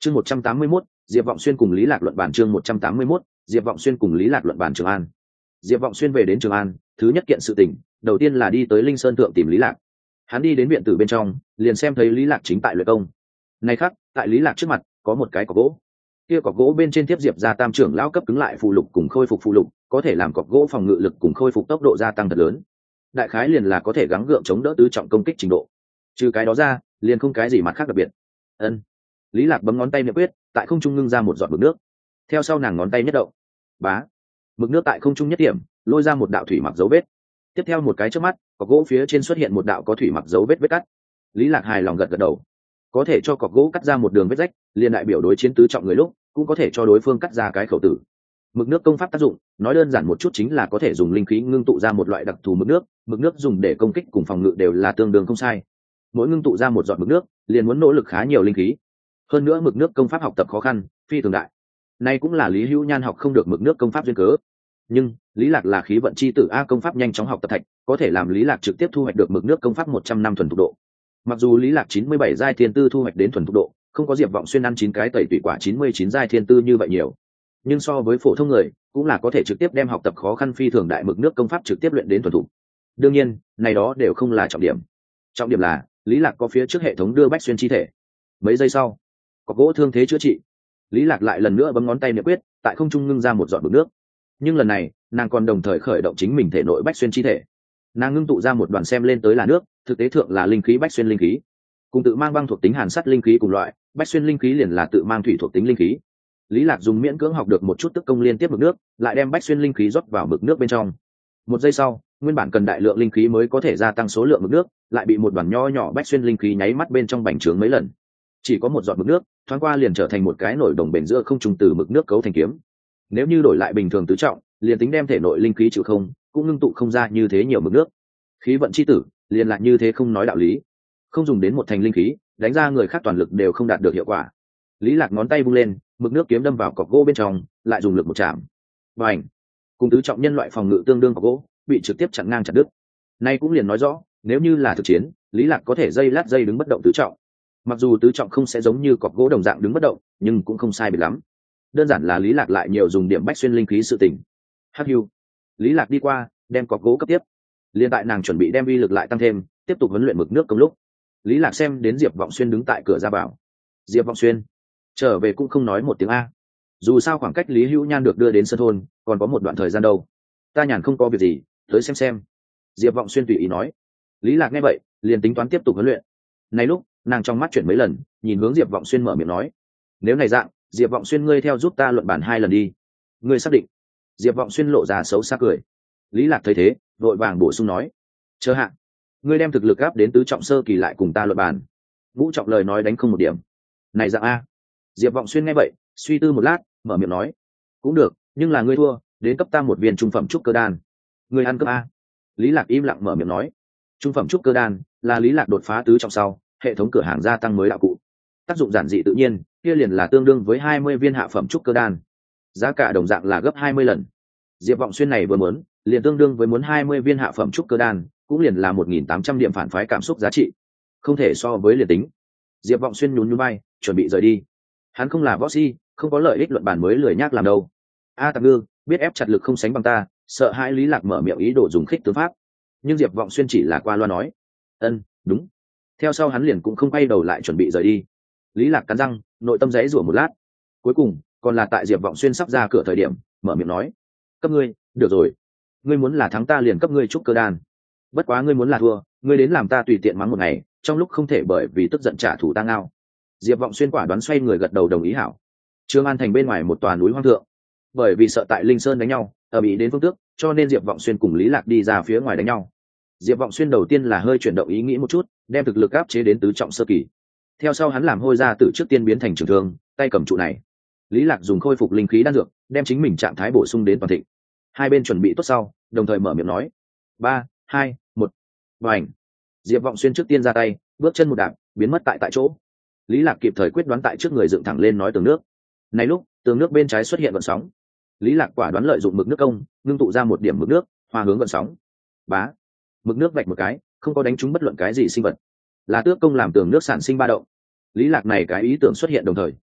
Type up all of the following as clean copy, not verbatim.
Chương 181, Diệp Vọng Xuyên cùng Lý Lạc luận bản. Chương 181, Diệp Vọng Xuyên cùng Lý Lạc luận bản. Trường An. Diệp Vọng Xuyên về đến Trường An, thứ nhất kiện sự tình, đầu tiên là đi tới Linh Sơn thượng tìm Lý Lạc. Hắn đi đến viện tử bên trong, liền xem thấy Lý Lạc chính tại luyện công. Này khác, tại Lý Lạc trước mặt, có một cái cọc gỗ. Kia cọc gỗ bên trên tiếp Diệp gia tam trưởng lão cấp cứng lại phù lục cùng khôi phục phù lục, có thể làm cọc gỗ phòng ngự lực cùng khôi phục tốc độ gia tăng thật lớn. Đại khái liền là có thể gắng gượng chống đỡ tứ trọng công kích trình độ. Trừ cái đó ra, liền không cái gì mặt khác đặc biệt. Ân. Lý Lạc bấm ngón tay niệm quyết, tại không trung ngưng ra một giọt mực nước. Theo sau nàng ngón tay nhất động, bá, mực nước tại không trung nhất điểm, lôi ra một đạo thủy mặc dấu vết. Tiếp theo một cái chớp mắt, cọc gỗ phía trên xuất hiện một đạo có thủy mặc dấu vết cắt. Lý Lạc hài lòng gật gật đầu. Có thể cho cọc gỗ cắt ra một đường vết rách, liền đại biểu đối chiến tứ trọng người lúc, cũng có thể cho đối phương cắt ra cái khẩu tử. Mực nước công pháp tác dụng, nói đơn giản một chút chính là có thể dùng linh khí ngưng tụ ra một loại đặc thù mực nước dùng để công kích cùng phòng ngự đều là tương đương không sai. Mỗi ngưng tụ ra một giọt mực nước, liền muốn nỗ lực khá nhiều linh khí. Hơn nữa mực nước công pháp học tập khó khăn, phi thường đại. Nay cũng là Lý Hữu Nhan học không được mực nước công pháp duyên cớ. Nhưng Lý Lạc là khí vận chi tử a, công pháp nhanh chóng học tập thạch, có thể làm Lý Lạc trực tiếp thu hoạch được mực nước công pháp 100 năm thuần thục độ. Mặc dù Lý Lạc 97 giai thiên tư thu hoạch đến thuần thục độ, không có Diệp Vọng Xuyên ăn 9 cái tẩy tủy quả 99 giai thiên tư như vậy nhiều, nhưng so với phổ thông người, cũng là có thể trực tiếp đem học tập khó khăn phi thường đại mực nước công pháp trực tiếp luyện đến thuần thục. Đương nhiên, này đó đều không là trọng điểm. Trọng điểm là Lý Lạc có phía trước hệ thống đưa Bách Xuyên chi thể. Mấy giây sau, có gỗ thương thế chữa trị. Lý Lạc lại lần nữa bấm ngón tay niệm quyết, tại không trung ngưng ra một giọt mực nước. Nhưng lần này, nàng còn đồng thời khởi động chính mình thể nội Bách Xuyên chi thể. Nàng ngưng tụ ra một đoàn xem lên tới là nước, thực tế thượng là linh khí Bách Xuyên linh khí. Cùng tự mang băng thuộc tính hàn sắt linh khí cùng loại, Bách Xuyên linh khí liền là tự mang thủy thuộc tính linh khí. Lý Lạc dùng miễn cưỡng học được một chút tức công liên tiếp mực nước, lại đem Bách Xuyên linh khí rót vào mực nước bên trong. Một giây sau, nguyên bản cần đại lượng linh khí mới có thể gia tăng số lượng mực nước, lại bị một đoàn nho nhỏ Bách Xuyên linh khí nháy mắt bên trong bành trướng mấy lần. Chỉ có một giọt mực nước, thoáng qua liền trở thành một cái nổi đồng bền giữa không trung từ mực nước cấu thành kiếm. Nếu như đổi lại bình thường tứ trọng, liền tính đem thể nội linh khí chịu không, cũng ngưng tụ không ra như thế nhiều mực nước. Khí vận chi tử, liền lại như thế không nói đạo lý. Không dùng đến một thành linh khí, đánh ra người khác toàn lực đều không đạt được hiệu quả. Lý Lạc ngón tay vung lên, mực nước kiếm đâm vào cọc gỗ bên trong, lại dùng lực một chạm. Bành! Cùng tứ trọng nhân loại phòng ngự tương đương cọc gỗ, bị trực tiếp chặn ngang chặt đứt. Nay cũng liền nói rõ, nếu như là thực chiến, Lý Lạc có thể dây lát dây đứng bất động tứ trọng. Mặc dù tứ trọng không sẽ giống như cọc gỗ đồng dạng đứng bất động, nhưng cũng không sai biệt lắm. Đơn giản là Lý Lạc lại nhiều dùng điểm Bách Xuyên linh khí sự tình. Hắc hưu. Lý Lạc đi qua, đem cọc gỗ cấp tiếp. Liên tại nàng chuẩn bị đem uy lực lại tăng thêm, tiếp tục huấn luyện mực nước công lúc. Lý Lạc xem đến Diệp Vọng Xuyên đứng tại cửa ra vào. Diệp Vọng Xuyên trở về cũng không nói một tiếng a. Dù sao khoảng cách Lý Hữu Nhan được đưa đến sân thôn, còn có một đoạn thời gian đâu. Ta nhàn không có việc gì, tới xem. Diệp Vọng Xuyên tùy ý nói. Lý Lạc nghe vậy, liền tính toán tiếp tục huấn luyện. Này lúc, nàng trong mắt chuyển mấy lần, nhìn hướng Diệp Vọng Xuyên mở miệng nói: "Nếu này dạng, Diệp Vọng Xuyên ngươi theo giúp ta luận bản 2 lần đi." "Ngươi xác định?" Diệp Vọng Xuyên lộ ra xấu xa cười. Lý Lạc thấy thế, vội vàng bổ sung nói: "Chờ hạ, ngươi đem thực lực áp đến tứ trọng sơ kỳ lại cùng ta luận bản." Ngũ trọng lời nói đánh không một điểm. "Này dạng a." Diệp Vọng Xuyên nghe vậy, suy tư một lát, mở miệng nói: "Cũng được, nhưng là ngươi thua, đến cấp ta một viên trung phẩm trúc cơ đan. Ngươi ăn cấp a." Lý Lạc im lặng mở miệng nói: "Trung phẩm trúc cơ đan là Lý Lạc đột phá tứ trọng sau, hệ thống cửa hàng gia tăng mới đạo cụ. Tác dụng giản dị tự nhiên, kia liền là tương đương với 20 viên hạ phẩm trúc cơ đan. Giá cả đồng dạng là gấp 20 lần." Diệp Vọng Xuyên này vừa muốn, liền tương đương với muốn 20 viên hạ phẩm trúc cơ đan, cũng liền là 1800 điểm phản phái cảm xúc giá trị. Không thể so với liền tính. Diệp Vọng Xuyên nhún nhún vai, chuẩn bị rời đi. Hắn không là võ si, không có lợi ích luận bàn mới lười nhác làm đâu. A Tạp Ngư, biết ép chặt lực không sánh bằng ta, sợ hãi Lý Lạc mở miệng ý đồ dùng khích tướng pháp. Nhưng Diệp Vọng Xuyên chỉ là qua loa nói: "Ân, đúng." Theo sau hắn liền cũng không quay đầu lại chuẩn bị rời đi. Lý Lạc cắn răng, nội tâm giãy giụa một lát. Cuối cùng, còn là tại Diệp Vọng Xuyên sắp ra cửa thời điểm, mở miệng nói: "Cấp ngươi, được rồi. Ngươi muốn là thắng ta liền cấp ngươi trúc cơ đan. Bất quá ngươi muốn là thua, ngươi đến làm ta tùy tiện mắng một ngày, trong lúc không thể bởi vì tức giận trả thù ta ngao." Diệp Vọng Xuyên quả đoán xoay người gật đầu đồng ý hảo. Trương An thành bên ngoài một tòa núi hoang thượng, bởi vì sợ tại Linh Sơn đánh nhau, ở bị đến phương tước, cho nên Diệp Vọng Xuyên cùng Lý Lạc đi ra phía ngoài đánh nhau. Diệp Vọng Xuyên đầu tiên là hơi chuyển động ý nghĩ một chút, đem thực lực áp chế đến tứ trọng sơ kỳ. Theo sau hắn làm hôi ra từ trước tiên biến thành trường thương, tay cầm trụ này. Lý Lạc dùng khôi phục linh khí đan dược, đem chính mình trạng thái bổ sung đến toàn thịnh. Hai bên chuẩn bị tốt sau, đồng thời mở miệng nói: 3, 2, 1. Bành. Diệp Vọng Xuyên trước tiên ra tay, bước chân một đạp, biến mất tại chỗ. Lý Lạc kịp thời quyết đoán tại trước người dựng thẳng lên nói tường nước. Này lúc, tường nước bên trái xuất hiện gợn sóng. Lý Lạc quả đoán lợi dụng mực nước công, ngưng tụ ra một điểm mực nước, hòa hướng gợn sóng. Bá. Mực nước vạch một cái, không có đánh trúng bất luận cái gì sinh vật. Là tước công làm tường nước sản sinh ba động. Lý Lạc này cái ý tưởng xuất hiện đồng thời,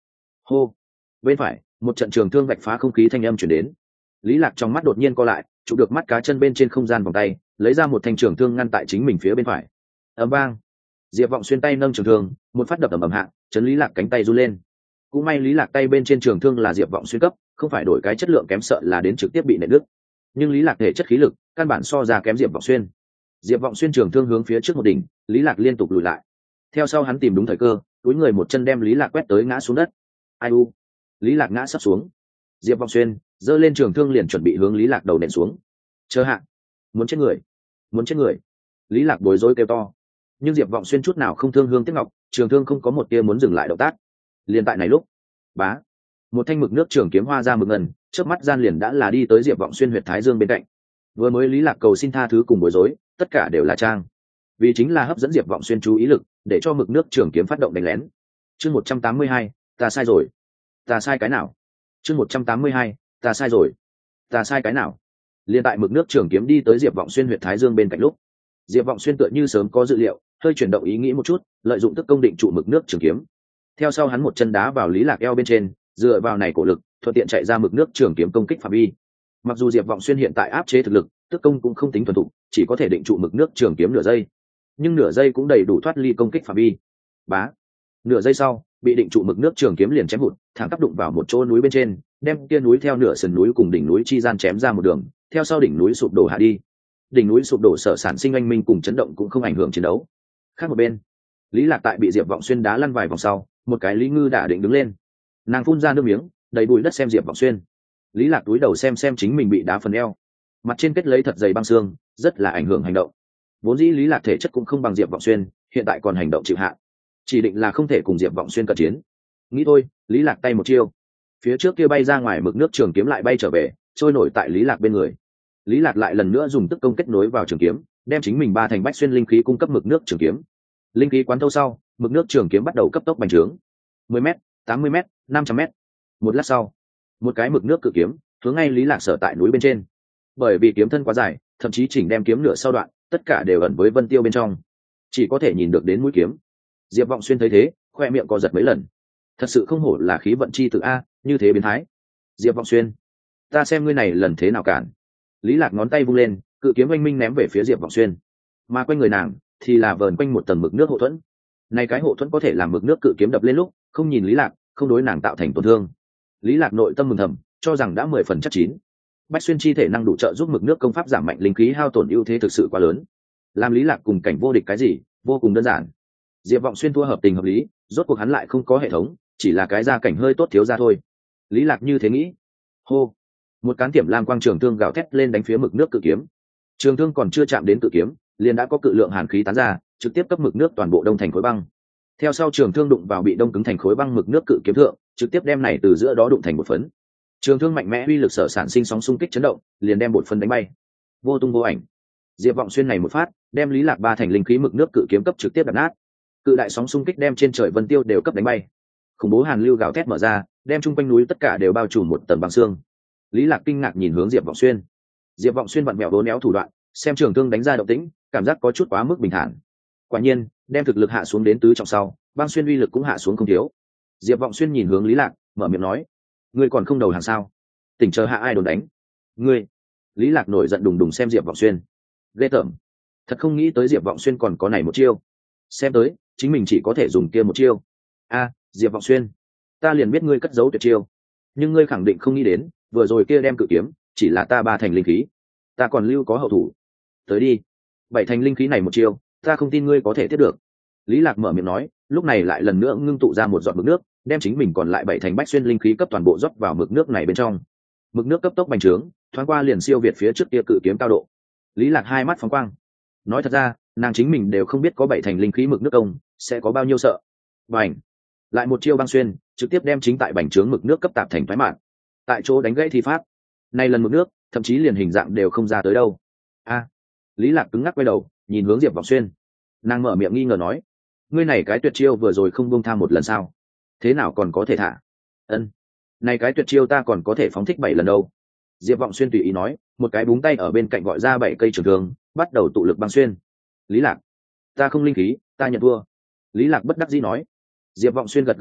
hô. Bên phải, một trận trường thương vạch phá không khí thanh âm chuyển đến. Lý Lạc trong mắt đột nhiên co lại, chụp được mắt cá chân bên trên không gian vòng tay, lấy ra một thanh trường thương ngăn tại chính mình phía bên phải. Ầm vang. Diệp Vọng Xuyên tay nâng trường thương, một phát đập ầm ầm hạ, chấn Lý Lạc cánh tay run lên. Cũng may Lý Lạc tay bên trên trường thương là Diệp Vọng Xuyên cấp, không phải đổi cái chất lượng kém sợ là đến trực tiếp bị nện đứt. Nhưng Lý Lạc thể chất khí lực, căn bản so ra kém Diệp Vọng Xuyên. Diệp Vọng Xuyên trường thương hướng phía trước một đỉnh, Lý Lạc liên tục lùi lại. Theo sau hắn tìm đúng thời cơ, túi người một chân đem Lý Lạc quét tới ngã xuống đất. Ai u. Lý Lạc ngã sắp xuống. Diệp Vọng Xuyên giơ lên trường thương liền chuẩn bị hướng Lý Lạc đầu nện xuống. Chờ hạ, muốn chết người, muốn chết người. Lý Lạc bối rối kêu to. Nhưng Diệp Vọng Xuyên chút nào không thương hương tiếc ngọc, trường thương không có một tia muốn dừng lại động tác. Liền tại này lúc, bá, một thanh mực nước trường kiếm hoa ra mực ngần, chớp mắt gian liền đã là đi tới Diệp Vọng Xuyên huyệt thái dương bên cạnh. Vừa mới Lý Lạc cầu xin tha thứ cùng bối rối, tất cả đều là trang, vì chính là hấp dẫn Diệp Vọng Xuyên chú ý lực, để cho mực nước trường kiếm phát động đánh lén. Chương 182, ta sai rồi. Ta sai cái nào? Chương 182, ta sai rồi. Ta sai cái nào? Liên tại mực nước trường kiếm đi tới Diệp Vọng Xuyên huyệt thái dương bên cạnh lúc, Diệp Vọng Xuyên tựa như sớm có dự liệu, hơi chuyển động ý nghĩ một chút, lợi dụng tức công định trụ mực nước trường kiếm. Theo sau hắn một chân đá vào Lý Lạc eo bên trên, dựa vào này cổ lực, thuận tiện chạy ra mực nước trường kiếm công kích phạm vi. Mặc dù Diệp Vọng Xuyên hiện tại áp chế thực lực, tức công cũng không tính thuần thục, chỉ có thể định trụ mực nước trường kiếm nửa giây, nhưng nửa giây cũng đầy đủ thoát ly công kích phạm vi. Bá, nửa giây sau, bị định trụ mực nước trường kiếm liền chém hụt, thẳng tác đụng vào một chỗ núi bên trên, đem kia núi theo nửa sườn núi cùng đỉnh núi chi gian chém ra một đường, theo sau đỉnh núi sụp đổ hạ đi. Đỉnh núi sụp đổ sở sản sinh oanh minh cùng chấn động cũng không ảnh hưởng chiến đấu. Khác một bên, Lý Lạc tại bị Diệp Vọng Xuyên đá lăn vài vòng sau, một cái Lý Ngư đã định đứng lên, nàng phun ra nước miếng, đầy bụi đất xem Diệp Vọng Xuyên. Lý Lạc túi đầu xem chính mình bị đá phần eo, mặt trên kết lấy thật dày băng xương, rất là ảnh hưởng hành động. Vốn dĩ Lý Lạc thể chất cũng không bằng Diệp Vọng Xuyên, hiện tại còn hành động chịu hạn, chỉ định là không thể cùng Diệp Vọng Xuyên cận chiến. Nghĩ thôi, Lý Lạc tay một chiêu, phía trước kia bay ra ngoài mực nước trường kiếm lại bay trở về, trôi nổi tại Lý Lạc bên người. Lý Lạc lại lần nữa dùng tức công kết nối vào trường kiếm, đem chính mình ba thành bách xuyên linh khí cung cấp mực nước trường kiếm. Linh khí quán thâu sau, mực nước trường kiếm bắt đầu cấp tốc bành trướng. 10m, 80m, 500m. Một lát sau, một cái mực nước cự kiếm hướng ngay Lý Lạc sở tại núi bên trên. Bởi vì kiếm thân quá dài, thậm chí chỉnh đem kiếm nửa sau đoạn, tất cả đều ẩn với vân tiêu bên trong, chỉ có thể nhìn được đến mũi kiếm. Diệp Vọng Xuyên thấy thế, khoe miệng co giật mấy lần. Thật sự không hổ là khí vận chi tử a, như thế biến thái. Diệp Vọng Xuyên, ta xem ngươi này lần thế nào cản. Lý Lạc ngón tay vung lên, cự kiếm oanh minh ném về phía Diệp Vọng Xuyên, mà quanh người nàng thì là vờn quanh một tầng mực nước hộ thuẫn. Này cái hộ thuẫn có thể làm mực nước cự kiếm đập lên lúc không nhìn Lý Lạc, không đối nàng tạo thành tổn thương. Lý Lạc nội tâm mừng thầm, cho rằng đã 10 phần chắc chín. Bách xuyên chi thể năng đủ trợ giúp mực nước công pháp giảm mạnh linh khí hao tổn ưu thế thực sự quá lớn. Làm Lý Lạc cùng cảnh vô địch cái gì, vô cùng đơn giản. Diệp Vọng Xuyên thua hợp tình hợp lý, rốt cuộc hắn lại không có hệ thống, chỉ là cái gia cảnh hơi tốt thiếu ra thôi. Lý Lạc như thế nghĩ. Hô, một cán tiệm lam quang trường thương gào thét lên đánh phía mực nước cự kiếm. Trường thương còn chưa chạm đến cự kiếm, liền đã có cự lượng hàn khí tán ra, trực tiếp cấp mực nước toàn bộ đông thành khối băng. Theo sau trường thương đụng vào bị đông cứng thành khối băng mực nước cự kiếm thượng, trực tiếp đem này từ giữa đó đụng thành một phấn. Trường thương mạnh mẽ uy lực sở sản sinh sóng xung kích chấn động, liền đem bột phân đánh bay, vô tung vô ảnh. Diệp Vọng Xuyên này một phát, đem Lý Lạc ba thành linh khí mực nước cự kiếm cấp trực tiếp đập nát. Cự đại sóng xung kích đem trên trời vân tiêu đều cấp đánh bay. Khủng bố hàn lưu gào thét mở ra, đem trung quanh núi tất cả đều bao trùm một tầng băng xương. Lý Lạc kinh ngạc nhìn hướng Diệp Vọng Xuyên. Diệp Vọng Xuyên vặn vẹo đốn éo thủ đoạn, xem trường thương đánh ra động tĩnh, cảm giác có chút quá mức bình thản. Quả nhiên, đem thực lực hạ xuống đến tứ trọng sau, băng xuyên uy lực cũng hạ xuống không thiếu. Diệp Vọng Xuyên nhìn hướng Lý Lạc, mở miệng nói: "Ngươi còn không đầu hàng sao? Tỉnh chờ hạ ai đồn đánh?" "Ngươi?" Lý Lạc nổi giận đùng đùng xem Diệp Vọng Xuyên. Ghê tởm, thật không nghĩ tới Diệp Vọng Xuyên còn có này một chiêu. Xem tới, chính mình chỉ có thể dùng kia một chiêu. A, Diệp Vọng Xuyên, ta liền biết ngươi cất giấu tuyệt chiêu, nhưng ngươi khẳng định không nghĩ đến, vừa rồi kia đem cự kiếm, chỉ là ta ba thành linh khí, ta còn lưu có hậu thủ. Tới đi, bảy thành linh khí này một chiêu, ta không tin ngươi có thể tiếp được. Lý Lạc mở miệng nói, lúc này lại lần nữa ngưng tụ ra một giọt mực nước, đem chính mình còn lại bảy thành bách xuyên linh khí cấp toàn bộ rót vào mực nước này bên trong. Mực nước cấp tốc bành trướng, thoáng qua liền siêu việt phía trước kia cự kiếm cao độ. Lý Lạc hai mắt phóng quang. Nói thật ra, nàng chính mình đều không biết có bảy thành linh khí mực nước công sẽ có bao nhiêu sợ. Bành, lại một chiêu băng xuyên, trực tiếp đem chính tại bành trướng mực nước cấp tạp thành thoái mạn. Tại chỗ đánh gãy thi pháp. Này lần mực nước, thậm chí liền hình dạng đều không ra tới đâu. A, Lý Lạc cứng ngắc quay đầu, nhìn hướng Diệp Vọng Xuyên. Nàng mở miệng nghi ngờ nói: "Ngươi này cái tuyệt chiêu vừa rồi không buông tha một lần sao? Thế nào còn có thể thả?" "Ân, này cái tuyệt chiêu ta còn có thể phóng thích 7 lần đâu." Diệp Vọng Xuyên tùy ý nói, một cái búng tay ở bên cạnh gọi ra 7 cây trường thương, bắt đầu tụ lực băng xuyên. "Lý Lạc, ta không linh khí, ta nhận thua." Lý Lạc bất đắc dĩ nói. Diệp Vọng Xuyên gật gật đầu,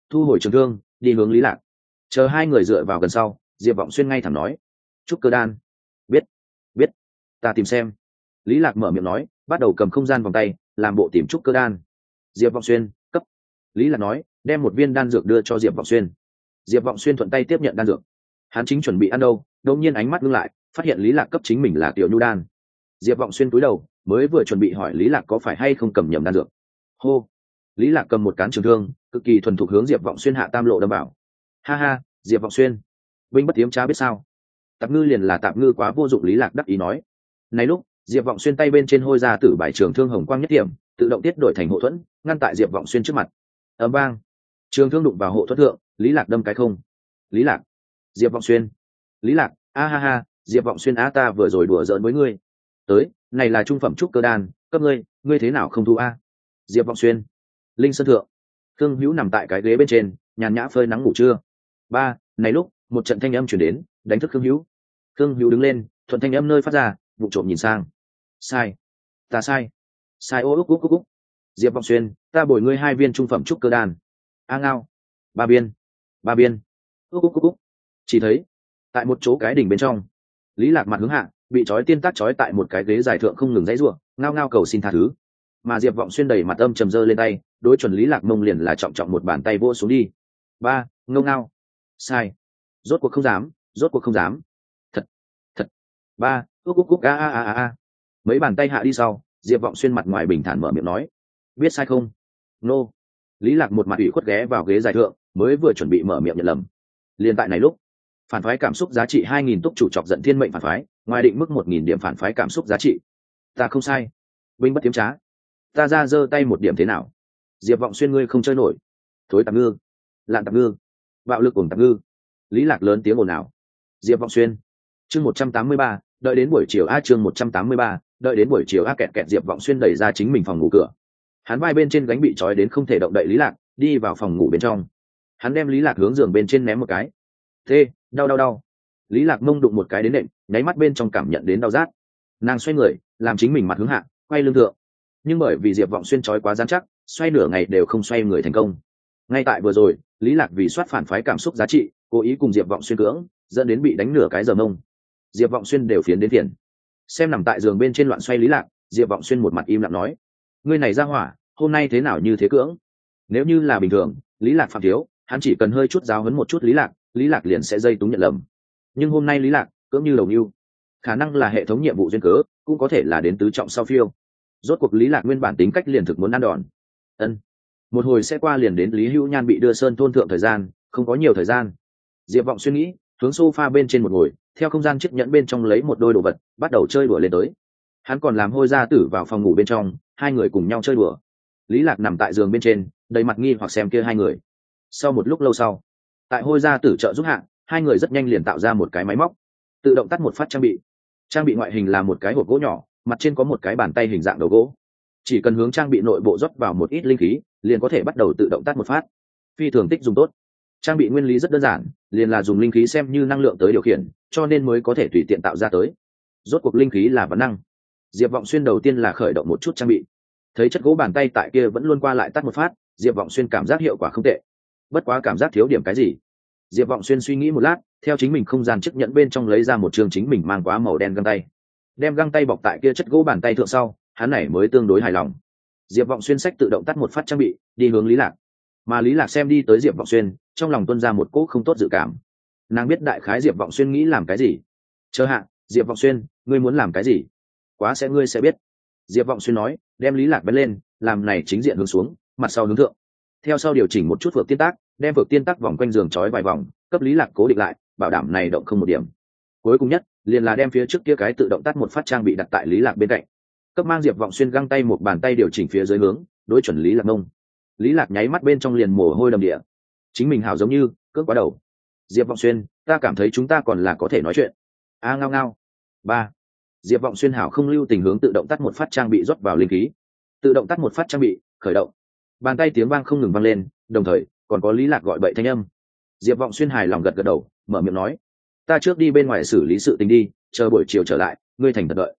thu hồi trường thương đi hướng lý lạc. Chờ hai người dựa vào gần sau, Diệp Vọng Xuyên ngay thẳng nói: trúc cơ đan. Biết, biết, ta tìm xem. Lý lạc mở miệng nói, bắt đầu cầm không gian vòng tay làm bộ tìm trúc cơ đan. Diệp Vọng Xuyên cấp. Lý lạc nói, đem một viên đan dược đưa cho Diệp Vọng Xuyên. Diệp Vọng Xuyên thuận tay tiếp nhận đan dược. Hắn chính chuẩn bị ăn đâu, đột nhiên ánh mắt ngưng lại, phát hiện Lý lạc cấp chính mình là tiểu nhu đan. Diệp Vọng Xuyên cúi đầu, mới vừa chuẩn bị hỏi Lý lạc có phải hay không cầm nhầm đan dược. Hô. Lý lạc cầm một cán trường thương, cực kỳ thuần thục hướng Diệp Vọng Xuyên hạ tam lộ đâm vào. Ha ha, Diệp Vọng Xuyên, binh bất tiếm trá biết sao? Tạp ngư liền là tạp ngư quá vô dụng. Lý lạc đắc ý nói. Này lúc, Diệp Vọng Xuyên tay bên trên hôi ra tử bài trường thương hồng quang nhất điểm, tự động tiết đổi thành hộ thuẫn, ngăn tại Diệp Vọng Xuyên trước mặt. Ầm vang, trường thương đụng vào hộ thuẫn thượng, Lý lạc đâm cái không. Lý lạc, Diệp Vọng Xuyên, Lý lạc, a ha ha, Diệp Vọng Xuyên á, ta vừa rồi đùa giỡn với ngươi. Tới, này là trung phẩm trúc cơ đan, cấp ngươi, ngươi thế nào không thu a? Diệp Vọng Xuyên, Linh Sơn thượng, Thương Hữu nằm tại cái ghế bên trên, nhàn nhã phơi nắng ngủ trưa. Ba, này lúc, một trận thanh âm truyền đến, đánh thức Thương Hữu. Thương Hữu đứng lên, thuận thanh âm nơi phát ra, vụ trộm nhìn sang. Sai, ta sai, sai ô úc úc úc úc. Diệp Vọng Xuyên, ta bồi ngươi 2 viên trung phẩm trúc cơ đan. A ngao, 3 viên, 3 viên. Úc úc úc úc. Chỉ thấy, tại một chỗ cái đỉnh bên trong, Lý Lạc mặt hướng hạ, bị trói tiên tác trói tại một cái ghế dài thượng không ngừng giãy giụa, ngao ngao cầu xin tha thứ. Mà Diệp Vọng Xuyên đầy mặt âm trầm giơ lên tay, đối chuẩn Lý Lạc mông liền là trọng trọng một bàn tay vỗ xuống đi. Ba, ngao ngao. Sai. Rốt cuộc không dám, rốt cuộc không dám. Thật, thật. Ba, úc úc úc a a a a. Mấy bàn tay hạ đi sau, Diệp Vọng Xuyên mặt ngoài bình thản mở miệng nói: biết sai không? Nô. Lý Lạc một mặt ủy khuất ghé vào ghế dài thượng, mới vừa chuẩn bị mở miệng nhận lầm. Liên tại này lúc, phản phái cảm xúc giá trị 2.000 túc chủ chọc giận thiên mệnh phản phái, ngoài định mức 1.000 điểm phản phái cảm xúc giá trị. Ta không sai, binh bất tiếm trá. Ta ra giơ tay một điểm thế nào? Diệp Vọng Xuyên, ngươi không chơi nổi. Thối tạp ngư, lạn tạp ngư, bạo lực ổn tạp ngư. Lý Lạc lớn tiếng ồn ào. Diệp Vọng Xuyên, chương 183, đợi đến buổi chiều a, chương 183, đợi đến buổi chiều a. Kẹt kẹt. Diệp Vọng Xuyên đẩy ra chính mình phòng ngủ cửa. Hắn vai bên trên gánh bị trói đến không thể động đậy Lý Lạc, đi vào phòng ngủ bên trong. Hắn đem Lý Lạc hướng giường bên trên ném một cái. Thê, đau đau đau. Lý Lạc mông đụng một cái đến nệm, nháy mắt bên trong cảm nhận đến đau rát. Nàng xoay người, làm chính mình mặt hướng hạ, quay lưng thượng. Nhưng bởi vì Diệp Vọng Xuyên trói quá rắn chắc, xoay nửa ngày đều không xoay người thành công. Ngay tại vừa rồi, Lý Lạc vì soát phản phái cảm xúc giá trị, cố ý cùng Diệp Vọng Xuyên cưỡng, dẫn đến bị đánh nửa cái giờ mông. Diệp Vọng Xuyên đều phiến đến phiền. Xem nằm tại giường bên trên loạn xoay Lý Lạc, Diệp Vọng Xuyên một mặt im lặng nói: ngươi này ra hỏa, hôm nay thế nào như thế cưỡng? Nếu như là bình thường, Lý Lạc phạm thiếu, hắn chỉ cần hơi chút giáo huấn một chút Lý Lạc liền sẽ dây túng nhận lầm. Nhưng hôm nay Lý Lạc cưỡng như đầu nưu, khả năng là hệ thống nhiệm vụ duyên cớ, cũng có thể là đến tứ trọng sau phiêu. Rốt cuộc Lý Lạc nguyên bản tính cách liền thực muốn ăn đòn. Ân. Một hồi sẽ qua liền đến Lý Hữu Nhan bị đưa sơn thôn thượng thời gian, không có nhiều thời gian. Diệp Vọng Xuyên nghĩ, hướng sofa bên trên một ngồi, theo không gian chiếc nhẫn bên trong lấy một đôi đồ vật, bắt đầu chơi đùa lên tới. Hắn còn làm hôi gia tử vào phòng ngủ bên trong, hai người cùng nhau chơi đùa. Lý Lạc nằm tại giường bên trên, đầy mặt nghi hoặc xem kia hai người. Sau một lúc lâu sau, tại hôi gia tử trợ giúp hạ, hai người rất nhanh liền tạo ra một cái máy móc, tự động tắt một phát trang bị. Trang bị ngoại hình là một cái hộp gỗ nhỏ, mặt trên có một cái bàn tay hình dạng đầu gỗ. Chỉ cần hướng trang bị nội bộ rót vào một ít linh khí, liền có thể bắt đầu tự động tắt một phát. Phi thường tích dùng tốt. Trang bị nguyên lý rất đơn giản, liền là dùng linh khí xem như năng lượng tới điều khiển, cho nên mới có thể tùy tiện tạo ra tới. Rốt cuộc linh khí là vấn năng. Diệp Vọng Xuyên đầu tiên là khởi động một chút trang bị. Thấy chất gỗ bàn tay tại kia vẫn luôn qua lại tắt một phát, Diệp Vọng Xuyên cảm giác hiệu quả không tệ. Bất quá cảm giác thiếu điểm cái gì. Diệp Vọng Xuyên suy nghĩ một lát, theo chính mình không gian chiếc nhẫn bên trong lấy ra một trường chính mình mang quá màu đen găng tay. Đem găng tay bọc tại kia chất gỗ bàn tay thượng sau, hắn này mới tương đối hài lòng. Diệp Vọng Xuyên sách tự động tắt một phát trang bị, đi hướng Lý Lạc. Mà Lý Lạc xem đi tới Diệp Vọng Xuyên, trong lòng tuôn ra một cỗ không tốt dự cảm. Nàng biết đại khái Diệp Vọng Xuyên nghĩ làm cái gì. Chờ hạ, Diệp Vọng Xuyên, ngươi muốn làm cái gì? Quá sẽ ngươi sẽ biết. Diệp Vọng Xuyên nói, đem Lý Lạc bén lên, làm này chính diện hướng xuống, mặt sau hướng thượng. Theo sau điều chỉnh một chút phược tiên tác, đem phược tiên tác vòng quanh giường trói vài vòng, cấp Lý Lạc cố định lại, bảo đảm này động không một điểm. Cuối cùng nhất, liền là đem phía trước kia cái tự động tắt một phát trang bị đặt tại Lý Lạc bên cạnh. Cấp mang Diệp Vọng Xuyên găng tay một bàn tay điều chỉnh phía dưới hướng, đối chuẩn Lý Lạc mông. Lý Lạc nháy mắt bên trong liền mồ hôi đầm địa. Chính mình hảo giống như cướp quá đầu. Diệp Vọng Xuyên, ta cảm thấy chúng ta còn là có thể nói chuyện. A ngao ngao. Ba. Diệp Vọng Xuyên hảo không lưu tình hướng tự động tắt một phát trang bị rót vào linh khí. Tự động tắt một phát trang bị, khởi động. Bàn tay tiếng vang không ngừng vang lên, đồng thời còn có Lý Lạc gọi bậy thanh âm. Diệp Vọng Xuyên hài lòng gật gật đầu, mở miệng nói: ta trước đi bên ngoài xử lý sự tình đi, chờ buổi chiều trở lại, ngươi thành thật đợi.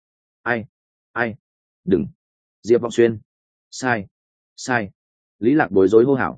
Ai? Đừng. Diệp Vọng Xuyên. Sai. Lý Lạc bối rối hô hào.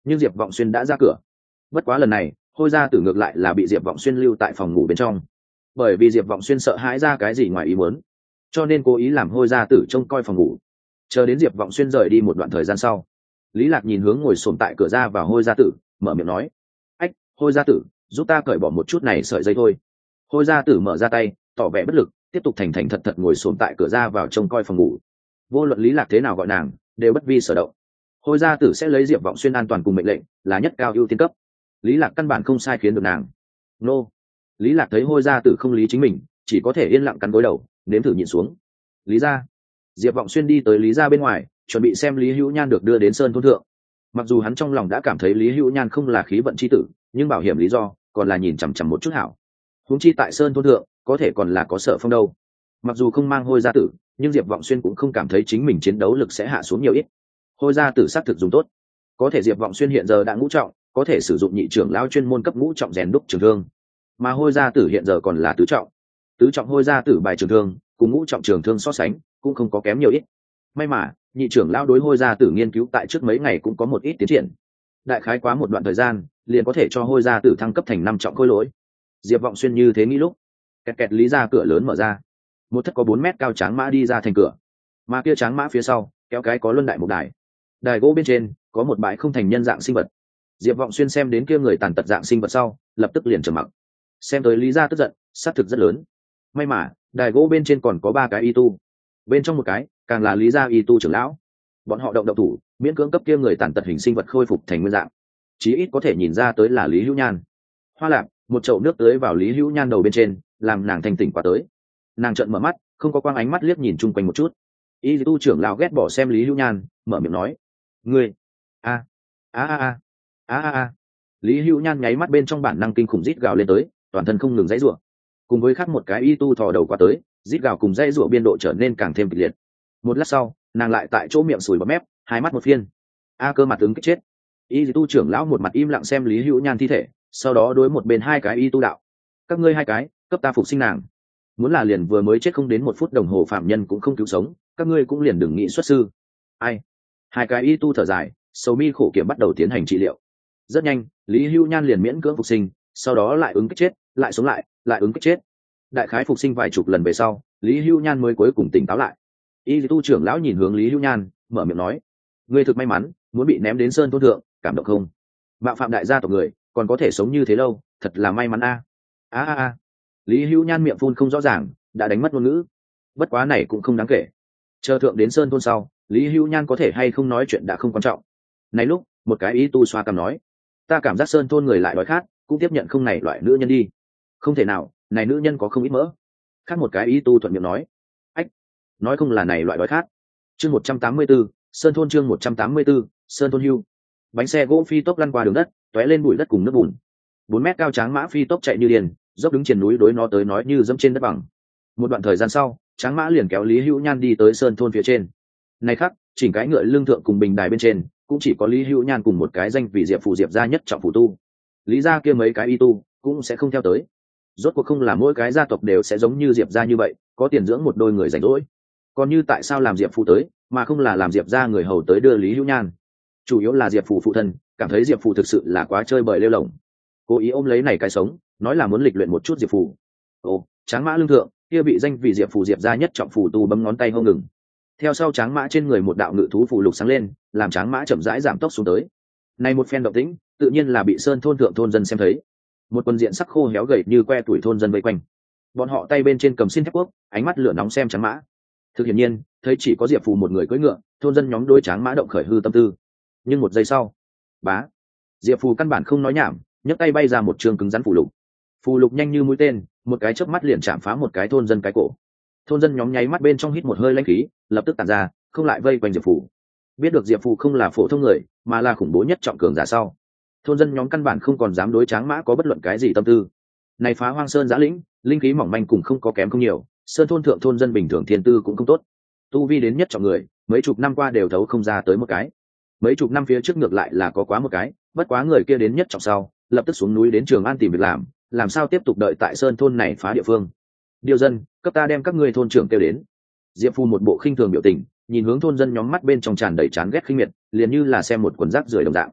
nhưng diệp vọng xuyên đã ra cửa. Bất quá lần này hôi gia tử ngược lại là bị diệp vọng xuyên lưu tại phòng ngủ bên trong, bởi vì diệp vọng xuyên sợ hãi ra cái gì ngoài ý muốn, cho nên cố ý làm hôi gia tử trông coi phòng ngủ. Chờ đến diệp vọng xuyên rời đi một đoạn thời gian sau, lý lạc nhìn hướng ngồi xổm tại cửa ra vào hôi gia tử, mở miệng nói: ách, hôi gia tử, giúp ta cởi bỏ một chút này sợi dây thôi. Hôi gia tử mở ra tay, tỏ vẻ bất lực, tiếp tục thành thành thật thật ngồi xổm tại cửa ra vào trông coi phòng ngủ. Vô luận lý lạc thế nào gọi nàng, đều bất vi sở động. Hôi gia tử sẽ lấy diệp vọng xuyên an toàn cùng mệnh lệnh là nhất cao ưu tiên cấp, lý lạc căn bản không sai khiến được nàng. Nô. Lý lạc thấy hôi gia tử không lý chính mình, chỉ có thể yên lặng cắn gối đầu, nếm thử nhịn xuống. Lý gia. Diệp vọng xuyên đi tới lý gia bên ngoài, chuẩn bị xem lý hữu nhan được đưa đến sơn thôn thượng. Mặc dù hắn trong lòng đã cảm thấy lý hữu nhan không là khí vận chi tử, nhưng bảo hiểm lý do còn là nhìn chằm chằm một chút hảo. Huống chi tại sơn thôn thượng có thể còn là có Sở Phong đâu. Mặc dù không mang hôi gia tử, nhưng diệp vọng xuyên cũng không cảm thấy chính mình chiến đấu lực sẽ hạ xuống nhiều ít. Hôi gia tử xác thực dùng tốt, có thể diệp vọng xuyên hiện giờ đã ngũ trọng, có thể sử dụng nhị trưởng lão chuyên môn cấp ngũ trọng rèn đúc trường thương, mà hôi gia tử hiện giờ còn là tứ trọng. Tứ trọng hôi gia tử bài trường thương cùng ngũ trọng trường thương so sánh cũng không có kém nhiều ít. May mà nhị trưởng lão đối hôi gia tử nghiên cứu tại trước mấy ngày cũng có một ít tiến triển, đại khái quá một đoạn thời gian liền có thể cho hôi gia tử thăng cấp thành 5 trọng khôi lỗi. Diệp vọng xuyên như thế nghĩ lúc, kẹt kẹt lý ra cửa lớn mở ra, một thất có 4 mét cao tráng mã đi ra thành cửa, mà kia tráng mã phía sau kéo cái có luân đại một đài, đài gỗ bên trên có một bãi không thành nhân dạng sinh vật. Diệp vọng xuyên xem đến kia người tàn tật dạng sinh vật sau, lập tức liền trầm mặc. Xem tới lý ra tức giận sát thực rất lớn. May mà đài gỗ bên trên còn có 3 cái y tu, bên trong một cái càng là lý gia y tu trưởng lão. Bọn họ động thủ miễn cưỡng cấp kia người tàn tật hình sinh vật khôi phục thành nguyên dạng, chí ít có thể nhìn ra tới là lý hữu nhan. Hoa lạc một chậu nước tưới vào lý hữu nhan đầu bên trên, làm nàng thanh tỉnh qua tới. Nàng trợn mở mắt, không có quang ánh mắt liếc nhìn chung quanh một chút. Y tu trưởng lão ghét bỏ xem lý hữu nhan, mở miệng nói: ngươi a a a a a a. Lý hữu nhan nháy mắt bên trong bản năng kinh khủng rít gào lên tới, toàn thân không ngừng dãy rủa. Cùng với khác một cái y tu thò đầu qua tới, rít gào cùng dãy rủa biên độ trở nên càng thêm kịch liệt. Một lát sau, nàng lại tại chỗ miệng sùi bọt mép, hai mắt một phiên. A cơ mặt ứng kích chết. Y tu trưởng lão một mặt im lặng xem lý hữu nhan thi thể, sau đó đối một bên 2 cái y tu đạo: các ngươi 2 cái cấp ta phục sinh nàng. Muốn là liền vừa mới chết không đến 1 phút đồng hồ phạm nhân cũng không cứu sống, các ngươi cũng liền đừng nghĩ xuất sư. Ai? 2 cái y tu thở dài, sầu mi khổ kiểm bắt đầu tiến hành trị liệu. Rất nhanh lý hữu nhan liền miễn cưỡng phục sinh, sau đó lại ứng kích chết, lại sống lại, lại ứng kích chết. Đại khái phục sinh vài chục lần về sau, lý hữu nhan mới cuối cùng tỉnh táo lại. Y tu trưởng lão nhìn hướng lý hữu nhan, mở miệng nói: ngươi thực may mắn, muốn bị ném đến sơn thôn thượng, cảm động không? Mạo phạm đại gia tộc người còn có thể sống như thế lâu, thật là may mắn a. A. Lý hữu nhan miệng phun không rõ ràng, đã đánh mất ngôn ngữ. Bất quá này cũng không đáng kể, chờ thượng đến sơn thôn sau, lý hữu nhan có thể hay không nói chuyện đã không quan trọng. Này lúc một cái y tu xoa cằm nói: ta cảm giác sơn thôn người lại đói khát, cũng tiếp nhận không này loại nữ nhân đi. Không thể nào, này nữ nhân có không ít mỡ. Khác một cái y tu thuận miệng nói: ách, nói không là này loại đói khát. Chương 184, sơn thôn. Chương 184, sơn thôn hưu. Bánh xe gỗ phi tốc lăn qua đường đất, tóe lên bụi đất cùng nước bùn. 4 mét cao tráng mã phi tốc chạy như điên, dốc đứng trên núi đối nó tới nói như dẫm trên đất bằng. Một đoạn thời gian sau, tráng mã liền kéo lý hữu nhan đi tới sơn thôn phía trên. Này khắc, chỉnh cái ngựa lưng thượng cùng bình đài bên trên cũng chỉ có lý hữu nhan cùng một cái danh vị diệp phù diệp gia nhất trọng phù tu. Lý gia kia mấy cái y tu cũng sẽ không theo tới. Rốt cuộc không là mỗi cái gia tộc đều sẽ giống như diệp gia như vậy, có tiền dưỡng một đôi người rảnh rỗi. Còn như tại sao làm diệp phù tới, mà không là làm diệp gia người hầu tới đưa lý hữu nhan? Chủ yếu là diệp phù phụ thân cảm thấy diệp phù thực sự là quá chơi bời lêu lỏng, cố ý ôm lấy này cái sống, nói là muốn lịch luyện một chút diệp phù. Ồ, tráng mã lưng thượng kia bị danh vì diệp phù diệp gia nhất trọng phù tu bấm ngón tay không ngừng. Theo sau tráng mã trên người một đạo ngự thú phù lục sáng lên, làm tráng mã chậm rãi giảm tốc xuống tới. Này một phen động tĩnh, tự nhiên là bị sơn thôn thượng thôn dân xem thấy. Một quân diện sắc khô héo gầy như que tuổi thôn dân vây quanh. Bọn họ tay bên trên cầm xin thép quốc, ánh mắt lửa nóng xem tráng mã. Thực hiển nhiên, thấy chỉ có diệp phù một người cưỡi ngựa, thôn dân nhóm đôi tráng mã động khởi hư tâm tư. Nhưng một giây sau, bá, diệp phù căn bản không nói nhảm, nhấc tay bay ra một trường cứng rắn phù lục. Phù lục nhanh như mũi tên, một cái chớp mắt liền chạm phá một cái thôn dân cái cổ. Thôn dân nhóm nháy mắt bên trong hít một hơi lãnh khí, lập tức tản ra, không lại vây quanh diệp phù. Biết được diệp phù không là phổ thông người, mà là khủng bố nhất trọng cường giả sau, thôn dân nhóm căn bản không còn dám đối tráng mã có bất luận cái gì tâm tư. Này phá hoang sơn giã lĩnh, linh khí mỏng manh cùng không có kém không nhiều, sơn thôn thượng thôn dân bình thường thiên tư cũng không tốt, tu vi đến nhất trọng người mấy chục năm qua đều thấu không ra tới một cái, mấy chục năm phía trước ngược lại là có quá một cái, bất quá người kia đến nhất trọng sau lập tức xuống núi đến Trường An tìm việc làm sao tiếp tục đợi tại sơn thôn này phá địa phương. Điều dân, cấp ta đem các ngươi thôn trưởng kêu đến. Diệp Phu một bộ khinh thường biểu tình, nhìn hướng thôn dân nhóm mắt bên trong tràn đầy chán ghét khinh miệt, liền như là xem một quần rác rưởi đồng dạng.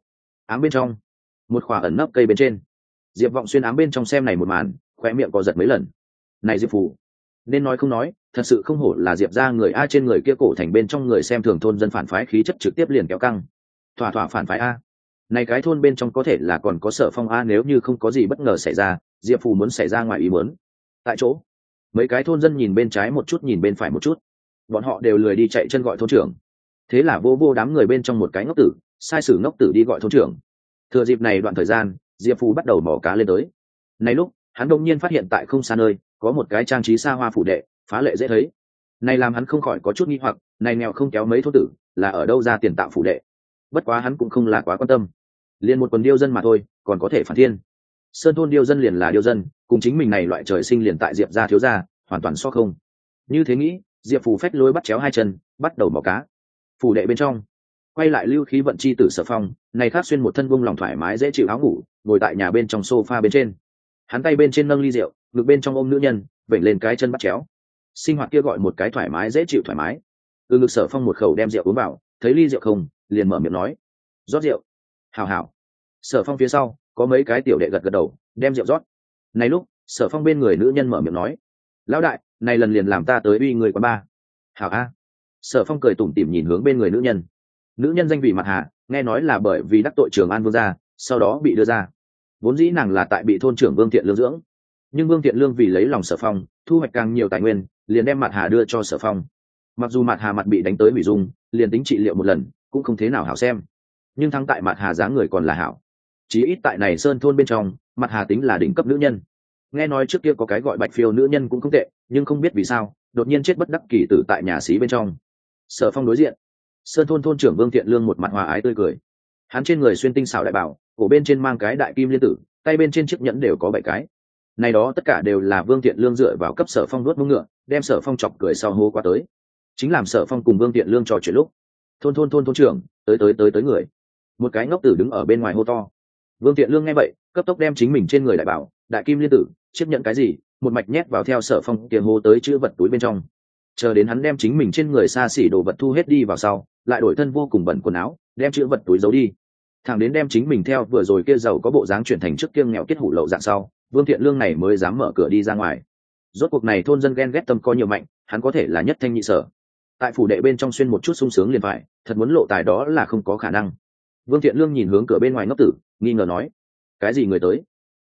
ám bên trong một khỏa ẩn nấp cây bên trên, Diệp Vọng Xuyên ám bên trong xem này một màn, khóe miệng co giật mấy lần. Này Diệp Phù, nên nói không nói, thật sự không hổ là Diệp gia người a, trên người kia cổ thành bên trong người xem thường thôn dân phản phái khí chất trực tiếp liền kéo căng. Thỏa thỏa phản phái a. Này cái thôn bên trong có thể là còn có Sở Phong a, nếu như không có gì bất ngờ xảy ra, Diệp Phù muốn xảy ra ngoài ý muốn. Tại chỗ, mấy cái thôn dân nhìn bên trái một chút nhìn bên phải một chút, bọn họ đều lười đi chạy chân gọi thôn trưởng. Thế là vô đám người bên trong một cái ngốc tử, sai sử ngốc tử đi gọi thôn trưởng. Thừa dịp này đoạn thời gian, Diệp Phù bắt đầu mò cá lên tới. Này lúc, hắn đột nhiên phát hiện tại không xa nơi có một cái trang trí xa hoa phủ đệ, phá lệ dễ thấy. Này làm hắn không khỏi có chút nghi hoặc, này nghèo không kéo mấy thôn tử, là ở đâu ra tiền tạo phủ đệ? Bất quá hắn cũng không là quá quan tâm, liền một quần điêu dân mà thôi, còn có thể phản thiên. Sơn thôn điêu dân liền là điêu dân, cùng chính mình này loại trời sinh liền tại Diệp gia thiếu gia, hoàn toàn so không. Như thế nghĩ, Diệp Phù phách lối bắt chéo hai chân, bắt đầu mò cá. Phủ đệ bên trong, quay lại lưu khí vận chi tử Sở Phong, này khác xuyên một thân buông lòng thoải mái dễ chịu áo ngủ, ngồi tại nhà bên trong sofa bên trên. Hắn tay bên trên nâng ly rượu, ngực bên trong ôm nữ nhân, vểnh lên cái chân bắt chéo. Sinh hoạt kia gọi một cái thoải mái dễ chịu thoải mái. Ngực Sở Phong một khẩu đem rượu uống vào, thấy ly rượu không, liền mở miệng nói: "Rót rượu." "Hảo hảo." Sở Phong phía sau có mấy cái tiểu đệ gật gật đầu, đem rượu rót. Này lúc, Sở Phong bên người nữ nhân mở miệng nói: "Lão đại, này lần liền làm ta tới uy người quán ba." "Hảo a." Sở Phong cười tủm tỉm nhìn hướng bên người nữ nhân. Nữ nhân danh vị Mặt Hà, nghe nói là bởi vì đắc tội Trường An Vương gia, sau đó bị đưa ra. Vốn dĩ nàng là tại bị thôn trưởng Vương Thiện Lương dưỡng, nhưng Vương Thiện Lương vì lấy lòng Sở Phong, thu hoạch càng nhiều tài nguyên, liền đem Mặt Hà đưa cho Sở Phong. Mặc dù Mặt Hà mặt bị đánh tới hủy dung, liền tính trị liệu một lần, cũng không thế nào hảo xem. Nhưng thắng tại Mặt Hà dáng người còn là hảo. Chí ít tại này sơn thôn bên trong, Mặt Hà tính là đỉnh cấp nữ nhân. Nghe nói trước kia có cái gọi Bạch Phiêu nữ nhân cũng không tệ, nhưng không biết vì sao, đột nhiên chết bất đắc kỳ tử tại nhà xí bên trong. Sở Phong đối diện, sơn thôn thôn trưởng Vương Thiện Lương một mặt hòa ái tươi cười. Hắn trên người xuyên tinh xảo đại bảo, cổ bên trên mang cái đại kim liên tử, tay bên trên chiếc nhẫn đều có 7 cái. Này đó tất cả đều là Vương Thiện Lương dựa vào cấp Sở Phong nuốt mông ngựa, đem Sở Phong chọc cười sau hô qua tới. Chính làm Sở Phong cùng Vương Thiện Lương trò chuyện lúc, thôn trưởng, tới người. Một cái ngốc tử đứng ở bên ngoài hô to. Vương Thiện Lương nghe vậy, cấp tốc đem chính mình trên người đại bảo, đại kim liên tử, chiếc nhẫn cái gì, một mạch nhét vào theo Sở Phong kia hô tới chữ vật túi bên trong. Chờ đến hắn đem chính mình trên người xa xỉ đồ vật thu hết đi vào sau, lại đổi thân vô cùng bẩn quần áo, đem chữ vật túi giấu đi. Thẳng đến đem chính mình theo vừa rồi kia giàu có bộ dáng chuyển thành trước kia nghèo kết hủ lậu dạng sau, Vương Thiện Lương này mới dám mở cửa đi ra ngoài. Rốt cuộc này thôn dân ghen ghét tâm có nhiều mạnh, hắn có thể là nhất thanh nhị sở. Tại phủ đệ bên trong xuyên một chút sung sướng liền phải, thật muốn lộ tài đó là không có khả năng. Vương Thiện Lương nhìn hướng cửa bên ngoài ngốc tử, nghi ngờ nói: "Cái gì người tới?"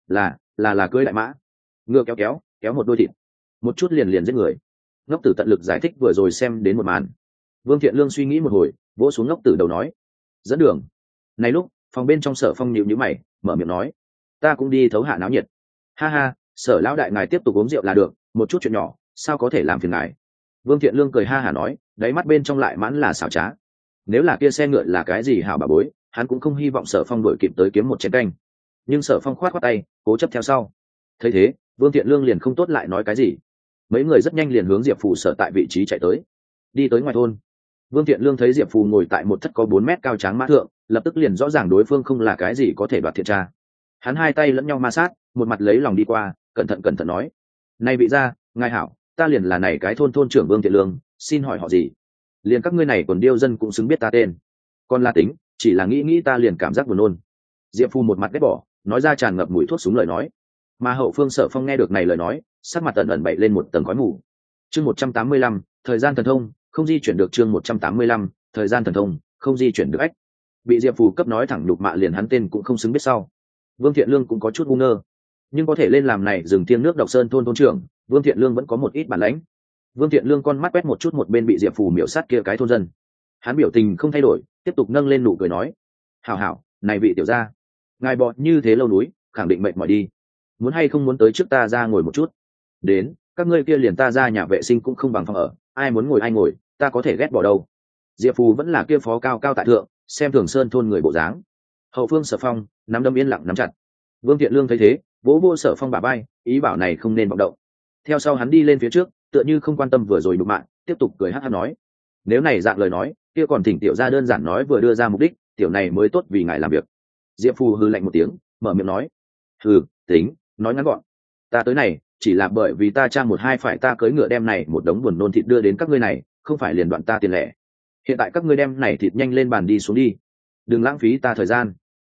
Là cưới đại mã, ngựa kéo một đôi thịt, một chút liền giết người." Ngốc tử tận lực giải thích vừa rồi xem đến một màn. Vương Thiện Lương suy nghĩ một hồi, vỗ xuống ngốc tử đầu nói: "Dẫn đường." Này lúc, phòng bên trong Sở Phong nhíu nhíu mày, mở miệng nói: "Ta cũng đi thấu hạ náo nhiệt." "Ha ha, Sở lão đại ngài tiếp tục uống rượu là được, một chút chuyện nhỏ, sao có thể làm phiền ngài." Vương Thiện Lương cười ha hả nói, đáy mắt bên trong lại mãn là xảo trá. Nếu là kia xe ngựa là cái gì hảo bà bối, hắn cũng không hy vọng Sở Phong đuổi kịp tới kiếm một chén canh. Nhưng Sở Phong khoát tay, cố chấp theo sau. Thấy thế, Vương Thiện Lương liền không tốt lại nói cái gì. Mấy người rất nhanh liền hướng Diệp Phù sở tại vị trí chạy tới. Đi tới ngoài thôn, Vương Thiện Lương thấy Diệp Phù ngồi tại một thất có 4 mét cao tráng mã thượng, lập tức liền rõ ràng đối phương không là cái gì có thể đoạt thiện tra. Hắn hai tay lẫn nhau ma sát, một mặt lấy lòng đi qua, cẩn thận nói: "Này vị gia, ngài hảo, ta liền là này cái thôn trưởng Vương Thiện Lương, xin hỏi họ gì? Liền các ngươi này còn điêu dân cũng xứng biết ta tên. Còn là tính, chỉ là nghĩ ta liền cảm giác buồn nôn." Diệp Phù một mặt ghét bỏ, nói ra tràn ngập mùi thuốc súng lời nói. Mà hậu phương Sở Phong nghe được này lời nói, sắc mặt ẩn bậy lên một tầng khói mù. Chương 185, thời gian thần thông, không di chuyển được. Chương 185, thời gian thần thông, không di chuyển được. Ách. Bị Diệp Phù cấp nói thẳng đục mạ liền hắn tên cũng không xứng biết sau. Vương Thiện Lương cũng có chút ngu ngơ, nhưng có thể lên làm này dừng tiêng nước độc sơn thôn trưởng, Vương Thiện Lương vẫn có một ít bản lãnh. Vương Thiện Lương con mắt quét một chút một bên bị Diệp Phù miểu sát kia cái thôn dân. Hắn biểu tình không thay đổi, tiếp tục nâng lên nụ cười nói: "Hảo, này vị tiểu gia, ngài bọ như thế lâu núi, khẳng định mệt mỏi đi. Muốn hay không muốn tới trước ta ra ngồi một chút? Đến, các ngươi kia liền ta ra nhà vệ sinh cũng không bằng phòng ở, ai muốn ngồi ai ngồi, ta có thể ghét bỏ đâu." Diệp Phù vẫn là kia phó cao tại thượng, xem thường sơn thôn người bộ dáng. Hậu phương Sở Phong nắm đấm yên lặng nắm chặt. Vương Thiện Lương thấy thế, vỗ vô Sở Phong bả vai, ý bảo này không nên vọng động. Theo sau hắn đi lên phía trước, tựa như không quan tâm vừa rồi đụng mạng, tiếp tục cười hắt hắt nói: "Nếu này dạng lời nói, kia còn thỉnh tiểu gia đơn giản nói vừa đưa ra mục đích, tiểu này mới tốt vì ngài làm việc." Diệp Phù hừ lạnh một tiếng, mở miệng nói: "Hừ, tính, nói ngắn gọn. Ta tới này chỉ là bởi vì ta cha một hai phải ta cưỡi ngựa đem này một đống buồn nôn thịt đưa đến các ngươi này, không phải liền đoạn ta tiền lẻ. Hiện tại các ngươi đem này thịt nhanh lên bàn đi xuống đi, đừng lãng phí ta thời gian."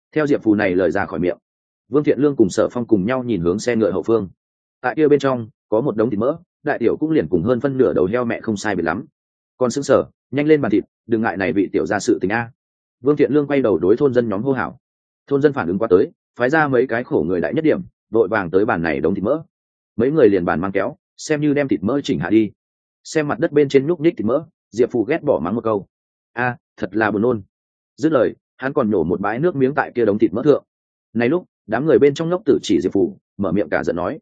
Theo diệp phù này lời ra khỏi miệng, Vương Thiện Lương cùng Sở Phong cùng nhau nhìn hướng xe ngựa hậu phương. Tại kia bên trong có một đống thịt mỡ, đại tiểu cũng liền cùng hơn phân nửa đầu heo mẹ không sai biệt lắm. Còn sững sờ, nhanh lên bàn thịt, đừng ngại này vị tiểu gia sự tình a. Vương Thiện Lương quay đầu đối thôn dân nhóm hô hào. Thôn dân phản ứng qua tới, phái ra mấy cái khổ người đại nhất điểm, vội vàng tới bàn này đống thịt mỡ. Mấy người liền bàn mang kéo, xem như đem thịt mỡ chỉnh hạ đi. Xem mặt đất bên trên nhúc nhích thịt mỡ, Diệp Phù ghét bỏ mắng một câu: "A, thật là buồn nôn." Dứt lời, hắn còn nhổ một bãi nước miếng tại kia đống thịt mỡ thượng. Này lúc, đám người bên trong ngốc tử chỉ Diệp Phù, mở miệng cả giận nói: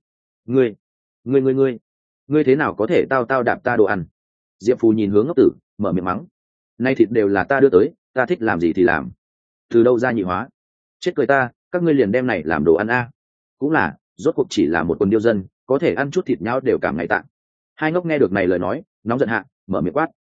"Ngươi thế nào có thể tao đạp ta đồ ăn?" Diệp Phù nhìn hướng ngốc tử, mở miệng mắng: "Nay thịt đều là ta đưa tới, ta thích làm gì thì làm. Từ đâu ra nhị hóa? Chết cười ta, các ngươi liền đem này làm đồ ăn a." Cũng là, rốt cuộc chỉ là một quân điêu dân, có thể ăn chút thịt nhau đều cảm ngày tạng. Hai ngốc nghe được này lời nói, nóng giận hạ, mở miệng quát: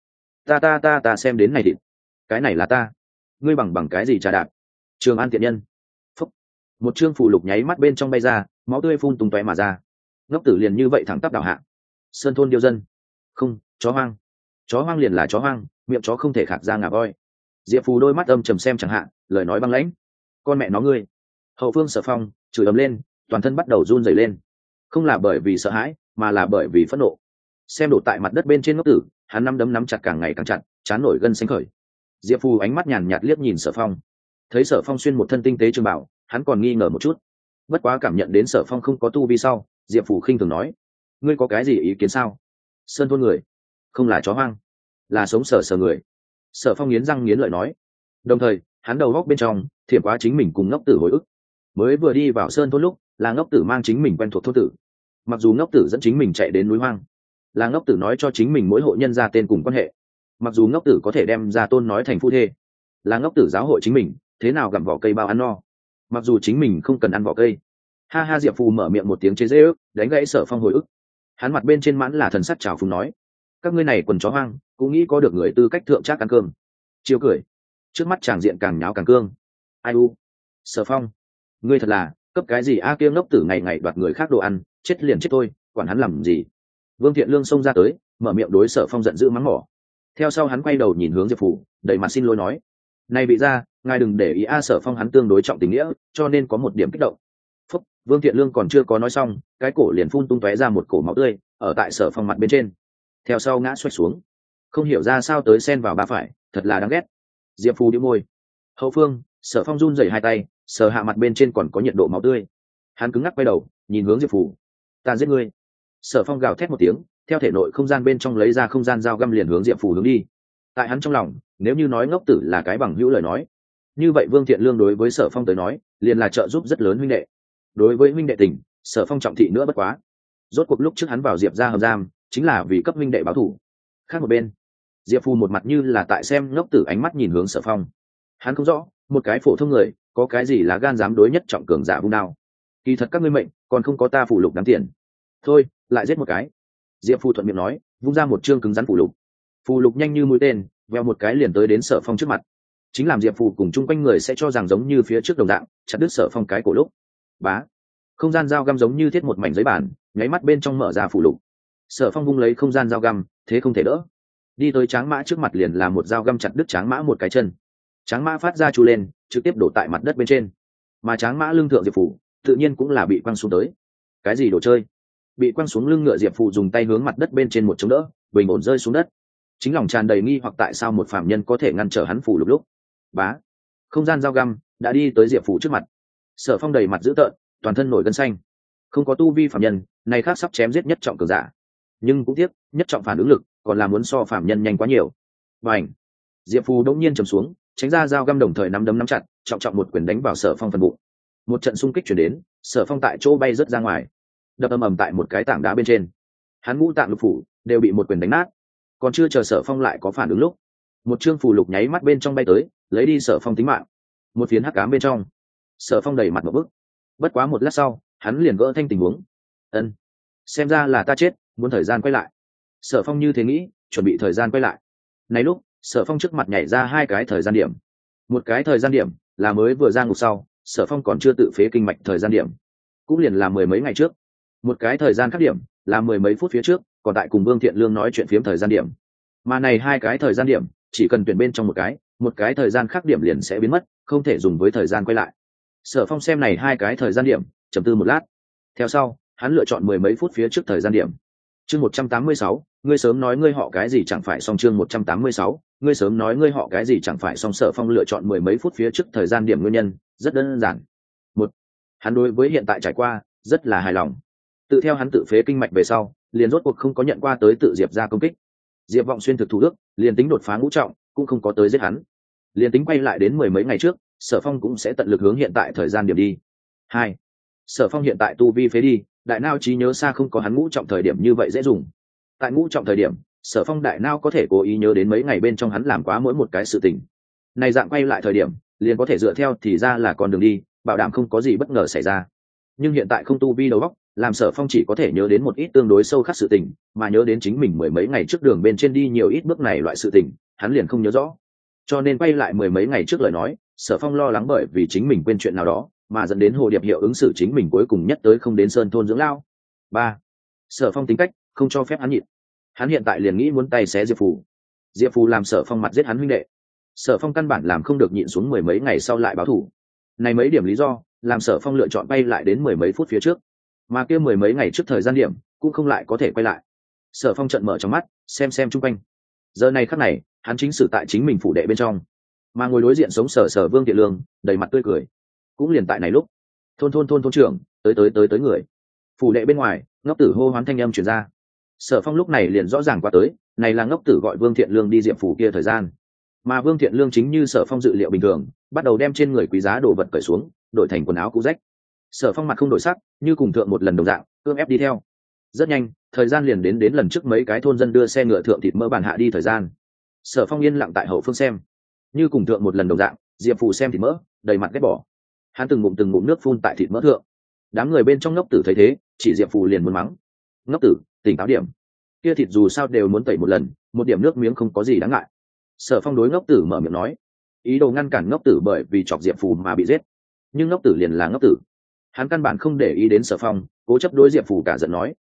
Ta xem đến này thịt, cái này là ta, ngươi bằng cái gì trà đạp? Trường An tiện nhân." Phúc. Một chương phù lục nháy mắt bên trong bay ra, máu tươi phun tung tóe mà ra. Ngốc tử liền như vậy thẳng tắp đảo hạ. Sơn thôn điêu dân, không, chó hoang liền là chó hoang, miệng chó không thể khạc ra ngà voi. Diệp Phù đôi mắt âm trầm xem chẳng hạn, lời nói băng lãnh: "Con mẹ nó ngươi." Hậu phương Sở Phong chửi ầm lên, toàn thân bắt đầu run rẩy lên, không là bởi vì sợ hãi, mà là bởi vì phẫn nộ. Xem đổ tại mặt đất bên trên ngốc tử, hắn nắm chặt càng ngày càng chặt, chán nổi gân xanh khởi. Diệp Phù ánh mắt nhàn nhạt liếc nhìn Sở Phong, thấy Sở Phong xuyên một thân tinh tế trường bảo, hắn còn nghi ngờ một chút. Bất quá cảm nhận đến Sở Phong không có tu vi sau, Diệp Phù khinh thường nói: "Ngươi có cái gì ý kiến sao? Sơn thôn người không là chó hoang, là sống sờ người." Sở Phong nghiến răng nghiến lợi nói, đồng thời hắn đầu góc bên trong thiểm quá chính mình cùng ngốc tử hồi ức. Mới vừa đi vào sơn thôn lúc, là ngốc tử mang chính mình quen thuộc thôn tử. Mặc dù ngốc tử dẫn chính mình chạy đến núi hoang, là ngốc tử nói cho chính mình mỗi hộ nhân ra tên cùng quan hệ. Mặc dù ngốc tử có thể đem ra tôn nói thành phu thê, là ngốc tử giáo hội chính mình thế nào gặm vỏ cây bao ăn no. Mặc dù chính mình không cần ăn vỏ cây. Ha ha, Diệp Phù mở miệng một tiếng chế giễu ức, đánh gãy Sở Phong hồi ức. Hắn mặt bên trên mãn là thần sắc trào phúng nói: "Các ngươi này quần chó hoang, cũng nghĩ có được người tư cách thượng trác ăn cơm." Chiêu cười, trước mắt tràng diện càng nháo càng cương. Ai u, Sở Phong, ngươi thật là cấp cái gì a, kia ngốc tử ngày ngày đoạt người khác đồ ăn, chết liền chết thôi, quản hắn làm gì. Vương Thiện Lương xông ra tới, mở miệng đối Sở Phong giận dữ mắng mỏ. Theo sau hắn quay đầu nhìn hướng Diệp Phù, đầy mặt xin lỗi nói: "Này bị ra, ngài đừng để ý a." Sở Phong hắn tương đối trọng tình nghĩa, cho nên có một điểm kích động. Phúc, Vương Thiện Lương còn chưa có nói xong, cái cổ liền phun tung tóe ra một cổ máu tươi, ở tại Sở Phong mặt bên trên. Theo sau ngã xoay xuống, không hiểu ra sao tới xen vào ba phải, thật là đáng ghét. Diệp Phù nhíu môi. Hậu phương, Sở Phong run rẩy hai tay, sờ hạ mặt bên trên còn có nhiệt độ máu tươi. Hắn cứng ngắc quay đầu, nhìn hướng Diệp Phù. "Ta giết ngươi." Sở Phong gào thét một tiếng, theo thể nội không gian bên trong lấy ra không gian dao găm liền hướng Diệp Phù hướng đi. Tại hắn trong lòng, nếu như nói ngốc tử là cái bằng hữu lời nói, như vậy Vương Thiện Lương đối với Sở Phong tới nói, liền là trợ giúp rất lớn huynh đệ. Đối với huynh đệ tình, Sở Phong trọng thị nữa bất quá. Rốt cuộc lúc trước hắn vào Diệp gia hầm giam, chính là vì cấp huynh đệ báo thù. Khác một bên, Diệp Phù một mặt như là tại xem ngốc tử ánh mắt nhìn hướng Sở Phong. Hắn không rõ, một cái phổ thông người, có cái gì là gan dám đối nhất trọng cường giả vung đao. Kỳ thật các ngươi mệnh, còn không có ta phụ lục đáng tiền. Thôi, lại giết một cái. Diệp Phù thuận miệng nói, vung ra một chương cứng rắn phụ lục. Phù lục nhanh như mũi tên, veo một cái liền tới đến Sở Phong trước mặt. Chính làm Diệp Phù cùng chung quanh người sẽ cho rằng giống như phía trước đồng dạng, chặt đứt Sở Phong cái cổ lúc. Bá. Không gian dao găm giống như thiết một mảnh giấy bản, nháy mắt bên trong mở ra phù lục. Sở Phong vung lấy không gian dao găm, thế không thể đỡ. Đi tới Tráng Mã trước mặt liền là một dao găm chặt đứt Tráng Mã một cái chân. Tráng Mã phát ra chu lên, trực tiếp đổ tại mặt đất bên trên. Mà Tráng Mã lưng thượng Diệp Phù, tự nhiên cũng là bị quăng xuống tới. Cái gì đồ chơi? Bị quăng xuống lưng ngựa Diệp Phù dùng tay hướng mặt đất bên trên một chống đỡ, bình ổn rơi xuống đất. Chính lòng tràn đầy nghi hoặc tại sao một phàm nhân có thể ngăn trở hắn phù lục lúc. Bá. Không gian dao găm đã đi tới Diệp Phù trước mặt. Sở Phong đầy mặt dữ tợn, toàn thân nổi gân xanh. Không có tu vi phàm nhân, này khác sắp chém giết nhất trọng cường giả. Nhưng cũng tiếc, nhất trọng phản ứng lực, còn là muốn so phàm nhân nhanh quá nhiều. Bành. Diệp Phù đống nhiên trầm xuống, tránh ra dao găm đồng thời nắm đấm nắm chặt, trọng trọng một quyền đánh vào Sở Phong phần bụng. Một trận xung kích chuyển đến, Sở Phong tại chỗ bay rớt ra ngoài, đập ầm ầm tại một cái tảng đá bên trên. Hắn ngũ tạng lục phủ đều bị một quyền đánh nát. Còn chưa chờ Sở Phong lại có phản ứng lúc, một chương phù lục nháy mắt bên trong bay tới, lấy đi Sở Phong tính mạng. Một phiến hắc ám bên trong, Sở Phong đầy mặt một bức. Bất quá một lát sau, hắn liền gỡ thanh tình huống. Ân, xem ra là ta chết, muốn thời gian quay lại. Sở Phong như thế nghĩ, chuẩn bị thời gian quay lại. Này lúc, Sở Phong trước mặt nhảy ra hai cái thời gian điểm. Một cái thời gian điểm là mới vừa ra ngục sau, Sở Phong còn chưa tự phế kinh mạch thời gian điểm, cũng liền là mười mấy ngày trước. Một cái thời gian khác điểm là mười mấy phút phía trước, còn tại cùng Vương Thiện Lương nói chuyện phiếm thời gian điểm. Mà này hai cái thời gian điểm, chỉ cần tuyển bên trong một cái thời gian khác điểm liền sẽ biến mất, không thể dùng với thời gian quay lại. Sở Phong xem này hai cái thời gian điểm, trầm tư một lát. Theo sau, hắn lựa chọn mười mấy phút phía trước thời gian điểm. Chương 186, ngươi sớm nói ngươi họ cái gì chẳng phải xong. Chương 186, ngươi sớm nói ngươi họ cái gì chẳng phải xong. Sở Phong lựa chọn mười mấy phút phía trước thời gian điểm nguyên nhân rất đơn giản. Một, hắn đối với hiện tại trải qua rất là hài lòng. Tự theo hắn tự phế kinh mạch về sau, liền rốt cuộc không có nhận qua tới tự Diệp ra công kích. Diệp Vọng Xuyên thực thủ đức, liền tính đột phá ngũ trọng, cũng không có tới giết hắn. Liền tính quay lại đến mười mấy ngày trước, Sở Phong cũng sẽ tận lực hướng hiện tại thời gian điểm đi. Hai, Sở Phong hiện tại tu vi phế đi, đại não trí nhớ xa không có hắn ngũ trọng thời điểm như vậy dễ dùng. Tại ngũ trọng thời điểm, Sở Phong đại não có thể cố ý nhớ đến mấy ngày bên trong hắn làm quá mỗi một cái sự tình. Này dạng quay lại thời điểm, liền có thể dựa theo thì ra là con đường đi, bảo đảm không có gì bất ngờ xảy ra. Nhưng hiện tại không tu vi đầu óc, làm Sở Phong chỉ có thể nhớ đến một ít tương đối sâu khắc sự tình, mà nhớ đến chính mình mười mấy ngày trước đường bên trên đi nhiều ít bước này loại sự tình, hắn liền không nhớ rõ. Cho nên quay lại mười mấy ngày trước lời nói, Sở Phong lo lắng bởi vì chính mình quên chuyện nào đó, mà dẫn đến hồ điệp hiệu ứng xử chính mình cuối cùng nhất tới không đến sơn thôn dưỡng lao. Ba, Sở Phong tính cách không cho phép hắn nhịn, hắn hiện tại liền nghĩ muốn tay xé Diệp Phù. Diệp Phù làm Sở Phong mặt giết hắn huynh đệ, Sở Phong căn bản làm không được nhịn xuống mười mấy ngày sau lại báo thù. Này mấy điểm lý do làm Sở Phong lựa chọn bay lại đến mười mấy phút phía trước, mà kia mười mấy ngày trước thời gian điểm cũng không lại có thể quay lại. Sở Phong trợn mở trong mắt xem chung quanh. Giờ này khắc này hắn chính xử tại chính mình phủ đệ bên trong, mà ngồi đối diện sống Sở Vương Tiện Lương đầy mặt tươi cười. Cũng liền tại này lúc, thôn trưởng tới người. Phủ đệ bên ngoài ngốc tử hô hoán thanh âm truyền ra. Sở Phong lúc này liền rõ ràng qua tới, này là ngốc tử gọi Vương Thiện Lương đi diệm phủ kia thời gian. Mà Vương Thiện Lương chính như Sở Phong dự liệu bình thường, bắt đầu đem trên người quý giá đồ vật cởi xuống, đổi thành quần áo cũ rách. Sở Phong mặt không đổi sắc, như cùng thượng một lần đồng dạng, cưỡng ép đi theo. Rất nhanh, thời gian liền đến lần trước mấy cái thôn dân đưa xe ngựa thượng thịt mỡ bàn hạ đi thời gian. Sở Phong yên lặng tại hậu phương xem, như cùng thượng một lần đồng dạng, Diệp Phù xem thịt mỡ, đầy mặt ghét bỏ. Hắn từng ngụm nước phun tại thịt mỡ thượng. Đám người bên trong ngốc tử thấy thế, chỉ Diệp Phù liền muốn mắng. Ngốc tử, tỉnh táo điểm. Kia thịt dù sao đều muốn tẩy một lần, một điểm nước miếng không có gì đáng ngại. Sở Phong đối ngốc tử mở miệng nói, ý đồ ngăn cản ngốc tử bởi vì chọc Diệp Phù mà bị giết. Nhưng ngốc tử liền là ngốc tử, hắn căn bản không để ý đến Sở Phong, cố chấp đối Diệp Phù cả giận nói,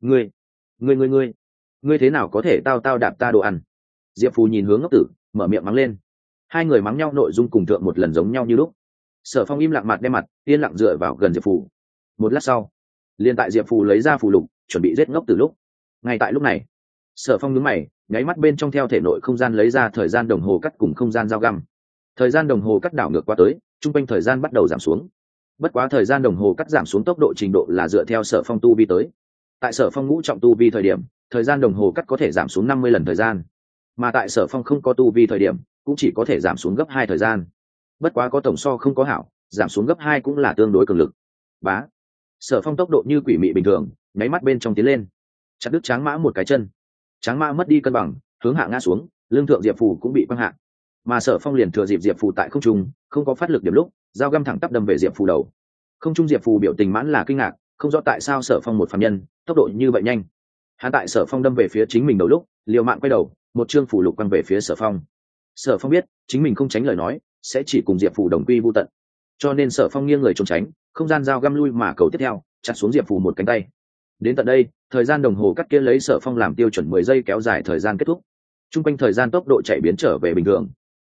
ngươi thế nào có thể tao đạp ta đồ ăn? Diệp Phù nhìn hướng ngốc tử, mở miệng mắng lên. Hai người mắng nhau nội dung cùng thượng một lần giống nhau như lúc. Sở Phong im lặng mặt đem mặt, yên lặng dựa vào gần Diệp Phù. Một lát sau, liền tại Diệp Phù lấy ra phù lục, chuẩn bị giết ngốc tử lúc, ngay tại lúc này, Sở Phong nhướng mày, nháy mắt bên trong theo thể nội không gian lấy ra thời gian đồng hồ cắt cùng không gian dao găm. Thời gian đồng hồ cắt đảo ngược qua tới, trung quanh thời gian bắt đầu giảm xuống. Bất quá thời gian đồng hồ cắt giảm xuống tốc độ trình độ là dựa theo Sở Phong tu vi tới. Tại Sở Phong ngũ trọng tu vi thời điểm, thời gian đồng hồ cắt có thể giảm xuống 50 lần thời gian, mà tại Sở Phong không có tu vi thời điểm, cũng chỉ có thể giảm xuống gấp 2 thời gian. Bất quá có tổng so không có hảo, giảm xuống gấp 2 cũng là tương đối cường lực. Bá, Sở Phong tốc độ như quỷ mị bình thường, nháy mắt bên trong tiến lên, chặt đứt Tráng Mã một cái chân. Tráng Mã mất đi cân bằng, hướng hạ ngã xuống, lưng thượng Diệp Phù cũng bị quăng hạ. Mà Sở Phong liền thừa dịp Diệp Phù tại không trung không có phát lực điểm lúc, dao găm thẳng tắp đâm về Diệp Phù đầu. Không trung Diệp Phù biểu tình mãn là kinh ngạc, không rõ tại sao Sở Phong một phàm nhân tốc độ như vậy nhanh. Hắn tại Sở Phong đâm về phía chính mình đầu lúc, liều mạng quay đầu, một chương phù lục quăng về phía Sở Phong. Sở Phong biết chính mình không tránh lời nói sẽ chỉ cùng Diệp Phù đồng quy vu tận, cho nên Sở Phong nghiêng người trốn tránh, không gian dao găm lui mà cầu tiếp theo chặt xuống Diệp Phù một cánh tay. Đến tận đây, thời gian đồng hồ cắt kia lấy Sở Phong làm tiêu chuẩn 10 giây kéo dài thời gian kết thúc. Trung quanh thời gian tốc độ chạy biến trở về bình thường.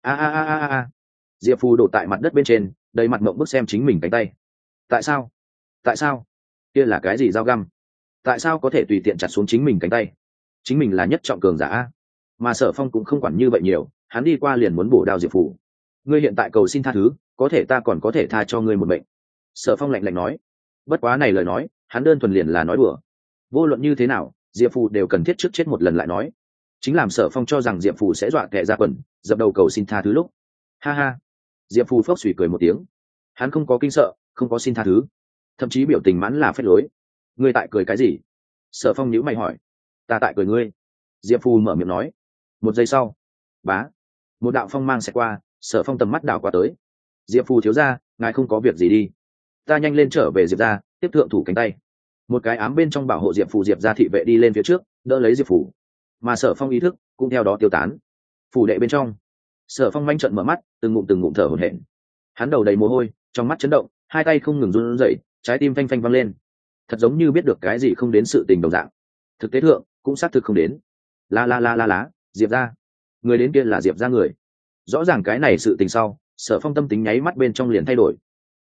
A. Diệp Phù đổ tại mặt đất bên trên, đầy mặt ngậm bức xem chính mình cánh tay. Tại sao? Kia là cái gì dao găm? Tại sao có thể tùy tiện chặt xuống chính mình cánh tay? Chính mình là nhất trọng cường giả a. Mà Sở Phong cũng không quản như vậy nhiều, hắn đi qua liền muốn bổ đao Diệp Phù. Ngươi hiện tại cầu xin tha thứ, có thể ta còn có thể tha cho ngươi một mệnh. Sở Phong lạnh lạnh nói. Bất quá này lời nói, hắn đơn thuần liền là nói đùa. Vô luận như thế nào, Diệp Phù đều cần thiết trước chết một lần lại nói. Chính làm Sở Phong cho rằng Diệp Phù sẽ dọa kẻ ra quần, dập đầu cầu xin tha thứ lúc. Ha ha. Diệp Phù phốc xùy cười một tiếng. Hắn không có kinh sợ, không có xin tha thứ, thậm chí biểu tình mãn là phép lối. Ngươi tại cười cái gì? Sở Phong nhíu mày hỏi. Ta tại cười ngươi. Diệp Phù mở miệng nói. Một giây sau, bá, một đạo phong mang sẽ qua, Sở Phong tầm mắt đảo qua tới. Diệp Phù thiếu gia, ngài không có việc gì đi, ta nhanh lên trở về Diệp gia, tiếp thượng thủ cánh tay. Một cái ám bên trong bảo hộ Diệp Phù Diệp gia thị vệ đi lên phía trước, đỡ lấy Diệp Phù, mà Sở Phong ý thức cũng theo đó tiêu tán. Phủ đệ bên trong, Sở Phong manh trận mở mắt, từng ngụm thở hổn hển. Hắn đầu đầy mồ hôi, trong mắt chấn động, hai tay không ngừng run rẩy, trái tim phanh phanh vang lên, thật giống như biết được cái gì không đến sự tình đồng dạng. Thực tế thượng cũng xác thực không đến. La, Diệp gia, người đến kia là Diệp gia người. Rõ ràng cái này sự tình sau, Sở Phong tâm tính nháy mắt bên trong liền thay đổi.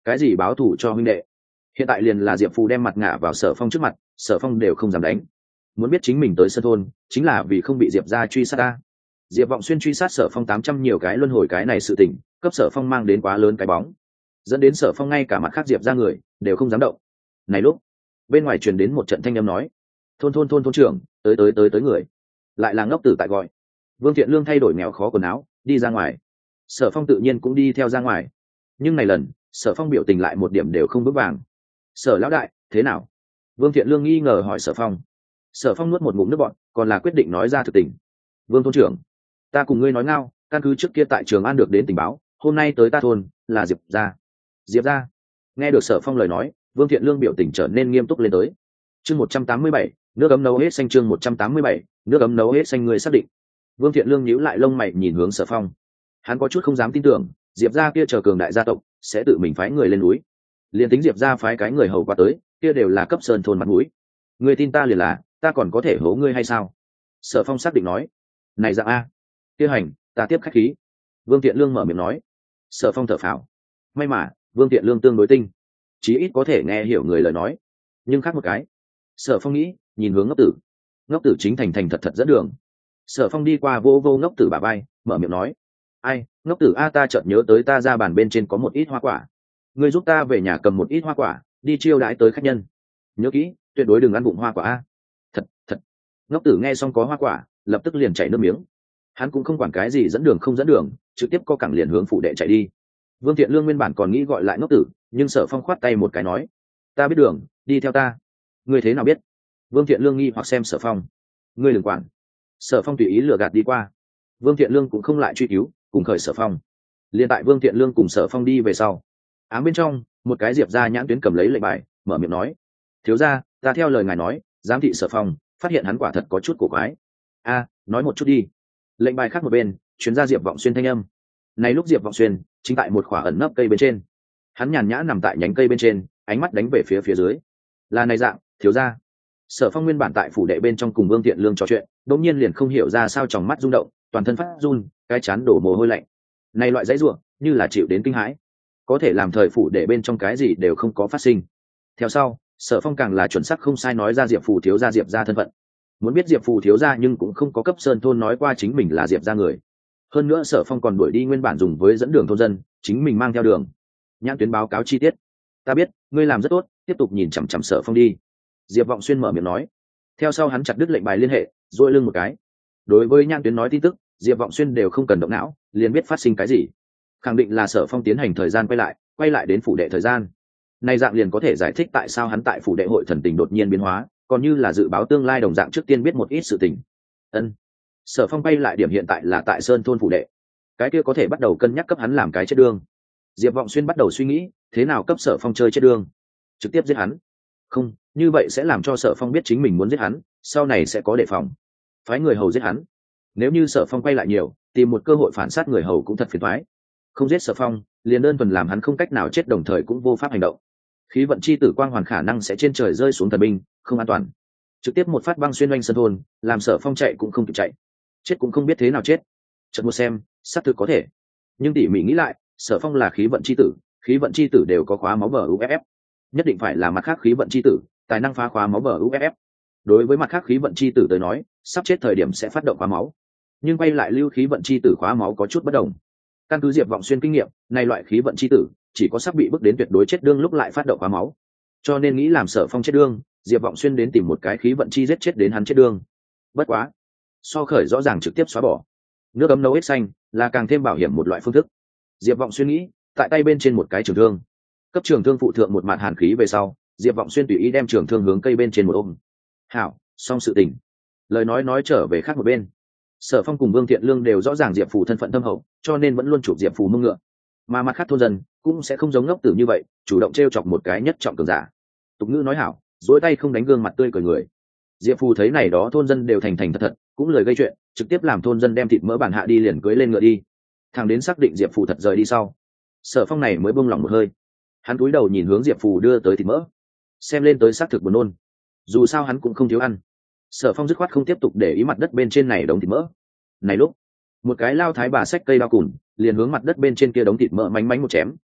cái gì báo thù cho huynh đệ? Hiện tại liền là Diệp Phù đem mặt ngã vào Sở Phong trước mặt, Sở Phong đều không dám đánh. Muốn biết chính mình tới sân thôn chính là vì không bị Diệp gia truy sát ta. Diệp Vọng Xuyên truy sát Sở Phong 800 nhiều cái luân hồi cái này sự tình, cấp Sở Phong mang đến quá lớn cái bóng, dẫn đến Sở Phong ngay cả mặt khác Diệp gia người đều không dám động. Này lúc, bên ngoài truyền đến một trận thanh âm nói: "Thôn trưởng, tới người." Lại là Ngốc Tử tại gọi. Vương Thiện Lương thay đổi nghèo khó quần áo, đi ra ngoài. Sở Phong tự nhiên cũng đi theo ra ngoài. Nhưng này lần, Sở Phong biểu tình lại một điểm đều không vững vàng. "Sở lão đại, thế nào?" Vương Thiện Lương nghi ngờ hỏi Sở Phong. Sở Phong nuốt một ngụm nước bọt, còn là quyết định nói ra thực tình. "Vương thôn trưởng, ta cùng ngươi nói ngao, căn cứ trước kia tại Trường An được đến tình báo, hôm nay tới ta thôn là Diệp gia." Diệp gia? Nghe được Sở Phong lời nói, Vương Thiện Lương biểu tình trở nên nghiêm túc lên tới. Chương 187, nước ấm nấu hết xanh. Chương 187, nước ấm nấu hết xanh. Người xác định? Vương Thiện Lương nhíu lại lông mày nhìn hướng Sở Phong. Hắn có chút không dám tin tưởng, Diệp gia kia chờ cường đại gia tộc sẽ tự mình phái người lên núi. Liền tính Diệp gia phái cái người hầu qua tới, kia đều là cấp sơn thôn mặt mũi. Ngươi tin ta liền là, ta còn có thể hố ngươi hay sao? Sở Phong xác định nói. Này dạng a, kia hành, ta tiếp khách khí. Vương Thiện Lương mở miệng nói. Sở Phong thở phào. May mà Vương Thiện Lương tương đối tinh, chí ít có thể nghe hiểu người lời nói. Nhưng khác một cái, Sở Phong nghĩ, nhìn hướng Ngốc Tử. Ngốc Tử chính thành thật dẫn đường. Sở Phong đi qua vô Ngốc Tử bả vai, mở miệng nói: "Ai, Ngốc Tử a, ta chợt nhớ tới ta ra bàn bên trên có một ít hoa quả, ngươi giúp ta về nhà cầm một ít hoa quả, đi chiêu đãi tới khách nhân. Nhớ kỹ, tuyệt đối đừng ăn bụng hoa quả a." Thật. Ngốc Tử nghe xong có hoa quả, lập tức liền chảy nước miếng. Hắn cũng không quản cái gì dẫn đường không dẫn đường, trực tiếp co cẳng liền hướng phủ đệ chạy đi. Vương Thiện Lương nguyên bản còn nghĩ gọi lại Ngốc Tử, nhưng Sở Phong khoát tay một cái nói: "Ta biết đường, đi theo ta." "Ngươi thế nào biết?" Vương Thiện Lương nghi hoặc xem Sở Phong. "Ngươi đừng quản." Sở Phong tùy ý lừa gạt đi qua. Vương Thiện Lương cũng không lại truy cứu, cùng khởi Sở Phong. Liên tại Vương Thiện Lương cùng Sở Phong đi về sau, ám bên trong, một cái Diệp gia nhãn tuyến cầm lấy lệnh bài, mở miệng nói: "Thiếu gia, ta theo lời ngài nói, giám thị Sở Phong, phát hiện hắn quả thật có chút cổ quái." "A, nói một chút đi." Lệnh bài khác một bên, chuyến ra Diệp Vọng Xuyên thanh âm. Này lúc Diệp Vọng Xuyên chính tại một khỏa ẩn nấp cây bên trên, hắn nhàn nhã nằm tại nhánh cây bên trên, ánh mắt đánh về phía dưới. "Là này dạng, thiếu gia." Sở Phong nguyên bản tại phủ đệ bên trong cùng Vương Thiện Lương trò chuyện, đột nhiên liền không hiểu ra sao tròng mắt rung động, toàn thân phát run, cái chán đổ mồ hôi lạnh. Này loại dãy rủa, như là chịu đến kinh hãi, có thể làm thời phủ đệ bên trong cái gì đều không có phát sinh. Theo sau, Sở Phong càng là chuẩn xác không sai nói ra Diệp Phù thiếu gia Diệp gia thân phận. Muốn biết Diệp Phù thiếu gia nhưng cũng không có cấp sơn thôn nói qua chính mình là Diệp gia người. Hơn nữa Sở Phong còn đuổi đi nguyên bản dùng với dẫn đường thôn dân, chính mình mang theo đường. Nhãn tuyến báo cáo chi tiết. "Ta biết, ngươi làm rất tốt, tiếp tục nhìn chằm chằm Sở Phong đi." Diệp Vọng Xuyên mở miệng nói. Theo sau hắn chặt đứt lệnh bài liên hệ, duỗi lưng một cái. Đối với nhãn tuyến nói tin tức, Diệp Vọng Xuyên đều không cần động não, liền biết phát sinh cái gì. Khẳng định là Sở Phong tiến hành thời gian quay lại đến phủ đệ thời gian. Này dạng liền có thể giải thích tại sao hắn tại phủ đệ hội thần tình đột nhiên biến hóa, còn như là dự báo tương lai đồng dạng trước tiên biết một ít sự tình. Ân. Sở Phong bay lại điểm hiện tại là tại Sơn thôn phủ đệ. Cái kia có thể bắt đầu cân nhắc cấp hắn làm cái chết đương. Diệp Vọng Xuyên bắt đầu suy nghĩ, thế nào cấp Sở Phong chơi chết đương? Trực tiếp giết hắn? Không, như vậy sẽ làm cho Sở Phong biết chính mình muốn giết hắn, sau này sẽ có đề phòng. Phái người hầu giết hắn. Nếu như Sở Phong quay lại nhiều, tìm một cơ hội phản sát người hầu cũng thật phiền toái. Không giết Sở Phong, liền đơn thuần làm hắn không cách nào chết đồng thời cũng vô pháp hành động. Khí vận chi tử quang hoàn khả năng sẽ trên trời rơi xuống thần binh, không an toàn. Trực tiếp một phát băng xuyên oanh sân thôn, làm Sở Phong chạy cũng không kịp chạy, chết cũng không biết thế nào chết. Chợt một xem, xác thực có thể. Nhưng tỉ mỉ nghĩ lại, Sở Phong là khí vận chi tử, khí vận chi tử đều có khóa máu bờ UFF, nhất định phải là mặt khác khí vận chi tử, tài năng phá khóa máu bờ UFF. Đối với mặt khác khí vận chi tử tới nói, sắp chết thời điểm sẽ phát động khóa máu, nhưng quay lại lưu khí vận chi tử khóa máu có chút bất đồng. Căn cứ Diệp Vọng Xuyên kinh nghiệm, này loại khí vận chi tử chỉ có sắp bị bước đến tuyệt đối chết đương lúc lại phát động khóa máu, cho nên nghĩ làm Sở Phong chết đương, Diệp Vọng Xuyên đến tìm một cái khí vận chi giết chết đến hắn chết đương. Bất quá, so khởi rõ ràng trực tiếp xóa bỏ. Nước ấm nấu hết xanh là càng thêm bảo hiểm một loại phương thức. Diệp Vọng Xuyên nghĩ, tại tay bên trên một cái trường thương, cấp trường thương phụ thượng một mạt hàn khí về sau, Diệp Vọng Xuyên tùy ý đem trường thương hướng cây bên trên một ôm. Hảo, xong sự tình. Lời nói trở về khác một bên. Sở Phong cùng Vương Thiện Lương đều rõ ràng Diệp Phù thân phận thâm hậu, cho nên vẫn luôn chụp Diệp Phù mông ngựa. Mà mặt khác thôn dân cũng sẽ không giống ngốc tử như vậy, chủ động trêu chọc một cái nhất trọng cường giả. Tục ngữ nói hảo, dối tay không đánh gương mặt tươi cười người. Diệp Phù thấy này đó thôn dân đều thành thật, cũng lời gây chuyện, trực tiếp làm thôn dân đem thịt mỡ bản hạ đi liền cưới lên ngựa đi. Thằng đến xác định Diệp Phù thật rời đi sau, Sở Phong này mới buông lỏng một hơi. Hắn cúi đầu nhìn hướng Diệp Phù đưa tới thịt mỡ, xem lên tới xác thực buồn nôn. Dù sao hắn cũng không thiếu ăn. Sở Phong dứt khoát không tiếp tục để ý mặt đất bên trên này đống thịt mỡ. Này lúc, một cái lao thái bà xách cây đao cùn, liền hướng mặt đất bên trên kia đống thịt mỡ mánh một chém.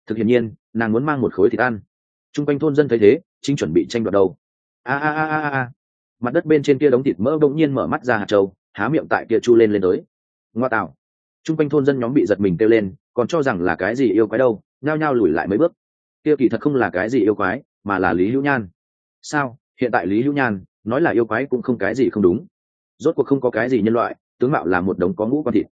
Thực hiện nhiên nàng muốn mang một khối thịt ăn. Trung quanh thôn dân thấy thế chính chuẩn bị tranh đoạt đầu. A. Mặt đất bên trên kia đống thịt mỡ bỗng nhiên mở mắt ra hạt trâu, há miệng tại kia chu lên tới. Ngoa tạo. Trung quanh thôn dân nhóm bị giật mình kêu lên, còn cho rằng là cái gì yêu quái đâu, nhao nhao lùi lại mấy bước. Kia kỳ thật không là cái gì yêu quái, mà là Lý Hữu Nhan. Sao hiện tại Lý Hữu Nhan nói là yêu quái cũng không cái gì không đúng. Rốt cuộc không có cái gì nhân loại, tướng mạo là một đống có ngũ quan thịt.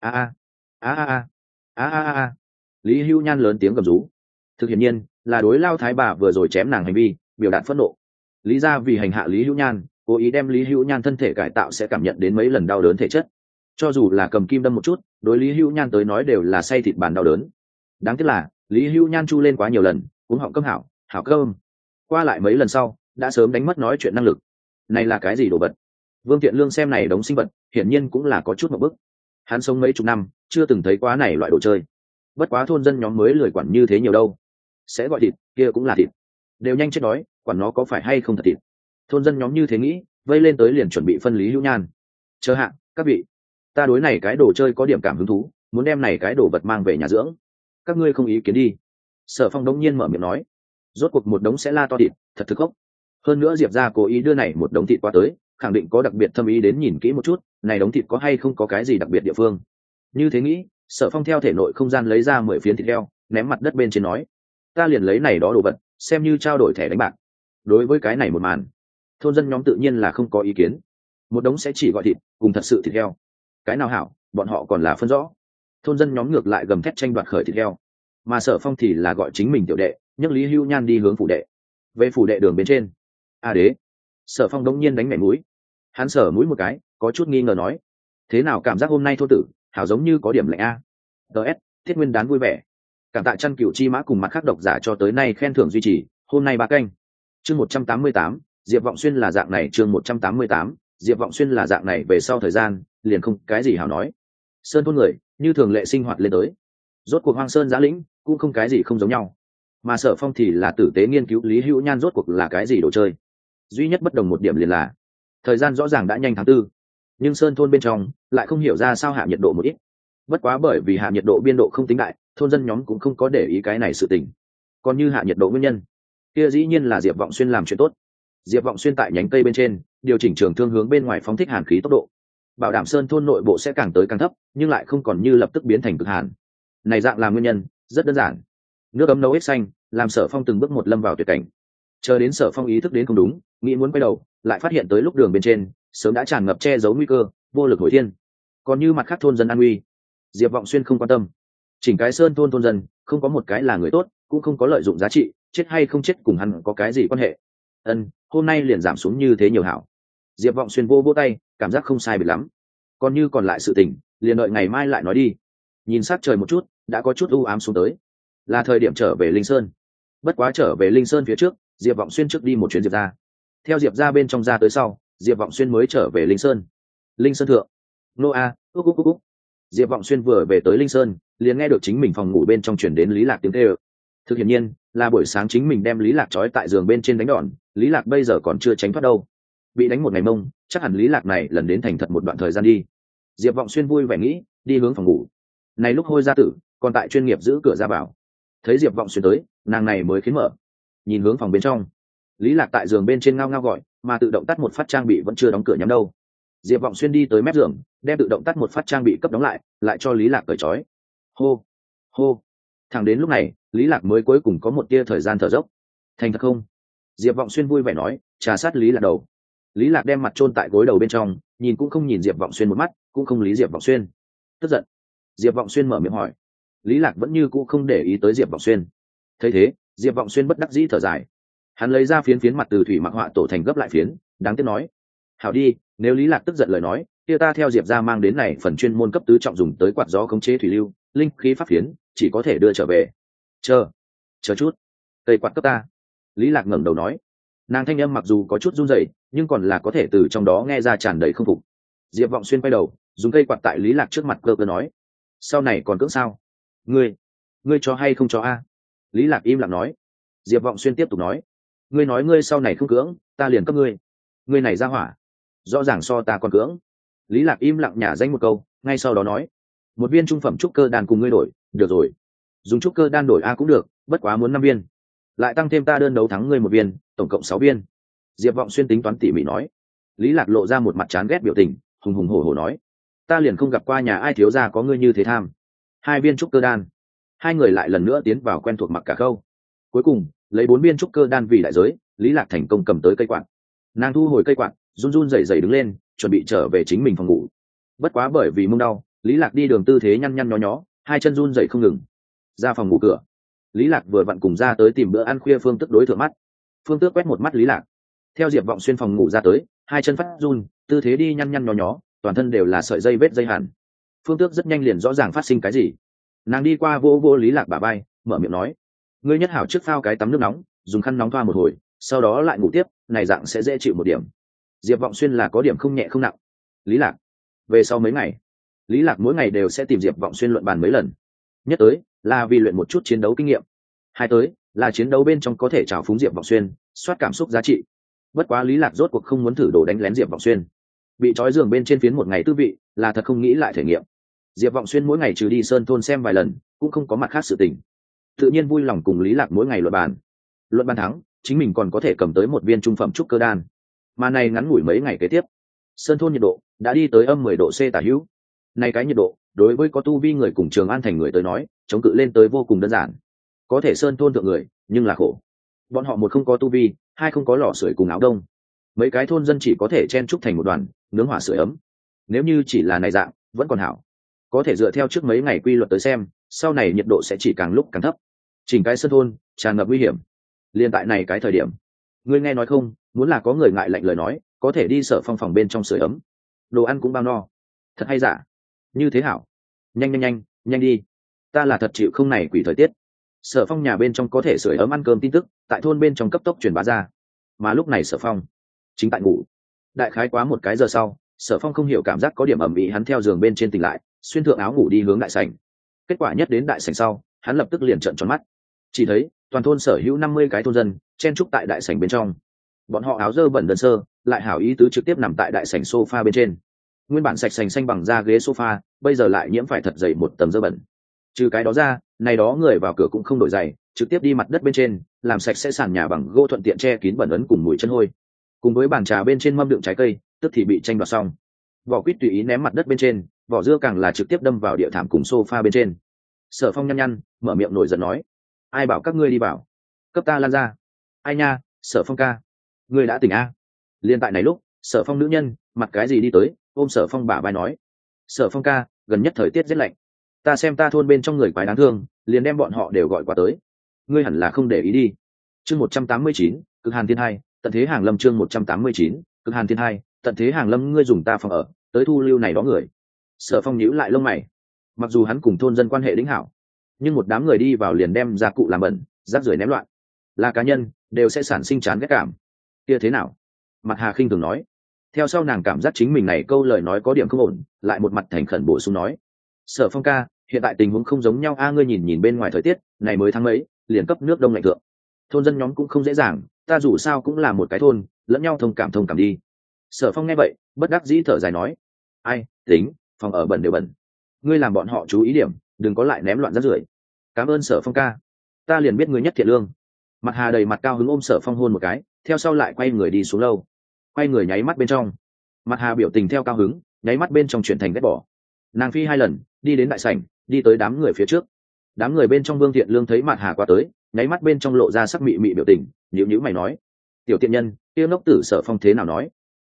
A. Lý Hữu Nhan lớn tiếng gầm rú. Thực hiện nhiên là đối Lao Thái bà vừa rồi chém nàng hành vi biểu đạt phẫn nộ. Lý ra vì hành hạ Lý Hữu Nhan, cố ý đem Lý Hữu Nhan thân thể cải tạo sẽ cảm nhận đến mấy lần đau đớn thể chất. Cho dù là cầm kim đâm một chút, đối Lý Hữu Nhan tới nói đều là say thịt bàn đau đớn. Đáng tiếc là Lý Hữu Nhan chu lên quá nhiều lần, cũng họng cơm hảo cơm. Qua lại mấy lần sau đã sớm đánh mất nói chuyện năng lực. Này là cái gì đồ vật? Vương Tiện Lương xem này đống sinh vật hiển nhiên cũng là có chút một bức. Hắn sống mấy chục năm chưa từng thấy quá này loại đồ chơi. Bất quá thôn dân nhóm mới lười quản như thế nhiều đâu. Sẽ gọi thịt kia cũng là thịt, đều nhanh chết đói, quản nó có phải hay không thật thịt. Thôn dân nhóm như thế nghĩ, vây lên tới liền chuẩn bị phân Lý Hữu Nhan. Chờ hạ các vị, ta đối này cái đồ chơi có điểm cảm hứng thú, muốn đem này cái đồ vật mang về nhà dưỡng, các ngươi không ý kiến đi. Sở Phong đống nhiên mở miệng nói. Rốt cuộc một đống sẽ la to thịt thật thực khốc. Hơn nữa Diệp ra cố ý đưa này một đống thịt qua tới, khẳng định có đặc biệt thâm ý đến nhìn kỹ một chút này đống thịt có hay không có cái gì đặc biệt địa phương. Như thế nghĩ, Sở Phong theo thể nội không gian lấy ra 10 phiến thịt heo, ném mặt đất bên trên nói, ta liền lấy này đó đồ vật xem như trao đổi thẻ đánh bạc. Đối với cái này một màn, thôn dân nhóm tự nhiên là không có ý kiến. Một đống sẽ chỉ gọi thịt cùng thật sự thịt heo, cái nào hảo bọn họ còn là phân rõ. Thôn dân nhóm ngược lại gầm thét tranh đoạt khởi thịt heo, mà Sở Phong thì là gọi chính mình tiểu đệ nhấc Lý Hữu Nhan đi hướng phủ đệ. Về phủ đệ đường bên trên, đế. Sở Phong đống nhiên đánh mẻ mũi. Hắn sở mũi một cái, có chút nghi ngờ nói, thế nào cảm giác hôm nay thôn tử hảo giống như có điểm lạnh a. DS, Thiết Nguyên Đán vui vẻ. Cảm tạ Chăn Cừu Chi Mã cùng mặt khác độc giả cho tới nay khen thưởng duy trì, hôm nay 3 kênh. Chương 188, Diệp Vọng Xuyên là dạng này, chương 188, Diệp Vọng Xuyên là dạng này, về sau thời gian, liền không cái gì hảo nói. Sơn thôn người, như thường lệ sinh hoạt lên tới. Rốt cuộc Hoang Sơn Giã Lĩnh, cũng không cái gì không giống nhau. Mà Sở Phong thì là tử tế nghiên cứu Lý Hữu Nhan rốt cuộc là cái gì đồ chơi. Duy nhất bất đồng một điểm liền là, thời gian rõ ràng đã nhanh tháng 4, nhưng Sơn thôn bên trong lại không hiểu ra sao hạ nhiệt độ một ít. Bất quá bởi vì hạ nhiệt độ biên độ không tính đại, thôn dân nhóm cũng không có để ý cái này sự tình. Còn như hạ nhiệt độ nguyên nhân, kia dĩ nhiên là Diệp Vọng Xuyên làm chuyện tốt. Diệp Vọng Xuyên tại nhánh cây bên trên điều chỉnh trường thương hướng bên ngoài phóng thích hàn khí tốc độ, bảo đảm Sơn thôn nội bộ sẽ càng tới càng thấp, nhưng lại không còn như lập tức biến thành cực hàn. Này dạng là nguyên nhân rất đơn giản. Nước ấm nấu hết xanh, làm Sở Phong từng bước một lâm vào tuyệt cảnh. Chờ đến Sở Phong ý thức đến không đúng, nghĩ muốn quay đầu, lại phát hiện tới lúc đường bên trên sớm đã tràn ngập che giấu nguy cơ, vô lực hồi thiên. Còn như mặt khác thôn dân an nguy, Diệp Vọng Xuyên không quan tâm. Chỉnh cái Sơn thôn thôn dân không có một cái là người tốt, cũng không có lợi dụng giá trị, chết hay không chết cùng hắn có cái gì quan hệ. Hôm nay liền giảm xuống như thế nhiều hảo. Diệp Vọng Xuyên vô tay, cảm giác không sai biệt lắm. Còn như còn lại sự tình, liền đợi ngày mai lại nói đi. Nhìn sát trời một chút, đã có chút u ám xuống tới, là thời điểm trở về Linh Sơn. Bất quá trở về Linh Sơn phía trước, Diệp Vọng Xuyên trước đi một chuyến Diệp ra. Theo Diệp ra bên trong ra tới sau, Diệp Vọng Xuyên mới trở về Linh Sơn. Linh Sơn thượng, nô a, úc. Diệp Vọng Xuyên vừa về tới Linh Sơn, liền nghe được chính mình phòng ngủ bên trong truyền đến Lý Lạc tiếng kêu. Thực hiện nhiên là buổi sáng chính mình đem Lý Lạc trói tại giường bên trên đánh đòn, Lý Lạc bây giờ còn chưa tránh thoát đâu. Bị đánh một ngày mông, chắc hẳn Lý Lạc này lần đến thành thật một đoạn thời gian đi. Diệp Vọng Xuyên vui vẻ nghĩ, đi hướng phòng ngủ. Này lúc Hôi gia tử còn tại chuyên nghiệp giữ cửa ra vào, thấy Diệp Vọng Xuyên tới, nàng này mới khiến mở. Nhìn hướng phòng bên trong, Lý Lạc tại giường bên trên ngao ngao gọi, mà tự động tắt một phát trang bị vẫn chưa đóng cửa nhắm đâu. Diệp Vọng Xuyên đi tới mép giường, đem tự động tắt một phát trang bị cấp đóng lại cho Lý Lạc cởi trói. Hô. Thẳng đến lúc này, Lý Lạc mới cuối cùng có một tia thời gian thở dốc. Thành thật không? Diệp Vọng Xuyên vui vẻ nói, trà sát Lý Lạc đầu. Lý Lạc đem mặt chôn tại gối đầu bên trong, nhìn cũng không nhìn Diệp Vọng Xuyên một mắt, cũng không lý Diệp Vọng Xuyên. Tức giận. Diệp Vọng Xuyên mở miệng hỏi. Lý Lạc vẫn như cũ không để ý tới Diệp Vọng Xuyên. Thấy thế, Diệp Vọng Xuyên bất đắc dĩ thở dài. Hắn lấy ra phiến mặt từ thủy mặc họa tổ thành gấp lại phiến, đáng tiếc nói, hảo đi, nếu Lý Lạc tức giận lời nói, kia ta theo Diệp ra mang đến này phần chuyên môn cấp tứ trọng dùng tới quạt gió khống chế thủy lưu, linh khí pháp phiến, chỉ có thể đưa trở về. Chờ chút, cây quạt cấp ta. Lý Lạc ngẩng đầu nói. Nàng thanh âm mặc dù có chút run rẩy, nhưng còn là có thể từ trong đó nghe ra tràn đầy không phục. Diệp Vọng Xuyên quay đầu, dùng cây quạt tại Lý Lạc trước mặt cơ nói, sau này còn cưỡng sao? Ngươi cho hay không cho a? Lý Lạc im lặng nói. Diệp Vọng Xuyên tiếp tục nói, ngươi nói ngươi sau này không cưỡng, ta liền cấp ngươi. Ngươi này ra hỏa, rõ ràng so ta còn cưỡng. Lý Lạc im lặng nhả danh một câu, ngay sau đó nói, một viên trung phẩm trúc cơ đan cùng ngươi đổi, được rồi. dùng trúc cơ đan đổi a cũng được, bất quá muốn 5 viên, lại tăng thêm ta đơn đấu thắng ngươi 1 viên, tổng cộng 6 viên. Diệp Vọng Xuyên tính toán tỉ mỉ nói. Lý Lạc lộ ra một mặt chán ghét biểu tình, hùng hùng hổ hổ nói, ta liền không gặp qua nhà ai thiếu gia có ngươi như thế tham. 2 viên trúc cơ đan. Hai người lại lần nữa tiến vào quen thuộc mặc cả khâu. Cuối cùng lấy 4 viên trúc cơ đan vì đại giới, Lý Lạc thành công cầm tới cây quạt. Nàng thu hồi cây quạt, run run rẩy rẩy đứng lên, chuẩn bị trở về chính mình phòng ngủ. Bất quá bởi vì mông đau, Lý Lạc đi đường tư thế nhăn nhăn nhó nhó, hai chân run rẩy không ngừng. Ra phòng ngủ cửa, Lý Lạc vừa vặn cùng ra tới tìm bữa ăn khuya Phương Tước đối thượng mắt. Phương Tước quét một mắt Lý Lạc, theo Diệp Vọng Xuyên phòng ngủ ra tới, hai chân phát run, tư thế đi nhăn nhăn nhó nhó, toàn thân đều là sợi dây vết dây hằn. Phương Tước rất nhanh liền rõ ràng phát sinh cái gì. Nàng đi qua vô vô Lý Lạc bả vai, mở miệng nói, ngươi nhất hảo trước phao cái tắm nước nóng, dùng khăn nóng thoa một hồi, sau đó lại ngủ tiếp, này dạng sẽ dễ chịu một điểm. Diệp Vọng Xuyên là có điểm không nhẹ không nặng. Lý Lạc về sau mấy ngày, Lý Lạc mỗi ngày đều sẽ tìm Diệp Vọng Xuyên luận bàn mấy lần. Nhất tới là vì luyện một chút chiến đấu kinh nghiệm, hai tới là chiến đấu bên trong có thể trào phúng Diệp Vọng Xuyên, soát cảm xúc giá trị. Bất quá Lý Lạc rốt cuộc không muốn thử đồ đánh lén Diệp Vọng Xuyên, bị trói giường bên trên phiến một ngày tư vị là thật không nghĩ lại thể nghiệm. Diệp Vọng Xuyên mỗi ngày trừ đi sơn thôn xem vài lần, cũng không có mặt khác sự tình, tự nhiên vui lòng cùng Lý Lạc mỗi ngày luận bàn thắng, chính mình còn có thể cầm tới 1 viên trung phẩm trúc cơ đan. Mà này ngắn ngủi mấy ngày kế tiếp, sơn thôn nhiệt độ đã đi tới âm 10 độ C tả hữu. Này cái nhiệt độ đối với có tu vi người cùng Trường An thành người tới nói, chống cự lên tới vô cùng đơn giản. Có thể sơn thôn thượng người, nhưng là khổ. Bọn họ một không có tu vi, hai không có lò sưởi cùng áo đông. Mấy cái thôn dân chỉ có thể chen chúc thành một đoàn, nướng hỏa sưởi ấm. Nếu như chỉ là này dạng, vẫn còn hảo. Có thể dựa theo trước mấy ngày quy luật tới xem, sau này nhiệt độ sẽ chỉ càng lúc càng thấp. Chỉnh cái sơn thôn tràn ngập nguy hiểm. Liên tại này cái thời điểm, ngươi nghe nói không, muốn là có người ngại lạnh lời nói, có thể đi Sở Phong phòng bên trong sưởi ấm, đồ ăn cũng bao no. Thật hay giả? Như thế hảo. Nhanh đi. Ta là thật chịu không này quỷ thời tiết. Sở Phong nhà bên trong có thể sưởi ấm ăn cơm tin tức, tại thôn bên trong cấp tốc truyền bá ra. Mà lúc này Sở Phong chính tại ngủ. Đại khái quá 1 cái giờ sau, Sở Phong không hiểu cảm giác có điểm ẩm ĩ, hắn theo giường bên trên tỉnh lại, xuyên thượng áo ngủ đi hướng đại sảnh. Kết quả nhất đến đại sảnh sau, hắn lập tức liền trợn tròn mắt. Chỉ thấy toàn thôn sở hữu 50 cái thôn dân chen trúc tại đại sảnh bên trong. Bọn họ áo dơ bẩn đơn sơ, lại hảo ý tứ trực tiếp nằm tại đại sảnh sofa bên trên. Nguyên bản sạch sành xanh bằng da ghế sofa, bây giờ lại nhiễm phải thật dày một tầng dơ bẩn. Trừ cái đó ra, này đó người vào cửa cũng không đổi giày, trực tiếp đi mặt đất bên trên, làm sạch sẽ sàn nhà bằng gỗ thuận tiện che kín bẩn ấn cùng mùi chân hôi. Cùng với bàn trà bên trên mâm đựng trái cây, tức thì bị tranh đoạt xong. Vỏ quýt tùy ý ném mặt đất bên trên, vỏ dưa càng là trực tiếp đâm vào địa thảm cùng sofa bên trên. Sở Phong nhăn nhăn, mở miệng nổi giận nói, ai bảo các ngươi đi vào, cấp ta lan ra. Ai nha, Sở Phong ca, ngươi đã tỉnh a? Liên tại này lúc, Sở Phong nữ nhân mặt cái gì đi tới, ôm Sở Phong bả vai nói, Sở Phong ca, gần nhất thời tiết rất lạnh, ta xem ta thôn bên trong người quái đáng thương, liền đem bọn họ đều gọi qua tới, ngươi hẳn là không để ý đi. Chương 189, Cực Hàn Thiên Hai, Tận Thế Hàng Lâm. Chương 189, Cực Hàn Thiên Hai, Tận Thế Hàng Lâm. Ngươi dùng ta phòng ở tới thu lưu này đó người. Sở Phong nhíu lại lông mày, mặc dù hắn cùng thôn dân quan hệ đính hảo, nhưng một đám người đi vào liền đem gia cụ làm bẩn, rác rưởi ném loạn, là cá nhân đều sẽ sản sinh chán ghét cảm. Kia thế nào? Mặt Hà khinh thường nói. Theo sau nàng cảm giác chính mình này câu lời nói có điểm không ổn, lại một mặt thành khẩn bổ sung nói, Sở Phong ca, hiện tại tình huống không giống nhau a, ngươi nhìn bên ngoài thời tiết này mới tháng mấy, liền cấp nước đông lạnh thượng, thôn dân nhóm cũng không dễ dàng, ta dù sao cũng là một cái thôn, lẫn nhau thông cảm đi. Sở Phong nghe vậy bất đắc dĩ thở dài nói, ai tính, phòng ở bẩn đều bẩn, ngươi làm bọn họ chú ý điểm, đừng có lại ném loạn rác rưởi. Cảm ơn Sở Phong ca, ta liền biết ngươi nhất thiện lương. Mặt Hà đầy mặt cao hứng ôm Sở Phong hôn một cái, theo sau lại quay người đi xuống lâu. Quay người nháy mắt bên trong, Mặt Hà biểu tình theo cao hứng, nháy mắt bên trong chuyển thành ghét bỏ. Nàng phi 2 lần đi đến đại sảnh, đi tới đám người phía trước. Đám người bên trong Vương Thiện Lương thấy Mặt Hà qua tới, nháy mắt bên trong lộ ra sắc mị mị biểu tình, nhíu mày nói, tiểu tiện nhân, tiêu ngốc tử Sở Phong thế nào nói,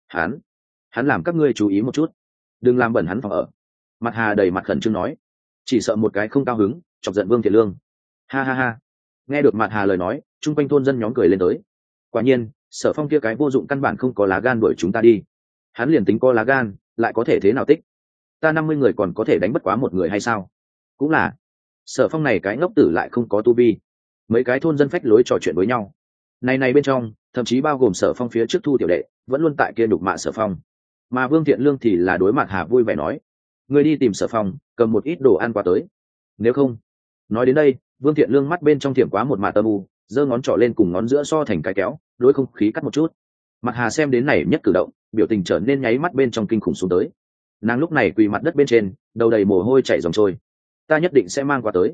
hắn làm các ngươi chú ý một chút, đừng làm bẩn hắn phòng ở. Mặt Hà đầy mặt khẩn trương nói, chỉ sợ một cái không cao hứng chọc giận Vương Thiện Lương. Ha ha ha. Nghe được Mặt Hà lời nói, chung quanh thôn dân nhóm cười lên tới. Quả nhiên, Sở Phong kia cái vô dụng căn bản không có lá gan đuổi chúng ta đi. Hắn liền tính có lá gan, lại có thể thế nào tích? Ta 50 người còn có thể đánh bất quá một người hay sao? Cũng là, Sở Phong này cái ngốc tử lại không có tu vi. Mấy cái thôn dân phách lối trò chuyện với nhau. Này bên trong, thậm chí bao gồm Sở Phong phía trước Thu tiểu đệ, vẫn luôn tại kia nhục mạ Sở Phong. Mà Vương Thiện Lương thì là đối Mặt Hà vui vẻ nói, người đi tìm Sở Phong, cầm một ít đồ ăn qua tới. Nếu không. Nói đến đây, Vương Thiện Lương mắt bên trong thiểm quá một mạ tơ u, giơ ngón trỏ lên cùng ngón giữa so thành cái kéo, đối không khí cắt một chút. Mặt Hà xem đến này nhất cử động, biểu tình trở nên nháy mắt bên trong kinh khủng xuống tới. Nàng lúc này quỳ mặt đất bên trên, đầu đầy mồ hôi chảy ròng trôi. Ta nhất định sẽ mang qua tới.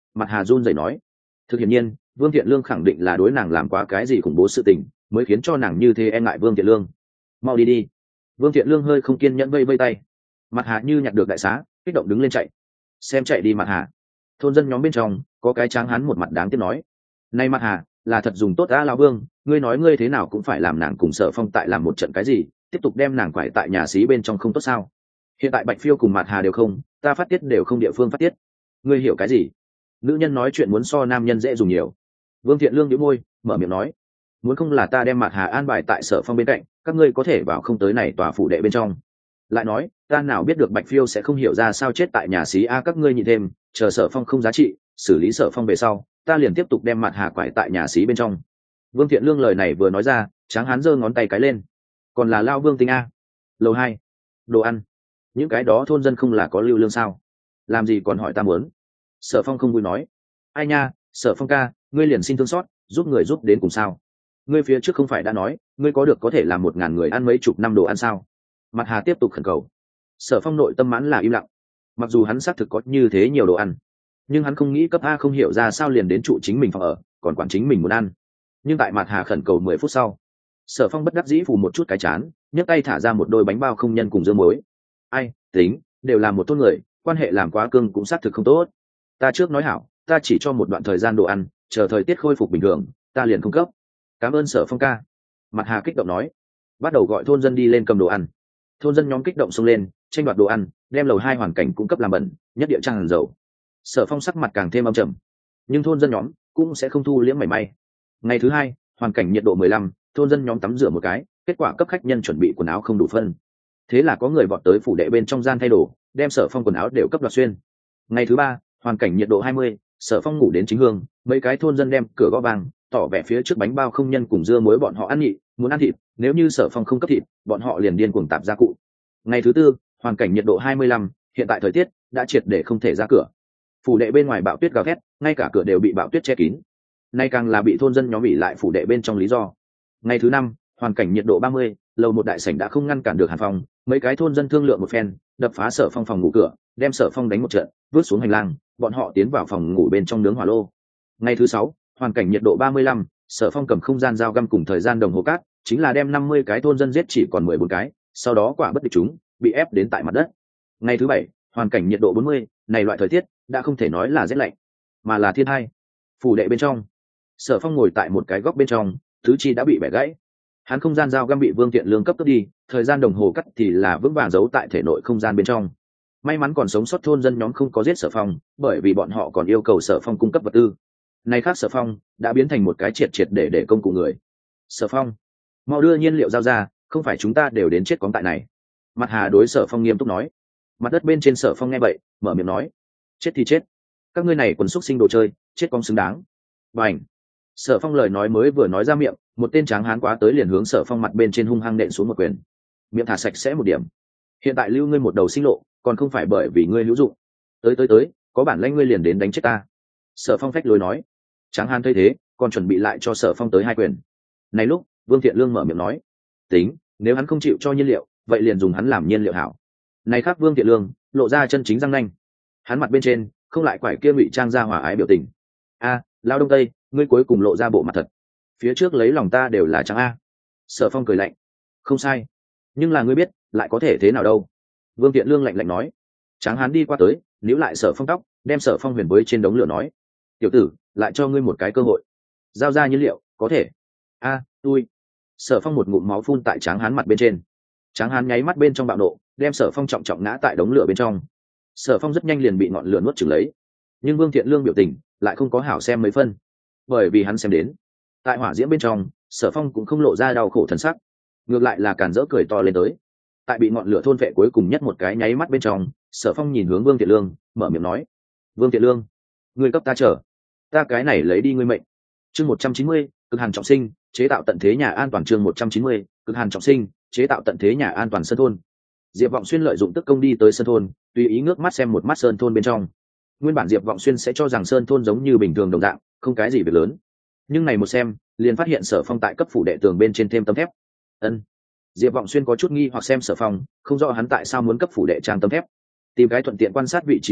Mặt Hà run rẩy nói. Thực hiện nhiên Vương Thiện Lương khẳng định là đối nàng làm quá cái gì khủng bố sự tình mới khiến cho nàng như thế e ngại Vương Thiện Lương. Mau đi đi. Vương Thiện Lương hơi không kiên nhẫn vây vây tay. Mặt Hà như nhặt được đại xá, kích động đứng lên chạy. Xem chạy đi Mặt Hà. Thôn dân nhóm bên trong có cái tráng hán một mặt đáng tiếc nói, này Mặt Hà là thật dùng tốt đã lão Vương, ngươi nói ngươi thế nào cũng phải làm nàng cùng Sở Phong tại làm một trận cái gì, tiếp tục đem nàng quải tại nhà xí bên trong không tốt sao? Hiện tại Bạch Phiêu cùng Mặt Hà đều không, ta phát tiết đều không địa phương phát tiết. Ngươi hiểu cái gì? Nữ nhân nói chuyện muốn so nam nhân dễ dùng nhiều. Vương Thiện Lương nhíu môi, mở miệng nói, muốn không là ta đem Mặt Hà an bài tại Sở Phong bên cạnh, các ngươi có thể vào không tới này tòa phủ đệ bên trong. Lại nói, ta nào biết được Bạch Phiêu sẽ không hiểu ra sao chết tại nhà xí a, các ngươi nhịn thêm, chờ Sở Phong không giá trị, xử lý Sở Phong về sau, ta liền tiếp tục đem Mặt Hà quải tại nhà xí bên trong. Vương Thiện Lương lời này vừa nói ra, tráng hán giơ ngón tay cái lên, còn là lao Vương tinh a. Lầu 2, đồ ăn. Những cái đó thôn dân không là có lưu lương sao? Làm gì còn hỏi ta muốn? Sở Phong không vui nói, ai nha, Sở Phong ca, ngươi liền xin thương xót, giúp người giúp đến cùng sao? Ngươi phía trước không phải đã nói, ngươi có được có thể làm 1000 người ăn mấy chục năm đồ ăn sao? Mặt Hà tiếp tục khẩn cầu. Sở Phong nội tâm mãn là im lặng. Mặc dù hắn xác thực có như thế nhiều đồ ăn, nhưng hắn không nghĩ cấp A không hiểu ra sao liền đến trụ chính mình phòng ở, còn quản chính mình muốn ăn. Nhưng tại Mặt Hà khẩn cầu 10 phút sau, Sở Phong bất đắc dĩ phù một chút cái chán, nhấc tay thả ra một đôi bánh bao không nhân cùng dưa muối. Ai, tính, đều là một thôn người, quan hệ làm quá cương cũng xác thực không tốt. Ta trước nói hảo, ta chỉ cho một đoạn thời gian đồ ăn, chờ thời tiết khôi phục bình thường, ta liền cung cấp. Cảm ơn Sở Phong ca. Mặt Hà kích động nói, bắt đầu gọi thôn dân đi lên cầm đồ ăn. Thôn dân nhóm kích động xông lên, tranh đoạt đồ ăn, đem lầu 2 hoàn cảnh cung cấp làm bẩn, nhất địa trang hàn dầu. Sở Phong sắc mặt càng thêm âm trầm, nhưng thôn dân nhóm cũng sẽ không thu liễm mảy may. Ngày thứ 2, hoàn cảnh nhiệt độ 15, thôn dân nhóm tắm rửa một cái, kết quả cấp khách nhân chuẩn bị quần áo không đủ phân. Thế là có người vọt tới phủ đệ bên trong gian thay đồ, đem Sở Phong quần áo đều cấp đoạt xuyên. Ngày thứ 3, hoàn cảnh nhiệt độ 20, Sở Phong ngủ đến chính hương, mấy cái thôn dân đem cửa gõ vàng, tỏ vẻ phía trước bánh bao không nhân cùng dưa muối bọn họ ăn nhị, muốn ăn thịt, nếu như Sở Phong không cấp thịt, bọn họ liền điên cuồng tạp gia cụ. Ngày thứ 4, hoàn cảnh nhiệt độ 25, hiện tại thời tiết đã triệt để không thể ra cửa. Phủ đệ bên ngoài bão tuyết gào thét, ngay cả cửa đều bị bão tuyết che kín. Nay càng là bị thôn dân nhóm bị lại phủ đệ bên trong lý do. Ngày thứ 5, hoàn cảnh nhiệt độ 30, lầu một đại sảnh đã không ngăn cản được Hàn Phong, mấy cái thôn dân thương lượng một phen, đập phá Sở Phong phòng ngủ cửa, đem Sở Phong đánh một trận, vứt xuống hành lang, bọn họ tiến vào phòng ngủ bên trong nướng hỏa lô. Ngày thứ 6, hoàn cảnh nhiệt độ 35, Sở Phong cầm không gian dao găm cùng thời gian đồng hồ cát, chính là đem 50 cái thôn dân giết chỉ còn 14 cái, sau đó quả bất địch chúng, bị ép đến tại mặt đất. Ngày thứ 7, hoàn cảnh nhiệt độ 40, này loại thời tiết đã không thể nói là rét lạnh, mà là thiên hai. Phủ đệ bên trong, Sở Phong ngồi tại một cái góc bên trong, tứ chi đã bị bẻ gãy. Hắn không gian dao găm bị Vương Thiện Lương cấp đi, thời gian đồng hồ cắt thì là vững vàng giấu tại thể nội không gian bên trong. May mắn còn sống sót thôn dân nhóm không có giết Sở Phong, bởi vì bọn họ còn yêu cầu Sở Phong cung cấp vật tư. Nay khác Sở Phong đã biến thành một cái triệt để công cụ người. Sở Phong, mau đưa nhiên liệu giao ra, không phải chúng ta đều đến chết cóng tại này. Mặt Hà đối Sở Phong nghiêm túc nói. Mặt đất bên trên Sở Phong nghe vậy, mở miệng nói, chết thì chết, các ngươi này quần xúc sinh đồ chơi, chết cóng xứng đáng. Bành. Sở Phong lời nói mới vừa nói ra miệng, một tên tráng hán quá tới liền hướng Sở Phong mặt bên trên hung hăng nện xuống một quyền. Miệng thả sạch sẽ một điểm. Hiện tại lưu ngươi một đầu sinh lộ, còn không phải bởi vì ngươi hữu dụng. Tới, có bản lĩnh ngươi liền đến đánh chết ta. Sở Phong phách lối nói. Tráng hán thấy thế, còn chuẩn bị lại cho Sở Phong tới 2 quyền. Này lúc, Vương Thiện Lương mở miệng nói, tính, nếu hắn không chịu cho nhiên liệu, vậy liền dùng hắn làm nhiên liệu hảo. Này khác Vương Thiện Lương lộ ra chân chính răng nanh. Hắn mặt bên trên không lại quải kia ngụy trang ra hòa ái biểu tình. A, lao đông tây, ngươi cuối cùng lộ ra bộ mặt thật. Phía trước lấy lòng ta đều là trắng a. Sở Phong cười lạnh. Không sai, nhưng là ngươi biết lại có thể thế nào đâu. Vương Thiện Lương lạnh lạnh nói. Tráng hán đi qua tới, níu lại Sở Phong tóc, đem Sở Phong huyền với trên đống lửa nói, tiểu tử, lại cho ngươi một cái cơ hội, giao ra nhiên liệu có thể. A, tôi. Sở Phong một ngụm máu phun tại tráng hán mặt bên trên. Tráng hán nháy mắt bên trong bạo nộ, đem Sở Phong trọng trọng ngã tại đống lửa bên trong. Sở Phong rất nhanh liền bị ngọn lửa nuốt chửng lấy, nhưng Vương Thiện Lương biểu tình lại không có hảo xem mấy phân, bởi vì hắn xem đến tại hỏa diễm bên trong, Sở Phong cũng không lộ ra đau khổ thần sắc, ngược lại là càn rỡ cười to lên tới. Tại bị ngọn lửa thôn vệ cuối cùng nhất một cái nháy mắt bên trong, Sở Phong nhìn hướng Vương Thiện Lương, mở miệng nói, Vương Thiện Lương, ngươi cấp ta chờ, ta cái này lấy đi ngươi mệnh. Chương 190, cực hàn trọng sinh, chế tạo tận thế nhà an toàn. Chương 190, cực hàn trọng sinh, chế tạo tận thế nhà an toàn sơn thôn. Diệp Vọng Xuyên lợi dụng tức công đi tới sơn thôn, tùy ý ngước mắt xem một mắt sơn thôn bên trong. Nguyên bản Diệp Vọng Xuyên sẽ cho rằng sơn thôn giống như bình thường đồng dạng, không cái gì việc lớn. Nhưng này một xem, liền phát hiện Sở Phong tại cấp phủ đệ tường bên trên thêm tấm thép. Ân. Diệp Vọng Xuyên có chút nghi hoặc xem Sở Phong, không rõ hắn tại sao muốn cấp phủ đệ trang tấm thép. Tìm cái thuận tiện quan sát vị trí sau,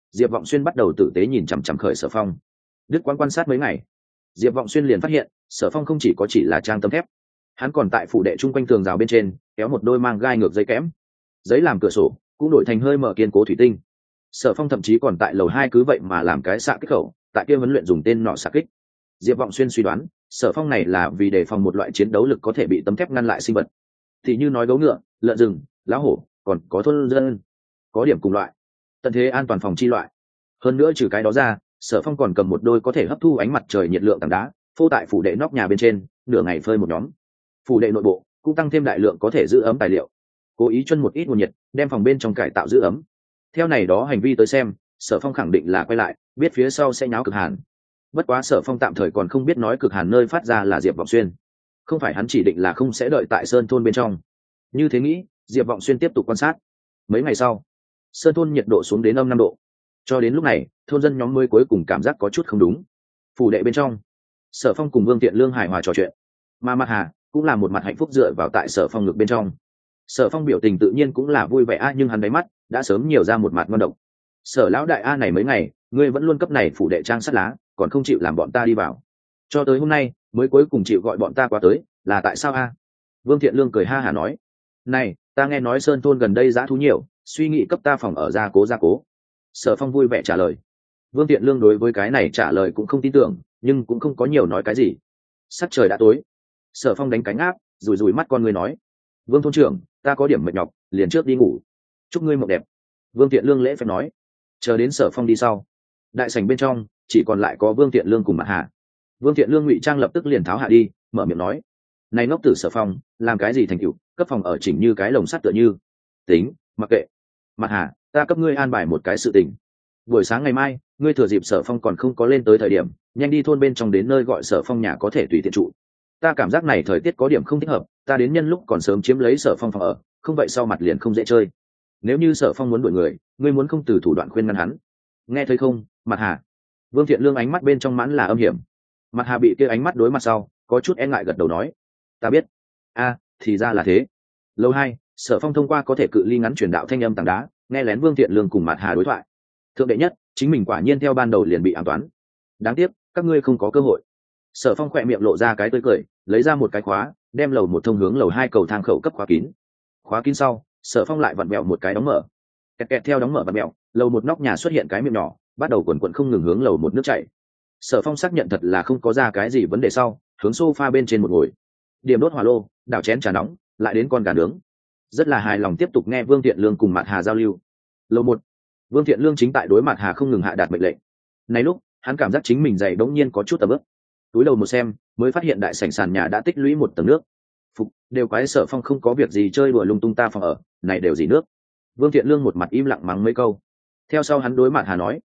Diệp Vọng Xuyên bắt đầu tử tế nhìn chằm chằm Khởi Sở Phong. Đức Quang quan sát mấy ngày, Diệp Vọng Xuyên liền phát hiện Sở Phong không chỉ có chỉ là trang tấm thép, hắn còn tại phủ đệ chung quanh tường rào bên trên kéo một đôi mang gai ngược dây kẽm, giấy làm cửa sổ cũng đổi thành hơi mở kiên cố thủy tinh. Sở Phong thậm chí còn tại lầu 2 cứ vậy mà làm cái xạ kích khẩu, tại kia huấn luyện dùng tên nọ xạ kích. Diệp Vọng Xuyên suy đoán Sở Phong này là vì đề phòng một loại chiến đấu lực có thể bị tấm thép ngăn lại sinh vật, thì như nói gấu ngựa, lợn rừng, lá hổ, còn có thôn dân, có điểm cùng loại, tận thế an toàn phòng chi loại. Hơn nữa trừ cái đó ra, Sở Phong còn cầm một đôi có thể hấp thu ánh mặt trời nhiệt lượng tảng đá phô tại phủ đệ nóc nhà bên trên, nửa ngày phơi một nhóm. Phủ đệ nội bộ cũng tăng thêm đại lượng có thể giữ ấm tài liệu, cố ý chôn một ít nguồn nhiệt đem phòng bên trong cải tạo giữ ấm. Theo này đó hành vi tới xem, Sở Phong khẳng định là quay lại, biết phía sau sẽ nháo cực hàn. Bất quá Sở Phong tạm thời còn không biết nói cực hàn nơi phát ra là Diệp Vọng Xuyên, không phải hắn chỉ định là không sẽ đợi tại sơn thôn bên trong. Như thế nghĩ, Diệp Vọng Xuyên tiếp tục quan sát. Mấy ngày sau, sơn thôn nhiệt độ xuống đến âm 5 độ. Cho đến lúc này, thôn dân nhóm mới cuối cùng cảm giác có chút không đúng. Phủ đệ bên trong, Sở Phong cùng Vương Tiện Lương hài hòa trò chuyện, mà Mạc Hà cũng là một mặt hạnh phúc dựa vào tại Sở Phong ngực bên trong. Sở Phong biểu tình tự nhiên cũng là vui vẻ nhưng hắn đáy mắt đã sớm nhiều ra một mặt ngon độc. Sở lão đại a này mấy ngày, ngươi vẫn luôn cấp này phủ đệ trang sắt lá, còn không chịu làm bọn ta đi vào. Cho tới hôm nay, mới cuối cùng chịu gọi bọn ta qua tới, là tại sao a? Vương Thiện Lương cười ha hả nói, này, ta nghe nói sơn thôn gần đây dã thú nhiều, suy nghĩ cấp ta phòng ở gia cố. Sở Phong vui vẻ trả lời. Vương Thiện Lương đối với cái này trả lời cũng không tin tưởng, nhưng cũng không có nhiều nói cái gì. Sắc trời đã tối, Sở Phong đánh cánh áp, rủi mắt con người nói, Vương thôn trưởng, ta có điểm mệt nhọc, liền trước đi ngủ. Chúc ngươi mộng đẹp. Vương Thiện Lương lễ phép nói. Chờ đến Sở Phong đi sau, đại sảnh bên trong chỉ còn lại có Vương Thiện Lương cùng Mạc Hà. Vương Thiện Lương ngụy trang lập tức liền tháo hạ đi, mở miệng nói, này ngốc tử Sở Phong, làm cái gì thành tựu, cấp phòng ở chỉnh như cái lồng sắt tựa như. Tính, mặc kệ. Mạc Hà, ta cấp ngươi an bài một cái sự tình. Buổi sáng ngày mai, ngươi thừa dịp Sở Phong còn không có lên tới thời điểm, nhanh đi thôn bên trong đến nơi gọi Sở Phong nhà có thể tùy tiện trụ. Ta cảm giác này thời tiết có điểm không thích hợp, ta đến nhân lúc còn sớm chiếm lấy Sở Phong phòng ở, không vậy sau mặt liền không dễ chơi. Nếu như Sở Phong muốn đuổi người, ngươi muốn không từ thủ đoạn khuyên ngăn hắn. Nghe thấy không, Mạc Hà? Vương Thiện Lương ánh mắt bên trong mãn là âm hiểm. Mạc Hà bị kia ánh mắt đối mặt sau, có chút e ngại gật đầu nói, ta biết. A, thì ra là thế. Lâu 2, Sở Phong thông qua có thể cự ly ngắn truyền đạo thanh âm tảng đá, nghe lén Vương Thiện Lương cùng Mạc Hà đối thoại. Thượng đệ nhất, chính mình quả nhiên theo ban đầu liền bị ám toán. Đáng tiếc, các ngươi không có cơ hội. Sở Phong khỏe miệng lộ ra cái tươi cười, lấy ra một cái khóa, đem lầu 1 thông hướng lầu 2 cầu thang khẩu cấp khóa kín. Khóa kín sau, Sở Phong lại vặn bẹo một cái đóng mở. Kẹt theo đóng mở vặn bẹo, lầu 1 nóc nhà xuất hiện cái miệng nhỏ, bắt đầu quần quần không ngừng hướng lầu 1 nước chảy. Sở Phong xác nhận thật là không có ra cái gì vấn đề sau, hướng sofa bên trên một ngồi, điểm đốt hỏa lô, đảo chén trà nóng, lại đến con gà nướng. Rất là hài lòng tiếp tục nghe Vương Thiện Lương cùng Mạc Hà giao lưu. Lầu 1, Vương Thiện Lương chính tại đối Mạc Hà không ngừng hạ đạt mệnh lệnh. Này lúc, hắn cảm giác chính mình giày đống nhiên có chút tầm ướp. Túi đầu một xem, mới phát hiện đại sảnh sàn nhà đã tích lũy một tầng nước. Phục, đều quái Sở Phong không có việc gì chơi đùa lung tung ta phòng ở, này đều gì nước. Vương Thiện Lương một mặt im lặng mắng mấy câu. Theo sau hắn đối Mạc Hà nói,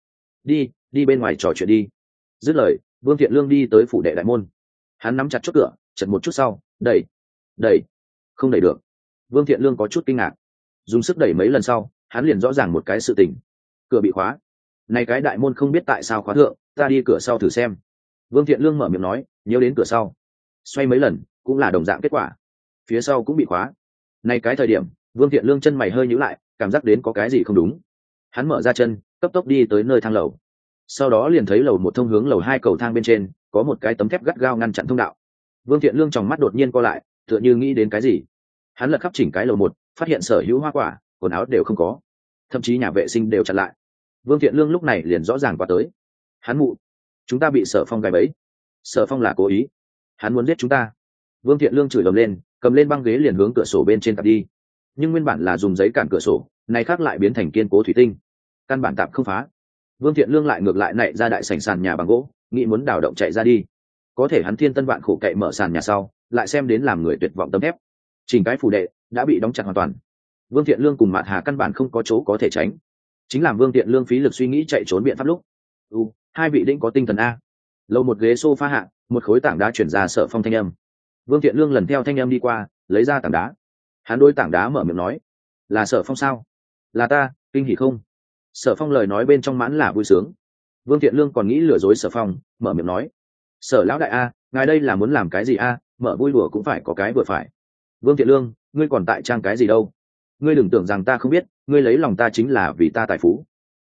đi bên ngoài trò chuyện đi. Dứt lời, Vương Thiện Lương đi tới phủ đệ đại môn. Hắn nắm chặt chốt cửa, chật một chút sau, đẩy, không đẩy được. Vương Thiện Lương có chút kinh ngạc, dùng sức đẩy mấy lần sau, hắn liền rõ ràng một cái sự tình, cửa bị khóa. Này cái đại môn không biết tại sao khóa thượng, ta đi cửa sau thử xem. Vương Thiện Lương mở miệng nói, nhớ đến cửa sau, xoay mấy lần cũng là đồng dạng kết quả, phía sau cũng bị khóa. Này cái thời điểm, Vương Thiện Lương chân mày hơi nhíu lại, cảm giác đến có cái gì không đúng. Hắn mở ra chân, cấp tốc đi tới nơi thang lầu. Sau đó liền thấy lầu 1 thông hướng lầu 2 cầu thang bên trên có một cái tấm thép gắt gao ngăn chặn thông đạo. Vương Thiện Lương trong mắt đột nhiên co lại, tựa như nghĩ đến cái gì. Hắn lật khắp chỉnh cái lầu 1, phát hiện sở hữu hoa quả, quần áo đều không có, thậm chí nhà vệ sinh đều chặn lại. Vương Thiện Lương lúc này liền rõ ràng qua tới. Hắn mụ, chúng ta bị Sở Phong gài bẫy. Sở Phong là cố ý, hắn muốn giết chúng ta. Vương Thiện Lương chửi ầm lên, cầm lên băng ghế liền hướng cửa sổ bên trên tạp đi. Nhưng nguyên bản là dùng giấy cản cửa sổ, này khác lại biến thành kiên cố thủy tinh, căn bản tạp không phá. Vương Thiện Lương lại ngược lại nảy ra đại sảnh sàn nhà bằng gỗ, nghĩ muốn đào động chạy ra đi. Có thể hắn thiên tân vạn khổ cậy mở sàn nhà sau, lại xem đến làm người tuyệt vọng tấm thép. Chỉnh cái phủ đệ đã bị đóng chặt hoàn toàn. Vương Thiện Lương cùng Mạc Hà căn bản không có chỗ có thể tránh. Chính làm Vương Thiện Lương phí lực suy nghĩ chạy trốn biện pháp lúc, hai vị đĩnh có tinh thần a. Lâu một ghế sofa hạ, một khối tảng đá chuyển ra Sở Phong thanh âm. Vương Thiện Lương lần theo thanh âm đi qua, lấy ra tảng đá. Hắn đôi tảng đá mở miệng nói, là Sở Phong sao? Là ta, kinh hỉ không? Sở Phong lời nói bên trong mãn là vui sướng. Vương Thiện Lương còn nghĩ lừa dối Sở Phong, mở miệng nói, Sở lão đại a, ngài đây là muốn làm cái gì a? Mở vui đùa cũng phải có cái vừa phải. Vương Thiện Lương, ngươi còn tại trang cái gì đâu? Ngươi đừng tưởng rằng ta không biết, ngươi lấy lòng ta chính là vì ta tài phú.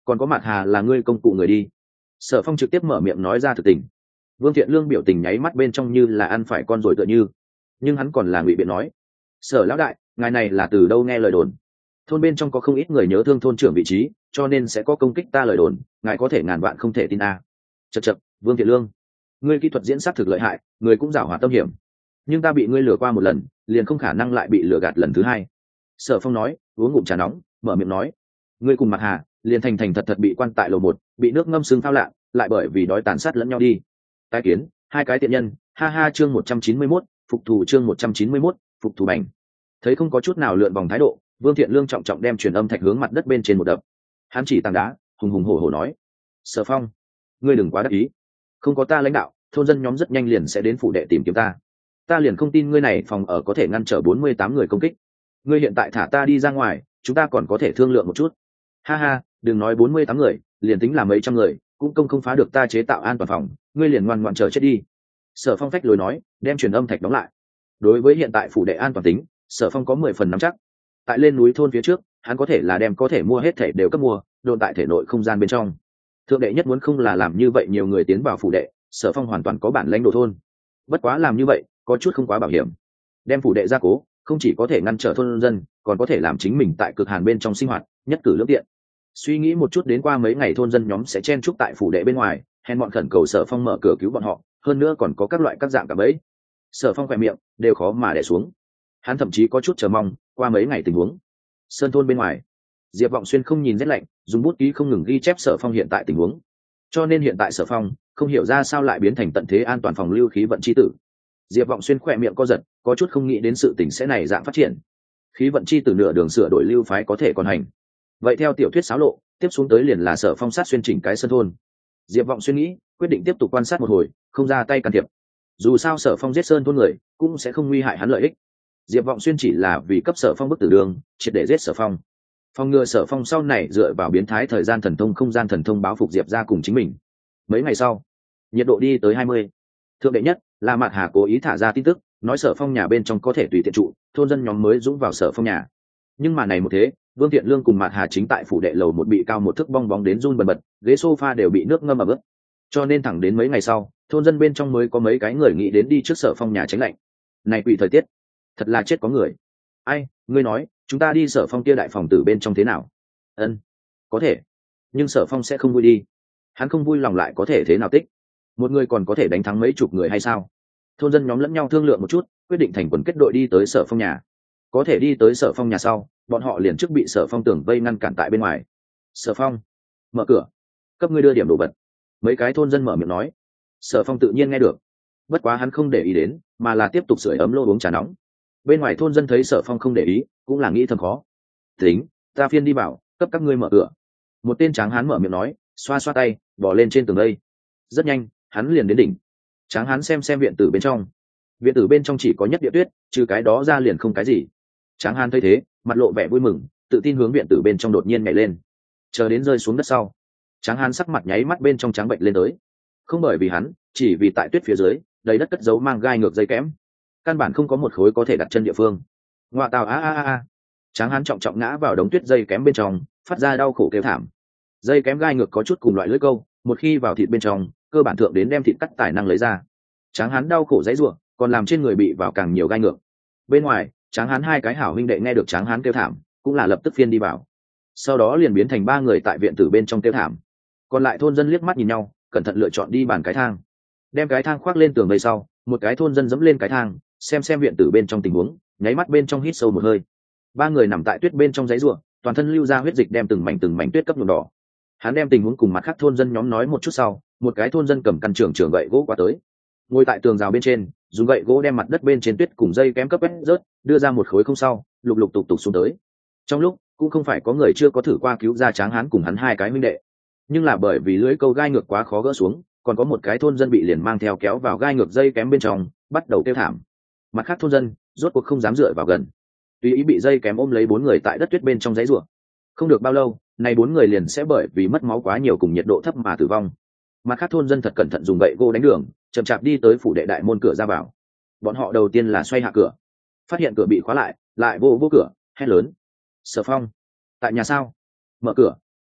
còn có Mạt Hà là ngươi công cụ người đi. Sở Phong trực tiếp mở miệng nói ra thực tình. Vương Thiện Lương biểu tình nháy mắt bên trong như là ăn phải con rồi tựa như, nhưng hắn còn là ngụy biện nói: Sở lão đại, ngài này là từ đâu nghe lời đồn? Thôn bên trong có không ít người nhớ thương thôn trưởng vị trí, cho nên sẽ có công kích ta lời đồn, ngài có thể ngàn vạn không thể tin a. Chậc chậc, Vương Thiện Lương, ngươi kỹ thuật diễn sát thực lợi hại, người cũng giảo hoạt tâm hiểm, nhưng ta bị ngươi lừa qua một lần, liền không khả năng lại bị lừa gạt lần thứ hai. Sở Phong nói, uống ngụm trà nóng, mở miệng nói: ngươi cùng Mạt Hà liền thành thành thật thật bị quan tại lầu một, bị nước ngâm sưng phao lạ, lại bởi vì đói tàn sát lẫn nhau đi. Tái kiến, hai cái tiện nhân, ha ha. Chương 191, phục thù. Chương 191, phục thù bành. Thấy không có chút nào lượn vòng thái độ, Vương Thiện Lương trọng trọng đem truyền âm thạch hướng mặt đất bên trên một đập. Hắn chỉ tảng đá, hùng hùng hổ hổ nói: Sở Phong, ngươi đừng quá đắc ý, không có ta lãnh đạo, thôn dân nhóm rất nhanh liền sẽ đến phủ đệ tìm kiếm ta. Ta liền không tin ngươi này phòng ở có thể ngăn trở 48 người công kích. Ngươi hiện tại thả ta đi ra ngoài, chúng ta còn có thể thương lượng một chút. Ha ha, đừng nói 48 người, liền tính là mấy trăm người cũng không phá được ta chế tạo an toàn phòng, ngươi liền ngoan ngoãn chờ chết đi. Sở Phong phách lối nói, đem truyền âm thạch đóng lại. Đối với hiện tại phủ đệ an toàn tính, Sở Phong có 10 phần nắm chắc. Tại lên núi thôn phía trước, hắn có thể là đem có thể mua hết thể đều cấp mua, độn tại thể nội không gian bên trong. Thượng đệ nhất muốn không là làm như vậy nhiều người tiến vào phủ đệ, Sở Phong hoàn toàn có bản lãnh đồ thôn. Bất quá làm như vậy, có chút không quá bảo hiểm. Đem phủ đệ gia cố, không chỉ có thể ngăn trở thôn dân, còn có thể làm chính mình tại cực hàn bên trong sinh hoạt, nhất cử lưỡng tiện. Suy nghĩ một chút đến qua mấy ngày thôn dân nhóm sẽ chen chúc tại phủ đệ bên ngoài, hèn bọn khẩn cầu Sở Phong mở cửa cứu bọn họ, hơn nữa còn có các loại các dạng cả bẫy. Sở Phong khỏe miệng đều khó mà đè xuống. Hắn thậm chí có chút chờ mong qua mấy ngày tình huống. Sơn thôn bên ngoài, Diệp Vọng Xuyên không nhìn rét lạnh, dùng bút ký không ngừng ghi chép Sở Phong hiện tại tình huống. Cho nên hiện tại Sở Phong không hiểu ra sao lại biến thành tận thế an toàn phòng lưu khí vận chi tử. Diệp Vọng Xuyên khỏe miệng co giật, có chút không nghĩ đến sự tình sẽ này dạng phát triển. Khí vận chi tử nửa đường sửa đổi lưu phái có thể còn hành. Vậy theo tiểu thuyết xáo lộ, tiếp xuống tới liền là Sở Phong sát xuyên chỉnh cái sơn thôn. Diệp Vọng Xuyên nghĩ, quyết định tiếp tục quan sát một hồi, không ra tay can thiệp. Dù sao Sở Phong giết sơn thôn người, cũng sẽ không nguy hại hắn lợi ích. Diệp Vọng Xuyên chỉ là vì cấp Sở Phong bức tử đường, triệt để giết Sở Phong. Phòng ngừa Sở Phong sau này dựa vào biến thái thời gian thần thông không gian thần thông báo phục Diệp ra cùng chính mình. Mấy ngày sau, nhiệt độ đi tới 20. Thượng đệ nhất là Mạt Hà cố ý thả ra tin tức, nói Sở Phong nhà bên trong có thể tùy tiện trụ, thôn dân nhóm mới dũng vào Sở Phong nhà. Nhưng mà này một thế, Vương Thiện Lương cùng Mạt Hà chính tại phủ đệ lầu một bị cao một thước bong bóng đến run bần bật, ghế sofa đều bị nước ngâm ẩm ướt. Cho nên thẳng đến mấy ngày sau, thôn dân bên trong mới có mấy cái người nghĩ đến đi trước Sở Phong nhà tránh lạnh. Này quỷ thời tiết, thật là chết có người. Ai, ngươi nói, chúng ta đi Sở Phong kia đại phòng tử bên trong thế nào? Ân, có thể. Nhưng Sở Phong sẽ không vui đi. Hắn không vui lòng lại có thể thế nào tích? Một người còn có thể đánh thắng mấy chục người hay sao? Thôn dân nhóm lẫn nhau thương lượng một chút, quyết định thành quần kết đội đi tới Sở Phong nhà. Có thể đi tới Sở Phong nhà sau, bọn họ liền trước bị Sở Phong tường vây ngăn cản tại bên ngoài. Sở Phong, mở cửa, cấp ngươi đưa điểm đồ vật. Mấy cái thôn dân mở miệng nói. Sở Phong tự nhiên nghe được, bất quá hắn không để ý đến, mà là tiếp tục sưởi ấm lô uống trà nóng. Bên ngoài thôn dân thấy Sở Phong không để ý, cũng là nghĩ thầm khó. Tính, ta phiên đi bảo, cấp các ngươi mở cửa. Một tên tráng hán mở miệng nói, xoa xoa tay, bỏ lên trên tường đây. Rất nhanh, hắn liền đến đỉnh. Tráng hán xem viện tử bên trong. Viện tử bên trong chỉ có nhất địa tuyết, trừ cái đó ra liền không cái gì. Tráng hán thấy thế, mặt lộ vẻ vui mừng, tự tin hướng viện tử bên trong đột nhiên nhảy lên. Chờ đến rơi xuống đất sau, Tráng hán sắc mặt nháy mắt bên trong trắng bệnh lên tới. Không bởi vì hắn, chỉ vì tại tuyết phía dưới, đầy đất cất giấu mang gai ngược dây kẽm, căn bản không có một khối có thể đặt chân địa phương. Ngoại tào a. Tráng hán trọng trọng ngã vào đống tuyết dây kẽm bên trong, phát ra đau khổ kêu thảm. Dây kẽm gai ngược có chút cùng loại lưỡi câu, một khi vào thịt bên trong, cơ bản thượng đến đem thịt cắt tài năng lấy ra. Tráng hán đau khổ dãy rủa, còn làm trên người bị vào càng nhiều gai ngược. Bên ngoài, Tráng hán hai cái hảo huynh đệ nghe được Tráng hán kêu thảm, cũng là lập tức phiên đi vào. Sau đó liền biến thành ba người tại viện tử bên trong kêu thảm. Còn lại thôn dân liếc mắt nhìn nhau, cẩn thận lựa chọn đi bàn cái thang. Đem cái thang khoác lên tường vây sau, một cái thôn dân dẫm lên cái thang, xem viện tử bên trong tình huống, nháy mắt bên trong hít sâu một hơi. Ba người nằm tại tuyết bên trong giấy rùa, toàn thân lưu ra huyết dịch đem từng mảnh tuyết cấp nhuộm đỏ. Hắn đem tình huống cùng mặt khác thôn dân nhóm nói một chút sau, một cái thôn dân cầm căn trường gậy gỗ qua tới, ngồi tại tường rào bên trên, dùng gậy gỗ đem mặt đất bên trên tuyết cùng dây kém cấp quét rớt, đưa ra một khối không sau, lục lục tục tục xuống tới. Trong lúc cũng không phải có người chưa có thử qua cứu ra Tráng hán cùng hắn hai cái huynh đệ, nhưng là bởi vì lưới câu gai ngược quá khó gỡ xuống, còn có một cái thôn dân bị liền mang theo kéo vào gai ngược dây kém bên trong, bắt đầu kêu thảm. Mặt khác thôn dân rốt cuộc không dám dựa vào gần, tùy ý bị dây kém ôm lấy bốn người tại đất tuyết bên trong giấy rùa. Không được bao lâu, này bốn người liền sẽ bởi vì mất máu quá nhiều cùng nhiệt độ thấp mà tử vong. Mặt khác thôn dân thật cẩn thận dùng gậy gỗ đánh đường, chậm chạp đi tới phủ đệ đại môn cửa ra vào. Bọn họ đầu tiên là xoay hạ cửa, phát hiện cửa bị khóa lại vô cửa, hét lớn: Sở Phong, tại nhà sao? Mở cửa!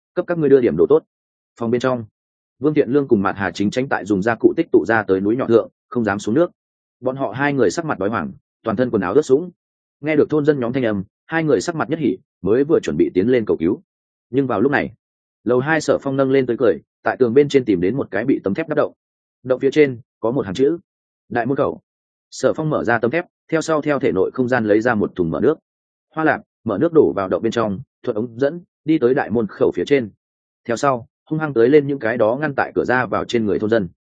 cấp các ngươi đưa điểm đồ tốt. Phòng bên trong, Vương Thiện Lương cùng Mạt Hà chính tránh tại dùng gia cụ tích tụ ra tới núi nhỏ thượng, không dám xuống nước. Bọn họ hai người sắc mặt đói hoảng, toàn thân quần áo ướt sũng. Nghe được thôn dân nhóm thanh âm, hai người sắc mặt nhất hỉ, mới vừa chuẩn bị tiến lên cầu cứu. Nhưng vào lúc này, lầu 2 Sở Phong nâng lên tới cười, tại tường bên trên tìm đến một cái bị tấm thép đắp động. Động phía trên có một hàng chữ: Đại môn khẩu. Sở Phong mở ra tấm thép, theo sau theo thể nội không gian lấy ra một thùng mở nước. Hoa Lạp mở nước đổ vào động bên trong, thuận ống dẫn đi tới đại môn khẩu phía trên. Theo sau, hung hăng tới lên những cái đó ngăn tại cửa ra vào trên người thôn dân.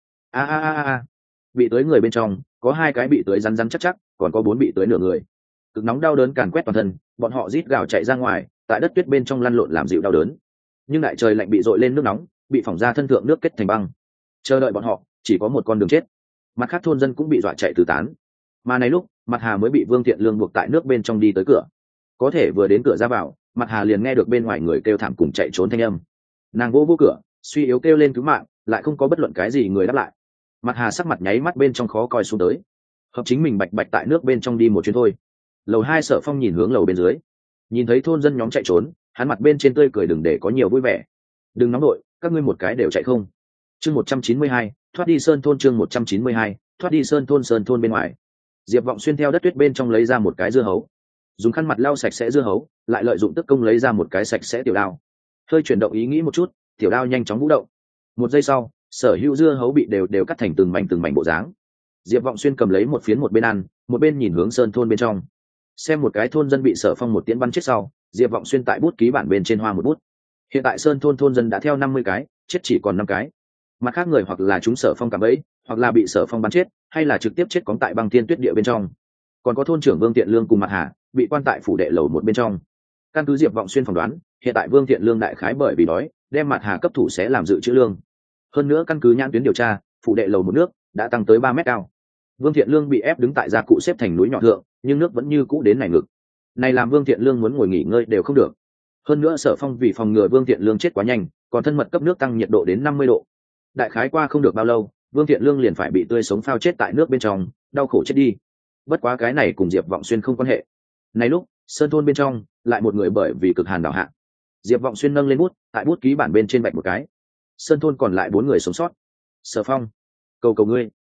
A. Bị tới người bên trong, có 2 cái bị tới rắn rắn chắc chắc, còn có 4 bị tới nửa người. Cực nóng đau đớn càn quét toàn thân, bọn họ rít gào chạy ra ngoài, tại đất tuyết bên trong lăn lộn làm dịu đau đớn. Nhưng đại trời lạnh bị dội lên nước nóng, bị phỏng ra thân thượng nước kết thành băng. Chờ đợi bọn họ, chỉ có một con đường chết. Mặt khác thôn dân cũng bị dọa chạy tứ tán. Mà này lúc, Mặt Hà mới bị Vương Thiện Lương buộc tại nước bên trong đi tới cửa. Có thể vừa đến cửa ra vào, Mặt Hà liền nghe được bên ngoài người kêu thảm cùng chạy trốn thanh âm. Nàng vô cửa, suy yếu kêu lên cứu mạng, lại không có bất luận cái gì người đáp lại. Mặt Hà sắc mặt nháy mắt bên trong khó coi xuống tới. Hợp chính mình bạch bạch tại nước bên trong đi một chuyến thôi. Lầu 2 Sở Phong nhìn hướng lầu bên dưới, nhìn thấy thôn dân nhóm chạy trốn, hắn mặt bên trên tươi cười đừng để có nhiều vui vẻ. Đừng nóng nội, các ngươi một cái đều chạy không. Chương 192, thoát đi sơn thôn. Chương 192, thoát đi sơn thôn bên ngoài. Diệp Vọng Xuyên theo đất tuyết bên trong lấy ra một cái dưa hấu, dùng khăn mặt lau sạch sẽ dưa hấu, lại lợi dụng tức công lấy ra một cái sạch sẽ tiểu đao. Hơi chuyển động ý nghĩ một chút, tiểu đao nhanh chóng vũ động. Một giây sau, sở hữu dưa hấu bị đều cắt thành từng mảnh bộ dáng. Diệp Vọng Xuyên cầm lấy một phiến một bên ăn, một bên nhìn hướng sơn thôn bên trong. Xem một cái thôn dân bị Sở Phong một tiễn bắn chết sau, Diệp Vọng Xuyên tại bút ký bản bên trên hoa một bút. Hiện tại sơn thôn dân đã theo 50 cái, chết chỉ còn 5 cái. Mặt khác người hoặc là chúng Sở Phong cạm bẫy, hoặc là bị Sở Phong bắn chết, hay là trực tiếp chết cóng tại băng thiên tuyết địa bên trong. Còn có thôn trưởng Vương Tiện Lương cùng Mặt Hà, bị quan tại phủ đệ lầu một bên trong. Căn cứ Diệp Vọng Xuyên phỏng đoán, hiện tại Vương Tiện Lương đại khái bởi vì đói, đem Mặt Hà cấp thủ sẽ làm dự trữ lương. Hơn nữa căn cứ nhãn tuyến điều tra, phủ đệ lầu một nước đã tăng tới 3 mét cao. Vương Thiện Lương bị ép đứng tại gia cụ xếp thành núi nhỏ thượng, nhưng nước vẫn như cũ đến này ngực. Này làm Vương Thiện Lương muốn ngồi nghỉ ngơi đều không được. Hơn nữa Sở Phong vì phòng ngừa Vương Thiện Lương chết quá nhanh, còn thân mật cấp nước tăng nhiệt độ đến 50 độ. Đại khái qua không được bao lâu, Vương Thiện Lương liền phải bị tươi sống phao chết tại nước bên trong, đau khổ chết đi. Bất quá cái này cùng Diệp Vọng Xuyên không quan hệ. Này lúc, sơn thôn bên trong lại một người bởi vì cực hàn đảo hạ. Diệp Vọng Xuyên nâng lên bút, tại bút ký bản bên trên vạch một cái. Sơn thôn còn lại 4 người sống sót. Sở Phong, cầu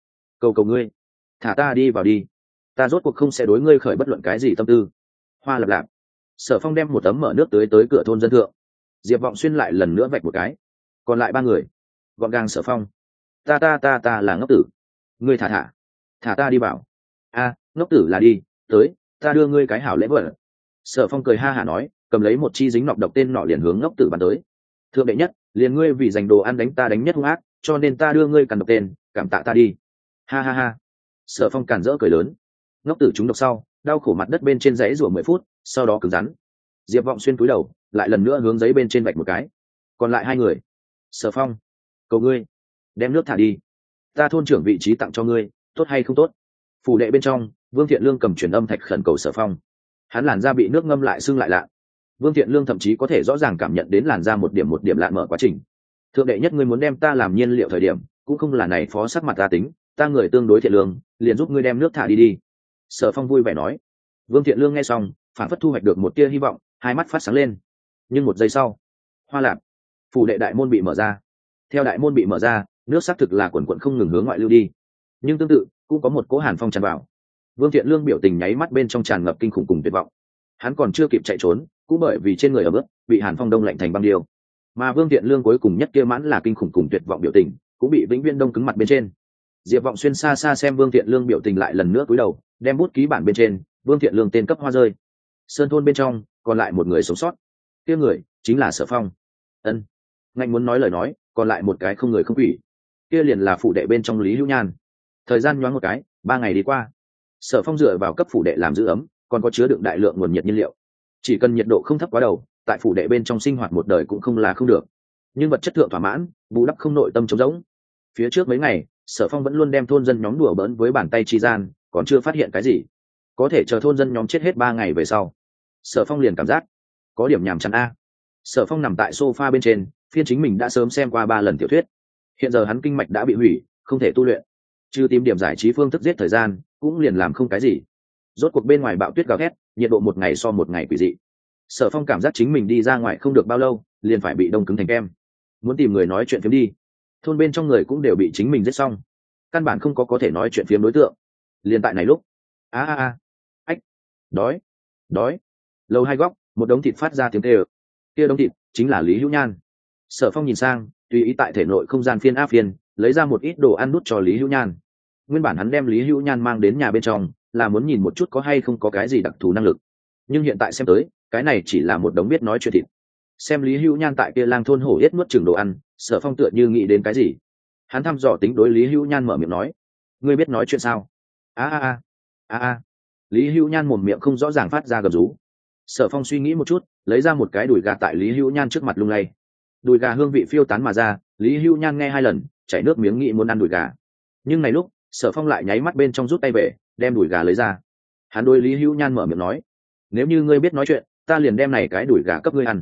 cầu ngươi, thả ta đi vào đi, ta rốt cuộc không sẽ đối ngươi khởi bất luận cái gì tâm tư. Hoa Lạp Lạp. Sở Phong đem một tấm mở nước tới cửa thôn dân thượng. Diệp Vọng Xuyên lại lần nữa vạch một cái. Còn lại 3 người. Gọn gàng. Sở Phong, ta là ngốc tử, ngươi thả ta đi vào. A, ngốc tử là đi tới, ta đưa ngươi cái hảo lễ vật. Sở Phong cười ha hả nói, cầm lấy một chi dính nọc độc tên nọ liền hướng ngốc tử bắn tới. Thượng đệ nhất, liền ngươi vì giành đồ ăn đánh ta đánh nhất hung ác, cho nên ta đưa ngươi cằn độc tên, cảm tạ ta đi. Ha. Sở Phong càn rỡ cười lớn. Ngốc tử trúng độc sau, đau khổ mặt đất bên trên giấy rủa 10 phút, sau đó cứng rắn. Diệp Vọng Xuyên cúi đầu, lại lần nữa hướng giấy bên trên vạch một cái. Còn lại 2 người. Sở Phong, cầu ngươi, đem nước thả đi. Ta thôn trưởng vị trí tặng cho ngươi, tốt hay không tốt? Phủ đệ bên trong, Vương Thiện Lương cầm truyền âm thạch khẩn cầu Sở Phong. Hắn làn da bị nước ngâm lại sưng lại lạ. Vương Thiện Lương thậm chí có thể rõ ràng cảm nhận đến làn da một điểm lạ mở quá trình. Thượng đệ nhất, ngươi muốn đem ta làm nhiên liệu thời điểm, cũng không là này phó sắc mặt ta tính, ta người tương đối thiện lương, liền giúp ngươi đem nước thả đi. Sở Phong vui vẻ nói. Vương Thiện Lương nghe xong, phản phất thu hoạch được một tia hy vọng, hai mắt phát sáng lên. Nhưng một giây sau, Hoa Lạp, phủ đệ đại môn bị mở ra. Theo đại môn bị mở ra, nước xác thực là quần quần không ngừng hướng ngoại lưu đi. Nhưng tương tự, cũng có một cỗ hàn phong tràn vào. Vương Thiện Lương biểu tình nháy mắt bên trong tràn ngập kinh khủng cùng tuyệt vọng. Hắn còn chưa kịp chạy trốn, cũng bởi vì trên người ở bước bị hàn phong đông lạnh thành băng điêu. Mà Vương Thiện Lương cuối cùng nhất kia mãn là kinh khủng cùng tuyệt vọng biểu tình, cũng bị vĩnh viễn đông cứng mặt bên trên. Diệp Vọng Xuyên xa xa xem Vương Thiện Lương biểu tình lại lần nữa cúi đầu, đem bút ký bản bên trên, Vương Thiện Lương tên cấp hoa rơi. Sơn thôn bên trong, còn lại một người sống sót. Kia người chính là Sở Phong. Ân. Ngạnh muốn nói lời nói, còn lại một cái không người không quỷ. Kia liền là phụ đệ bên trong Lý Hữu Nhan. Thời gian nhoáng một cái, 3 ngày đi qua. Sở Phong dựa vào cấp phủ đệ làm giữ ấm, còn có chứa đựng đại lượng nguồn nhiệt nhiên liệu. Chỉ cần nhiệt độ không thấp quá đầu, tại phủ đệ bên trong sinh hoạt một đời cũng không là không được. Nhưng vật chất thượng thỏa mãn, bù đắp không nội tâm trống rỗng. Phía trước mấy ngày, Sở Phong vẫn luôn đem thôn dân nhóm đùa bỡn với bàn tay chi gian, còn chưa phát hiện cái gì. Có thể chờ thôn dân nhóm chết hết 3 ngày về sau, Sở Phong liền cảm giác có điểm nhàm chán a. Sở Phong nằm tại sofa bên trên, phiên chính mình đã sớm xem qua 3 lần tiểu thuyết. Hiện giờ hắn kinh mạch đã bị hủy, không thể tu luyện. Trừ tìm điểm giải trí phương thức giết thời gian, cũng liền làm không cái gì. Rốt cuộc bên ngoài bão tuyết gào thét, nhiệt độ một ngày so một ngày quỷ dị. Sở Phong cảm giác chính mình đi ra ngoài không được bao lâu, liền phải bị đông cứng thành kem. Muốn tìm người nói chuyện phiếm đi, thôn bên trong người cũng đều bị chính mình giết xong, căn bản không có thể nói chuyện phiếm đối tượng. Liền tại này lúc, ách, đói, đói. Lầu hai góc, một đống thịt phát ra tiếng kêu. Kia đống thịt chính là Lý Hữu Nhan. Sở Phong nhìn sang, tùy ý tại thể nội không gian phiên áp phiên, lấy ra một ít đồ ăn đút cho Lý Hữu Nhan. Nguyên bản hắn đem Lý Hữu Nhan mang đến nhà bên trong, là muốn nhìn một chút có hay không có cái gì đặc thù năng lực. Nhưng hiện tại xem tới, cái này chỉ là một đống biết nói chuyện thịt. Xem Lý Hữu Nhan tại kia lang thôn hổ yết nuốt chửng đồ ăn, Sở Phong tựa như nghĩ đến cái gì. Hắn thăm dò tính đối Lý Hữu Nhan mở miệng nói: "Ngươi biết nói chuyện sao?" Lý Hữu Nhan mồm miệng không rõ ràng phát ra gầm rú. Sở Phong suy nghĩ một chút, lấy ra một cái đùi gà tại Lý Hữu Nhan trước mặt lung lay. Đùi gà hương vị phiêu tán mà ra, Lý Hữu Nhan nghe hai lần, chảy nước miếng nghĩ muốn ăn đùi gà. Nhưng này lúc, Sở Phong lại nháy mắt bên trong rút tay về, đem đùi gà lấy ra. Hắn đối Lý Hữu Nhan mở miệng nói: "Nếu như ngươi biết nói chuyện, ta liền đem này cái đùi gà cấp ngươi ăn."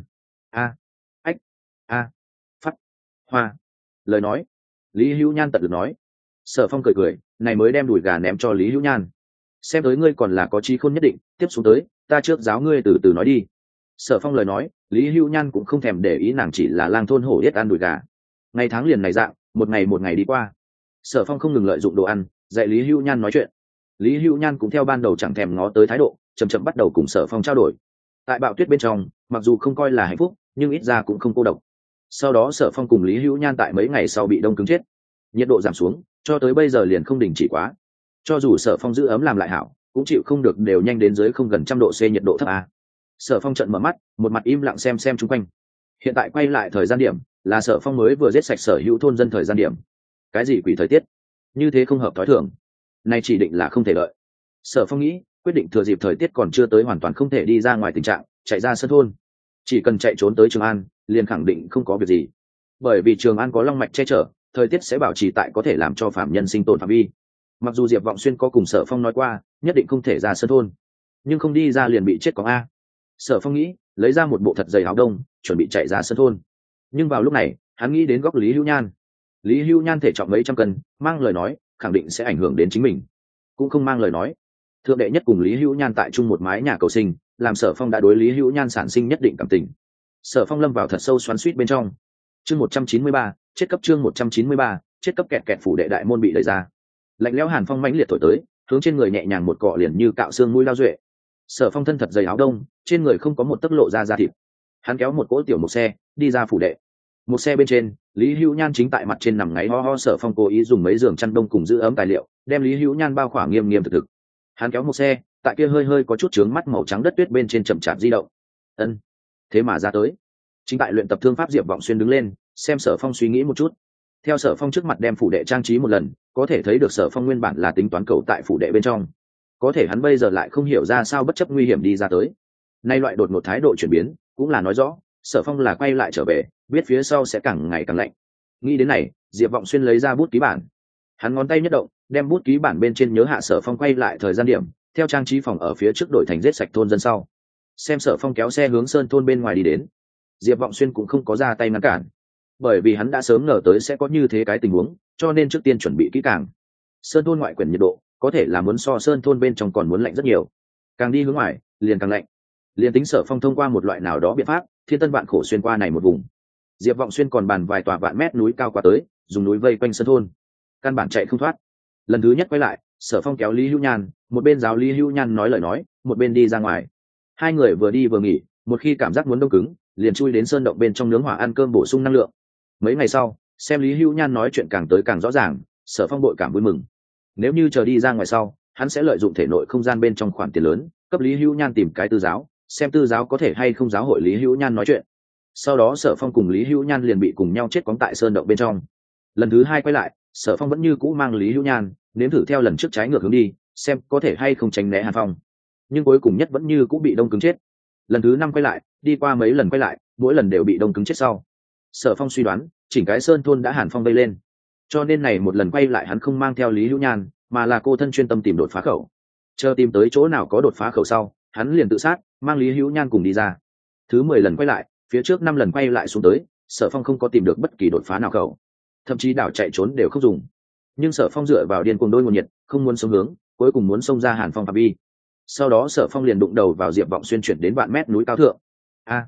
Phát, hoa, lời nói. Lý Hữu Nhan tận lực nói. Sở Phong cười cười, này mới đem đùi gà ném cho Lý Hữu Nhan. "Xem tới ngươi còn là có trí khôn nhất định, tiếp xuống tới, ta trước giáo ngươi từ từ nói đi." Sở Phong lời nói, Lý Hữu Nhan cũng không thèm để ý, nàng chỉ là lang thôn hổ yết ăn đùi gà. Ngày tháng liền này dạng, một ngày đi qua. Sở Phong không ngừng lợi dụng đồ ăn, dạy Lý Hữu Nhan nói chuyện. Lý Hữu Nhan cũng theo ban đầu chẳng thèm ngó tới thái độ, chậm chậm bắt đầu cùng Sở Phong trao đổi. Tại bạo tuyết bên trong, mặc dù không coi là hạnh phúc, nhưng ít ra cũng không cô độc. Sau đó Sở Phong cùng Lý Hữu Nhan tại mấy ngày sau bị đông cứng chết, nhiệt độ giảm xuống, cho tới bây giờ liền không đình chỉ quá. Cho dù Sở Phong giữ ấm làm lại hảo, cũng chịu không được, đều nhanh đến dưới không gần 100 độ C nhiệt độ thấp a. Sở Phong trợn mở mắt, một mặt im lặng xem chung quanh. Hiện tại quay lại thời gian điểm, là Sở Phong mới vừa giết sạch sở hữu thôn dân thời gian điểm. Cái gì quỷ thời tiết, như thế không hợp thói thường, nay chỉ định là không thể đợi. Sở Phong nghĩ, quyết định thừa dịp thời tiết còn chưa tới hoàn toàn không thể đi ra ngoài tình trạng, chạy ra sân thôn. Chỉ cần chạy trốn tới Trường An, liền khẳng định không có việc gì. Bởi vì Trường An có long mạch che chở, thời tiết sẽ bảo trì tại có thể làm cho phạm nhân sinh tồn phạm vi. Mặc dù Diệp Vọng Xuyên có cùng Sở Phong nói qua, nhất định không thể ra sân thôn, nhưng không đi ra liền bị chết có a. Sở Phong nghĩ, lấy ra một bộ thật dày áo đông, chuẩn bị chạy ra sân thôn. Nhưng vào lúc này, hắn nghĩ đến góc Lý Hữu Nhan. Lý Hữu Nhan thể trọng mấy trăm cân, mang lời nói khẳng định sẽ ảnh hưởng đến chính mình. Cũng không mang lời nói, thượng đệ nhất cùng Lý Hữu Nhan tại chung một mái nhà cầu sinh, làm Sở Phong đã đối Lý Hữu Nhan sản sinh nhất định cảm tình. Sở Phong lâm vào thật sâu xoắn xuýt bên trong. Chương 193, chết cấp. Chương 193, chết cấp. Kẹt kẹt, phủ đệ đại môn bị đẩy ra. Lạnh lẽo hàn phong mãnh liệt thổi tới, hướng trên người nhẹ nhàng một cọ liền như cạo xương mũi lao duệ. Sở Phong thân thật dày áo đông, trên người không có một tấc lộ ra da thịt. Hắn kéo một cỗ tiểu một xe, đi ra phủ đệ. Một xe bên trên, Lý Hữu Nhan chính tại mặt trên nằm ngáy ho ho. Sở Phong cố ý dùng mấy giường chăn đông cùng giữ ấm tài liệu, đem Lý Hữu Nhan bao khỏa nghiêm nghiêm thực thực. Hắn kéo một xe, tại kia hơi hơi có chút chướng mắt màu trắng đất tuyết bên trên chậm chạp di động. Ân, thế mà ra tới. Chính tại luyện tập thương pháp Diệp Vọng Xuyên đứng lên, xem Sở Phong suy nghĩ một chút. Theo Sở Phong trước mặt đem phủ đệ trang trí một lần, có thể thấy được Sở Phong nguyên bản là tính toán cầu tại phủ đệ bên trong, có thể hắn bây giờ lại không hiểu ra sao bất chấp nguy hiểm đi ra tới. Nay loại đột ngột thái độ chuyển biến, cũng là nói rõ Sở Phong là quay lại trở về, biết phía sau sẽ càng ngày càng lạnh. Nghĩ đến này, Diệp Vọng Xuyên lấy ra bút ký bản. Hắn ngón tay nhất động, đem bút ký bản bên trên nhớ hạ Sở Phong quay lại thời gian điểm, theo trang trí phòng ở phía trước đổi thành giết sạch thôn dân sau. Xem Sở Phong kéo xe hướng sơn thôn bên ngoài đi đến, Diệp Vọng Xuyên cũng không có ra tay ngăn cản, bởi vì hắn đã sớm ngờ tới sẽ có như thế cái tình huống, cho nên trước tiên chuẩn bị kỹ càng. Sơn thôn ngoại quyển nhiệt độ có thể là muốn so sơn thôn bên trong còn muốn lạnh rất nhiều, càng đi hướng ngoài liền càng lạnh. Liền tính Sở Phong thông qua một loại nào đó biện pháp, thiên tân vạn khổ xuyên qua này một vùng, Diệp Vọng Xuyên còn bàn vài tòa vạn mét núi cao qua tới, dùng núi vây quanh sơn thôn, căn bản chạy không thoát. Lần thứ nhất quay lại, Sở Phong kéo Lý Hữu Nhan, một bên giáo Lý Hữu Nhan nói lời nói, một bên đi ra ngoài. Hai người vừa đi vừa nghỉ, một khi cảm giác muốn đông cứng, liền chui đến sơn động bên trong nướng hỏa ăn cơm bổ sung năng lượng. Mấy ngày sau, xem Lý Hữu Nhan nói chuyện càng tới càng rõ ràng, Sở Phong bội cảm vui mừng. Nếu như chờ đi ra ngoài sau, hắn sẽ lợi dụng thể nội không gian bên trong khoản tiền lớn, cấp Lý Hữu Nhan tìm cái tư giáo, xem tư giáo có thể hay không giáo hội Lý Hữu Nhan nói chuyện. Sau đó Sở Phong cùng Lý Hữu Nhan liền bị cùng nhau chết cóng tại sơn động bên trong. Lần thứ hai quay lại, Sở Phong vẫn như cũ mang Lý Hữu Nhan, nếm thử theo lần trước trái ngược hướng đi, xem có thể hay không tránh né hàn phong. Nhưng cuối cùng nhất vẫn như cũ bị đông cứng chết. Lần thứ năm quay lại, đi qua mấy lần quay lại, mỗi lần đều bị đông cứng chết sau. Sở Phong suy đoán, chỉnh cái sơn thôn đã hàn phong vây lên, cho nên này một lần quay lại hắn không mang theo Lý Hữu Nhan, mà là cô thân chuyên tâm tìm đột phá khẩu. Chờ tìm tới chỗ nào có đột phá khẩu sau, hắn liền tự sát, mang Lý Hữu Nhan cùng đi ra. Thứ 10 lần quay lại, phía trước 5 lần quay lại xuống tới, Sở Phong không có tìm được bất kỳ đột phá nào khẩu, thậm chí đảo chạy trốn đều không dùng. Nhưng Sở Phong dựa vào điên cuồng đôi nguồn nhiệt, không muốn sống hướng, cuối cùng muốn xông ra hàn phong phạm vi. Sau đó Sở Phong liền đụng đầu vào Diệp Vọng Xuyên chuyển đến vạn mét núi cao thượng.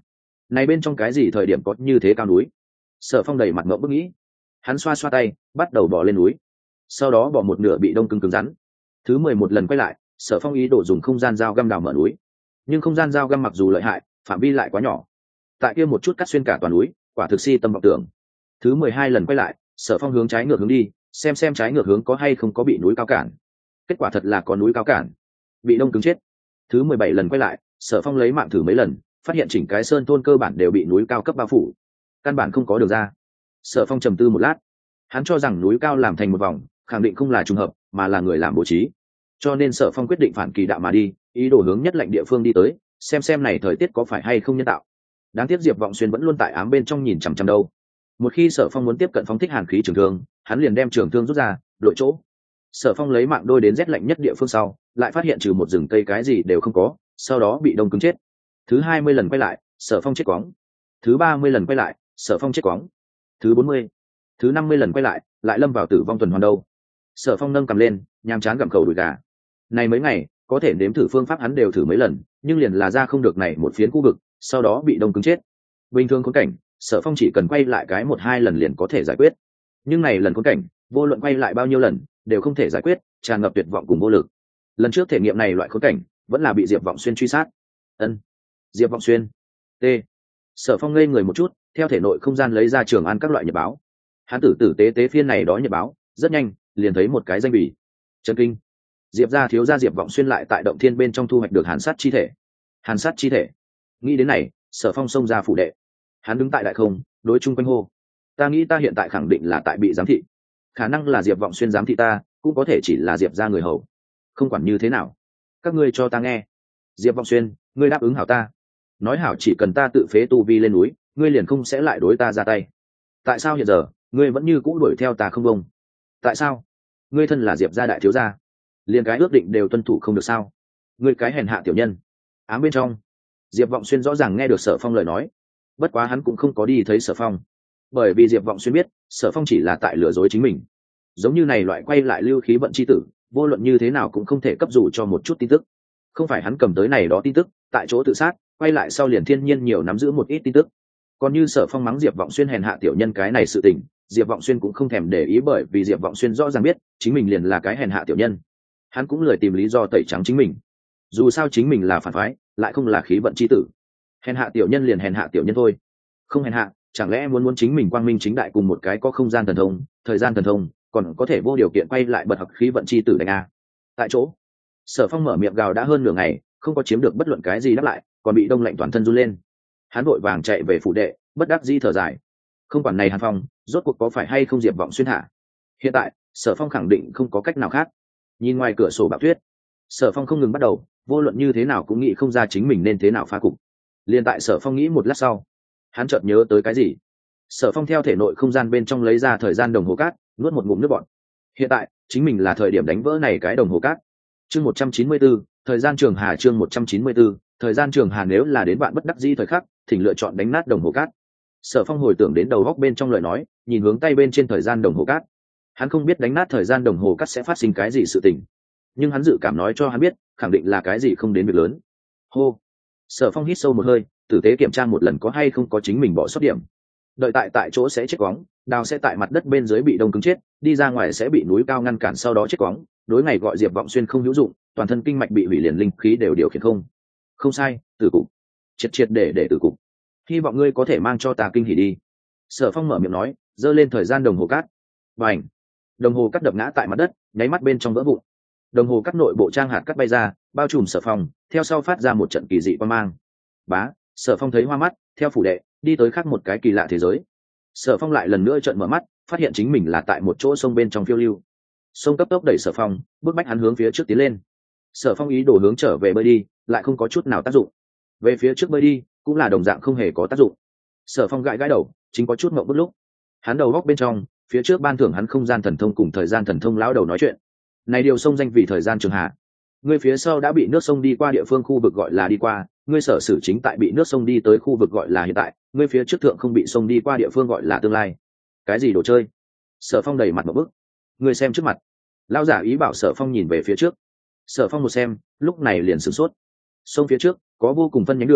này bên trong cái gì thời điểm có như thế cao núi? Sở Phong đầy mặt ngậm bức nghĩ. Hắn xoa xoa tay, bắt đầu bỏ lên núi, sau đó bỏ một nửa bị đông cứng cứng rắn. Thứ 11 lần quay lại, Sở Phong ý đồ dùng không gian dao găm đào mở núi, nhưng không gian dao găm mặc dù lợi hại, phạm vi lại quá nhỏ, tại kia một chút cắt xuyên cả toàn núi, quả thực si tâm vọng tưởng. Thứ 12 lần quay lại, Sở Phong hướng trái ngược hướng đi, xem trái ngược hướng có hay không có bị núi cao cản. Kết quả thật là có núi cao cản, bị đông cứng chết. Thứ 17 lần quay lại, Sở Phong lấy mạng thử mấy lần, phát hiện chỉnh cái sơn thôn cơ bản đều bị núi cao cấp bao phủ, căn bản không có đường ra. Sở Phong trầm tư một lát, hắn cho rằng núi cao làm thành một vòng khẳng định không là trùng hợp mà là người làm bố trí, cho nên Sở Phong quyết định phản kỳ đạo mà đi, ý đồ hướng nhất lạnh địa phương đi tới, xem này thời tiết có phải hay không nhân tạo. Đáng tiếc Diệp Vọng Xuyên vẫn luôn tại ám bên trong nhìn chằm chằm đâu. Một khi Sở Phong muốn tiếp cận phóng thích hàn khí trường thương, hắn liền đem trường thương rút ra đội chỗ. Sở Phong lấy mạng đôi đến rét lạnh nhất địa phương sau, lại phát hiện trừ một rừng cây cái gì đều không có, sau đó bị đông cứng chết. Thứ 20 lần quay lại, Sở Phong chết quóng. Thứ 30 lần quay lại, Sở Phong chết quóng. Thứ 40, thứ 50 lần quay lại, lại lâm vào tử vong tuần hoàn đâu. Sở Phong nâng cầm lên, nhàm chán gặm khẩu đùi gà. Này mấy ngày, có thể nếm thử phương pháp hắn đều thử mấy lần, nhưng liền là ra không được này một phiến khu vực, sau đó bị đông cứng chết. Bình thường khốn cảnh, Sở Phong chỉ cần quay lại cái 1-2 lần liền có thể giải quyết, nhưng này lần khốn cảnh, vô luận quay lại bao nhiêu lần, đều không thể giải quyết, tràn ngập tuyệt vọng cùng vô lực. Lần trước thể nghiệm này loại khốn cảnh, vẫn là bị Diệp Vọng Xuyên truy sát. Ân, Diệp Vọng Xuyên. T. Sở Phong ngây người một chút, theo thể nội không gian lấy ra Trường An các loại nhật báo. Hắn tử tế phiên này đó nhật báo, rất nhanh, liền thấy một cái danh bì. Chấn kinh. Diệp gia thiếu gia Diệp Vọng Xuyên lại tại động thiên bên trong thu hoạch được hàn sát chi thể. Hàn sát chi thể. Nghĩ đến này, Sở Phong xông ra phủ đệ. Hắn đứng tại đại không, đối chung quanh hô: "Ta nghĩ ta hiện tại khẳng định là tại bị giám thị. Khả năng là Diệp Vọng Xuyên giám thị ta, cũng có thể chỉ là Diệp gia người hầu. Không quản như thế nào, các ngươi cho ta nghe. Diệp Vọng Xuyên, ngươi đáp ứng hảo ta. Nói hảo chỉ cần ta tự phế tu vi lên núi, ngươi liền không sẽ lại đối ta ra tay. Tại sao hiện giờ, ngươi vẫn như cũ đuổi theo ta không bông? Tại sao? Ngươi thân là Diệp gia đại thiếu gia, liền cái ước định đều tuân thủ không được sao? Ngươi cái hèn hạ tiểu nhân." Ám bên trong, Diệp Vọng Xuyên rõ ràng nghe được Sở Phong lời nói, bất quá hắn cũng không có đi thấy Sở Phong, bởi vì Diệp Vọng Xuyên biết Sở Phong chỉ là tại lừa dối chính mình. Giống như này loại quay lại lưu khí vận chi tử, vô luận như thế nào cũng không thể cấp dù cho một chút tin tức. Không phải hắn cầm tới này đó tin tức, tại chỗ tự sát, quay lại sau liền thiên nhiên nhiều nắm giữ một ít tin tức. Còn như Sở Phong mắng Diệp Vọng Xuyên hèn hạ tiểu nhân cái này sự tình, Diệp Vọng Xuyên cũng không thèm để ý, bởi vì Diệp Vọng Xuyên rõ ràng biết chính mình liền là cái hèn hạ tiểu nhân. Hắn cũng lười tìm lý do tẩy trắng chính mình. Dù sao chính mình là phản phái, lại không là khí vận chi tử. Hèn hạ tiểu nhân liền hèn hạ tiểu nhân thôi. Không hèn hạ, chẳng lẽ muốn chính mình quang minh chính đại cùng một cái có không gian thần thông, thời gian thần thông, còn có thể vô điều kiện quay lại bật học khí vận chi tử đánh a. Tại chỗ, Sở Phong mở miệng gào đã hơn nửa ngày, không có chiếm được bất luận cái gì đáp lại, còn bị đông lạnh toàn thân run lên. Hắn vội vàng chạy về phủ đệ, bất đắc dĩ thở dài. Không quản này Hàn Phong, rốt cuộc có phải hay không Diệp Vọng Xuyên hạ? Hiện tại, Sở Phong khẳng định không có cách nào khác. Nhìn ngoài cửa sổ bão tuyết, Sở Phong không ngừng bắt đầu, vô luận như thế nào cũng nghĩ không ra chính mình nên thế nào phá cục. Liên tại Sở Phong nghĩ một lát sau, hắn chợt nhớ tới cái gì. Sở Phong theo thể nội không gian bên trong lấy ra thời gian đồng hồ cát, nuốt một ngụm nước bọt. Hiện tại, chính mình là thời điểm đánh vỡ này cái đồng hồ cát. Chương 194, thời gian trường hà. Chương 194, thời gian trường hà. Nếu là đến bạn bất đắc dĩ thời khắc, thỉnh lựa chọn đánh nát đồng hồ cát. Sở Phong hồi tưởng đến đầu góc bên trong lời nói, nhìn hướng tay bên trên thời gian đồng hồ cát. Hắn không biết đánh nát thời gian đồng hồ cát sẽ phát sinh cái gì sự tình, nhưng hắn dự cảm nói cho hắn biết, khẳng định là cái gì không đến việc lớn. Hô. Sở Phong hít sâu một hơi, tử tế kiểm tra một lần có hay không có chính mình bỏ sót điểm. Đợi tại chỗ sẽ chết quóng, đào sẽ tại mặt đất bên dưới bị đông cứng chết, đi ra ngoài sẽ bị núi cao ngăn cản sau đó chết quóng. Đối ngày gọi Diệp Vọng Xuyên không hữu dụng, toàn thân kinh mạch bị hủy liền linh khí đều điều khiển không sai, tử cục, triệt để tử cục. Hy vọng ngươi có thể mang cho ta kinh hỉ đi. Sở Phong mở miệng nói, giơ lên thời gian đồng hồ cát. Bành, đồng hồ cát đập ngã tại mặt đất, nháy mắt bên trong vỡ vụn. Đồng hồ cát nội bộ trang hạt cát bay ra, bao trùm Sở Phong, theo sau phát ra một trận kỳ dị quang mang. Bá, Sở Phong thấy hoa mắt, theo phủ đệ đi tới khác một cái kỳ lạ thế giới. Sở Phong lại lần nữa trợn mở mắt, phát hiện chính mình là tại một chỗ sông bên trong phiêu lưu. Sông cấp tốc đẩy Sở Phong, bước bách hắn hướng phía trước tiến lên. Sở Phong ý đồ hướng trở về bơi đi, lại không có chút nào tác dụng. Về phía trước bơi đi, cũng là đồng dạng không hề có tác dụng. Sở Phong gãi gãi đầu, chính có chút mộng bức lúc. Hắn đầu góc bên trong, phía trước ban thưởng hắn không gian thần thông cùng thời gian thần thông lão đầu nói chuyện. Này điều sông danh vì thời gian trường hà. Ngươi phía sau đã bị nước sông đi qua địa phương khu vực gọi là đi qua, ngươi sở sử chính tại bị nước sông đi tới khu vực gọi là hiện tại, ngươi phía trước thượng không bị sông đi qua địa phương gọi là tương lai. Cái gì đồ chơi? Sở Phong đầy mặt một bức. Ngươi xem trước mặt. Lão giả ý bảo Sở Phong nhìn về phía trước. Sở Phong một xem, lúc này liền sửng sốt. Sông phía trước có vô cùng phân nhánh đường,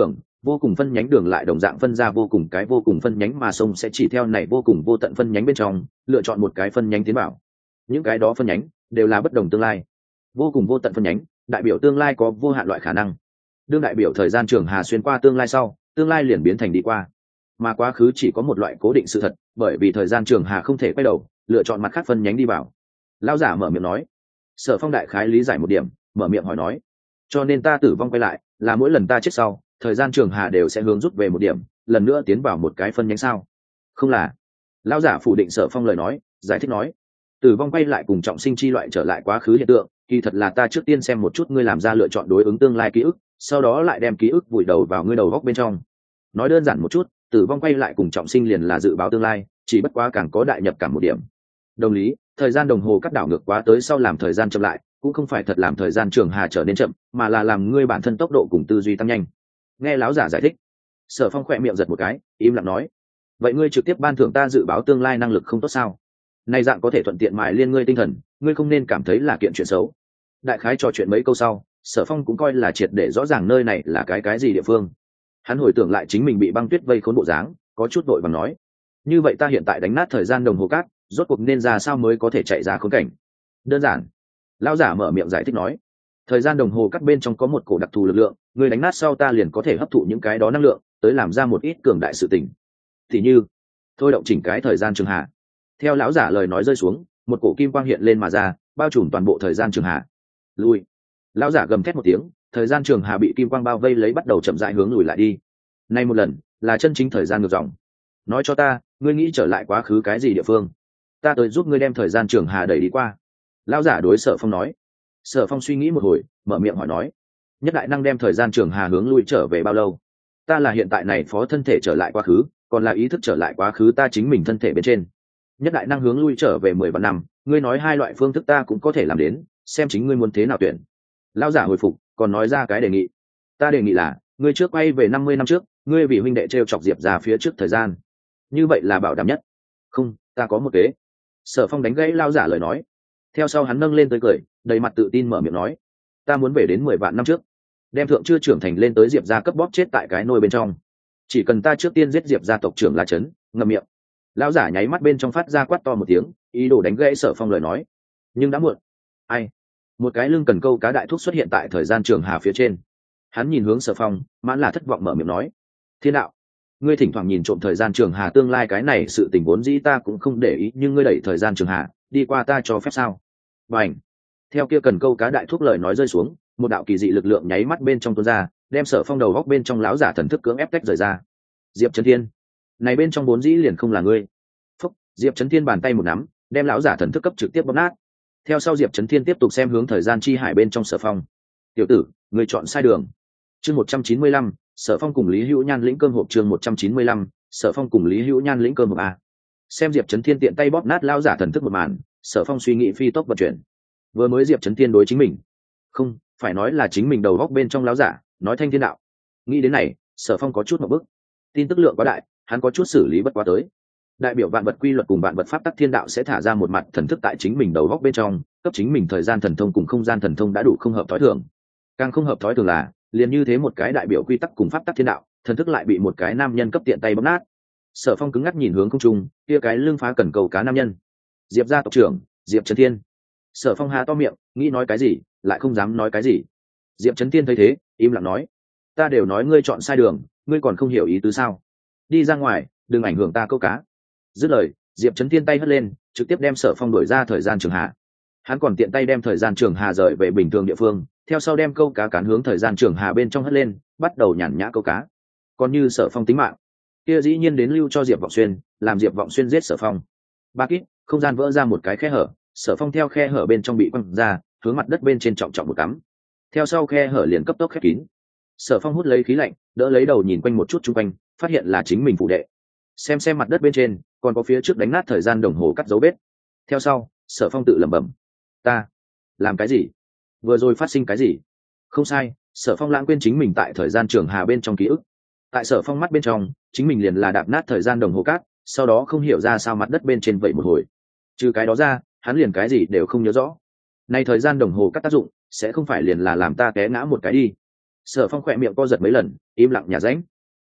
vô cùng phân nhánh đường lại đồng dạng phân ra vô cùng cái vô cùng phân nhánh, mà sông sẽ chỉ theo này vô cùng vô tận phân nhánh bên trong lựa chọn một cái phân nhánh tiến vào. Những cái đó phân nhánh đều là bất đồng tương lai. Vô cùng vô tận phân nhánh đại biểu tương lai có vô hạn loại khả năng. Đương đại biểu thời gian trường hà xuyên qua tương lai sau, tương lai liền biến thành đi qua, mà quá khứ chỉ có một loại cố định sự thật, bởi vì thời gian trường hà không thể quay đầu, lựa chọn mặt khác phân nhánh đi vào. Lão giả mở miệng nói. Sở Phong đại khái lý giải một điểm, mở miệng hỏi nói, cho nên ta tử vong quay lại là mỗi lần ta chết sau, thời gian trường hà đều sẽ hướng rút về một điểm, lần nữa tiến vào một cái phân nhánh sao? Không là. Lão giả phủ định Sở Phong lời nói, giải thích nói, tử vong quay lại cùng trọng sinh chi loại trở lại quá khứ hiện tượng, kỳ thật là ta trước tiên xem một chút ngươi làm ra lựa chọn đối ứng tương lai ký ức, sau đó lại đem ký ức vùi đầu vào ngươi đầu góc bên trong. Nói đơn giản một chút, tử vong quay lại cùng trọng sinh liền là dự báo tương lai, chỉ bất quá càng có đại nhập cảm một điểm. Đồng lý, thời gian đồng hồ cắt đảo ngược quá tới sau làm thời gian chậm lại, cũng không phải thật làm thời gian trường hà trở nên chậm, mà là làm ngươi bản thân tốc độ cùng tư duy tăng nhanh. Nghe lão giả giải thích, Sở Phong khỏe miệng giật một cái, im lặng nói, vậy ngươi trực tiếp ban thưởng ta dự báo tương lai năng lực không tốt sao? Này dạng có thể thuận tiện mài liên ngươi tinh thần, ngươi không nên cảm thấy là kiện chuyện xấu. Đại khái trò chuyện mấy câu sau, Sở Phong cũng coi là triệt để rõ ràng nơi này là cái gì địa phương. Hắn hồi tưởng lại chính mình bị băng tuyết vây khốn bộ dáng, có chút vội vàng nói, như vậy ta hiện tại đánh nát thời gian đồng hồ cát, rốt cuộc nên ra sao mới có thể chạy ra khốn cảnh? Đơn giản. Lão giả mở miệng giải thích nói, thời gian đồng hồ cát bên trong có một cổ đặc thù lực lượng, người đánh nát sau ta liền có thể hấp thụ những cái đó năng lượng, tới làm ra một ít cường đại sự tình. Thì như thôi động chỉnh cái thời gian trường hạ. Theo lão giả lời nói rơi xuống, một cổ kim quang hiện lên mà ra, bao trùm toàn bộ thời gian trường hạ. Lui. Lão giả gầm thét một tiếng, thời gian trường hà bị kim quang bao vây lấy bắt đầu chậm rãi hướng lùi lại đi. Nay một lần là chân chính thời gian ngược dòng. Nói cho ta, ngươi nghĩ trở lại quá khứ cái gì địa phương? Ta tới giúp ngươi đem thời gian trường hà đẩy đi qua. Lão giả đối Sở Phong nói. Sở Phong suy nghĩ một hồi, mở miệng hỏi nói, nhất đại năng đem thời gian trường hà hướng lui trở về bao lâu? Ta là hiện tại này phó thân thể trở lại quá khứ, còn là ý thức trở lại quá khứ ta chính mình thân thể bên trên. Nhất đại năng hướng lui trở về 10 vạn năm, ngươi nói hai loại phương thức ta cũng có thể làm đến, xem chính ngươi muốn thế nào tuyển. Lão giả hồi phục, còn nói ra cái đề nghị. Ta đề nghị là, ngươi trước quay về 50 năm trước, ngươi vì huynh đệ treo chọc Diệp ra phía trước thời gian. Như vậy là bảo đảm nhất. Không, ta có một kế. Sở Phong đánh gãy lão giả lời nói. Theo sau hắn nâng lên tới cười, đầy mặt tự tin mở miệng nói, ta muốn về đến 10 vạn năm trước, đem thượng chưa trưởng thành lên tới Diệp gia cấp bóp chết tại cái nôi bên trong. Chỉ cần ta trước tiên giết Diệp gia tộc trưởng La Chấn, ngậm miệng. Lão giả nháy mắt bên trong phát ra quát to một tiếng, ý đồ đánh gãy Sở Phong lời nói. Nhưng đã muộn. Ai? Một cái lưng cần câu cá đại thúc xuất hiện tại thời gian trường hà phía trên. Hắn nhìn hướng Sở Phong, mãn là thất vọng mở miệng nói, thiên đạo, ngươi thỉnh thoảng nhìn trộm thời gian trường hà tương lai cái này sự tình vốn dĩ ta cũng không để ý, nhưng ngươi đẩy thời gian trường hà đi qua ta cho phép sao? Bành. Theo kia cần câu cá đại thúc lời nói rơi xuống, một đạo kỳ dị lực lượng nháy mắt bên trong tuôn ra, đem Sở Phong đầu góc bên trong lão giả thần thức cưỡng ép tách rời ra. Diệp Chấn Thiên, này bên trong vốn dĩ liền không là ngươi. Phúc, Diệp Chấn Thiên bàn tay một nắm, đem lão giả thần thức cấp trực tiếp bóp nát. Theo sau Diệp Chấn Thiên tiếp tục xem hướng thời gian chi hải bên trong Sở Phong. Tiểu tử, ngươi chọn sai đường. Chương 195, Sở Phong cùng Lý Hữu Nhan lĩnh cơm hộp. Chương 195, Sở Phong cùng Lý Hữu Nhan lĩnh cơm hộp a. Xem Diệp Chấn Thiên tiện tay bóp nát lão giả thần thức một màn, Sở Phong suy nghĩ phi tốc vận chuyển. Vừa mới Diệp Chấn Thiên đối chính mình, không phải nói là chính mình đầu góc bên trong lão giả nói thanh thiên đạo. Nghĩ đến này, Sở Phong có chút một bức. Tin tức lượng quá đại, hắn có chút xử lý bất quá tới. Đại biểu vạn vật quy luật cùng vạn vật pháp tắc thiên đạo sẽ thả ra một mặt thần thức tại chính mình đầu góc bên trong, cấp chính mình thời gian thần thông cùng không gian thần thông đã đủ không hợp thói thường. Càng không hợp thói thường là, liền như thế một cái đại biểu quy tắc cùng pháp tắc thiên đạo, thần thức lại bị một cái nam nhân cấp tiện tay bóp nát. Sở Phong cứng ngắc nhìn hướng không trung, kia cái lưng phá cần cầu cá nam nhân. Diệp gia tộc trưởng, Diệp Chấn Thiên. Sở Phong há to miệng, nghĩ nói cái gì, lại không dám nói cái gì. Diệp Chấn Thiên thấy thế, im lặng nói, ta đều nói ngươi chọn sai đường, ngươi còn không hiểu ý tứ sao? Đi ra ngoài, đừng ảnh hưởng ta câu cá. Dứt lời, Diệp Chấn Thiên tay hất lên, trực tiếp đem Sở Phong đuổi ra thời gian trường hà. Hắn còn tiện tay đem thời gian trường hà rời về bình thường địa phương, theo sau đem câu cá cán hướng thời gian trường hà bên trong hất lên, bắt đầu nhàn nhã câu cá. Còn như Sở Phong tính mạng, kia dĩ nhiên đến lưu cho Diệp Vọng Xuyên, làm Diệp Vọng Xuyên giết Sở Phong. Ba kít, không gian vỡ ra một cái khe hở, Sở Phong theo khe hở bên trong bị quăng ra, hướng mặt đất bên trên trọng trọng một cắm. Theo sau khe hở liền cấp tốc khép kín. Sở Phong hút lấy khí lạnh, đỡ lấy đầu nhìn quanh một chút chung quanh, phát hiện là chính mình phụ đệ. Xem mặt đất bên trên, còn có phía trước đánh nát thời gian đồng hồ cắt dấu vết. Theo sau, Sở Phong tự lẩm bẩm, ta làm cái gì? Vừa rồi phát sinh cái gì? Không sai, Sở Phong lãng quên chính mình tại thời gian trường hà bên trong ký ức. Tại Sở Phong mắt bên trong, chính mình liền là đạp nát thời gian đồng hồ cát, sau đó không hiểu ra sao mặt đất bên trên vậy một hồi. Trừ cái đó ra, hắn liền cái gì đều không nhớ rõ. Nay thời gian đồng hồ cát tác dụng, sẽ không phải liền là làm ta té ngã một cái đi. Sở Phong khỏe miệng co giật mấy lần, im lặng nhả rãnh.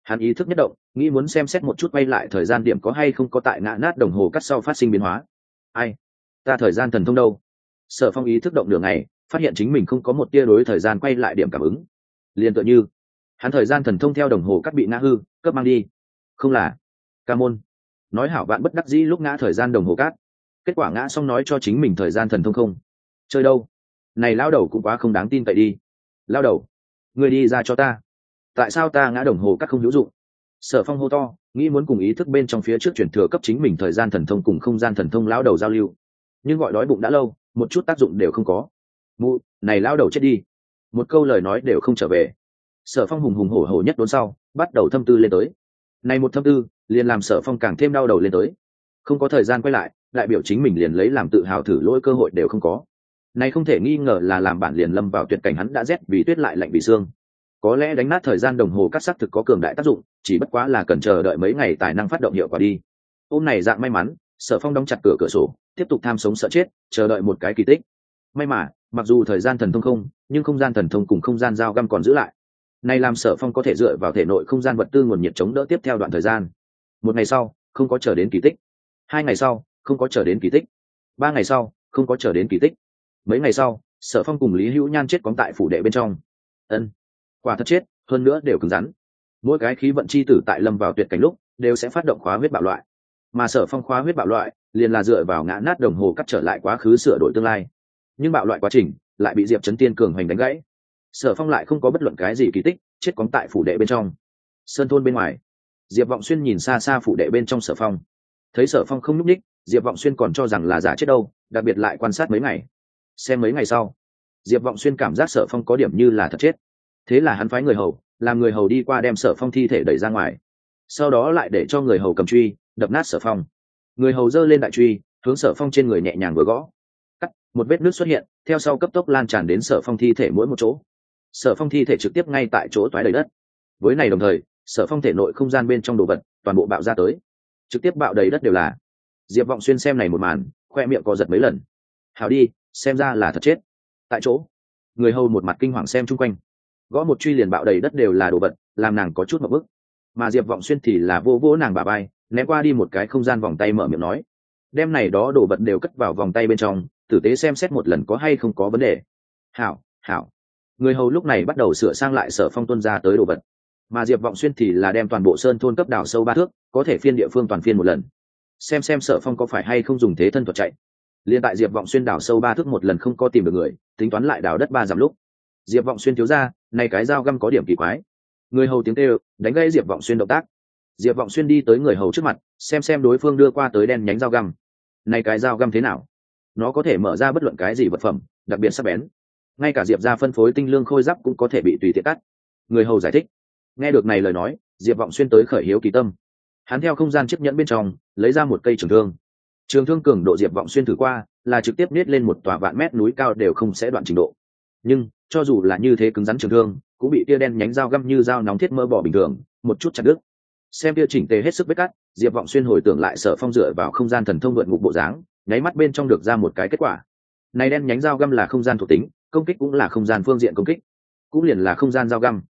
Hắn ý thức nhất động, nghĩ muốn xem xét một chút quay lại thời gian điểm có hay không có tại ngã nát đồng hồ cắt sau phát sinh biến hóa. Ai, ta thời gian thần thông đâu? Sở Phong ý thức động đường này, phát hiện chính mình không có một tia đối thời gian quay lại điểm cảm ứng. Liên tựa như hắn thời gian thần thông theo đồng hồ cắt bị ngã hư, cấp mang đi. Không là Ca Môn nói hảo bạn bất đắc dĩ lúc ngã thời gian đồng hồ cát, kết quả ngã xong nói cho chính mình thời gian thần thông không chơi đâu. Này lao đầu cũng quá không đáng tin cậy đi. Lao đầu, người đi ra cho ta, tại sao ta ngã đồng hồ cát không hữu dụng? Sở Phong hô to, nghĩ muốn cùng ý thức bên trong phía trước chuyển thừa cấp chính mình thời gian thần thông cùng không gian thần thông lao đầu giao lưu, nhưng gọi đói bụng đã lâu, một chút tác dụng đều không có. Mụ, này lao đầu chết đi, một câu lời nói đều không trở về. Sở Phong hùng hùng hổ hổ nhất đốn sau, bắt đầu thâm tư lên tới. Này một thâm tư liền làm Sở Phong càng thêm đau đầu lên tới. Không có thời gian quay lại, đại biểu chính mình liền lấy làm tự hào thử lỗi cơ hội đều không có. Này không thể nghi ngờ là làm bản liền lâm vào tuyệt cảnh, hắn đã rét vì tuyết lại lạnh vì xương. Có lẽ đánh nát thời gian đồng hồ cắt sắc thực có cường đại tác dụng, chỉ bất quá là cần chờ đợi mấy ngày tài năng phát động hiệu quả đi. Hôm này dạng may mắn, Sở Phong đóng chặt cửa sổ, tiếp tục tham sống sợ chết, chờ đợi một cái kỳ tích. May mà, mặc dù thời gian thần thông không, nhưng không gian thần thông cùng không gian dao găm còn giữ lại. Này làm Sở Phong có thể dựa vào thể nội không gian vật tư nguồn nhiệt chống đỡ tiếp theo đoạn thời gian. Một ngày sau, không có chờ đến kỳ tích. 2 ngày sau, không có chờ đến kỳ tích. 3 ngày sau, không có chờ đến kỳ tích. Mấy ngày sau, Sở Phong cùng Lý Hữu Nhan chết cóng tại phủ đệ bên trong. Ân, quả thật chết, hơn nữa đều cứng rắn. Mỗi cái khí vận chi tử tại lâm vào tuyệt cảnh lúc, đều sẽ phát động khóa huyết bạo loại. Mà Sở Phong khóa huyết bạo loại, liền là dựa vào ngã nát đồng hồ cắt trở lại quá khứ sửa đổi tương lai. Nhưng bạo loại quá trình lại bị Diệp Chấn Tiên cường hành đánh gãy. Sở Phong lại không có bất luận cái gì kỳ tích, chết cóng tại phủ đệ bên trong. Sơn thôn bên ngoài, Diệp Vọng Xuyên nhìn xa xa phủ đệ bên trong Sở Phong, thấy Sở Phong không nhúc nhích, Diệp Vọng Xuyên còn cho rằng là giả chết đâu, đặc biệt lại quan sát mấy ngày. Xem mấy ngày sau, Diệp Vọng Xuyên cảm giác Sở Phong có điểm như là thật chết. Thế là hắn phái người hầu, làm người hầu đi qua đem Sở Phong thi thể đẩy ra ngoài, sau đó lại để cho người hầu cầm truy đập nát Sở Phong. Người hầu giơ lên đại truy, hướng Sở Phong trên người nhẹ nhàng vừa gõ, cắt, một vết nứt xuất hiện, theo sau cấp tốc lan tràn đến Sở Phong thi thể mỗi một chỗ. Sở Phong thi thể trực tiếp ngay tại chỗ toái đầy đất. Với này đồng thời, Sở Phong thể nội không gian bên trong đồ vật toàn bộ bạo ra tới, trực tiếp bạo đầy đất đều là. Diệp Vọng Xuyên xem này một màn, khoe miệng co giật mấy lần. Hảo đi, xem ra là thật chết. Tại chỗ, người hầu một mặt kinh hoàng xem chung quanh, gõ một truy liền bạo đầy đất đều là đồ vật, làm nàng có chút một bức. Mà Diệp Vọng Xuyên thì là vô vỗ nàng bả vai, ném qua đi một cái không gian vòng tay, mở miệng nói: đem này đó đồ vật đều cất vào vòng tay bên trong, tử tế xem xét một lần có hay không có vấn đề. Hảo, hảo. Người hầu lúc này bắt đầu sửa sang lại Sở Phong tuân ra tới đồ vật, mà Diệp Vọng Xuyên thì là đem toàn bộ sơn thôn cấp đào sâu 3 thước, có thể phiên địa phương toàn phiên một lần, xem Sở Phong có phải hay không dùng thế thân thuật chạy. Liên tại Diệp Vọng Xuyên đào sâu 3 thước một lần không có tìm được người, tính toán lại đào đất 3 dặm lúc, Diệp Vọng Xuyên thiếu ra, này cái dao găm có điểm kỳ quái. Người hầu tiếng kêu đánh gây Diệp Vọng Xuyên động tác. Diệp Vọng Xuyên đi tới người hầu trước mặt, xem đối phương đưa qua tới đen nhánh dao găm. Này cái dao găm thế nào? Nó có thể mở ra bất luận cái gì vật phẩm, đặc biệt sắc bén. Ngay cả Diệp gia phân phối tinh lương khôi giáp cũng có thể bị tùy tiện cắt. Người hầu giải thích. Nghe được này lời nói, Diệp Vọng Xuyên tới khởi hiếu kỳ tâm. Hắn theo không gian chiếc nhẫn bên trong lấy ra một cây trường thương. Trường thương cường độ Diệp Vọng Xuyên thử qua, là trực tiếp niết lên một tòa vạn mét núi cao đều không sẽ đoạn trình độ. Nhưng cho dù là như thế cứng rắn trường thương, cũng bị tia đen nhánh dao găm như dao nóng thiết mỡ bỏ bình thường, một chút chặt đứt. Xem tia chỉnh tề hết sức vết cắt, Diệp Vọng Xuyên hồi tưởng lại Sở Phong dựa vào không gian thần thông vượt ngục bộ dáng, nháy mắt bên trong được ra một cái kết quả. Này đen nhánh dao găm là không gian thuộc tính, công kích cũng là không gian phương diện công kích, cũng liền là không gian dao găm.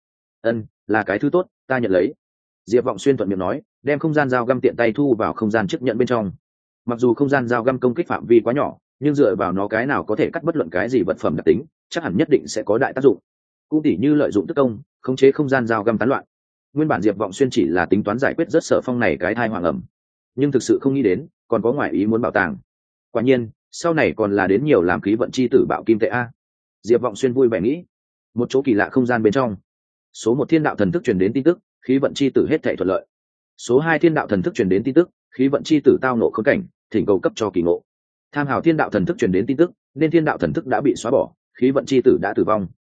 Là cái thứ tốt, ta nhận lấy. Diệp Vọng Xuyên thuận miệng nói, đem không gian dao găm tiện tay thu vào không gian chiếc nhẫn bên trong. Mặc dù không gian dao găm công kích phạm vi quá nhỏ, nhưng dựa vào nó cái nào có thể cắt bất luận cái gì vật phẩm đặc tính, chắc hẳn nhất định sẽ có đại tác dụng. Cũng tỉ như lợi dụng tức công, khống chế không gian dao găm tán loạn. Nguyên bản Diệp Vọng Xuyên chỉ là tính toán giải quyết rất Sở Phong này cái thai hoàng ẩm, nhưng thực sự không nghĩ đến còn có ngoại ý muốn bảo tàng. Quả nhiên, sau này còn là đến nhiều làm khí vận chi tử bạo kim tệ a. Diệp Vọng Xuyên vui vẻ nghĩ. Một chỗ kỳ lạ không gian bên trong, số 1 thiên đạo thần thức truyền đến tin tức, khí vận chi tử hết thảy thuận lợi. Số 2 thiên đạo thần thức truyền đến tin tức, khí vận chi tử tao nộ khốn cảnh, thỉnh cầu cấp cho kỳ ngộ. Tham hào thiên đạo thần thức truyền đến tin tức, nên thiên đạo thần thức đã bị xóa bỏ, khí vận chi tử đã tử vong.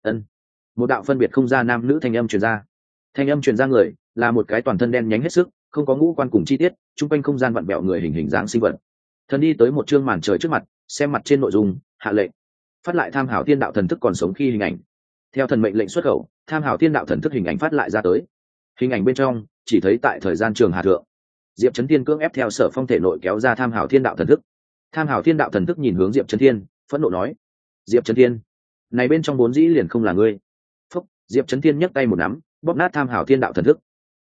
Một đạo phân biệt không ra nam nữ thanh âm truyền ra. Thanh âm truyền ra người là một cái toàn thân đen nhánh hết sức, không có ngũ quan cùng chi tiết, trung quanh không gian vặn vẹo người hình dáng sinh vật. Thần đi tới một chương màn trời trước mặt, xem mặt trên nội dung, hạ lệnh phát lại tham hảo thiên đạo thần thức còn sống khi hình ảnh. Theo thần mệnh lệnh xuất khẩu, tham hảo thiên đạo thần thức hình ảnh phát lại ra tới. Hình ảnh bên trong chỉ thấy tại thời gian trường hà thượng, Diệp Chấn Thiên cưỡng ép theo Sở Phong thể nội kéo ra tham hảo thiên đạo thần thức. Tham hảo thiên đạo thần thức nhìn hướng Diệp Chấn Thiên, phẫn nộ nói: Diệp Chấn Thiên, này bên trong vốn dĩ liền không là ngươi. Phúc, Diệp Chấn Thiên nhấc tay một nắm, bóp nát tham hảo thiên đạo thần thức.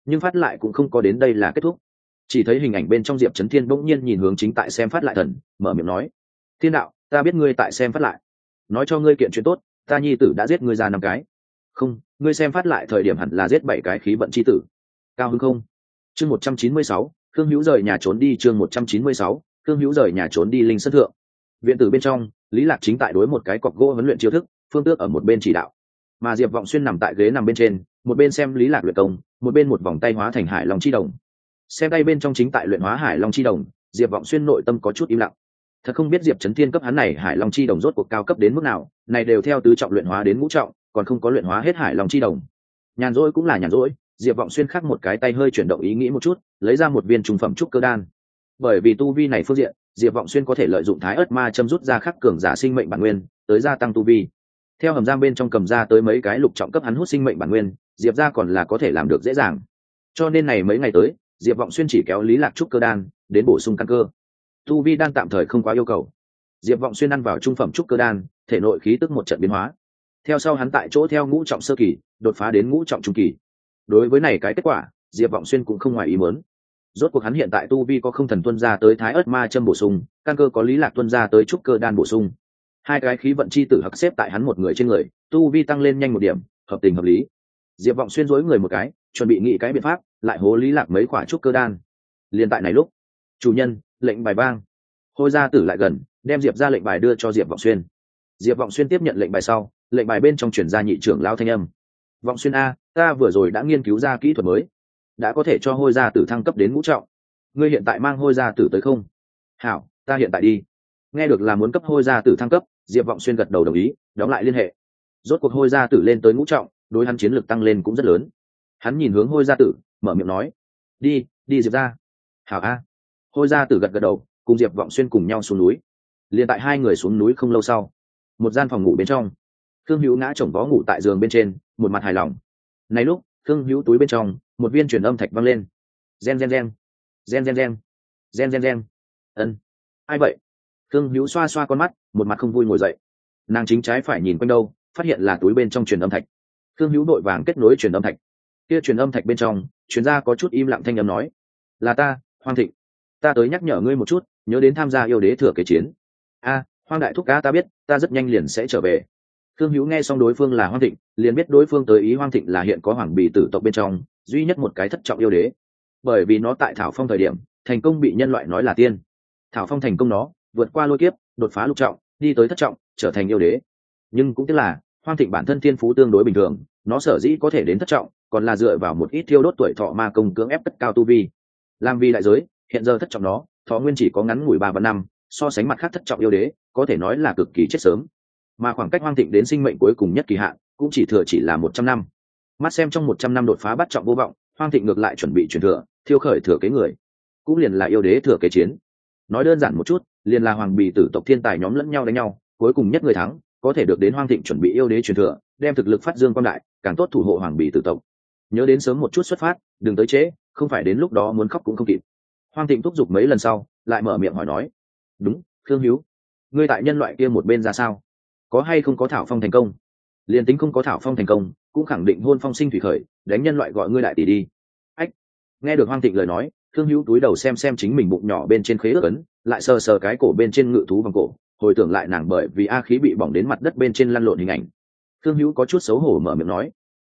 nhưng phát lại cũng không có đến đây là kết thúc. Chỉ thấy hình ảnh bên trong Diệp Chấn Thiên bỗng nhiên nhìn hướng chính tại xem phát lại thần, mở miệng nói: Thiên đạo, ta biết ngươi tại xem phát lại, nói cho ngươi kiện chuyện tốt, ta nhi tử đã giết ngươi ra 5 cái. Không, ngươi xem phát lại thời điểm hẳn là giết 7 cái khí vận chi tử. Cao hứng không? Chương 196, Khương Hữu rời nhà trốn đi. Chương 196, Khương Hữu rời nhà trốn đi. Linh Sơn thượng, viện tử bên trong, Lý Lạc chính tại đối một cái cọc gỗ huấn luyện chiêu thức, Phương Tước ở một bên chỉ đạo, mà Diệp Vọng Xuyên nằm tại ghế nằm bên trên, một bên xem Lý Lạc luyện công, một bên một vòng tay hóa thành Hải Long chi đồng. Xem tay bên trong chính tại luyện hóa Hải Long chi đồng, Diệp Vọng Xuyên nội tâm có chút im lặng. Thật không biết Diệp Chấn Thiên cấp hắn này Hải Long chi đồng rốt cuộc cao cấp đến mức nào, này đều theo tứ trọng luyện hóa đến ngũ trọng, còn không có luyện hóa hết Hải Long chi đồng. Nhàn rỗi cũng là nhàn rỗi, Diệp Vọng Xuyên khắc một cái tay hơi chuyển động ý nghĩ một chút, lấy ra một viên trung phẩm trúc cơ đan. Bởi vì tu vi này phương diện, Diệp Vọng Xuyên có thể lợi dụng Thái Ức Ma châm rút ra khắc cường giả sinh mệnh bản nguyên, tới gia tăng tu vi. Theo hầm giam bên trong cầm ra tới mấy cái lục trọng cấp hắn hút sinh mệnh bản nguyên, Diệp gia còn là có thể làm được dễ dàng. Cho nên này mấy ngày tới, Diệp Vọng Xuyên chỉ kéo Lý Lạc trúc cơ đan đến bổ sung căn cơ. Tu vi đan tạm thời không quá yêu cầu. Diệp Vọng Xuyên ăn vào trung phẩm trúc cơ đan, thể nội khí tức một trận biến hóa. Theo sau hắn tại chỗ theo ngũ trọng sơ kỳ đột phá đến ngũ trọng trung kỳ. Đối với này cái kết quả, Diệp Vọng Xuyên cũng không ngoài ý muốn. Rốt cuộc hắn hiện tại tu vi có không thần tuân ra tới Thái Ức Ma châm bổ sung, căn cơ có Lý Lạc tuân ra tới trúc cơ đan bổ sung. Hai cái khí vận chi tử hặc xếp tại hắn một người trên người, tu vi tăng lên nhanh một điểm, hợp tình hợp lý. Diệp Vọng Xuyên dối người một cái, chuẩn bị nghĩ cái biện pháp, lại hố Lý Lạc mấy quả trúc cơ đan. Liên tại này lúc, chủ nhân, lệnh bài vang. Hôi gia tử lại gần, đem Diệp ra lệnh bài đưa cho Diệp Vọng Xuyên. Diệp Vọng Xuyên tiếp nhận lệnh bài sau, lệnh bài bên trong chuyển ra nhị trưởng lão thanh âm: Vọng Xuyên a, ta vừa rồi đã nghiên cứu ra kỹ thuật mới, đã có thể cho Hôi gia tử thăng cấp đến ngũ trọng. Ngươi hiện tại mang Hôi gia tử tới không? Hảo, ta hiện tại đi. Nghe được là muốn cấp Hôi gia tử thăng cấp, Diệp Vọng Xuyên gật đầu đồng ý, đóng lại liên hệ. Rốt cuộc Hôi gia tử lên tới ngũ trọng, đối hắn chiến lược tăng lên cũng rất lớn. Hắn nhìn hướng Hôi gia tử, mở miệng nói: đi Diệp ra. Hảo a. Hôi gia tử gật gật đầu, cùng Diệp Vọng Xuyên cùng nhau xuống núi. Liền tại hai người xuống núi không lâu sau, một gian phòng ngủ bên trong, Khương Hữu ngã chồng vó ngủ tại giường bên trên, một mặt hài lòng. Này lúc, Khương Hữu túi bên trong, một viên truyền âm thạch vang lên. Gen gen gen, gen gen gen, gen gen gen. Ân, ai vậy? Khương Hữu xoa xoa con mắt, một mặt không vui ngồi dậy. Nàng chính trái phải nhìn quanh đâu, phát hiện là túi bên trong truyền âm thạch. Khương Hữu đội vàng kết nối truyền âm thạch. Kia truyền âm thạch bên trong, truyền ra có chút im lặng thanh âm nói: là ta, Hoang Thịnh. Ta tới nhắc nhở ngươi một chút, nhớ đến tham gia yêu đế thừa kế chiến. A, Hoang đại thúc cá, ta biết, ta rất nhanh liền sẽ trở về. Khương Hữu nghe xong đối phương là Hoang Thịnh, liền biết đối phương tới ý Hoang Thịnh là hiện có Hoàng Bì tử tộc bên trong duy nhất một cái thất trọng yêu đế, bởi vì nó tại Thảo Phong thời điểm thành công bị nhân loại nói là tiên. Thảo Phong thành công nó vượt qua lôi kiếp, đột phá lục trọng, đi tới thất trọng, trở thành yêu đế. Nhưng cũng tức là Hoang Thịnh bản thân thiên phú tương đối bình thường, nó sở dĩ có thể đến thất trọng, còn là dựa vào một ít thiêu đốt tuổi thọ ma công cưỡng ép cất cao tu vi. Làm vì đại giới, hiện giờ thất trọng nó thọ nguyên chỉ có ngắn ngủi 3 và 5, so sánh mặt khác thất trọng yêu đế, có thể nói là cực kỳ chết sớm. Mà khoảng cách Hoang Thịnh đến sinh mệnh cuối cùng nhất kỳ hạn cũng chỉ là 100 năm. Mắt xem trong 100 năm đột phá bắt trọng vô vọng, Hoang Thịnh ngược lại chuẩn bị truyền thừa, thiêu khởi thừa kế người, cũng liền là yêu đế thừa kế chiến. Nói đơn giản một chút, liền là Hoàng Bì tử tộc thiên tài nhóm lẫn nhau đánh nhau, cuối cùng nhất người thắng có thể được đến Hoang Thịnh chuẩn bị yêu đế truyền thừa, đem thực lực phát dương quang đại, càng tốt thủ hộ Hoàng Bì tử tộc. Nhớ đến sớm một chút xuất phát, đừng tới trễ, không phải đến lúc đó muốn khóc cũng không kịp. Hoang Thịnh thúc giục mấy lần sau, lại mở miệng hỏi nói: đúng, Khương Hữu, ngươi tại nhân loại kia một bên ra sao? Có hay không có Thảo Phong thành công? Liên tính không có Thảo Phong thành công, cũng khẳng định hôn phong sinh thủy khởi, đánh nhân loại gọi ngươi đại tỷ đi. Ách. Nghe được Hoang Thịnh lời nói, Khương Hữu túi đầu xem chính mình bụng nhỏ bên trên khế ước ấn, lại sờ sờ cái cổ bên trên ngự thú vòng cổ, hồi tưởng lại nàng bởi vì a khí bị bỏng đến mặt đất bên trên lăn lộn hình ảnh. Khương Hữu có chút xấu hổ mở miệng nói: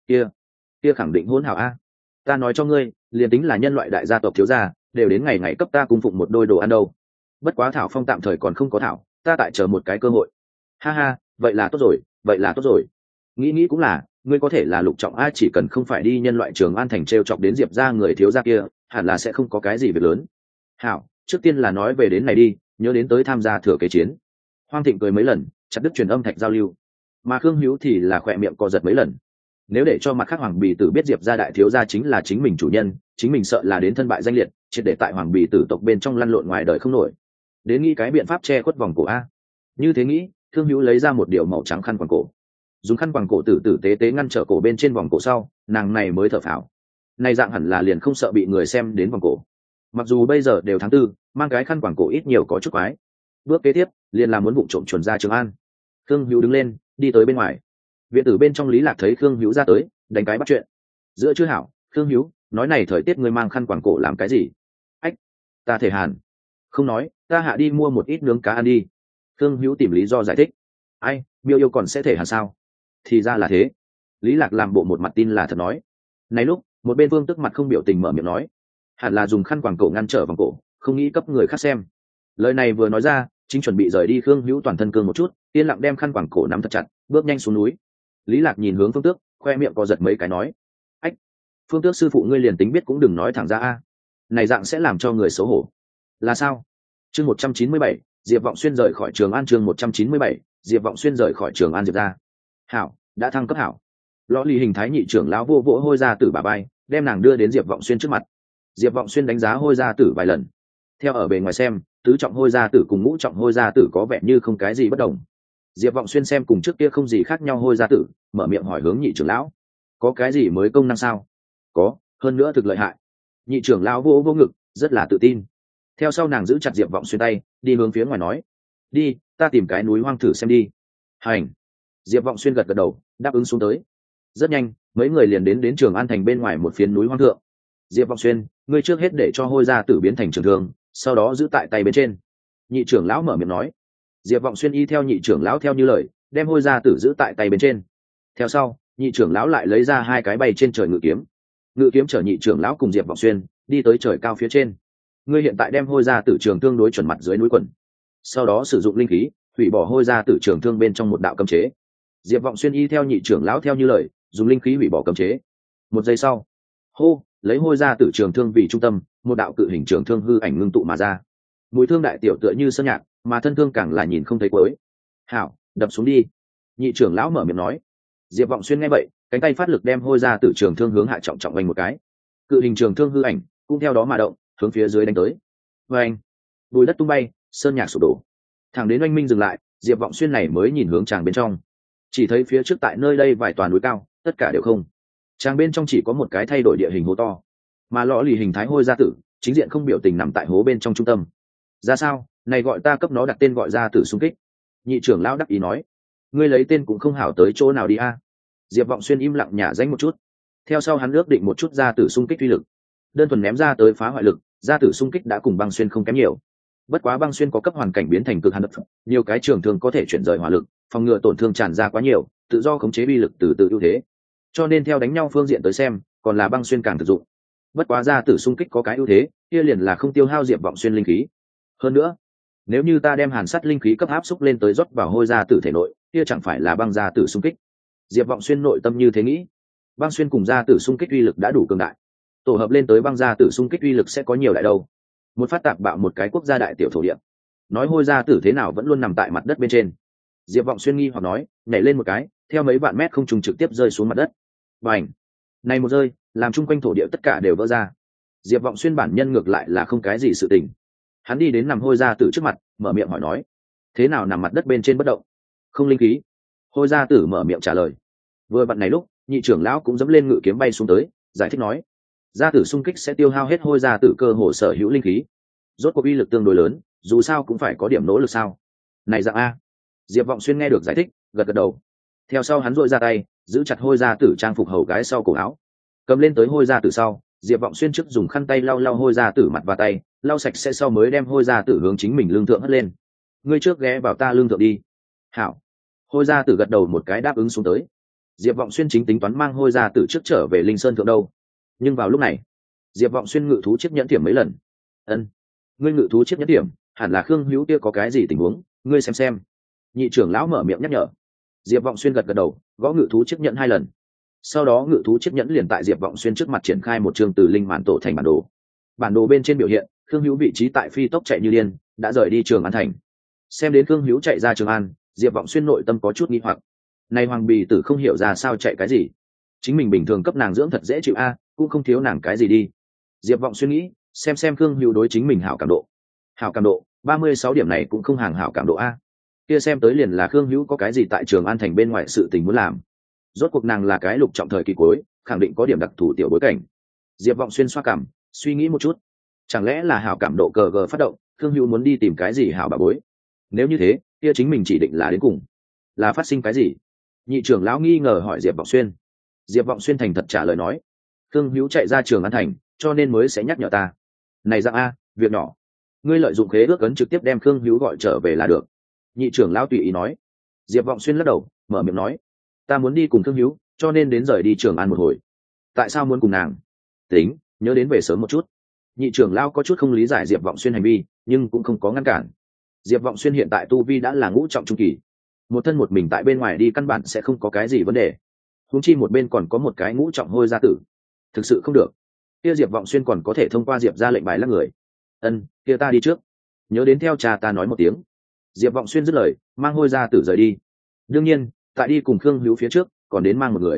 kia khẳng định hôn hảo a. Ta nói cho ngươi, liền tính là nhân loại đại gia tộc thiếu gia, đều đến ngày ngày cấp ta cung phụng một đôi đồ ăn đâu. Bất quá Thảo Phong tạm thời còn không có thảo, ta tại chờ một cái cơ hội. Ha ha, vậy là tốt rồi. Nghĩ cũng là, ngươi có thể là lục trọng a, chỉ cần không phải đi nhân loại Trường An thành trêu chọc đến Diệp gia người thiếu gia kia, hẳn là sẽ không có cái gì việc lớn. Hảo, trước tiên là nói về đến này đi, nhớ đến tới tham gia thừa kế chiến. Hoang Thịnh cười mấy lần, chặt đứt truyền âm thạch giao lưu. Mà Khương Hữu thì là khỏe miệng co giật mấy lần. Nếu để cho mặt khác Hoàng Bì tử biết Diệp gia đại thiếu gia chính là chính mình chủ nhân, chính mình sợ là đến thân bại danh liệt, triệt để tại Hoàng Bì tử tộc bên trong lăn lộn ngoài đời không nổi. Đến nghĩ cái biện pháp che khuất vòng cổ a. Như thế nghĩ, Khương Hữu lấy ra một điều màu trắng khăn quàng cổ, dùng khăn quàng cổ tử tế ngăn trở cổ bên trên vòng cổ sau, nàng này mới thở phào. Này dạng hẳn là liền không sợ bị người xem đến vòng cổ. Mặc dù bây giờ đều tháng 4, mang cái khăn quàng cổ ít nhiều có chút quái. Bước kế tiếp, liền là muốn vụng trộm chuẩn ra Trường An. Khương Hữu đứng lên, đi tới bên ngoài. Viện tử bên trong Lý Lạc thấy Khương Hữu ra tới, đánh cái bắt chuyện. Giữa chưa hảo, Khương Hữu, nói này thời tiết ngươi mang khăn quàng cổ làm cái gì? Ách, ta thể hàn. Không nói, ta hạ đi mua một ít nướng cá ăn đi. Khương Hữu tìm lý do giải thích. Ai, Miêu yêu còn sẽ thể hàn sao? Thì ra là thế. Lý Lạc làm bộ một mặt tin là thật nói. Này lúc, một bên Vương Tức mặt không biểu tình mở miệng nói, hẳn là dùng khăn quàng cổ ngăn trở vòng cổ, không nghĩ cấp người khác xem. Lời này vừa nói ra, chính chuẩn bị rời đi Khương Hữu toàn thân cương một chút, yên lặng đem khăn quàng cổ nắm thật chặt, bước nhanh xuống núi. Lý Lạc nhìn hướng Phương Tước, khoe miệng co giật mấy cái nói, ách, Phương Tước sư phụ ngươi liền tính biết cũng đừng nói thẳng ra a, này dạng sẽ làm cho người xấu hổ. Là sao? Chương 197, Diệp Vọng Xuyên rời khỏi Trường An. Chương 197, Diệp Vọng Xuyên rời khỏi Trường An. Diệp ra. Hảo, đã thăng cấp hảo. Lõ Lì hình thái nhị trưởng lão vô vỗ Hôi Gia Tử bà bay, đem nàng đưa đến Diệp Vọng Xuyên trước mặt. Diệp Vọng Xuyên đánh giá Hôi Gia Tử vài lần. Theo ở bề ngoài xem, tứ trọng Hôi Gia Tử cùng ngũ trọng Hôi Gia Tử có vẻ như không cái gì bất đồng. Diệp Vọng Xuyên xem cùng trước kia không gì khác nhau Hôi Gia Tử, mở miệng hỏi hướng nhị trưởng lão, có cái gì mới công năng sao? Có, hơn nữa thực lợi hại. Nhị trưởng lão vô vô ngực, rất là tự tin. Theo sau nàng giữ chặt Diệp Vọng Xuyên tay, đi hướng phía ngoài nói, đi, ta tìm cái núi hoang thử xem đi. Hành. Diệp Vọng Xuyên gật gật đầu, đáp ứng xuống tới. Rất nhanh, mấy người liền đến Trường An thành bên ngoài một phiến núi hoang thượng. Diệp Vọng Xuyên, ngươi trước hết để cho Hôi Gia Tử biến thành trường thương, sau đó giữ tại tay bên trên. Nhị trưởng lão mở miệng nói. Diệp Vọng Xuyên y theo nhị trưởng lão theo như lời, đem Hôi Gia Tử giữ tại tay bên trên. Theo sau, nhị trưởng lão lại lấy ra hai cái bay trên trời ngự kiếm. Ngự kiếm chở nhị trưởng lão cùng Diệp Vọng Xuyên đi tới trời cao phía trên. Ngươi hiện tại đem Hôi Gia Tử trường thương đối chuẩn mặt dưới núi quần, sau đó sử dụng linh khí hủy bỏ Hôi Gia Tử trường thương bên trong một đạo cấm chế. Diệp Vọng Xuyên y theo nhị trưởng lão theo như lời, dùng linh khí hủy bỏ cấm chế. Một giây sau, hô, lấy Hôi Gia Tử trường thương vì trung tâm, một đạo cự hình trường thương hư ảnh ngưng tụ mà ra. Mũi thương đại tiểu tựa như sơn nhạc, mà thân thương càng là nhìn không thấy cuối. Hảo, đập xuống đi. Nhị trưởng lão mở miệng nói. Diệp Vọng Xuyên nghe vậy, cánh tay phát lực đem Hôi Gia Tử trường thương hướng hạ trọng trọng vành một cái. Cự hình trường thương hư ảnh cũng theo đó mà động, hướng phía dưới đánh tới. Vành, bùi đất tung bay, sơn nhạc sụp đổ. Thẳng đến oanh minh dừng lại, Diệp Vọng Xuyên này mới nhìn hướng tràng bên trong. Chỉ thấy phía trước tại nơi đây vài tòa núi cao, tất cả đều không. Tràng bên trong chỉ có một cái thay đổi địa hình hố to, mà Lõ Lì hình thái Hôi Gia Tử chính diện không biểu tình nằm tại hố bên trong trung tâm. Ra sao, này gọi ta cấp nó đặt tên gọi Gia Tử xung kích. Nhị trưởng lão đắc ý nói, ngươi lấy tên cũng không hảo tới chỗ nào đi a. Diệp Vọng Xuyên im lặng nhả danh một chút. Theo sau hắn ước định một chút Gia Tử xung kích uy lực, đơn thuần ném ra tới phá hoại lực, Gia Tử xung kích đã cùng Băng Xuyên không kém nhiều. Bất quá Băng Xuyên có cấp hoàn cảnh biến thành cực hàn lực, nhiều cái trường thương có thể chuyển rời hỏa lực, phòng ngừa tổn thương tràn ra quá nhiều, tự do khống chế uy lực từ từ ưu thế. Cho nên theo đánh nhau phương diện tới xem, còn là Băng Xuyên càng thực dụng. Bất quá Gia Tử xung kích có cái ưu thế, kia liền là không tiêu hao Diệp Vọng Xuyên linh khí. Hơn nữa, nếu như ta đem hàn sắt linh khí cấp áp xúc lên tới rót vào Hôi Gia Tử thể nội, kia chẳng phải là băng Gia Tử xung kích. Diệp Vọng Xuyên nội tâm như thế nghĩ. Băng Xuyên cùng Gia Tử xung kích uy lực đã đủ cường đại, tổ hợp lên tới băng Gia Tử xung kích uy lực sẽ có nhiều đại đâu. Một phát tạc bạo một cái quốc gia đại tiểu thổ địa. Nói Hôi Gia Tử thế nào vẫn luôn nằm tại mặt đất bên trên. Diệp Vọng Xuyên nghi hoặc nói, nhảy lên một cái, theo mấy vạn mét không trùng trực tiếp rơi xuống mặt đất. Bành! Này một rơi, làm chung quanh thổ địa tất cả đều vỡ ra. Diệp Vọng Xuyên bản nhân ngược lại là không cái gì sự tình. Hắn đi đến nằm Hôi Gia Tử trước mặt, mở miệng hỏi nói, thế nào nằm mặt đất bên trên bất động? Không linh khí. Hôi Gia Tử mở miệng trả lời. Vừa vặn này lúc, nhị trưởng lão cũng dẫm lên ngự kiếm bay xuống tới, giải thích nói, Gia Tử xung kích sẽ tiêu hao hết Hôi Gia Tử cơ hồ sở hữu linh khí. Rốt cuộc uy lực tương đối lớn, dù sao cũng phải có điểm nỗ lực sao? Này dạng a. Diệp Vọng Xuyên nghe được giải thích, gật gật đầu. Theo sau hắn duỗi ra tay, giữ chặt Hôi Gia Tử trang phục hầu gái sau cổ áo, cầm lên tới Hôi Gia Tử sau, Diệp Vọng Xuyên trước dùng khăn tay lau lau Hôi Gia Tử mặt và tay, lau sạch sẽ sau mới đem Hôi Gia Tử hướng chính mình lưng thượng hất lên. Ngươi trước ghé vào ta lưng thượng đi. Hảo. Hôi Gia Tử gật đầu một cái đáp ứng xuống tới. Diệp Vọng Xuyên chính tính toán mang Hôi Gia Tử trước trở về Linh Sơn thượng đâu. Nhưng vào lúc này, Diệp Vọng Xuyên ngự thú chiếc nhẫn điểm mấy lần. Ân, ngươi ngự thú chiếc nhẫn điểm, hẳn là Khương Hữu kia có cái gì tình huống, ngươi xem xem. Nhị trưởng lão mở miệng nhắc nhở. Diệp Vọng Xuyên gật gật đầu, gõ ngự thú chiếc nhẫn 2 lần. Sau đó ngự thú chiếc nhẫn liền tại Diệp Vọng Xuyên trước mặt triển khai một chương từ linh mạn tổ thành bản đồ. Bản đồ bên trên biểu hiện, Khương Hữu vị trí tại phi tốc chạy như điên, đã rời đi Trường An thành. Xem đến Khương Hữu chạy ra Trường An, Diệp Vọng Xuyên nội tâm có chút nghi hoặc. Này Hoàng Bì Tử không hiểu ra sao chạy cái gì. Chính mình bình thường cấp nàng dưỡng thật dễ chịu a, cũng không thiếu nàng cái gì đi. Diệp Vọng Xuyên nghĩ, xem Khương Hữu đối chính mình hảo cảm độ. Hảo cảm độ, 36 điểm này cũng không hàng hảo cảm độ a. Kia xem tới liền là Khương Hữu có cái gì tại Trường An thành bên ngoài sự tình muốn làm. Rốt cuộc nàng là cái lục trọng thời kỳ cuối, khẳng định có điểm đặc thù tiểu bối cảnh. Diệp Vọng Xuyên xoa cằm, suy nghĩ một chút. Chẳng lẽ là hảo cảm độ cờ gờ phát động, Khương Hữu muốn đi tìm cái gì hảo bà bối? Nếu như thế, kia chính mình chỉ định là đến cùng. Là phát sinh cái gì? Nhị trưởng lão nghi ngờ hỏi Diệp Vọng Xuyên. Diệp Vọng Xuyên thành thật trả lời nói, Khương Hữu chạy ra Trường An thành, cho nên mới sẽ nhắc nhở ta. Này Giang a, việc nhỏ, ngươi lợi dụng khế ước ấn trực tiếp đem Khương Hữu gọi trở về là được. Nhị trưởng lão tùy ý nói. Diệp Vọng Xuyên lắc đầu, mở miệng nói, ta muốn đi cùng Khương Hữu, cho nên đến rời đi Trường An một hồi. Tại sao muốn cùng nàng? Tính, nhớ đến về sớm một chút. Nhị trưởng lão có chút không lý giải Diệp Vọng Xuyên hành vi, nhưng cũng không có ngăn cản. Diệp Vọng Xuyên hiện tại tu vi đã là ngũ trọng trung kỳ, một thân một mình tại bên ngoài đi căn bản sẽ không có cái gì vấn đề. Huống chi một bên còn có một cái ngũ trọng hôi gia tử, thực sự không được. Kia Diệp Vọng Xuyên còn có thể thông qua Diệp ra lệnh bài lắc người. Kia ta đi trước, nhớ đến theo cha ta nói một tiếng. Diệp Vọng Xuyên dứt lời, mang hôi gia tử rời đi. Đương nhiên, tại đi cùng Khương Hữu phía trước, còn đến mang một người.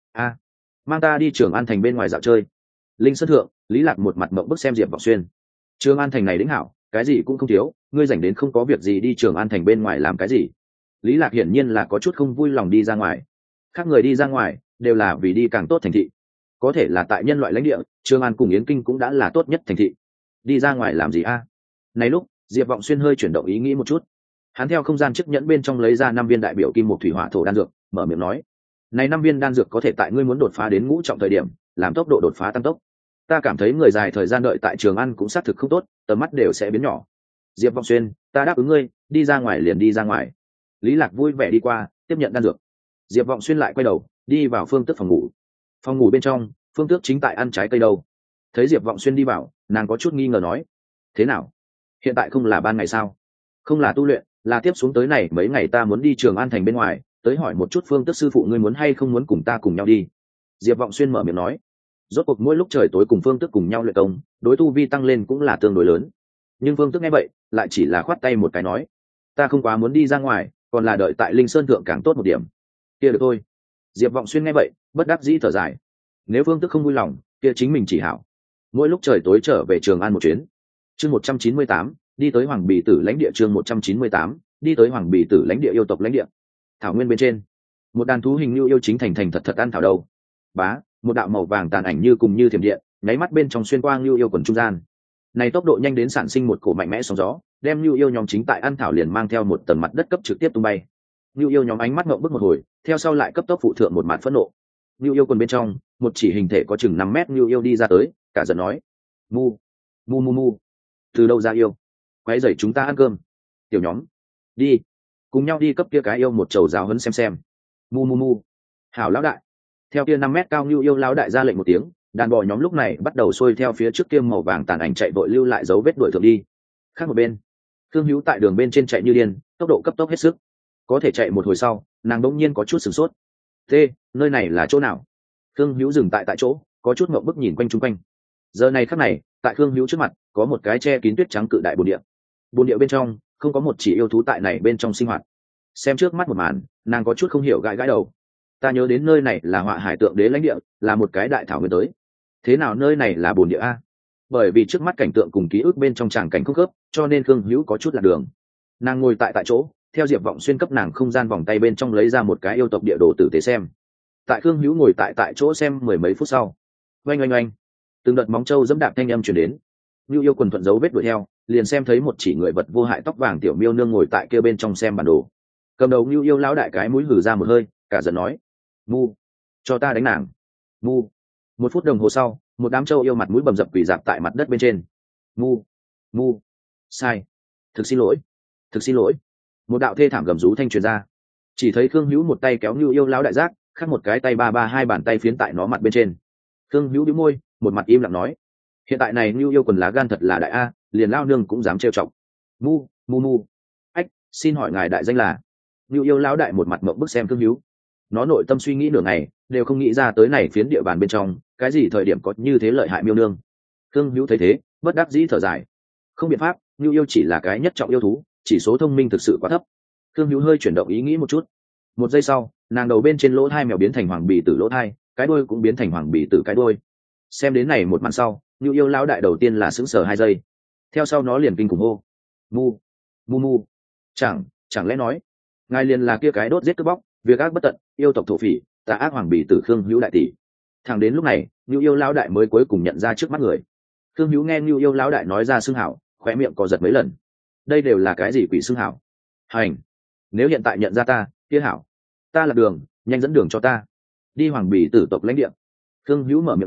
Mang ta đi Trường An thành bên ngoài dạo chơi. Linh Sơn thượng, Lý Lạc một mặt mộng bức xem Diệp Vọng Xuyên. Trường An thành này đĩnh hảo, cái gì cũng không thiếu, ngươi rảnh đến không có việc gì đi Trường An thành bên ngoài làm cái gì? Lý Lạc hiển nhiên là có chút không vui lòng đi ra ngoài. Khác người đi ra ngoài đều là vì đi càng tốt thành thị, có thể là tại nhân loại lãnh địa, Trường An cùng Yến Kinh cũng đã là tốt nhất thành thị. Đi ra ngoài làm gì a? Này lúc, Diệp Vọng Xuyên hơi chuyển động ý nghĩ một chút. Hắn theo không gian chiếc nhẫn bên trong lấy ra 5 viên đại biểu kim một thủy hỏa thổ đan dược, mở miệng nói, này 5 viên đan dược có thể tại ngươi muốn đột phá đến ngũ trọng thời điểm, làm tốc độ đột phá tăng tốc. Ta cảm thấy người dài thời gian đợi tại Trường An cũng xác thực không tốt, tầm mắt đều sẽ biến nhỏ. Diệp Vọng Xuyên, ta đáp ứng ngươi, đi ra ngoài liền đi ra ngoài. Lý Lạc vui vẻ đi qua, tiếp nhận đan dược. Diệp Vọng Xuyên lại quay đầu, đi vào Phương Tước phòng ngủ. Phòng ngủ bên trong, Phương Tước chính tại ăn trái cây đâu. Thấy Diệp Vọng Xuyên đi vào, nàng có chút nghi ngờ nói, thế nào? Hiện tại không là ban ngày sao? Không là tu luyện, là tiếp xuống tới này mấy ngày ta muốn đi Trường An thành bên ngoài, tới hỏi một chút Phương Tước sư phụ ngươi muốn hay không muốn cùng ta cùng nhau đi. Diệp Vọng Xuyên mở miệng nói, rốt cuộc mỗi lúc trời tối cùng Phương Tước cùng nhau luyện công, đối tu vi tăng lên cũng là tương đối lớn. Nhưng Phương Tước nghe vậy, lại chỉ là khoát tay một cái nói, ta không quá muốn đi ra ngoài, còn là đợi tại Linh Sơn thượng càng tốt một điểm. Kia được thôi. Diệp Vọng Xuyên nghe vậy, bất đắc dĩ thở dài. Nếu Phương Tước không vui lòng, kia chính mình chỉ hảo. Mỗi lúc trời tối trở về Trường An một chuyến. Chương 198, đi tới Hoàng Bì Tử lãnh địa. Chương 198, đi tới Hoàng Bì Tử lãnh địa yêu tộc lãnh địa. Thảo nguyên bên trên, một đàn thú hình như yêu chính thành thành thật thật ăn thảo đâu. Bá, một đạo màu vàng tàn ảnh như cùng như thiểm điện, nháy mắt bên trong xuyên qua như yêu quần trung gian. Này tốc độ nhanh đến sản sinh một cổ mạnh mẽ sóng gió, đem như yêu nhóm chính tại ăn thảo liền mang theo một tầng mặt đất cấp trực tiếp tung bay. Như yêu nhóm ánh mắt ngậm bức một hồi, theo sau lại cấp tốc phụ thượng một màn phẫn nộ. Như yêu quần bên trong, một chỉ hình thể có chừng 5 mét như yêu đi ra tới, cả giận nói: "Mu, mu mu mu, từ đâu ra yêu? Quấy rầy chúng ta ăn cơm." Tiểu nhóm, đi, cùng nhau đi cấp kia cái yêu một chầu rào hấn xem. Mu mu mu. Hảo lão đại. Theo kia 5 mét cao như yêu lão đại ra lệnh một tiếng, đàn bò nhóm lúc này bắt đầu xuôi theo phía trước kia màu vàng tàn ảnh chạy vội lưu lại dấu vết đuổi thượng đi. Khác một bên, Thương Hữu tại đường bên trên chạy như điên, tốc độ cấp tốc hết sức. Có thể chạy một hồi sau, nàng đống nhiên có chút sửng sốt. "Thế, nơi này là chỗ nào?" Thương Hữu dừng tại chỗ, có chút ngượng bức nhìn quanh chung quanh. Giờ này khắc này, tại Thương Hữu trước mặt, có một cái che kín tuyết trắng cự đại bồn địa. Bồn địa bên trong, không có một chỉ yêu thú tại này bên trong sinh hoạt. Xem trước mắt một màn, nàng có chút không hiểu gãi gãi đầu. Ta nhớ đến nơi này là Họa Hải Tượng Đế lãnh địa, là một cái đại thảo nguyên tới. Thế nào nơi này là bồn địa a? Bởi vì trước mắt cảnh tượng cùng ký ức bên trong tràng cảnh không khớp, cho nên Thương Hữu có chút lạc đường. Nàng ngồi tại chỗ, theo Diệp Vọng Xuyên cấp nàng không gian vòng tay bên trong lấy ra một cái yêu tộc địa đồ tử tế xem. Tại Thương Hữu ngồi tại chỗ xem mười mấy phút sau, oanh oanh oanh, từng đợt móng trâu dẫm đạp thanh âm truyền đến. Như yêu quần thuận dấu vết đuổi theo, liền xem thấy một chỉ người vật vô hại tóc vàng tiểu miêu nương ngồi tại kia bên trong xem bản đồ. Cầm đầu Như yêu lão đại cái mũi hừ ra một hơi, cả giận nói: "Mu, cho ta đánh nàng." Mu. Một phút đồng hồ sau, một đám trâu yêu mặt mũi bầm dập quỳ dạp tại mặt đất bên trên. Mu, mu, sai, thực xin lỗi, thực xin lỗi. Một đạo thê thảm gầm rú thanh truyền ra. Chỉ thấy Khương Hữu một tay kéo Như yêu lão đại giác, khác một cái tay ba hai bàn tay phiến tại nó mặt bên trên. Khương Hữu bĩu môi, một mặt im lặng nói: "Hiện tại này Như yêu quần lá gan thật là đại a, liền lao nương cũng dám trêu chọc." Mu, mu mu. Ách, xin hỏi ngài đại danh là? Như yêu lão đại một mặt mộng bức xem Khương Hữu. Nó nội tâm suy nghĩ nửa ngày, đều không nghĩ ra tới này phiến địa bàn bên trong, cái gì thời điểm có như thế lợi hại miêu nương. Khương Hữu thấy thế, bất đắc dĩ thở dài. Không biện pháp, Như yêu chỉ là cái nhất trọng yêu thú, chỉ số thông minh thực sự quá thấp. Khương Hữu hơi chuyển động ý nghĩ một chút. Một giây sau, nàng đầu bên trên lỗ thai mèo biến thành hoàng bì tử lỗ thai, cái đuôi cũng biến thành hoàng bì tử cái đuôi. Xem đến này một màn sau, Như yêu lão đại đầu tiên là sững sờ 2 giây. Theo sau nó liền kinh khủng hô: "Mu, mu mu." Chẳng lẽ nói, ngài liền là kia cái đốt giết cướp bóc, việc ác bất tận, yêu tộc thổ phỉ, tà ác hoàng bì tử Khương Hữu đại tỷ. Thẳng đến lúc này, Như yêu lão đại mới cuối cùng nhận ra trước mắt người. Khương Hữu nghe Như yêu lão đại nói ra xưng hảo, khóe miệng co giật mấy lần. Đây đều là cái gì quỷ xưng hảo? Hành, nếu hiện tại nhận ra ta, kia hảo. Ta là đường, nhanh dẫn đường cho ta. Đi hoàng bì tử tộc lãnh địa. Khương Hữu mở miệng nói,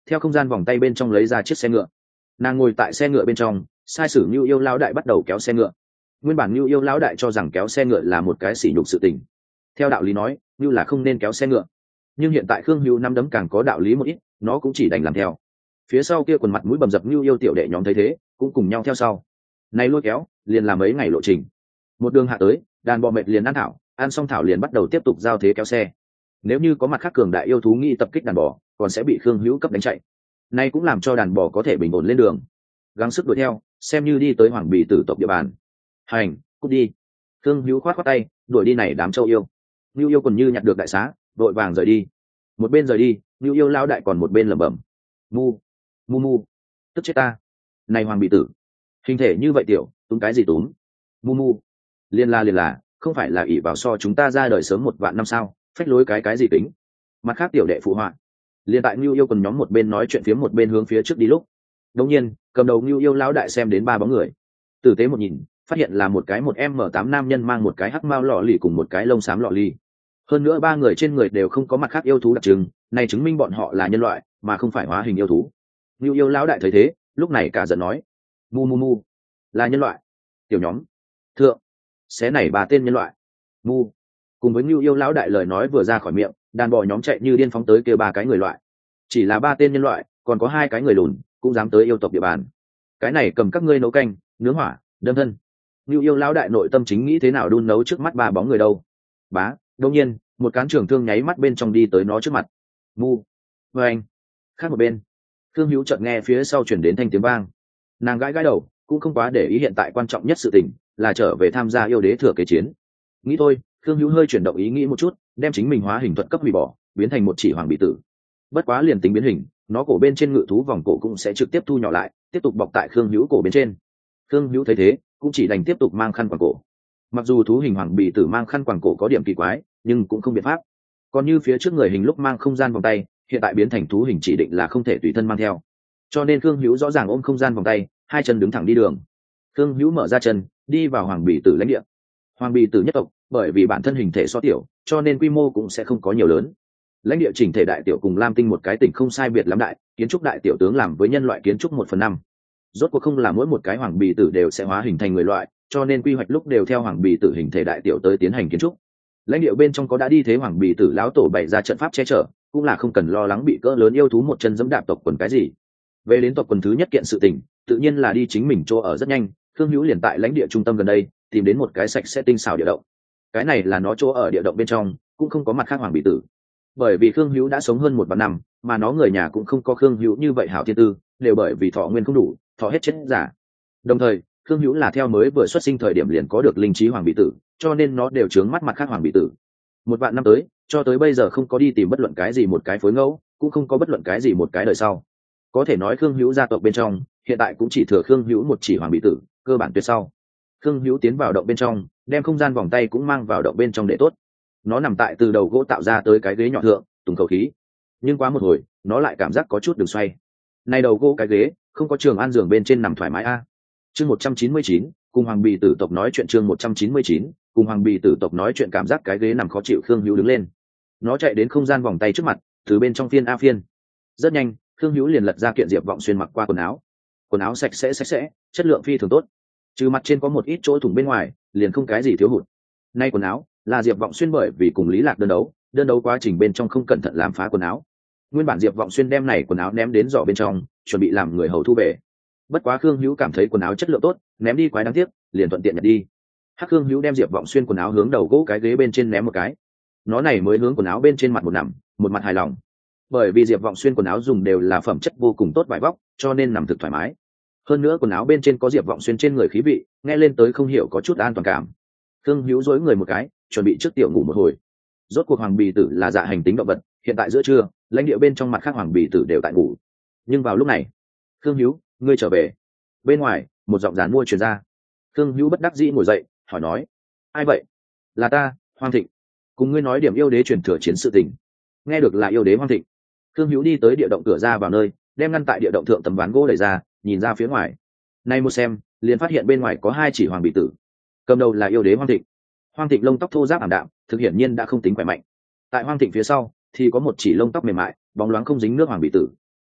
theo không gian vòng tay bên trong lấy ra chiếc xe ngựa. Nàng ngồi tại xe ngựa bên trong, sai sử Nưu Yêu lão đại bắt đầu kéo xe ngựa. Nguyên bản Nưu Yêu lão đại cho rằng kéo xe ngựa là một cái sỉ nhục sự tình. Theo đạo lý nói, Nưu là không nên kéo xe ngựa. Nhưng hiện tại Khương Hữu nắm đấm càng có đạo lý một ít, nó cũng chỉ đành làm theo. Phía sau kia quần mặt mũi bầm dập Nưu Yêu tiểu đệ nhóm thấy thế, cũng cùng nhau theo sau. Này lôi kéo, liền là mấy ngày lộ trình. Một đường hạ tới, đàn bò mệt liền ăn thảo, ăn xong thảo liền bắt đầu tiếp tục giao thế kéo xe. Nếu như có mặt khác cường đại yêu thú nghi tập kích đàn bò, còn sẽ bị Khương Hữu cấp đánh chạy. Nay cũng làm cho đàn bò có thể bình ổn lên đường, gắng sức đuổi theo, xem như đi tới Hoàng Bì tử tộc địa bàn. Hành, cút đi. Khương Hữu khoát khoát tay, đuổi đi này đám châu yêu. Nưu Yêu còn như nhặt được đại xá, đội vàng rời đi. Một bên rời đi, Nưu Yêu lão đại còn một bên lẩm bẩm: mu mu mu, tức chết ta. Này Hoàng Bì tử, hình thể như vậy tiểu, túm cái gì túm? Mu mu, liền là, không phải là ỷ vào so chúng ta ra đời sớm 1.000 năm sao? Phách lối cái gì tính? Mặt khác tiểu đệ phụ họa. Liên tại Nưu Yêu còn nhóm một bên nói chuyện phía một bên hướng phía trước đi lúc, đột nhiên cầm đầu Nưu Yêu lão đại xem đến 3 bóng người, tử tế một nhìn, phát hiện là một cái 1m8 nam nhân mang một cái hắc mao lọ lì cùng một cái lông xám lọ lì. Hơn nữa 3 người trên người đều không có mặt khác yêu thú đặc trưng, này chứng minh bọn họ là nhân loại mà không phải hóa hình yêu thú. Nưu Yêu lão đại thấy thế, lúc này cả giận nói: mu mu mu, là nhân loại. Tiểu nhóm thượng, xé này 3 tên nhân loại. Mu. Cùng với Nưu Yêu lão đại lời nói vừa ra khỏi miệng, đàn bò nhóm chạy như điên phóng tới kêu 3 cái người loại. Chỉ là 3 tên nhân loại, còn có 2 cái người lùn cũng dám tới yêu tộc địa bàn. Cái này cầm các ngươi nấu canh, nướng hỏa, đâm thân. Nưu Yêu lão đại nội tâm chính nghĩ thế nào đun nấu trước mắt 3 bóng người đâu. Bá, đương nhiên, một cán trường thương nháy mắt bên trong đi tới nó trước mặt. Mu. Và anh. Khác một bên, Khương Hữu chợt nghe phía sau chuyển đến thanh tiếng vang. Nàng gãi gãi đầu, cũng không quá để ý hiện tại quan trọng nhất sự tình là trở về tham gia yêu đế thừa kế chiến. Nghĩ thôi, Khương Hữu hơi chuyển động ý nghĩ một chút, đem chính mình hóa hình thuật cấp hủy bỏ, biến thành một chỉ Hoàng Bì tử. Bất quá liền tính biến hình, nó cổ bên trên ngự thú vòng cổ cũng sẽ trực tiếp thu nhỏ lại, tiếp tục bọc tại Khương Hữu cổ bên trên. Khương Hữu thấy thế, cũng chỉ đành tiếp tục mang khăn quàng cổ. Mặc dù thú hình Hoàng Bì tử mang khăn quàng cổ có điểm kỳ quái, nhưng cũng không biện pháp. Còn như phía trước người hình lúc mang không gian vòng tay, hiện tại biến thành thú hình chỉ định là không thể tùy thân mang theo. Cho nên Khương Hữu rõ ràng ôm không gian vòng tay, 2 chân đứng thẳng đi đường. Khương Hữu mở ra chân, đi vào Hoàng Bì tử lãnh địa. Hoàng Bì tử nhất tộc, bởi vì bản thân hình thể so tiểu, cho nên quy mô cũng sẽ không có nhiều lớn. Lãnh địa chỉnh thể đại tiểu cùng Lam Tinh một cái tỉnh không sai biệt lắm đại, kiến trúc đại tiểu tướng làm với nhân loại kiến trúc 1/5. Rốt cuộc không là mỗi một cái Hoàng Bì tử đều sẽ hóa hình thành người loại, cho nên quy hoạch lúc đều theo Hoàng Bì tử hình thể đại tiểu tới tiến hành kiến trúc. Lãnh địa bên trong có đã đi thế Hoàng Bì tử lão tổ bày ra trận pháp che chở, cũng là không cần lo lắng bị cỡ lớn yêu thú một chân giẫm đạp tộc quần cái gì. Về đến tộc quần thứ nhất kiện sự tình, tự nhiên là đi chính mình chỗ ở rất nhanh. Khương Hữu liền tại lãnh địa trung tâm gần đây, tìm đến một cái sạch sẽ tinh xảo địa động. Cái này là nó chỗ ở địa động bên trong, cũng không có mặt khác Hoàng Bì tử. Bởi vì Khương Hữu đã sống hơn 1.000 năm, mà nó người nhà cũng không có Khương Hữu như vậy hảo thiên tư, đều bởi vì thọ nguyên không đủ, thọ hết chết giả. Đồng thời, Khương Hữu là theo mới vừa xuất sinh thời điểm liền có được linh trí Hoàng Bì tử, cho nên nó đều chướng mắt mặt khác Hoàng Bì tử. 1.000 năm tới, cho tới bây giờ không có đi tìm bất luận cái gì một cái phối ngẫu, cũng không có bất luận cái gì một cái đời sau. Có thể nói Khương Hữu gia tộc bên trong, hiện tại cũng chỉ thừa Khương Hữu một chỉ Hoàng Bì tử, cơ bản tuyệt sau. Khương Hữu tiến vào động bên trong, đem không gian vòng tay cũng mang vào động bên trong để tốt. Nó nằm tại từ đầu gỗ tạo ra tới cái ghế nhỏ thượng, tùng khẩu khí. Nhưng quá một hồi, nó lại cảm giác có chút đường xoay. Này đầu gỗ cái ghế, không có Trường An giường bên trên nằm thoải mái a. Chương 199, cùng Hoàng Bì tử tộc nói chuyện. Chương 199, cùng Hoàng Bì tử tộc nói chuyện. Cảm giác cái ghế nằm khó chịu. Khương Hữu đứng lên, nó chạy đến không gian vòng tay trước mặt, từ bên trong phiên a phiên. Rất nhanh, Khương Hữu liền lật ra kiện Diệp Vọng Xuyên mặc qua quần áo sạch sẽ, chất lượng phi thường tốt, trừ mặt trên có một ít chỗ thủng bên ngoài, liền không cái gì thiếu hụt. Nay quần áo là Diệp Vọng Xuyên bởi vì cùng Lý Lạc đơn đấu quá trình bên trong không cẩn thận làm phá quần áo. Nguyên bản Diệp Vọng Xuyên đem này quần áo ném đến giỏ bên trong, chuẩn bị làm người hầu thu về. Bất quá Khương Hữu cảm thấy quần áo chất lượng tốt, ném đi quái đáng tiếc, liền thuận tiện nhặt đi. Hắc Khương Hữu đem Diệp Vọng Xuyên quần áo hướng đầu gỗ cái ghế bên trên ném một cái, nó này mới hướng quần áo bên trên mặt một mặt hài lòng. Bởi vì Diệp Vọng Xuyên quần áo dùng đều là phẩm chất vô cùng tốt vải vóc, cho nên nằm thực thoải mái. Hơn nữa quần áo bên trên có Diệp Vọng Xuyên trên người khí vị, nghe lên tới không hiểu có chút an toàn cảm. Khương Hữu dối người một cái, chuẩn bị trước tiểu ngủ một hồi. Rốt cuộc Hoàng Bì tử là dạ hành tính động vật, hiện tại giữa trưa, lãnh địa bên trong mặt khác Hoàng Bì tử đều tại ngủ. Nhưng vào lúc này, Khương Hữu, ngươi trở về. Bên ngoài, một giọng giàn mua truyền ra. Khương Hữu bất đắc dĩ ngồi dậy, hỏi nói: ai vậy? Là ta, Hoàng Thịnh. Cùng ngươi nói điểm yêu đế truyền thừa chiến sự tình. Nghe được là yêu đế Hoàng Thịnh. Khương Hữu đi tới địa động cửa ra vào nơi, đem ngăn tại địa động thượng tấm ván gỗ đẩy ra, nhìn ra phía ngoài. Nay một xem, liền phát hiện bên ngoài có 2 chỉ Hoàng Bì tử. Cầm đầu là yêu đế Hoàng Thịnh. Hoàng Thịnh lông tóc thô ráp ảm đạm, thực hiển nhiên đã không tính khỏe mạnh. Tại Hoàng Thịnh phía sau thì có một chỉ lông tóc mềm mại, bóng loáng không dính nước Hoàng Bì tử.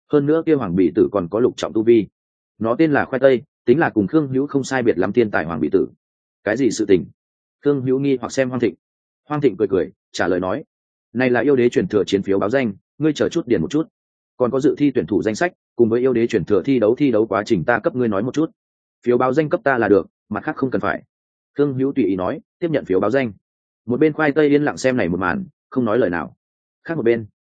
hơn nữa kia hoàng bì tử còn có lục trọng tu vi. Nó tên là khoai tây, tính là cùng Khương Hữu không sai biệt lắm thiên tài hoàng bì tử. Cái gì sự tình? Khương Hữu nghi hoặc xem Hoang Thịnh cười cười trả lời nói, này là yêu đế truyền thừa chiến phiếu báo danh, ngươi chờ chút điền một chút, còn có dự thi tuyển thủ danh sách cùng với yêu đế truyền thừa thi đấu quá trình ta cấp ngươi nói một chút. Phiếu báo danh cấp ta là được, mặt khác không cần phải. Khương Hữu tùy ý nói, tiếp nhận phiếu báo danh. Một bên khoai tây yên lặng xem này một màn, không nói lời nào. Khác một bên,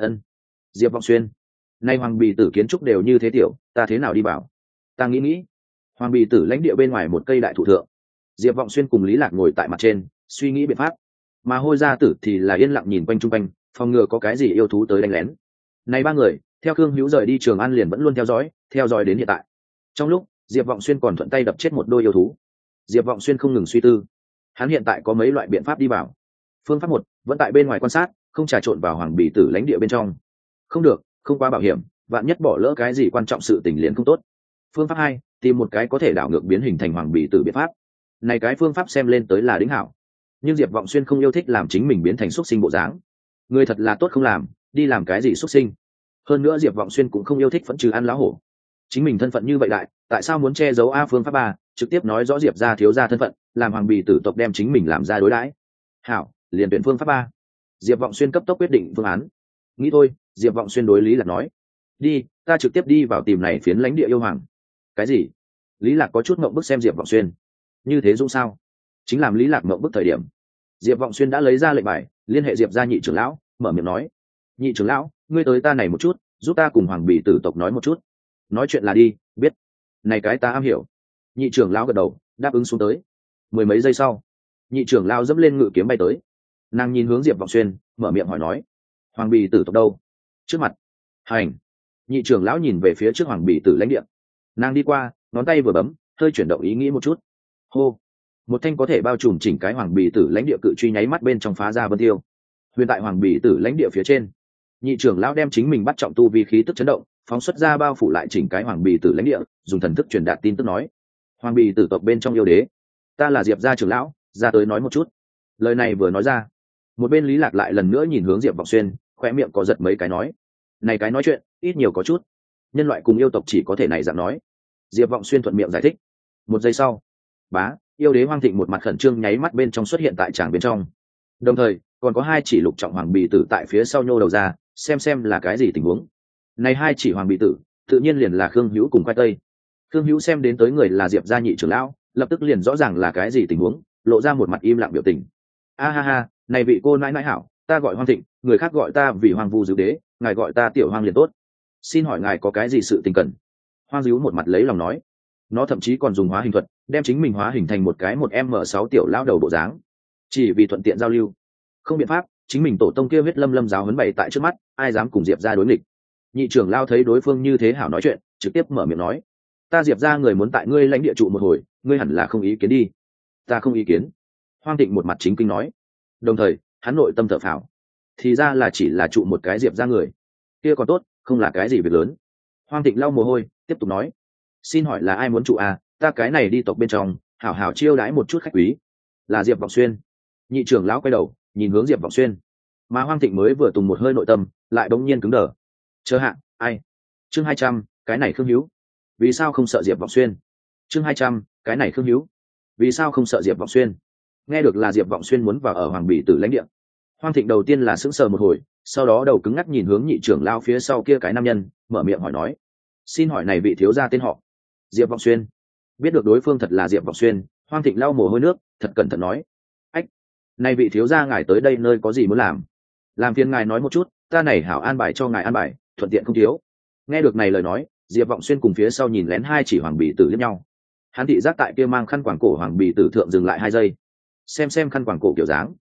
Diệp Vọng Xuyên, nay hoàng bì tử kiến trúc đều như thế tiểu, ta thế nào đi bảo? Ta nghĩ, hoàng bì tử lãnh địa bên ngoài một cây đại thụ thượng, Diệp Vọng Xuyên cùng Lý Lạc ngồi tại mặt trên, suy nghĩ biện pháp. Mà Hôi Gia Tử thì là yên lặng nhìn quanh chung quanh, phòng ngừa có cái gì yêu thú tới đánh lén. Này ba người, theo Khương Hữu rời đi Trường An liền vẫn luôn theo dõi đến hiện tại. Trong lúc, Diệp Vọng Xuyên còn thuận tay đập chết một đôi yêu thú. Diệp Vọng Xuyên không ngừng suy tư. Hắn hiện tại có mấy loại biện pháp đi vào. Phương pháp một, vẫn tại bên ngoài quan sát, không trà trộn vào hoàng bì tử lãnh địa bên trong. Không được, không quá bảo hiểm, vạn nhất bỏ lỡ cái gì quan trọng sự tình liền không tốt. Phương pháp hai, tìm một cái có thể đảo ngược biến hình thành hoàng bì tử biện pháp. Này cái phương pháp xem lên tới là đỉnh hảo, nhưng Diệp Vọng Xuyên không yêu thích làm chính mình biến thành xuất sinh bộ dáng. Người thật là tốt không làm, đi làm cái gì xuất sinh. Hơn nữa Diệp Vọng Xuyên cũng không yêu thích phẫn trừ ăn lá hổ. Chính mình thân phận như vậy đại, tại sao muốn che giấu phương pháp ba, trực tiếp nói rõ Diệp gia thiếu gia thân phận, làm hoàng bì tử tộc đem chính mình làm ra đối đãi. Hảo, liền tuyển phương pháp ba. Diệp Vọng Xuyên cấp tốc quyết định phương án. Nghĩ thôi, Diệp Vọng Xuyên đối Lý Lạc nói, đi, ta trực tiếp đi vào tìm này phiến lãnh địa yêu hoàng. Cái gì? Lý Lạc có chút ngượng bức xem Diệp Vọng Xuyên. Như thế dũng sao? Chính làm Lý Lạc ngượng bức thời điểm, Diệp Vọng Xuyên đã lấy ra lệnh bài, liên hệ Diệp gia nhị trưởng lão, mở miệng nói, nhị trưởng lão, ngươi tới ta này một chút, giúp ta cùng hoàng bì tử tộc nói một chút. Nói chuyện là đi, biết. Này cái ta am hiểu. Nhị trưởng lão gật đầu, đáp ứng xuống tới. Mười mấy giây sau, nhị trưởng lão dẫm lên ngự kiếm bay tới. Nàng nhìn hướng Diệp Vọng Xuyên, mở miệng hỏi nói, hoàng bì tử tộc đâu? Trước mặt. Hành. Nhị trưởng lão nhìn về phía trước hoàng bì tử lãnh địa. Nàng đi qua, ngón tay vừa bấm, hơi chuyển động ý nghĩ một chút. Hô. Một thanh có thể bao trùm chỉnh cái hoàng bì tử lãnh địa cự truy nháy mắt bên trong phá ra vân tiêu. Huyền tại hoàng bì tử lãnh địa phía trên, nhị trưởng lão đem chính mình bắt trọng tu vi khí tức chấn động, phóng xuất ra bao phủ lại chỉnh cái hoàng bì tử lãnh địa, dùng thần thức truyền đạt tin tức nói, hoàng bì tử tộc bên trong yêu đế, ta là Diệp gia trưởng lão, ra tới nói một chút. Lời này vừa nói ra, một bên Lý Lạc lại lần nữa nhìn hướng Diệp Vọng Xuyên, khóe miệng có giật mấy cái nói, này cái nói chuyện ít nhiều có chút, nhân loại cùng yêu tộc chỉ có thể này dạng nói. Diệp Vọng Xuyên thuận miệng giải thích. Một giây sau, bá, yêu đế Hoang Thịnh một mặt khẩn trương nháy mắt bên trong xuất hiện tại tràng bên trong, đồng thời còn có hai chỉ lục trọng hoàng bì tử tại phía sau nhô đầu ra, xem là cái gì tình huống. Này hai chỉ hoàng bì tử tự nhiên liền là Khương Hữu cùng khoai tây. Khương Hữu xem đến tới người là Diệp gia nhị trưởng lão, lập tức liền rõ ràng là cái gì tình huống, lộ ra một mặt im lặng biểu tình. A ha ha, này vị cô nãi nãi hảo, ta gọi Hoang Thịnh, người khác gọi ta vì Hoàng Vu Dữ Đế, ngài gọi ta Tiểu Hoang liền tốt. Xin hỏi ngài có cái gì sự tình cần? Hoang Dữ một mặt lấy lòng nói. Nó thậm chí còn dùng hóa hình thuật, đem chính mình hóa hình thành một cái M6 tiểu lão đầu bộ dáng, chỉ vì thuận tiện giao lưu. Không biện pháp, chính mình tổ tông kia huyết lâm giáo huấn bày tại trước mắt, ai dám cùng Diệp gia đối nghịch. Nhị trưởng lao thấy đối phương như thế hảo nói chuyện, trực tiếp mở miệng nói, ta Diệp gia người muốn tại ngươi lãnh địa trụ một hồi, ngươi hẳn là không ý kiến đi. Ta không ý kiến. Hoang Thịnh một mặt chính kinh nói, đồng thời hắn nội tâm thở phào, thì ra là chỉ là trụ một cái Diệp gia người, kia còn tốt, không là cái gì việc lớn. Hoang Thịnh lau mồ hôi, tiếp tục nói, xin hỏi là ai muốn trụ à, ta cái này đi tộc bên trong, hảo hảo chiêu đãi một chút khách quý. Là Diệp Vọng Xuyên. Nhị trưởng lão quay đầu nhìn hướng Diệp Vọng Xuyên, mà Hoang Thịnh mới vừa tùng một hơi nội tâm, lại bỗng nhiên cứng đờ. Chờ hạ, ai? Chương 200, cái này Khương Hữu. Vì sao không sợ Diệp Vọng Xuyên? Chương 200, cái này Khương Hữu. Vì sao không sợ Diệp Vọng Xuyên? Nghe được là Diệp Vọng Xuyên muốn vào ở Hoàng Bì Tử lãnh địa, Hoang Thịnh đầu tiên là sững sờ một hồi, sau đó đầu cứng ngắc nhìn hướng nhị trưởng lão phía sau kia cái nam nhân, mở miệng hỏi nói, xin hỏi này vị thiếu gia tên họ? Diệp Vọng Xuyên. Biết được đối phương thật là Diệp Vọng Xuyên, Hoang Thịnh lau mồ hôi nước, thật cẩn thận nói, ách, này vị thiếu gia ngài tới đây nơi có gì muốn làm phiền ngài nói một chút, ta này hảo an bài cho ngài an bài, thuận tiện không thiếu. Nghe được này lời nói, Diệp Vọng Xuyên cùng phía sau nhìn lén hai chỉ Hoàng Bì Tử liếc nhau. Hắn thị giác tại kia mang khăn quàng cổ Hoàng Bì Tử thượng dừng lại 2 giây, xem khăn quàng cổ kiểu dáng,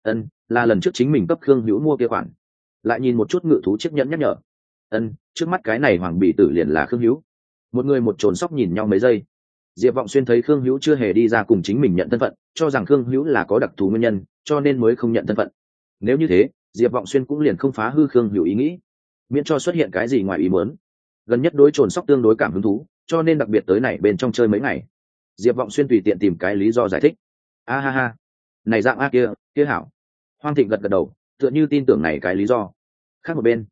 là lần trước chính mình cấp Khương Hữu mua kia khoản. Lại nhìn một chút ngự thú chiếc nhẫn nhắc nhở, trước mắt cái này Hoàng Bì Tử liền là Khương Hữu. Một người một trồn sóc nhìn nhau mấy giây. Diệp Vọng Xuyên thấy Khương Hữu chưa hề đi ra cùng chính mình nhận thân phận, cho rằng Khương Hữu là có đặc thù nguyên nhân, cho nên mới không nhận thân phận. Nếu như thế, Diệp Vọng Xuyên cũng liền không phá hư Khương Hữu ý nghĩ, miễn cho xuất hiện cái gì ngoài ý muốn. Gần nhất đối trồn sóc tương đối cảm hứng thú, cho nên đặc biệt tới này bên trong chơi mấy ngày. Diệp Vọng Xuyên tùy tiện tìm cái lý do giải thích. A ha ha, này dạng a kia hảo. Hoang Thịnh gật gật đầu, tựa như tin tưởng này cái lý do. Khác một bên,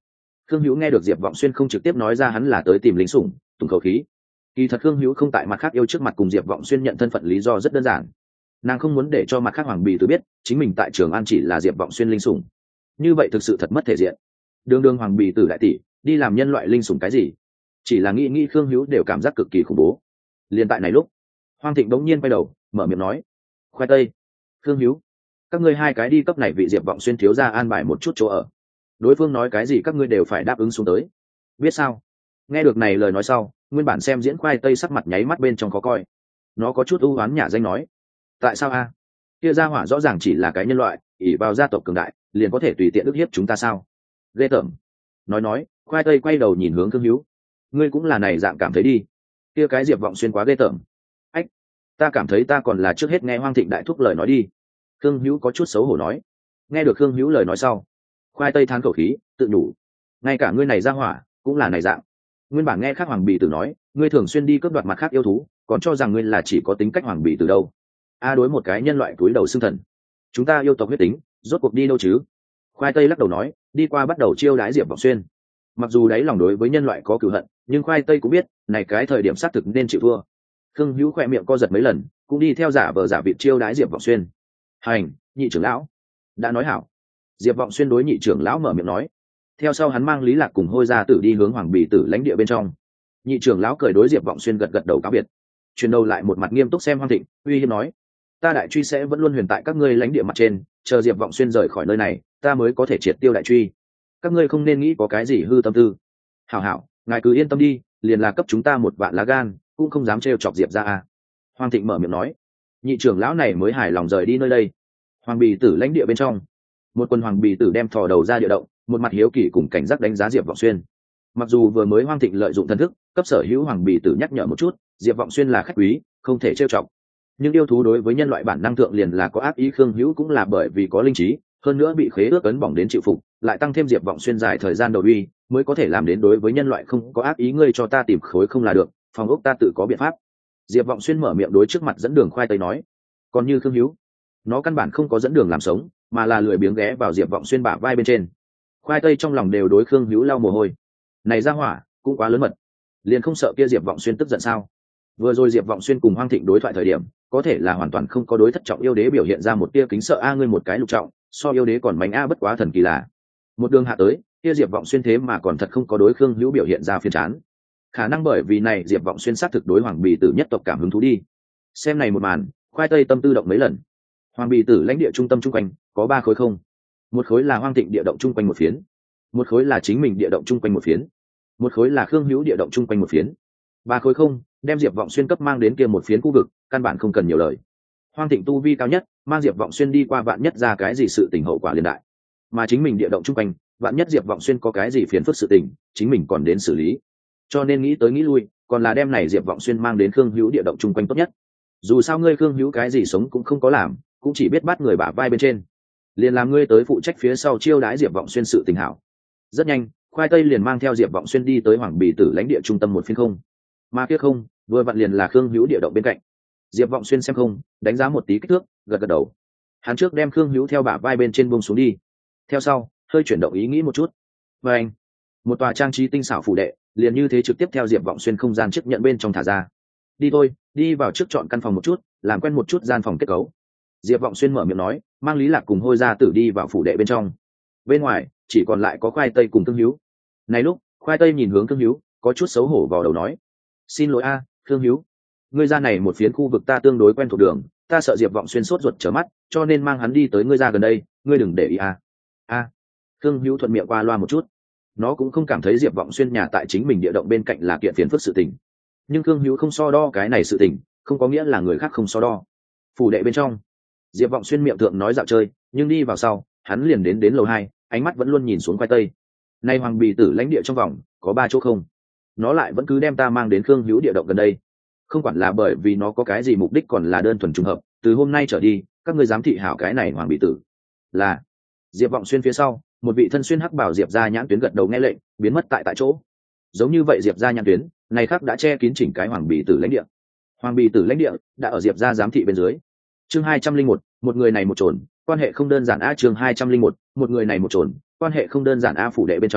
Khương Hữu nghe được Diệp Vọng Xuyên không trực tiếp nói ra hắn là tới tìm lính sủng, tùng khẩu khí. Kỳ thật Khương Hữu không tại mặt khác yêu trước mặt cùng Diệp Vọng Xuyên nhận thân phận lý do rất đơn giản. Nàng không muốn để cho mặt khác Hoàng Bì Tử biết chính mình tại Trường An chỉ là Diệp Vọng Xuyên linh sủng. Như vậy thực sự thật mất thể diện. Đường đường Hoàng Bì Tử đại tỷ đi làm nhân loại linh sủng cái gì? Chỉ là nghĩ Khương Hữu đều cảm giác cực kỳ khủng bố. Liên tại này lúc, Hoàng Thịnh đống nhiên quay đầu mở miệng nói: khoai tây, Khương Hữu, các ngươi hai cái đi cấp này vị Diệp Vọng Xuyên thiếu gia an bài một chút chỗ ở. Đối phương nói cái gì các ngươi đều phải đáp ứng xuống tới, biết sao? Nghe được này lời nói sau, nguyên bản xem diễn khoai tây sắc mặt nháy mắt bên trong khó coi. Nó có chút ưu oán nhả danh nói: tại sao a? Kia gia hỏa rõ ràng chỉ là cái nhân loại, ỷ vào gia tộc cường đại liền có thể tùy tiện ức hiếp chúng ta sao? Ghê tởm. Nói khoai tây quay đầu nhìn hướng Khương Hữu: ngươi cũng là này dạng cảm thấy đi. Kia cái Diệp Vọng Xuyên quá ghê tởm. Ách, ta cảm thấy ta còn là trước hết nghe Hoang Thịnh đại thúc lời nói đi. Khương Hữu có chút xấu hổ nói. Nghe được Khương Hữu lời nói sau, khoai tây than khẩu khí tự nhủ: ngay cả ngươi này ra hỏa cũng là này dạng. Nguyên bản nghe khác Hoàng Bì Tử nói ngươi thường xuyên đi cướp đoạt mặt khác yêu thú, còn cho rằng ngươi là chỉ có tính cách Hoàng Bì Tử đâu. Đối một cái nhân loại túi đầu xương thần, chúng ta yêu tộc huyết tính rốt cuộc đi đâu chứ? Khoai tây lắc đầu nói, đi qua bắt đầu chiêu đái Diệp Vọng Xuyên. Mặc dù đáy lòng đối với nhân loại có cửu hận, nhưng khoai tây cũng biết này cái thời điểm xác thực nên chịu thua. Khương Hữu khỏe miệng co giật mấy lần, cũng đi theo giả vờ giả vịt chiêu đái Diệp Vọng Xuyên. Hành, nhị trưởng lão đã nói hảo. Diệp Vọng Xuyên đối nhị trưởng lão mở miệng nói. Theo sau hắn mang Lý Lạc cùng Hôi Gia Tử đi hướng Hoàng Bì Tử lãnh địa bên trong. Nhị trưởng lão cười đối Diệp Vọng Xuyên gật gật đầu cáo biệt, chuyển đầu lại một mặt nghiêm túc xem Hoang Thịnh, uy hiếp nói: ta đại truy sẽ vẫn luôn huyền tại các ngươi lãnh địa mặt trên, chờ Diệp Vọng Xuyên rời khỏi nơi này ta mới có thể triệt tiêu đại truy. Các ngươi không nên nghĩ có cái gì hư tâm tư. Hảo, ngài cứ yên tâm đi, liền là cấp chúng ta một vạn lá gan cũng không dám trêu chọc Diệp ra à. Hoàng Thịnh mở miệng nói. Nhị trưởng lão này mới hài lòng rời đi nơi đây. Hoàng Bì Tử lãnh địa bên trong, một quân Hoàng Bì Tử đem thò đầu ra địa động, một mặt hiếu kỳ cùng cảnh giác đánh giá Diệp Vọng Xuyên. Mặc dù vừa mới Hoàng Thịnh lợi dụng thần thức cấp sở hữu Hoàng Bì Tử nhắc nhở một chút Diệp Vọng Xuyên là khách quý không thể trêu chọc, nhưng yêu thú đối với nhân loại bản năng thượng liền là có ác ý. Khương Hữu cũng là bởi vì có linh trí, hơn nữa bị khế ước ấn bỏng đến chịu phục, lại tăng thêm Diệp Vọng Xuyên dài thời gian đầu uy, mới có thể làm đến đối với nhân loại không có ác ý. Ngươi cho ta tìm khối không là được, phòng ốc ta tự có biện pháp. Diệp Vọng Xuyên mở miệng đối trước mặt dẫn đường khoai tây nói. Còn như Khương Hữu, nó căn bản không có dẫn đường làm sống, mà là lười biếng ghé vào Diệp Vọng Xuyên bả vai bên trên. Khoai tây trong lòng đều đối Khương Hữu lau mồ hôi. Này ra hỏa cũng quá lớn mật, liền không sợ kia Diệp Vọng Xuyên tức giận sao? Vừa rồi Diệp Vọng Xuyên cùng Hoang Thịnh đối thoại thời điểm, có thể là hoàn toàn không có đối thất trọng yêu đế biểu hiện ra một tia kính sợ. Ngươi một cái lục trọng, so yêu đế còn mạnh bất quá thần kỳ là. Một đường hạ tới, kia Diệp Vọng Xuyên thế mà còn thật không có đối Khương Hữu biểu hiện ra phiền chán. Khả năng bởi vì này Diệp Vọng Xuyên xác thực đối Hoàng Bì Tử nhất tộc cảm hứng thú đi. Xem này một màn, khoai tây tâm tư động mấy lần. Hoàng Bì Tử lãnh địa trung tâm chung quanh có 3 khối không. Một khối là Hoang Thịnh địa động chung quanh một phiến, một khối là chính mình địa động chung quanh một phiến, một khối là Khương Hữu địa động chung quanh một phiến. 3 khối không đem Diệp Vọng Xuyên cấp mang đến kia một phiến khu vực, căn bản không cần nhiều lời. Hoang Thịnh tu vi cao nhất, mang Diệp Vọng Xuyên đi qua vạn nhất ra cái gì sự tình hậu quả liên đại. Mà chính mình địa động chung quanh, vạn nhất Diệp Vọng Xuyên có cái gì phiền phức sự tình, chính mình còn đến xử lý. Cho nên nghĩ tới nghĩ lui, còn là đem này Diệp Vọng Xuyên mang đến Khương Hữu địa động chung quanh tốt nhất. Dù sao ngươi Khương Hữu cái gì sống cũng không có làm, cũng chỉ biết bắt người bả vai bên trên, liền làm ngươi tới phụ trách phía sau chiêu đãi Diệp Vọng Xuyên sự tình hảo. Rất nhanh, khoai tây liền mang theo Diệp Vọng Xuyên đi tới Hoàng Bì Tử lãnh địa trung tâm một phiến không. Mà kia không vừa vặn liền là Khương Hữu địa động bên cạnh. Diệp Vọng Xuyên xem không, đánh giá một tí kích thước, gật gật đầu. Hắn trước đem Khương Hữu theo bả vai bên trên buông xuống đi, theo sau hơi chuyển động ý nghĩ một chút, và anh, một tòa trang trí tinh xảo phủ đệ liền như thế trực tiếp theo Diệp Vọng Xuyên không gian chức nhận bên trong thả ra. Đi thôi, đi vào trước chọn căn phòng một chút, làm quen một chút gian phòng kết cấu. Diệp Vọng Xuyên mở miệng nói, mang Lý Lạc cùng Hôi Gia Tử đi vào phủ đệ bên trong. Bên ngoài chỉ còn lại có khoai tây cùng Khương Hữu. Này lúc khoai tây nhìn hướng Khương Hữu, có chút xấu hổ vào đầu nói: xin lỗi Khương Hữu, ngươi ra này một phiến khu vực ta tương đối quen thuộc đường, ta sợ Diệp Vọng Xuyên sốt ruột trở mắt, cho nên mang hắn đi tới ngươi ra gần đây, ngươi đừng để ý Khương Hữu thuận miệng qua loa một chút. Nó cũng không cảm thấy Diệp Vọng Xuyên nhà tại chính mình địa động bên cạnh là kiện phiền phức sự tình, nhưng Khương Hữu không so đo cái này sự tình, không có nghĩa là người khác không so đo. Phủ đệ bên trong, Diệp Vọng Xuyên miệng thượng nói dạo chơi, nhưng đi vào sau hắn liền đến lầu 2, ánh mắt vẫn luôn nhìn xuống khoai tây. Nay Hoàng Bì Tử lãnh địa trong vòng có 3 chỗ không, nó lại vẫn cứ đem ta mang đến Khương Hữu địa động gần đây. Không quản là bởi vì nó có cái gì mục đích, còn là đơn thuần trùng hợp, từ hôm nay trở đi các ngươi dám thị hảo cái này Hoàng Bì Tử. Là. Diệp Vọng Xuyên phía sau, một vị thân xuyên hắc bảo Diệp gia nhãn tuyến gật đầu nghe lệnh, biến mất tại chỗ. Giống như vậy Diệp gia nhãn tuyến này khác đã che kín chỉnh cái Hoàng Bì Tử lãnh địa. Hoàng Bì Tử lãnh địa đã ở Diệp gia giám thị bên dưới. Chương 201, một người này một trồn, quan hệ không đơn giản chương 201, một người này một trồn, quan hệ không đơn giản phủ đệ bên trong,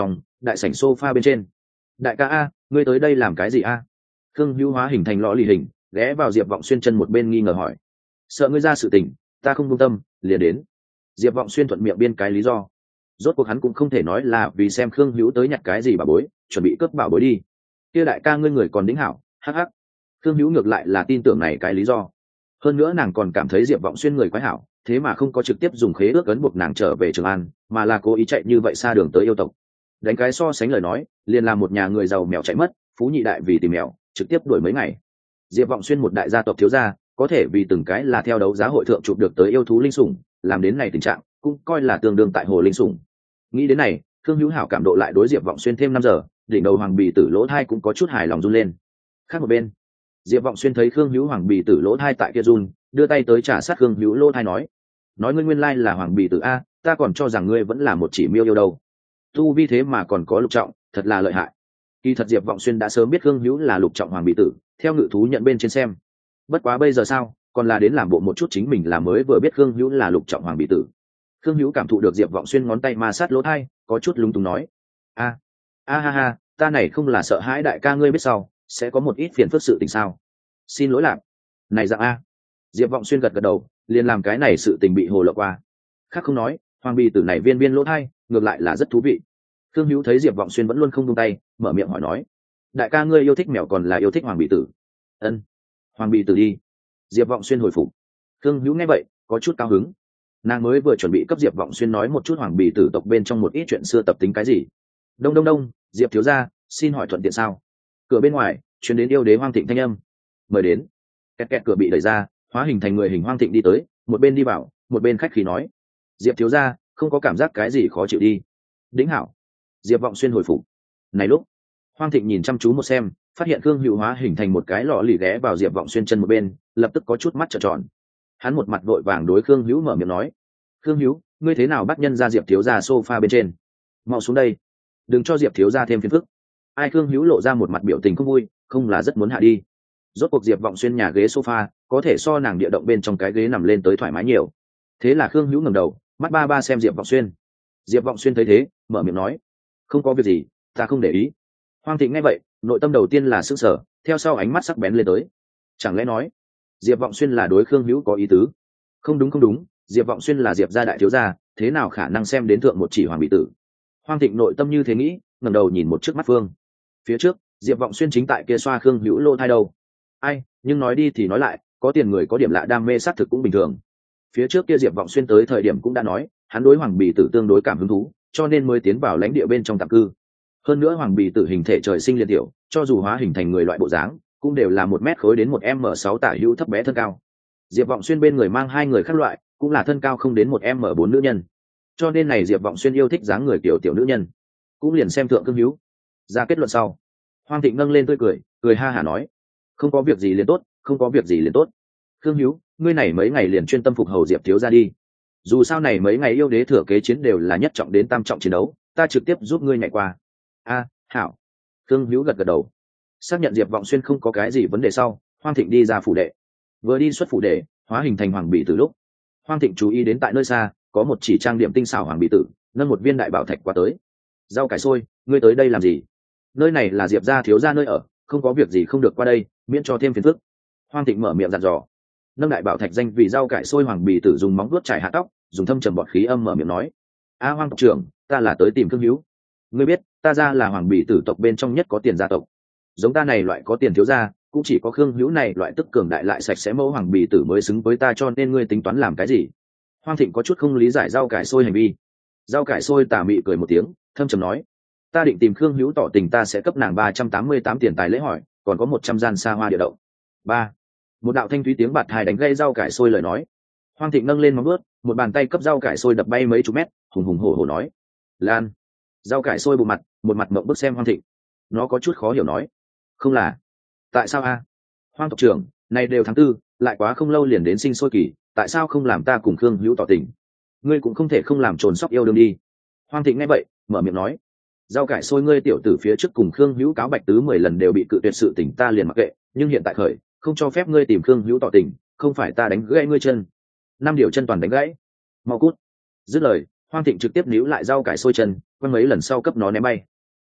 đại sảnh sofa bên trên. Đại ca a, ngươi tới đây làm cái gì a? Khương Hữu hóa hình thành lọ lì hình, ghé vào Diệp Vọng Xuyên chân một bên nghi ngờ hỏi. Sợ ngươi ra sự tình, ta không công tâm, liền đến. Diệp Vọng Xuyên thuận miệng biên cái lý do. Rốt cuộc hắn cũng không thể nói là vì xem Khương Hữu tới nhặt cái gì bảo bối, chuẩn bị cướp bảo bối đi. Kia đại ca ngươi người còn đính hảo, hắc hắc. Khương Hữu ngược lại là tin tưởng này cái lý do. Hơn nữa nàng còn cảm thấy Diệp Vọng Xuyên người quái hảo, thế mà không có trực tiếp dùng khế ước ấn buộc nàng trở về Trường An, mà là cố ý chạy như vậy xa đường tới yêu tộc. Đánh cái so sánh lời nói, liền làm một nhà người giàu mèo chạy mất, phú nhị đại vì tìm mèo, trực tiếp đuổi mấy ngày. Diệp Vọng Xuyên một đại gia tộc thiếu gia, có thể vì từng cái là theo đấu giá hội thượng chụp được tới yêu thú linh sủng, làm đến này tình trạng, cũng coi là tương đương tại hồ linh sủng. Nghĩ đến này, Khương Hữu hảo cảm độ lại đối Diệp Vọng Xuyên thêm 5 giờ, đỉnh đầu hoàng bì tử lỗ thai cũng có chút hài lòng run lên. Khác một bên, Diệp Vọng Xuyên thấy Khương Hữu hoàng bì tử lỗ thai tại kia run, đưa tay tới trả sát Khương Hữu lỗ thai nói ngươi nguyên lai là hoàng bì tử a, ta còn cho rằng ngươi vẫn là một chỉ miêu yêu đâu. Tu vi thế mà còn có lục trọng, thật là lợi hại. Kỳ thật Diệp Vọng Xuyên đã sớm biết Khương Hữu là lục trọng hoàng bì tử, theo ngự thú nhận bên trên xem. Bất quá bây giờ sao, còn là đến làm bộ một chút chính mình là mới vừa biết Khương Hữu là lục trọng hoàng bì tử. Khương Hữu cảm thụ được Diệp Vọng Xuyên ngón tay ma sát lỗ thai, có chút lúng túng nói: "A, ha ha, ta này không là sợ hãi đại ca ngươi biết sau sẽ có một ít phiền phức sự tình sao? Xin lỗi lạc." Này dạng a. Diệp Vọng Xuyên gật gật đầu, liền làm cái này sự tình bị hồ lộ qua. Khác không nói, hoàng bì tử này viên viên lỗ thai, ngược lại là rất thú vị. Khương Hữu thấy Diệp Vọng Xuyên vẫn luôn không buông tay, mở miệng hỏi nói: "Đại ca ngươi yêu thích mèo còn là yêu thích hoàng bì tử?" "Ân, hoàng bì tử đi." Diệp Vọng Xuyên hồi phục. Khương Hữu nghe vậy, có chút cao hứng. Nàng mới vừa chuẩn bị cấp Diệp Vọng Xuyên nói một chút hoàng bì tử tộc bên trong một ít chuyện xưa tập tính cái gì. Đông đông đông, Diệp thiếu gia, xin hỏi thuận tiện sao? Cửa bên ngoài truyền đến yêu đế Hoang Thịnh thanh âm. Mời đến. Kẹt kẹt, cửa bị đẩy ra, hóa hình thành người hình Hoang Thịnh đi tới, một bên đi vào, một bên khách khí nói: "Diệp thiếu gia, không có cảm giác cái gì khó chịu đi." "Đính hảo." Diệp Vọng Xuyên hồi phục. Này lúc, Hoang Thịnh nhìn chăm chú một xem, phát hiện Khương Hữu hóa hình thành một cái lọ lì ghé vào Diệp Vọng Xuyên chân một bên, lập tức có chút mắt trợn tròn. Hắn một mặt vội vàng đối Khương Hữu mở miệng nói: "Khương Hữu, ngươi thế nào bắt nhân ra Diệp thiếu gia sofa bên trên? Mau xuống đây, đừng cho Diệp thiếu gia thêm phiền phức." Ai Khương Hữu lộ ra một mặt biểu tình không vui, không là rất muốn hạ đi. Rốt cuộc Diệp Vọng Xuyên nhà ghế sofa có thể so nàng địa động bên trong cái ghế nằm lên tới thoải mái nhiều. Thế là Khương Hữu ngẩng đầu, mắt ba ba xem Diệp Vọng Xuyên. Diệp Vọng Xuyên thấy thế, mở miệng nói: "Không có việc gì, ta không để ý." Hoang Thịnh nghe vậy, nội tâm đầu tiên là sững sờ, theo sau ánh mắt sắc bén lên tới. Chẳng lẽ nói Diệp Vọng Xuyên là đối Khương Hữu có ý tứ? Không đúng không đúng, Diệp Vọng Xuyên là Diệp gia đại thiếu gia, thế nào khả năng xem đến thượng một chỉ hoàng bị tử? Hoang Thịnh nội tâm như thế nghĩ, ngẩng đầu nhìn một trước mắt phương. Phía trước, Diệp Vọng Xuyên chính tại kia xoa Khương Hữu lô thai đầu. Ai, nhưng nói đi thì nói lại, có tiền người có điểm lạ đam mê sát thực cũng bình thường. Phía trước kia Diệp Vọng Xuyên tới thời điểm cũng đã nói, hắn đối hoàng bì tử tương đối cảm hứng thú, cho nên mới tiến vào lãnh địa bên trong tạm cư. Hơn nữa hoàng bì tử hình thể trời sinh liền tiểu, cho dù hóa hình thành người loại bộ dáng, cũng đều là 1 mét khối đến 1m6 tả hữu thấp bé thân cao. Diệp Vọng Xuyên bên người mang 2 người khác loại, cũng là thân cao không đến 1m4 nữ nhân. Cho nên này Diệp Vọng Xuyên yêu thích dáng người tiểu tiểu nữ nhân. Cũng liền xem thượng Khương Hữu. Ra kết luận sau, Hoang Thịnh nâng lên tươi cười, cười ha hả nói: "Không có việc gì liền tốt, không có việc gì liền tốt. Khương Hữu, ngươi này mấy ngày liền chuyên tâm phục hầu Diệp thiếu gia đi. Dù sao này mấy ngày yêu đế thừa kế chiến đều là nhất trọng đến tam trọng chiến đấu, ta trực tiếp giúp ngươi nhảy qua." "A, hảo." Khương Hữu gật gật đầu. Xác nhận Diệp Vọng Xuyên không có cái gì vấn đề sau, Hoang Thịnh đi ra phủ đệ. Vừa đi xuất phủ đệ, hóa hình thành hoàng bì tử lúc, Hoang Thịnh chú ý đến tại nơi xa có một chỉ trang điểm tinh xảo hoàng bì tử nâng một viên đại bảo thạch qua tới. "Rau cải sôi, ngươi tới đây làm gì? Nơi này là Diệp gia thiếu gia nơi ở, không có việc gì không được qua đây, miễn cho thêm phiền phức." Hoang Thịnh mở miệng dặn dò. Nâng đại bảo thạch danh vì rau cải sôi hoàng bì tử dùng móng vuốt chải hạ tóc, dùng thâm trầm bọt khí âm mở miệng nói: "A Hoang tộc trưởng, ta là tới tìm Khương Hữu. Ngươi biết, ta ra là hoàng bì tử tộc bên trong nhất có tiền gia tộc. Giống ta này loại có tiền thiếu gia, cũng chỉ có Khương Hữu này loại tức cường đại lại sạch sẽ mẫu hoàng bì tử mới xứng với ta, cho nên ngươi tính toán làm cái gì?" Hoang Thịnh có chút không lý giải rau cải sôi hành vi. Rau cải sôi tà mị cười một tiếng, thâm trầm nói: "Ta định tìm Khương Hữu tỏ tình, ta sẽ cấp nàng 388 tiền tài lễ hỏi, còn có 100 gian xa hoa địa động." Ba. Một đạo thanh thúy tiếng bạt tai đánh gây rau cải sôi lời nói. Hoang Thịnh nâng lên móng vuốt, một bàn tay cấp rau cải sôi đập bay mấy chục mét, hùng hùng hổ hổ nói: "Lan." Rau cải sôi bù mặt, một mặt mộng bức xem Hoang Thịnh. Nó có chút khó hiểu nói: "Không là, tại sao a? Hoang tộc trưởng, này đều tháng 4, lại quá không lâu liền đến sinh sôi kỳ, tại sao không làm ta cùng Khương Hữu tỏ tình? Ngươi cũng không thể không làm trồn sóc yêu đương đi." Hoang Thịnh nghe vậy, mở miệng nói: "Rau cải sôi, ngươi tiểu tử phía trước cùng Khương Hữu cáo bạch tứ 10 lần đều bị cự tuyệt, sự tình ta liền mặc kệ, nhưng hiện tại khởi, không cho phép ngươi tìm Khương Hữu tỏ tình, không phải ta đánh gãy ngươi chân. 5 điều chân toàn đánh gãy. Mau cút." Dứt lời, Hoang Thịnh trực tiếp níu lại rau cải sôi chân, quăng mấy lần sau cấp nó ném bay.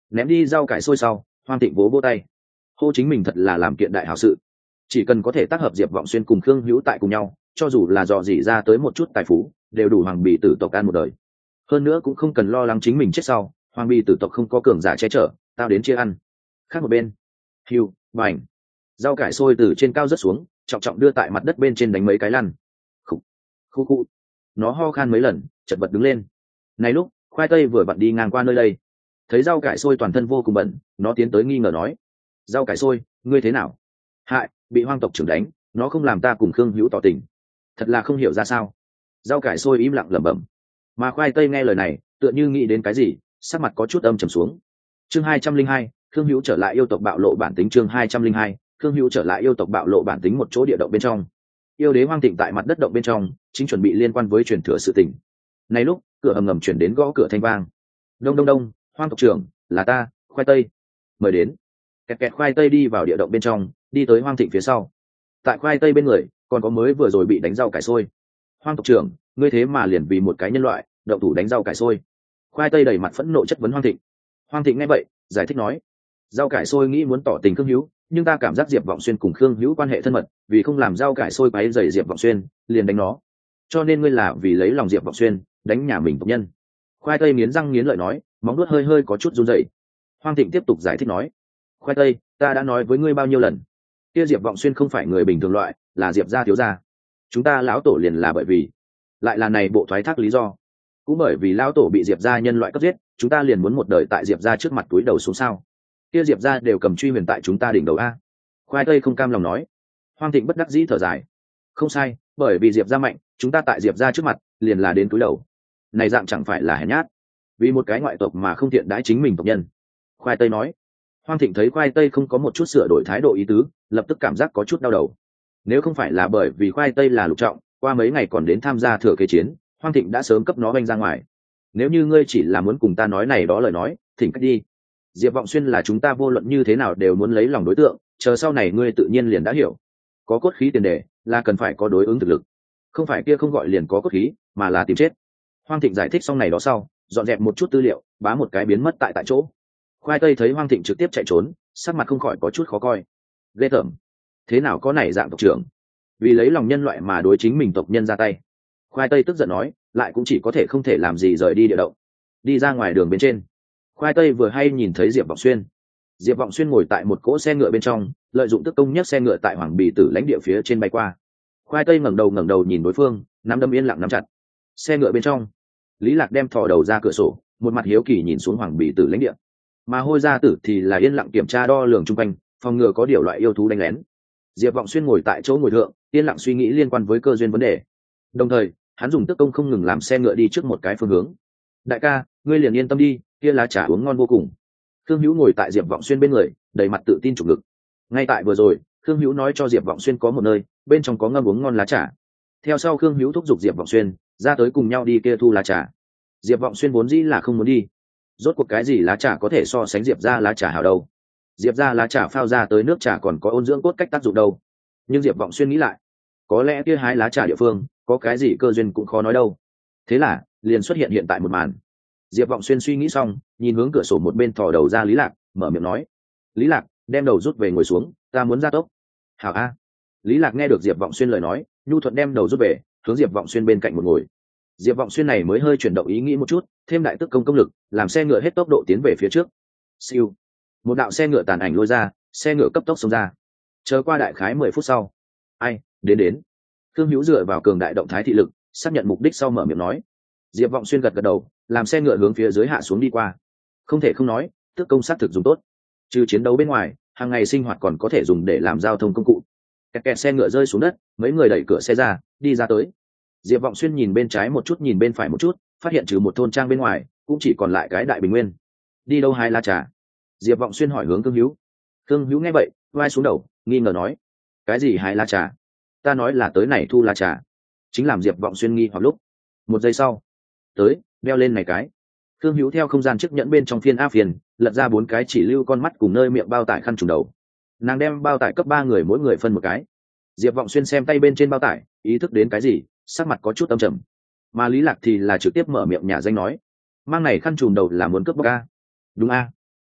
Ném đi rau cải sôi sau, Hoang Thịnh vỗ vỗ tay, hô chính mình thật là làm kiện đại hảo sự. Chỉ cần có thể tác hợp Diệp Vọng Xuyên cùng Khương Hữu tại cùng nhau, cho dù là dò dỉ ra tới một chút tài phú, đều đủ Hoàng Bì tử tộc ăn một đời. Hơn nữa cũng không cần lo lắng chính mình chết sau, Hoàng Bì tử tộc không có cường giả che chở, tao đến chia ăn. Khác một bên, hiu, bành, rau cải sôi từ trên cao rớt xuống, trọng trọng đưa tại mặt đất bên trên đánh mấy cái lăn. Khu, nó ho khan mấy lần, chật vật đứng lên. Này lúc, khoai tây vừa vặn đi ngang qua nơi đây, thấy rau cải sôi toàn thân vô cùng bẩn, nó tiến tới nghi ngờ nói: rau cải sôi, ngươi thế nào? Hại, bị Hoang tộc trưởng đánh, nó không làm ta cùng Khương Hữu tỏ tình, thật là không hiểu ra sao. Rau cải sôi im lặng lẩm bẩm, mà khoai tây nghe lời này, tựa như nghĩ đến cái gì, sắc mặt có chút âm trầm xuống. Chương 202, Khương Hữu trở lại yêu tộc bạo lộ bản tính. Chương 202, Khương Hữu trở lại yêu tộc bạo lộ bản tính. Một chỗ địa động bên trong, yêu đế Hoang Thịnh tại mặt đất động bên trong chính chuẩn bị liên quan với truyền thừa sự tình. Này lúc, cửa ầm ầm chuyển đến gõ cửa thanh vang. Đông đông đông, Hoang tộc trưởng, là ta, khoai tây, mời đến. Kẹt kẹt, khoai tây đi vào địa động bên trong, đi tới Hoang Thịnh phía sau. Tại khoai tây bên người còn có mới vừa rồi bị đánh rau cải sôi. Hoang tộc trưởng, ngươi thế mà liền vì một cái nhân loại động thủ đánh rau cải sôi? Khoai tây đầy mặt phẫn nộ chất vấn Hoang Thịnh. Hoang Thịnh nghe vậy giải thích nói: rau cải sôi nghĩ muốn tỏ tình Khương Hữu, nhưng ta cảm giác Diệp Vọng Xuyên cùng Khương Hữu quan hệ thân mật, vì không làm rau cải sôi quấy rầy Diệp Vọng Xuyên, liền đánh nó. Cho nên ngươi là vì lấy lòng Diệp Vọng Xuyên, đánh nhà mình tộc nhân. Khoai tây nghiến răng nghiến lợi nói, móng vuốt hơi hơi có chút run rẩy. Hoang Thịnh tiếp tục giải thích nói: khoai tây, ta đã nói với ngươi bao nhiêu lần, kia Diệp Vọng Xuyên không phải người bình thường loại, là Diệp gia thiếu gia. Chúng ta lão tổ liền là bởi vì, lại là này bộ thoái thác lý do, cũng bởi vì lão tổ bị Diệp gia nhân loại cấp giết, chúng ta liền muốn một đời tại Diệp gia trước mặt túi đầu xuống sao? Kia Diệp gia đều cầm truy huyền tại chúng ta đỉnh đầu a. Khoai tây không cam lòng nói. Hoang Thịnh bất đắc dĩ thở dài, không sai, bởi vì Diệp gia mạnh, chúng ta tại Diệp gia trước mặt liền là đến túi đầu. Này dạng chẳng phải là hèn nhát, vì một cái ngoại tộc mà không thiện đãi chính mình tộc nhân. Khoai tây nói. Hoang Thịnh thấy khoai tây không có một chút sửa đổi thái độ ý tứ, lập tức cảm giác có chút đau đầu. Nếu không phải là bởi vì khoai tây là lục trọng, qua mấy ngày còn đến tham gia thừa kế chiến, Hoang Thịnh đã sớm cấp nó banh ra ngoài. Nếu như ngươi chỉ là muốn cùng ta nói này đó lời nói, thỉnh cách đi. Diệp Vọng Xuyên là chúng ta vô luận như thế nào đều muốn lấy lòng đối tượng, chờ sau này ngươi tự nhiên liền đã hiểu. Có cốt khí tiền đề là cần phải có đối ứng thực lực, không phải kia không gọi liền có cốt khí, mà là tìm chết. Hoang Thịnh giải thích xong này đó sau, dọn dẹp một chút tư liệu, bá một cái biến mất tại chỗ. Khoai tây thấy Hoang Thịnh trực tiếp chạy trốn, sắc mặt không khỏi có chút khó coi. Ghê tởm, thế nào có này dạng tộc trưởng, vì lấy lòng nhân loại mà đối chính mình tộc nhân ra tay. Khoai tây tức giận nói, lại cũng chỉ có thể không thể làm gì rời đi địa động, đi ra ngoài đường bên trên. Khoai tây vừa hay nhìn thấy Diệp Vọng Xuyên. Diệp Vọng Xuyên ngồi tại một cỗ xe ngựa bên trong, lợi dụng tức công nhất xe ngựa tại Hoàng Bì tử lãnh địa phía trên bay qua. Khoai tây ngẩng đầu nhìn đối phương, nắm đấm yên lặng nắm chặt. Xe ngựa bên trong, Lý Lạc đem thò đầu ra cửa sổ, một mặt hiếu kỳ nhìn xuống Hoàng Bì tử lãnh địa, mà Hôi Gia Tử thì là yên lặng kiểm tra đo lường chung quanh, phòng ngừa có điều loại yêu thú đánh lén. Diệp Vọng Xuyên ngồi tại chỗ ngồi thượng, yên lặng suy nghĩ liên quan với cơ duyên vấn đề. Đồng thời, hắn dùng tức công không ngừng làm xe ngựa đi trước một cái phương hướng. Đại ca, ngươi liền yên tâm đi, kia lá trà uống ngon vô cùng. Khương Hữu ngồi tại Diệp Vọng Xuyên bên người, đầy mặt tự tin trục ngực. Ngay tại vừa rồi, Khương Hữu nói cho Diệp Vọng Xuyên có một nơi, bên trong có ngâm uống ngon lá trà. Theo sau Khương Hữu thúc giục Diệp Vọng Xuyên ra tới cùng nhau đi kia thu lá trà. Diệp Vọng Xuyên vốn dĩ là không muốn đi, rốt cuộc cái gì lá trà có thể so sánh Diệp gia lá trà hảo đâu. Diệp gia lá trà phao ra tới nước trà còn có ôn dưỡng cốt cách tác dụng đâu. Nhưng Diệp Vọng Xuyên nghĩ lại, có lẽ kia hái lá trà địa phương có cái gì cơ duyên cũng khó nói đâu. Thế là liền xuất hiện hiện tại một màn. Diệp Vọng Xuyên suy nghĩ xong, nhìn hướng cửa sổ một bên thò đầu ra Lý Lạc, mở miệng nói: Lý Lạc, đem đầu rút về ngồi xuống, ta muốn gia tốc. Hảo a. Lý Lạc nghe được Diệp Vọng Xuyên lời nói, nhu thuận đem đầu rút về, hướng Diệp Vọng Xuyên bên cạnh một ngồi. Diệp Vọng Xuyên này mới hơi chuyển động ý nghĩ một chút, thêm đại tức công lực, làm xe ngựa hết tốc độ tiến về phía trước. Siêu. Một đạo xe ngựa tàn ảnh lôi ra, xe ngựa cấp tốc xông ra. Chờ qua đại khái 10 phút sau, ai đến. Khương Hữu dựa vào cường đại động thái thị lực, xác nhận mục đích sau mở miệng nói. Diệp Vọng Xuyên gật đầu, làm xe ngựa hướng phía dưới hạ xuống đi qua. Không thể không nói, tức công sát thực dùng tốt. Trừ chiến đấu bên ngoài, hàng ngày sinh hoạt còn có thể dùng để làm giao thông công cụ. Kẹt xe ngựa rơi xuống đất, mấy người đẩy cửa xe ra, đi ra tới. Diệp Vọng Xuyên nhìn bên trái một chút nhìn bên phải một chút, phát hiện trừ một thôn trang bên ngoài, cũng chỉ còn lại cái đại bình nguyên. Đi đâu hái lá trà? Diệp Vọng Xuyên hỏi hướng Khương Hữu. Khương Hữu nghe vậy, vai xuống đầu, nghi ngờ nói: cái gì hái lá trà? Ta nói là tới này thu lá trà. Chính làm Diệp Vọng Xuyên nghi hoặc lúc. Một giây sau, tới, đeo lên này cái. Khương Hữu theo không gian chiếc nhẫn bên trong phiên a phiền, lật ra 4 cái chỉ lưu con mắt cùng nơi miệng bao tải khăn trùm đầu. Nàng đem bao tải cấp 3 người mỗi người phân một cái. Diệp Vọng Xuyên xem tay bên trên bao tải, ý thức đến cái gì, sắc mặt có chút âm trầm. Mà Lý Lạc thì là trực tiếp mở miệng nhà danh nói: mang này khăn trùm đầu là muốn cướp bóc a. Đúng a.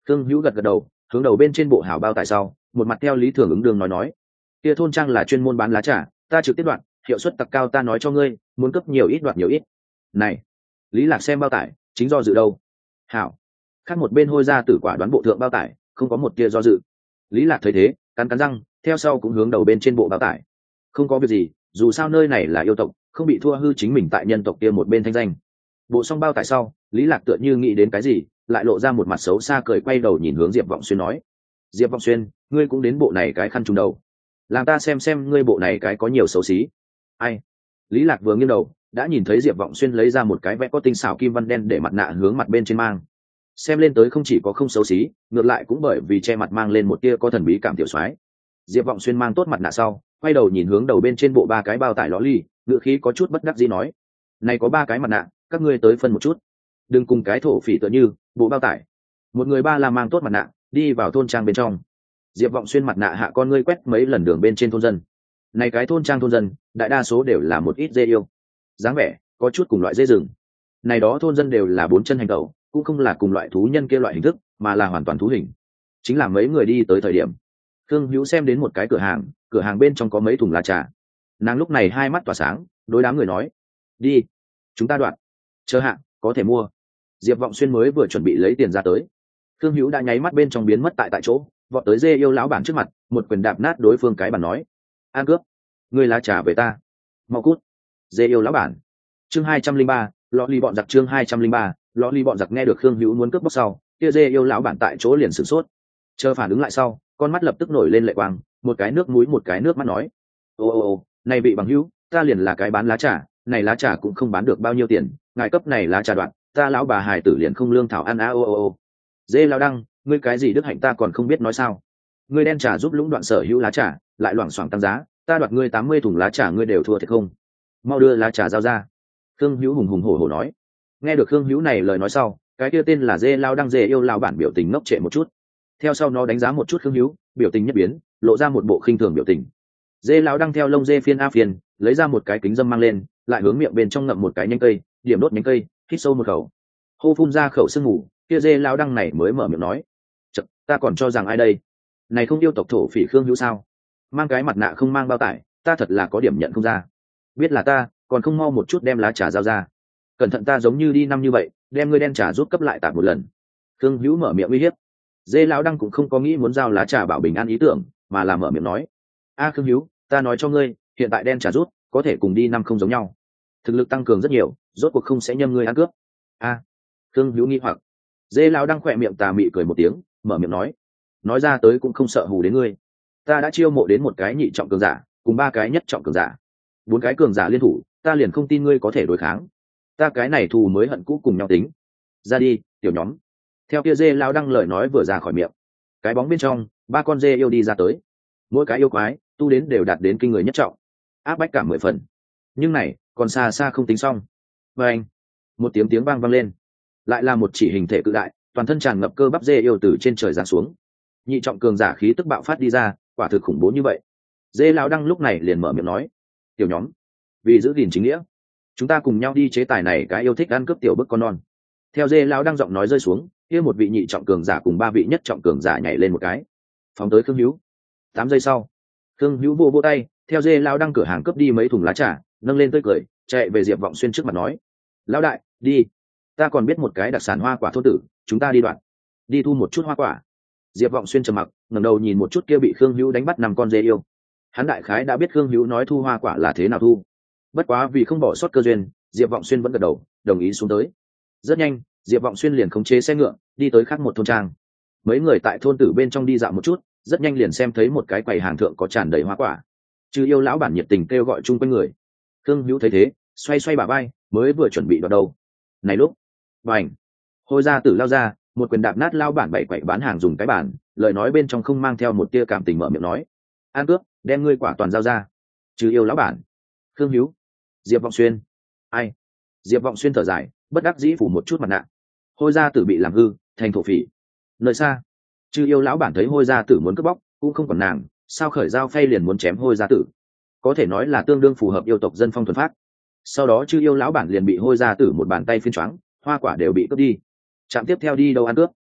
Khương Hữu gật gật đầu, hướng đầu bên trên bộ hảo bao tại sau, một mặt theo Lý Thường ứng đương nói kia thôn trang là chuyên môn bán lá trà, ta trực tiếp đoạn, hiệu suất tặc cao, ta nói cho ngươi, muốn cấp nhiều ít đoạt nhiều ít. Này, Lý Lạc xem bao tải, chính do dự đâu. Hảo. Khác một bên hôi ra tử quả đoán bộ thượng bao tải, không có một tia do dự. Lý Lạc thấy thế, cắn cắn răng, theo sau cũng hướng đầu bên trên bộ bao tải. Không có việc gì, dù sao nơi này là yêu tộc, không bị thua hư chính mình tại nhân tộc kia một bên thanh danh. Bộ xong bao tải sau, Lý Lạc tựa như nghĩ đến cái gì, lại lộ ra một mặt xấu xa cười, quay đầu nhìn hướng Diệp Vọng Xuyên nói: Diệp Vọng Xuyên, ngươi cũng đến bộ này cái khăn trùm đầu, làm ta xem ngươi bộ này cái có nhiều xấu xí. Ai? Lý Lạc vừa nghiêng đầu, đã nhìn thấy Diệp Vọng Xuyên lấy ra một cái vẽ có tinh xảo kim văn đen để mặt nạ hướng mặt bên trên mang. Xem lên tới không chỉ có không xấu xí, ngược lại cũng bởi vì che mặt mang lên một tia có thần bí cảm tiểu soái. Diệp Vọng Xuyên mang tốt mặt nạ sau, quay đầu nhìn hướng đầu bên trên bộ ba cái bao tải ló ly, ngựa khí có chút bất đắc dĩ nói: này có ba cái mặt nạ, các ngươi tới phân một chút, đừng cùng cái thổ phỉ tựa như bộ bao tải. Một người ba la mang tốt mặt nạ, đi vào thôn trang bên trong. Diệp Vọng Xuyên mặt nạ hạ con ngươi quét mấy lần đường bên trên thôn dân. Này cái thôn trang thôn dân, đại đa số đều là một ít dê yêu, dáng vẻ có chút cùng loại dê rừng. Này đó thôn dân đều là bốn chân hành tẩu, cũng không là cùng loại thú nhân kia loại hình thức, mà là hoàn toàn thú hình. Chính là mấy người đi tới thời điểm, Khương Hữu xem đến một cái cửa hàng bên trong có mấy thùng lá trà. Nàng lúc này hai mắt tỏa sáng, đối đám người nói: đi, chúng ta đoạn, chờ hạ, có thể mua. Diệp Vọng Xuyên mới vừa chuẩn bị lấy tiền ra tới, Khương Hữu đã nháy mắt bên trong biến mất tại chỗ, vọt tới dê yêu lão bản trước mặt, một quyền đạp nát đối phương cái bàn nói: an cướp, ngươi lá trà về ta, mau cút. Dê yêu lão bản. Chương 203, lọ ly bọn giặc. Chương 203, lọ ly bọn giặc. Nghe được Khương Hữu muốn cướp bóc sau, kia dê yêu lão bản tại chỗ liền sửng sốt, chờ phản ứng lại sau, con mắt lập tức nổi lên lệ quang, một cái nước mũi một cái nước mắt nói: ô, này vị bằng hữu, ta liền là cái bán lá trà, này lá trà cũng không bán được bao nhiêu tiền, ngài cấp này lá trà đoạn, ta lão bà hài tử liền không lương thảo ăn ô. Dê lao đăng, ngươi cái gì đức hạnh ta còn không biết nói sao? Ngươi đen trà giúp lũng đoạn sở hữu lá trà, lại loảng xoảng tăng giá, ta đoạt ngươi 80 thùng lá trà, ngươi đều thua thiệt không? Mau đưa lá trà giao ra. Khương Hữu hùng hổ nói. Nghe được Khương Hữu này lời nói sau, cái kia tên là dê lao đăng dê yêu lao bản biểu tình ngốc trệ một chút. Theo sau nó đánh giá một chút Khương Hữu, biểu tình nhất biến, lộ ra một bộ khinh thường biểu tình. Dê lao đăng theo lông dê phiên a phiên, lấy ra một cái kính dâm mang lên, lại hướng miệng bên trong ngậm một cái nhánh cây, điểm đốt nhánh cây, hít sâu một khẩu, hô phun ra khẩu sương mù. Kia dê lao đăng này mới mở miệng nói: chật, ta còn cho rằng ai đây? Này không yêu tộc thổ phỉ Khương Hữu sao? Mang cái mặt nạ không mang bao tải, ta thật là có điểm nhận không ra. Biết là ta, còn không mau một chút đem lá trà giao ra. Cẩn thận ta giống như đi năm như vậy, đem ngươi đen trà rút cấp lại tạm một lần. Khương Hữu mở miệng uy hiếp. Dê lão đăng cũng không có nghĩ muốn giao lá trà bảo bình an ý tưởng, mà là mở miệng nói: Khương Hữu, ta nói cho ngươi, hiện tại đen trà rút có thể cùng đi năm không giống nhau, thực lực tăng cường rất nhiều, rốt cuộc không sẽ nhâm ngươi ăn cướp. Khương Hữu nghi hoặc. Dê lão đăng khỏe miệng tà mị cười một tiếng, mở miệng nói ra tới cũng không sợ hù đến ngươi. Ta đã chiêu mộ đến một cái nhị trọng cường giả, cùng ba cái nhất trọng cường giả, 4 cái cường giả liên thủ, ta liền không tin ngươi có thể đối kháng. Ta cái này thù mới hận cũ cùng nhau tính. Ra đi, tiểu nhóm. Theo kia dê lão đăng lời nói vừa ra khỏi miệng, cái bóng bên trong 3 con dê yêu đi ra tới, mỗi cái yêu quái tu đến đều đạt đến kinh người nhất trọng, áp bách cả 10 phần. Nhưng này còn xa xa không tính xong. Và anh, một tiếng vang lên, lại là một chỉ hình thể cự đại, toàn thân tràn ngập cơ bắp dê yêu từ trên trời giáng xuống. Nhị trọng cường giả khí tức bạo phát đi ra, quả thực khủng bố như vậy. Dê lão đăng lúc này liền mở miệng nói: tiểu nhóm, vì giữ gìn chính nghĩa, chúng ta cùng nhau đi chế tài này cái yêu thích ăn cướp tiểu bức con non. Theo dê lão đăng giọng nói rơi xuống, kia một vị nhị trọng cường giả cùng 3 vị nhất trọng cường giả nhảy lên một cái, phóng tới Khương Hữu. 8 giây sau, Khương Hữu vô tay, theo dê lão đăng cửa hàng cướp đi mấy thùng lá trà, nâng lên tươi cười, chạy về Diệp Vọng Xuyên trước mặt nói: lão đại, đi, ta còn biết một cái đặc sản hoa quả thôn tử, chúng ta đi đoạn, đi thu một chút hoa quả. Diệp Vọng Xuyên trầm mặc, ngẩng đầu nhìn một chút kia bị Khương Hữu đánh bắt 5 con dê yêu. Hắn đại khái đã biết Khương Hữu nói thu hoa quả là thế nào thu, bất quá vì không bỏ sót cơ duyên, Diệp Vọng Xuyên vẫn gật đầu đồng ý xuống tới. Rất nhanh, Diệp Vọng Xuyên liền khống chế xe ngựa đi tới khác một thôn trang. Mấy người tại thôn tử bên trong đi dạo một chút, rất nhanh liền xem thấy một cái quầy hàng thượng có tràn đầy hoa quả. Chư yêu lão bản nhiệt tình kêu gọi chung quanh người. Khương Hữu thấy thế, xoay bả vai, mới vừa chuẩn bị đoạt đầu. Này lúc, bành, hôi gia tử lao ra, một quyền đạp nát lao bản bảy quậy bán hàng dùng cái bản, lời nói bên trong không mang theo một tia cảm tình, mở miệng nói: an cướp, đem ngươi quả toàn giao ra. Chư yêu lão bản. Khương Hữu. Diệp Vọng Xuyên. Ai? Diệp Vọng Xuyên thở dài, bất đắc dĩ phủ một chút mặt nạ. Hôi gia tử bị làm hư thành thổ phỉ. Nơi xa, chư yêu lão bản thấy hôi gia tử muốn cướp bóc, cũng không còn nàng, sao khởi dao phay liền muốn chém hôi gia tử, có thể nói là tương đương phù hợp yêu tộc dân phong thuần phát. Sau đó chư yêu lão bản liền bị hôi gia tử một bàn tay phiến choáng, hoa quả đều bị cướp đi. Trạm tiếp theo đi đâu ăn cướp?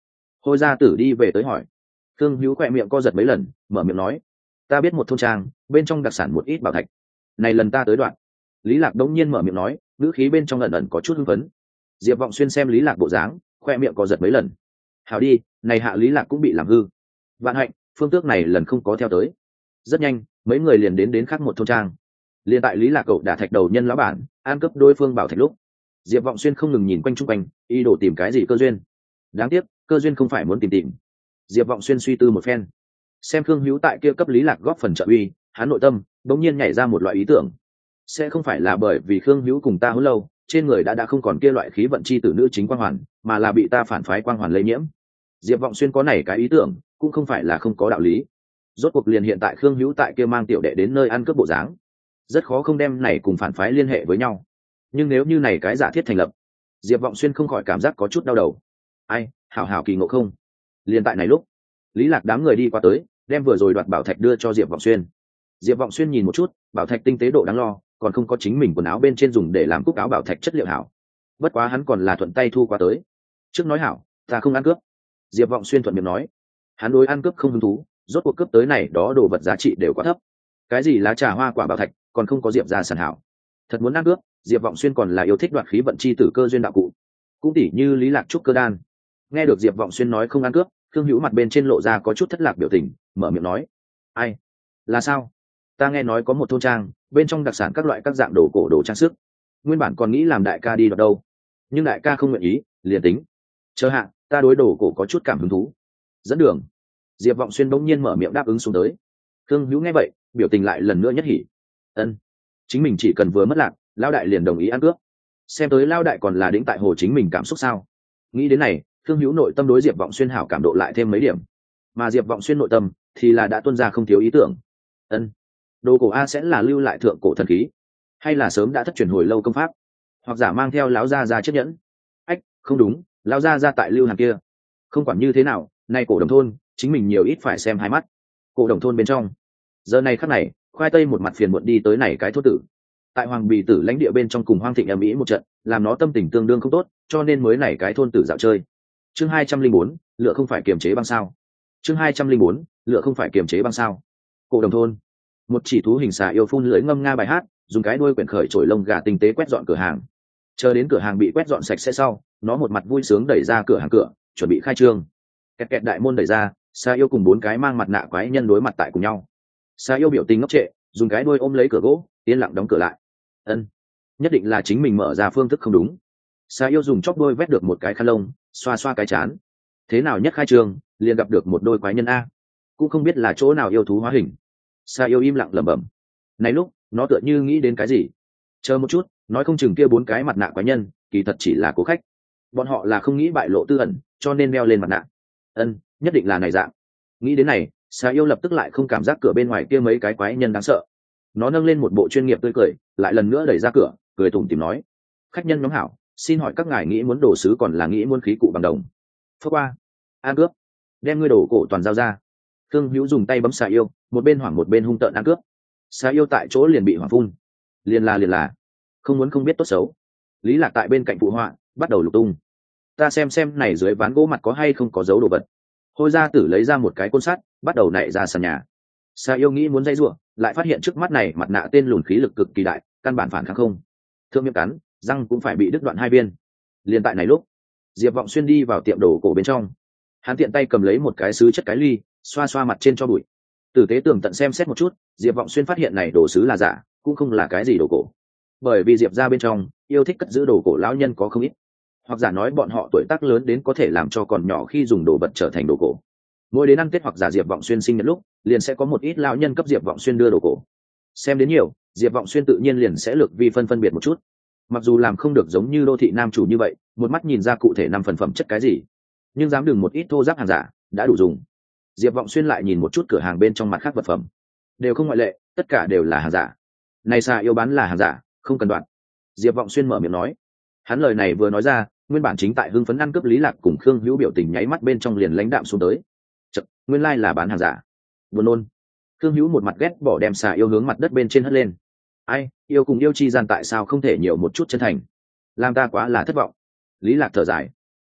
Hôi gia tử đi về tới hỏi. Khương Hữu khỏe miệng co giật mấy lần, mở miệng nói, ta biết một thôn trang, bên trong đặc sản một ít bảo thạch. Này lần ta tới đoạn. Lý Lạc đống nhiên mở miệng nói, ngữ khí bên trong ẩn ẩn có chút hưng phấn. Diệp Vọng Xuyên xem Lý Lạc bộ dáng, khoe miệng co giật mấy lần. Hảo đi, này hạ Lý Lạc cũng bị làm hư. Vạn hạnh, phương tước này lần không có theo tới. Rất nhanh, mấy người liền đến khác một thôn trang. Liên tại Lý Lạc cậu đả thạch đầu nhân lão bản, an cướp đối phương bảo thạch lúc. Diệp Vọng Xuyên không ngừng nhìn quanh chung quanh, ý đồ tìm cái gì cơ duyên. Đáng tiếc, cơ duyên không phải muốn tìm. Diệp Vọng Xuyên suy tư một phen, xem Khương Hữu tại kia cấp Lý Lạc góp phần trợ uy, hắn nội tâm bỗng nhiên nhảy ra một loại ý tưởng. Sẽ không phải là bởi vì Khương Hữu cùng ta hôn lâu, trên người đã không còn kia loại khí vận chi tử nữ chính quang hoàn, mà là bị ta phản phái quang hoàn lây nhiễm. Diệp Vọng Xuyên có này cái ý tưởng, cũng không phải là không có đạo lý. Rốt cuộc liền hiện tại Khương Hữu tại kia mang tiểu đệ đến nơi ăn cướp bộ dáng, rất khó không đem này cùng phản phái liên hệ với nhau. Nhưng nếu như này cái giả thiết thành lập, Diệp Vọng Xuyên không khỏi cảm giác có chút đau đầu. Ai, hảo kỳ ngộ không. Liên tại này lúc, Lý Lạc đám người đi qua tới, đem vừa rồi đoạt bảo thạch đưa cho Diệp Vọng Xuyên. Diệp Vọng Xuyên nhìn một chút, bảo thạch tinh tế độ đáng lo, còn không có chính mình quần áo bên trên dùng để làm cúc áo bảo thạch chất liệu hảo. Bất quá hắn còn là thuận tay thu qua tới. Trước nói hảo, ta không ăn cướp. Diệp Vọng Xuyên thuận miệng nói. Hắn đối ăn cướp không hứng thú, rốt cuộc cướp tới này đó đồ vật giá trị đều quá thấp. Cái gì lá trà hoa quả bảo thạch, còn không có Diệp gia sản hảo. Thật muốn ăn cướp, Diệp Vọng Xuyên còn là yêu thích đoạt khí vận chi tử cơ duyên đạo cụ. Cũng tỉ như Lý Lạc trúc cơ đan. Nghe được Diệp Vọng Xuyên nói không ăn cướp, Khương Hữu mặt bên trên lộ ra có chút thất lạc biểu tình, mở miệng nói, ai, là sao? Ta nghe nói có một thôn trang, bên trong đặc sản các loại các dạng đồ cổ đồ trang sức, nguyên bản còn nghĩ làm đại ca đi đoạt đâu, nhưng đại ca không nguyện ý, liền tính chờ hạ, ta đối đồ cổ có chút cảm hứng thú, dẫn đường. Diệp Vọng Xuyên bỗng nhiên mở miệng đáp ứng xuống tới. Khương Hữu nghe vậy, biểu tình lại lần nữa nhất hỉ. Ân, chính mình chỉ cần vừa mất lạc, Lao đại liền đồng ý ăn cướp. Xem tới Lao đại còn là đĩnh tại hồ chính mình cảm xúc sao? Nghĩ đến này, Khương Hữu nội tâm đối Diệp Vọng Xuyên hảo cảm độ lại thêm mấy điểm, mà Diệp Vọng Xuyên nội tâm thì là đã tuôn ra không thiếu ý tưởng. Ân, đồ cổ a sẽ là lưu lại thượng cổ thần khí, hay là sớm đã thất truyền hồi lâu công pháp, hoặc giả mang theo lão gia gia chiếc nhẫn. Ách, không đúng, lão gia gia tại lưu hàng kia. Không quản như thế nào, nay cổ đồng thôn, chính mình nhiều ít phải xem hai mắt. Cổ đồng thôn bên trong, giờ này khắc này, khoai tây một mặt phiền muộn đi tới này cái thốt tử. Tại Hoàng Bì Tử lãnh địa bên trong cùng Hoang Thịnh ầm ĩ một trận, làm nó tâm tình tương đương không tốt, cho nên mới này cái thôn tử dạo chơi. Chương 204, lựa không phải kiềm chế băng sao. Chương 204, lựa không phải kiềm chế băng sao. Cổ đồng thôn, một chỉ thú hình xà yêu phun lưỡi ngâm nga bài hát, dùng cái đuôi quyển khởi trổi lông gà tinh tế quét dọn cửa hàng. Chờ đến cửa hàng bị quét dọn sạch sẽ sau, nó một mặt vui sướng đẩy ra cửa hàng cửa, chuẩn bị khai trương. Kẹt kẹt đại môn đẩy ra, xà yêu cùng 4 cái mang mặt nạ quái nhân đối mặt tại cùng nhau. Xà yêu biểu tình ngốc trệ, dùng cái đuôi ôm lấy cửa gỗ, yên lặng đóng cửa lại. Ân, nhất định là chính mình mở ra phương thức không đúng. Xà yêu dùng chóp đôi vét được một cái khăn lông, xoa xoa cái chán. Thế nào nhất khai trương, liền gặp được một đôi quái nhân a, cũng không biết là chỗ nào yêu thú hóa hình. Xà yêu im lặng lẩm bẩm. Này lúc, nó tựa như nghĩ đến cái gì. Chờ một chút, nói không chừng kia 4 cái mặt nạ quái nhân, kỳ thật chỉ là cố khách. Bọn họ là không nghĩ bại lộ tư ẩn, cho nên đeo lên mặt nạ. Ân, nhất định là này dạng. Nghĩ đến này, xà yêu lập tức lại không cảm giác cửa bên ngoài kia mấy cái quái nhân đáng sợ. Nó nâng lên một bộ chuyên nghiệp tươi cười, lại lần nữa đẩy ra cửa, cười tủm tỉm nói: khách nhân nhóm hảo, xin hỏi các ngài nghĩ muốn đồ sứ còn là nghĩ muốn khí cụ bằng đồng? Phước qua, an cướp, đem ngươi đồ cổ toàn giao ra. Khương Hữu dùng tay bấm xà yêu, một bên hoảng một bên hung tợn an cướp. Xà yêu tại chỗ liền bị hoảng phun, liền là không muốn không biết tốt xấu. Lý Lạc tại bên cạnh phụ họa, bắt đầu lục tung. Ta xem này dưới ván gỗ mặt có hay không có dấu đồ vật. Hôi gia tử lấy ra một cái côn sắt, bắt đầu nạy ra sàn nhà. Xà yêu nghĩ muốn dây rủa, lại phát hiện trước mắt này mặt nạ tên lùn khí lực cực kỳ đại, căn bản phản kháng không. Thương miệng cắn, răng cũng phải bị đứt đoạn 2 viên. Liên tại này lúc, Diệp Vọng Xuyên đi vào tiệm đồ cổ bên trong, hắn tiện tay cầm lấy một cái sứ chất cái ly, xoa xoa mặt trên cho bụi. Tử tế tường tận xem xét một chút, Diệp Vọng Xuyên phát hiện này đồ sứ là giả, cũng không là cái gì đồ cổ. Bởi vì Diệp gia bên trong yêu thích cất giữ đồ cổ lão nhân có không ít, hoặc giả nói bọn họ tuổi tác lớn đến có thể làm cho còn nhỏ khi dùng đồ vật trở thành đồ cổ. Mỗi đến ăn Tết hoặc giả Diệp Vọng Xuyên sinh nhật lúc, liền sẽ có một ít lão nhân cấp Diệp Vọng Xuyên đưa đồ cổ. Xem đến nhiều, Diệp Vọng Xuyên tự nhiên liền sẽ lược vi phân biệt một chút. Mặc dù làm không được giống như đô thị nam chủ như vậy, một mắt nhìn ra cụ thể 5 phần phẩm chất cái gì, nhưng dám đừng một ít thô ráp hàng giả đã đủ dùng. Diệp Vọng Xuyên lại nhìn một chút cửa hàng bên trong mặt khác vật phẩm, đều không ngoại lệ, tất cả đều là hàng giả. Này xà yêu bán là hàng giả, không cần đoạn. Diệp Vọng Xuyên mở miệng nói. Hắn lời này vừa nói ra, nguyên bản chính tại hưng phấn ăn cướp Lý Lạc cùng Khương Hữu biểu tình nháy mắt bên trong liền lãnh đạm xuống tới. Chật, nguyên lai là bán hàng giả. Buồn nôn. Khương Hữu một mặt ghét bỏ đem xà yêu hướng mặt đất bên trên hất lên. Ai, yêu cùng yêu chi gian tại sao không thể nhiều một chút chân thành? Làm ta quá là thất vọng. Lý Lạc thở dài.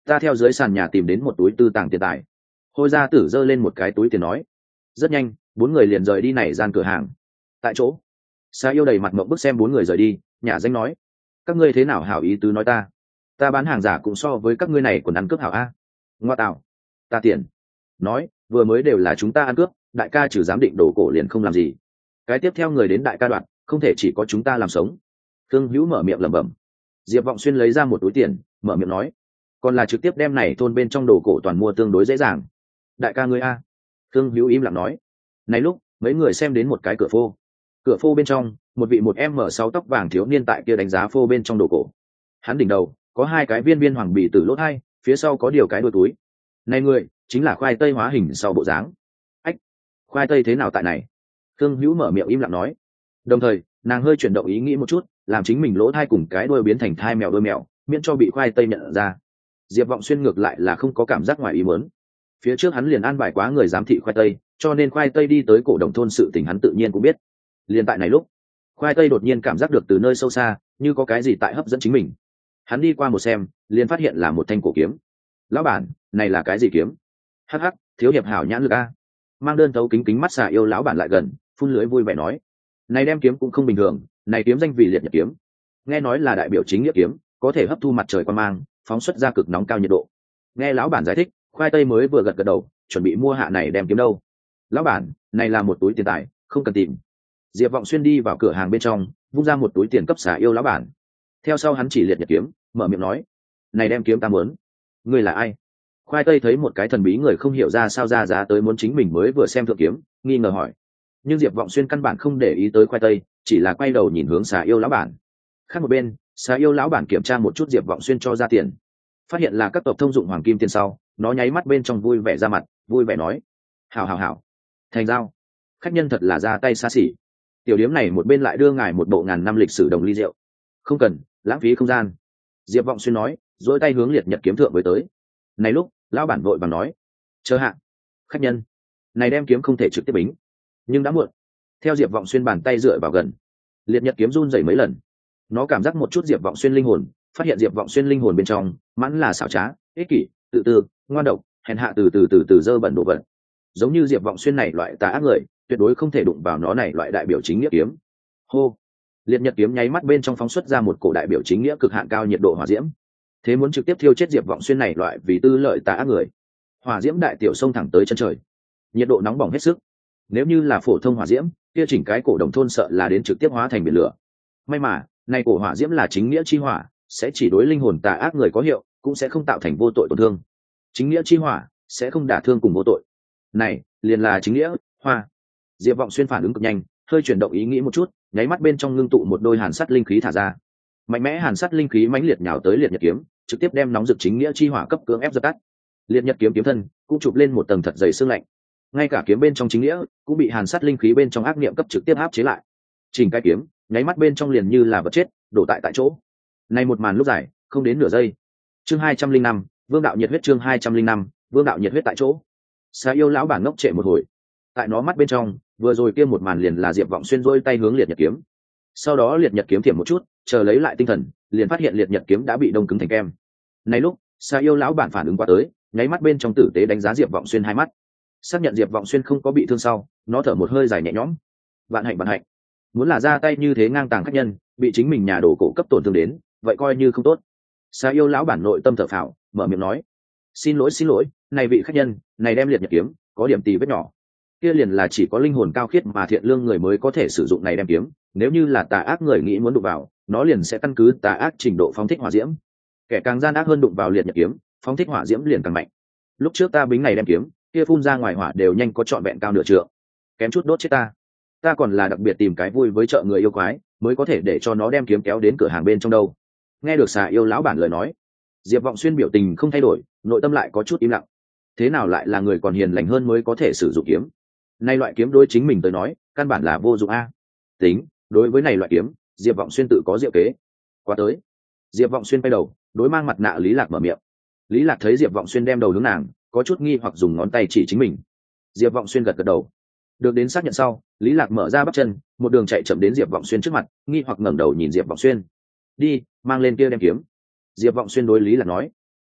ta theo dưới sàn nhà tìm đến một túi tư tàng tiền tài. Hôi gia tử giơ lên một cái túi tiền nói. Rất nhanh 4 người liền rời đi nảy gian cửa hàng. Tại chỗ Sa Yêu đầy mặt mộng bức xem 4 người rời đi, nhà danh nói: các ngươi thế nào hảo ý tứ nói ta bán hàng giả cũng so với các ngươi này còn ăn cướp hảo a. Ngoa tạo, ta tiền. Nói vừa mới đều là chúng ta ăn cướp, đại ca trừ giám định đồ cổ liền không làm gì, cái tiếp theo người đến đại ca đoạn, không thể chỉ có chúng ta làm sống. Thương Hữu mở miệng lẩm bẩm. Diệp Vọng Xuyên lấy ra một túi tiền, mở miệng nói: còn là trực tiếp đem này thôn bên trong đồ cổ toàn mua tương đối dễ dàng. Đại ca ngươi a. Thương Hữu im lặng nói. Này lúc mấy người xem đến một cái cửa phô bên trong một vị một M6 tóc vàng thiếu niên tại kia đánh giá phô bên trong đồ cổ. Hắn đỉnh đầu có 2 cái viên viên hoàng bì tử lỗ hai, phía sau có điều cái đuôi túi. Này người chính là khoai tây hóa hình sau bộ dáng. Ách, khoai tây thế nào tại này? Thương Hữu mở miệng im lặng nói. Đồng thời nàng hơi chuyển động ý nghĩ một chút, làm chính mình lỗ thai cùng cái đuôi biến thành thai mèo đuôi mèo, miễn cho bị khoai tây nhận ra. Diệp Vọng Xuyên ngược lại là không có cảm giác ngoài ý muốn. Phía trước hắn liền an bài quá người giám thị khoai tây, cho nên khoai tây đi tới cổ đồng thôn sự tình hắn tự nhiên cũng biết. Liền tại này lúc, khoai tây đột nhiên cảm giác được từ nơi sâu xa như có cái gì tại hấp dẫn chính mình. Hắn đi qua một xem, liền phát hiện là một thanh cổ kiếm. Lão bản, này là cái gì kiếm? Hắc hắc, thiếu hiệp hảo nhãn lực a. Mang đơn thấu kính kính mắt Xà Yêu lão bản lại gần, phun lưới vui vẻ nói: này đem kiếm cũng không bình thường, này kiếm danh vì liệt nhật kiếm, nghe nói là đại biểu chính nghĩa kiếm, có thể hấp thu mặt trời quang mang, phóng xuất ra cực nóng cao nhiệt độ. Nghe lão bản giải thích, khoai tây mới vừa gật gật đầu, chuẩn bị mua hạ này đem kiếm đâu. Lão bản, này là một túi tiền tài, không cần tìm. Diệp Vọng Xuyên đi vào cửa hàng bên trong, vung ra một túi tiền cấp Xà Yêu lão bản. Theo sau hắn chỉ liệt nhật kiếm, mở miệng nói: này đem kiếm ta muốn. Ngươi là ai? Khoai tây thấy một cái thần bí người không hiểu ra sao ra giá tới muốn chính mình mới vừa xem thượng kiếm, nghi ngờ hỏi. Nhưng Diệp Vọng Xuyên căn bản không để ý tới khoai tây, chỉ là quay đầu nhìn hướng Xà Yêu lão bản. Khác một bên, Xà Yêu lão bản kiểm tra một chút Diệp Vọng Xuyên cho ra tiền, phát hiện là các tộc thông dụng hoàng kim tiền sau, nó nháy mắt bên trong vui vẻ ra mặt, vui vẻ nói: hảo hảo hảo, thành giao. Khách nhân thật là ra tay xa xỉ. Tiểu điếm này một bên lại đưa ngài một bộ ngàn năm lịch sử đồng ly rượu. Không cần, lãng phí không gian. Diệp Vọng Xuyên nói, dỗi tay hướng liệt nhật kiếm thượng với tới. Này lúc lão bản vội vàng nói: chờ hạ, khách nhân, này đem kiếm không thể trực tiếp bính. Nhưng đã muộn. Theo Diệp Vọng Xuyên bàn tay dựa vào gần, liệt nhật kiếm run rẩy mấy lần. Nó cảm giác một chút Diệp Vọng Xuyên linh hồn, phát hiện Diệp Vọng Xuyên linh hồn bên trong mãn là xảo trá, ích kỷ, tự tư, ngoan độc, hèn hạ, từ dơ bẩn đồ vật. Giống như Diệp Vọng Xuyên này loại tà ác người, tuyệt đối không thể đụng vào nó này loại đại biểu chính nghĩa kiếm. Hô, liệt nhật kiếm nháy mắt bên trong phóng xuất ra một cổ đại biểu chính nghĩa cực hạn cao nhiệt độ hỏa diễm, thế muốn trực tiếp thiêu chết Diệp Vọng Xuyên này loại vì tư lợi tà ác người. Hỏa diễm đại tiểu xông thẳng tới chân trời, nhiệt độ nóng bỏng hết sức. Nếu như là phổ thông hỏa diễm, kia chỉnh cái cổ đồng thôn sợ là đến trực tiếp hóa thành biển lửa. May mà này cổ hỏa diễm là chính nghĩa chi hỏa, sẽ chỉ đối linh hồn tà ác người có hiệu, cũng sẽ không tạo thành vô tội tổn thương. Chính nghĩa chi hỏa sẽ không đả thương cùng vô tội. Này liền là chính nghĩa hoa. Diệp Vọng Xuyên phản ứng cực nhanh, hơi chuyển động ý nghĩ một chút, nháy mắt bên trong ngưng tụ một đôi hàn sắt linh khí thả ra. Mạnh mẽ hàn sắt linh khí mãnh liệt nhào tới liệt nhật kiếm, trực tiếp đem nóng rực chính nghĩa chi hỏa cấp cưỡng ép dập tắt. Liệt nhật kiếm kiếm thân cũng chụp lên một tầng thật dày sương lạnh, ngay cả kiếm bên trong chính nghĩa cũng bị hàn sắt linh khí bên trong ác niệm cấp trực tiếp áp chế lại. Chỉnh cái kiếm nháy mắt bên trong liền như là vật chết, đổ tại chỗ. Này một màn lúc dài không đến nửa giây. Chương 205, Vương đạo nhiệt huyết. Chương 205, Vương đạo nhiệt huyết tại chỗ. Xà Yêu lão bản ngốc trệ một hồi. Tại nó mắt bên trong, vừa rồi kia một màn liền là Diệp Vọng Xuyên rôi tay hướng liệt nhật kiếm. Sau đó liệt nhật kiếm thiểm một chút, chờ lấy lại tinh thần, liền phát hiện liệt nhật kiếm đã bị đông cứng thành kem. Này lúc, Xà Yêu lão bản phản ứng qua tới, nháy mắt bên trong tử tế đánh giá Diệp Vọng Xuyên hai mắt, xác nhận Diệp Vọng Xuyên không có bị thương sau, nó thở một hơi dài nhẹ nhõm. Vạn hạnh, muốn là ra tay như thế ngang tàng khách nhân, bị chính mình nhà đồ cổ cấp tổn thương đến, vậy coi như không tốt. Xà Yêu lão bản nội tâm thở phào, mở miệng nói: xin lỗi, này vị khách nhân, này đem liệt nhật kiếm có điểm tì vết nhỏ, kia liền là chỉ có linh hồn cao khiết mà thiện lương người mới có thể sử dụng này đem kiếm, nếu như là tà ác người nghĩ muốn đụng vào, nó liền sẽ căn cứ tà ác trình độ phóng thích hỏa diễm, kẻ càng gian ác hơn đụng vào liệt nhật kiếm, phóng thích hỏa diễm liền càng mạnh. Lúc trước ta bính này đem kiếm, kia phun ra ngoài hỏa đều nhanh có trọn vẹn cao nửa trượng, kém chút đốt chết ta còn là đặc biệt tìm cái vui với chợ người yêu quái mới có thể để cho nó đem kiếm kéo đến cửa hàng bên trong đâu. Nghe được Xà Yêu lão bản lời nói, Diệp Vọng Xuyên biểu tình không thay đổi, nội tâm lại có chút im lặng. Thế nào lại là người còn hiền lành hơn mới có thể sử dụng kiếm? Nay loại kiếm đối chính mình tới nói căn bản là vô dụng a. Tính, đối với này loại kiếm, Diệp Vọng Xuyên tự có diệu kế. Qua tới, Diệp Vọng Xuyên quay đầu, đối mang mặt nạ Lý Lạc mở miệng. Lý Lạc thấy Diệp Vọng Xuyên đem đầu hướng nàng, có chút nghi hoặc dùng ngón tay chỉ chính mình. Diệp Vọng Xuyên gật gật đầu. Được đến xác nhận sau, Lý Lạc mở ra bắp chân, một đường chạy chậm đến Diệp Vọng Xuyên trước mặt, nghi hoặc ngẩng đầu nhìn Diệp Vọng Xuyên. Đi, mang lên kia đem kiếm. Diệp Vọng Xuyên đối Lý Lạc nói.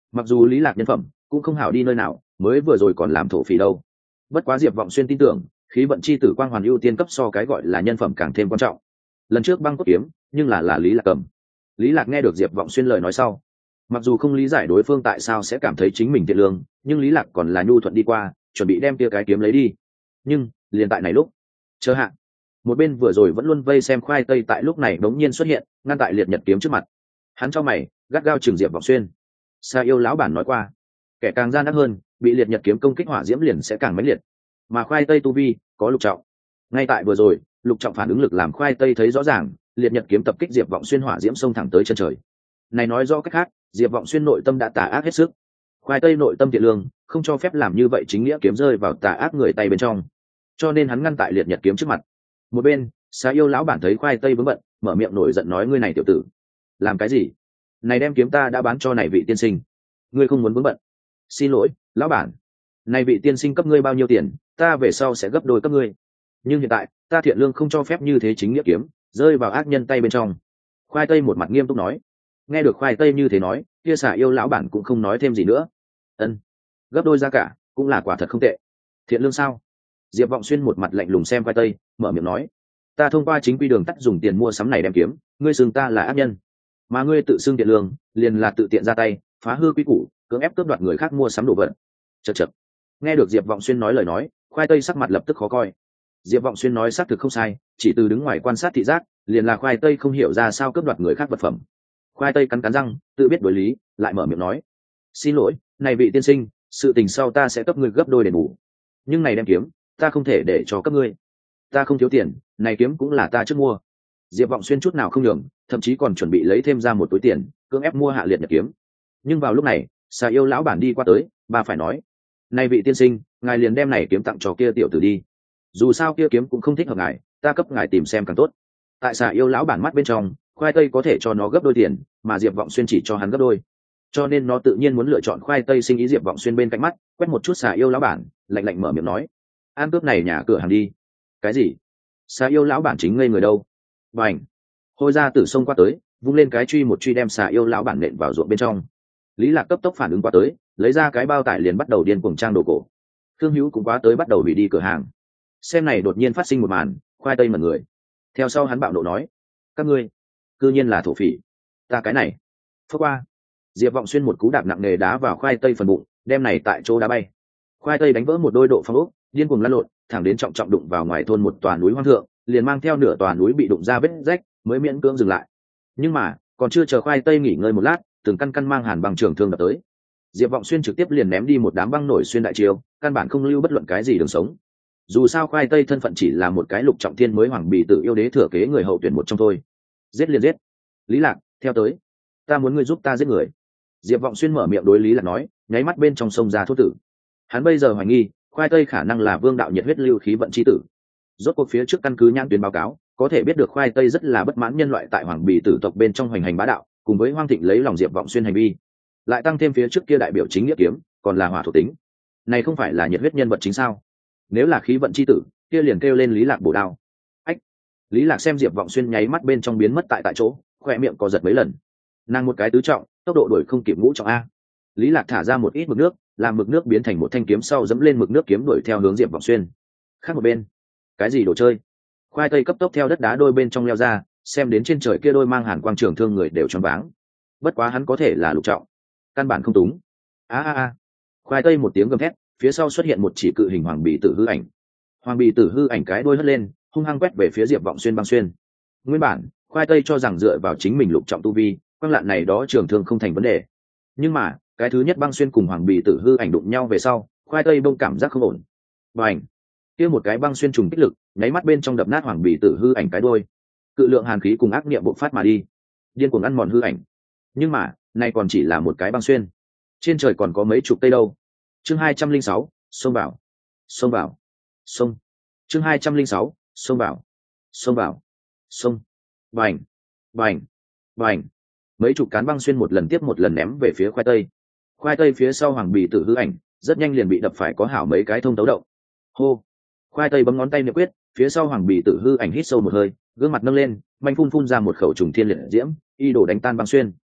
mặc dù lý lạc nhân phẩm cũng không hảo đi nơi nào, mới vừa rồi còn làm thổ phỉ đâu. Bất quá Diệp Vọng Xuyên tin tưởng khí vận chi tử quang hoàn ưu tiên cấp so cái gọi là nhân phẩm càng thêm quan trọng. Lần trước băng cốt kiếm nhưng là lý lạc cầm. Lý lạc nghe được Diệp Vọng Xuyên lời nói sau, mặc dù không lý giải đối phương tại sao sẽ cảm thấy chính mình thiện lương, nhưng lý lạc còn là nhu thuận đi qua, chuẩn bị đem kia cái kiếm lấy đi. Nhưng liền tại này lúc, chờ hạ, một bên vừa rồi vẫn luôn vây xem khoai tây tại lúc này đống nhiên xuất hiện, ngăn tại liệt nhật kiếm trước mặt. Hắn cho mày gắt gao trừng Diệp Vọng Xuyên. Sa yêu lão bản nói qua, kẻ càng gian ác hơn, bị liệt nhật kiếm công kích hỏa diễm liền sẽ càng mãnh liệt. Mà khoai tây tu vi có lục trọng. Ngay tại vừa rồi, lục trọng phản ứng lực làm khoai tây thấy rõ ràng, liệt nhật kiếm tập kích Diệp Vọng Xuyên hỏa diễm xông thẳng tới chân trời. Này nói rõ cách khác, Diệp Vọng Xuyên nội tâm đã tà ác hết sức. Khoai tây nội tâm thiện lương, không cho phép làm như vậy chính nghĩa kiếm rơi vào tà ác người tay bên trong. Cho nên hắn ngăn tại liệt nhật kiếm trước mặt. Một bên, Sa yêu lão bản thấy khoai tây vướng bận, mở miệng nổi giận nói ngươi này tiểu tử, làm cái gì? Này đem kiếm ta đã bán cho này vị tiên sinh, ngươi không muốn vướng bận. Xin lỗi, lão bản. Này vị tiên sinh cấp ngươi bao nhiêu tiền, ta về sau sẽ gấp đôi cấp ngươi. Nhưng hiện tại, ta thiện lương không cho phép như thế chính nghĩa kiếm rơi vào ác nhân tay bên trong. Khoai tây một mặt nghiêm túc nói. Nghe được khoai tây như thế nói, kia Sa yêu lão bản cũng không nói thêm gì nữa. Ân, gấp đôi giá cả cũng là quả thật không tệ. Thiện lương sao? Diệp Vọng Xuyên một mặt lạnh lùng xem khoai tây, mở miệng nói, ta thông qua chính quy đường tắt dùng tiền mua sắm này đem kiếm, ngươi xưng ta là ác nhân, mà ngươi tự xưng thiện lương liền là tự tiện ra tay phá hư quy củ, cưỡng ép cướp đoạt người khác mua sắm đồ vật. Chậc chậc. Nghe được Diệp Vọng Xuyên nói lời nói, khoai tây sắc mặt lập tức khó coi. Diệp Vọng Xuyên nói xác thực không sai, chỉ từ đứng ngoài quan sát thị giác, liền là khoai tây không hiểu ra sao cướp đoạt người khác vật phẩm. Khoai tây cắn cắn răng, tự biết đối lý, lại mở miệng nói, xin lỗi, này vị tiên sinh, sự tình sau ta sẽ cấp ngươi gấp đôi đền bù, nhưng này đem kiếm ta không thể để cho cấp ngươi, ta không thiếu tiền, này kiếm cũng là ta trước mua. Diệp Vọng Xuyên chút nào không nhường, thậm chí còn chuẩn bị lấy thêm ra một túi tiền cưỡng ép mua hạ liệt nhật kiếm. Nhưng vào lúc này, Sa yêu lão bản đi qua tới, bà phải nói, này vị tiên sinh, ngài liền đem này kiếm tặng cho kia tiểu tử đi, dù sao kia kiếm cũng không thích hợp ngài, ta cấp ngài tìm xem càng tốt. Tại Sa yêu lão bản mắt bên trong, khoai tây có thể cho nó gấp đôi tiền, mà Diệp Vọng Xuyên chỉ cho hắn gấp đôi, cho nên nó tự nhiên muốn lựa chọn khoai tây. Sinh ý Diệp Vọng Xuyên bên cạnh mắt quét một chút Sa yêu lão bản, lạnh lạnh mở miệng nói, ăn cướp này nhà cửa hàng đi. Cái gì? Sa yêu lão bản chính ngây người đâu. Bành, hôi ra tử xông qua tới, vung lên cái truy một truy đem Sa yêu lão bản nện vào ruộng bên trong. Lý Lạc cấp tốc phản ứng qua tới, lấy ra cái bao tải liền bắt đầu điên cuồng trang đồ cổ. Thương Hữu cũng quá tới bắt đầu hủy đi cửa hàng. Xem này đột nhiên phát sinh một màn, khoai tây mật người. Theo sau hắn bạo nộ nói, các ngươi cư nhiên là thổ phỉ, ta cái này phước qua. Diệp Vọng Xuyên một cú đạp nặng nề đá vào khoai tây phần bụng, đem này tại chỗ đá bay. Khoai tây đánh vỡ một đôi độ phong ốc, điên cuồng lăn lộn, thẳng đến trọng trọng đụng vào ngoài thôn một tòa núi hoang thượng, liền mang theo nửa tòa núi bị đụng ra vết rách, mới miễn cưỡng dừng lại. Nhưng mà, còn chưa chờ khoai tây nghỉ ngơi một lát, từng căn căn mang hàn băng trường thương đập tới. Diệp Vọng Xuyên trực tiếp liền ném đi một đám băng nổi xuyên đại chiêu, căn bản không lưu bất luận cái gì đường sống. Dù sao khoai tây thân phận chỉ là một cái lục trọng thiên mới hoàng bì tự yêu đế thừa kế người hậu tuyển một trong thôi. Giết liền giết. Lý Lạc, theo tới, ta muốn ngươi giúp ta giết người. Diệp Vọng Xuyên mở miệng đối Lý Lạc nói, nháy mắt bên trong sông ra thốt tử. Hắn bây giờ hoài nghi, khoai tây khả năng là vương đạo nhiệt huyết lưu khí vận chi tử. Rốt cuộc phía trước căn cứ nhãn tuyến báo cáo, có thể biết được khoai tây rất là bất mãn nhân loại tại hoàng bì tử tộc bên trong hoành hành bá đạo, cùng với Hoang Thịnh lấy lòng Diệp Vọng Xuyên hành vi, lại tăng thêm phía trước kia đại biểu chính nghĩa kiếm, còn là hỏa thuộc tính. Này không phải là nhiệt huyết nhân vật chính sao? Nếu là khí vận chi tử, kia liền kêu lên Lý Lạc bổ đao. Ách. Lý Lạc xem Diệp Vọng Xuyên nháy mắt bên trong biến mất tại chỗ, khóe miệng co giật mấy lần. Nàng một cái tứ trọng, tốc độ đuổi không kịp ngũ trọng a. Lý Lạc thả ra một ít mực nước, làm mực nước biến thành một thanh kiếm sau dẫm lên mực nước kiếm đuổi theo hướng Diệp Vọng Xuyên. Khác một bên, cái gì đồ chơi? Khoai tây cấp tốc theo đất đá đôi bên trong leo ra, xem đến trên trời kia đôi mang hàn quang trường thương người đều choáng váng. Bất quá hắn có thể là lục trọng, căn bản không túng. A. Khoai tây một tiếng gầm thét, phía sau xuất hiện một chỉ cự hình hoàng bì tử hư ảnh. Hoàng bì tử hư ảnh cái đuôi hất lên, hung hăng quét về phía Diệp Vọng Xuyên băng xuyên. Nguyên bản, khoai tây cho rằng dựa vào chính mình lục trọng tu vi, quang lạn này đó trường thương không thành vấn đề. Nhưng mà, cái thứ nhất băng xuyên cùng hoàng bì tử hư ảnh đụng nhau về sau, khoai tây bông cảm giác không ổn. Bành! Kia một cái băng xuyên trùng kích lực, nháy mắt bên trong đập nát hoàng bì tử hư ảnh cái đuôi. Cự lượng hàn khí cùng ác niệm bộc phát mà đi, điên cuồng ăn mòn hư ảnh. Nhưng mà, này còn chỉ là một cái băng xuyên. Trên trời còn có mấy chục tây đâu. Chương 206, xông vào. Xông vào. Xông. Chương 206, xông vào. Xông vào. Xông. Bành. Bành. Bành. Mấy chục cán băng xuyên một lần tiếp một lần ném về phía khoai tây. Khoai tây phía sau hoàng bì tử hư ảnh, rất nhanh liền bị đập phải có hảo mấy cái thông tấu động. Hô. Khoai tây bấm ngón tay niệm quyết, phía sau hoàng bì tử hư ảnh hít sâu một hơi, gương mặt nâng lên, manh phun ra một khẩu trùng thiên liệt diễm, y đổ đánh tan băng xuyên.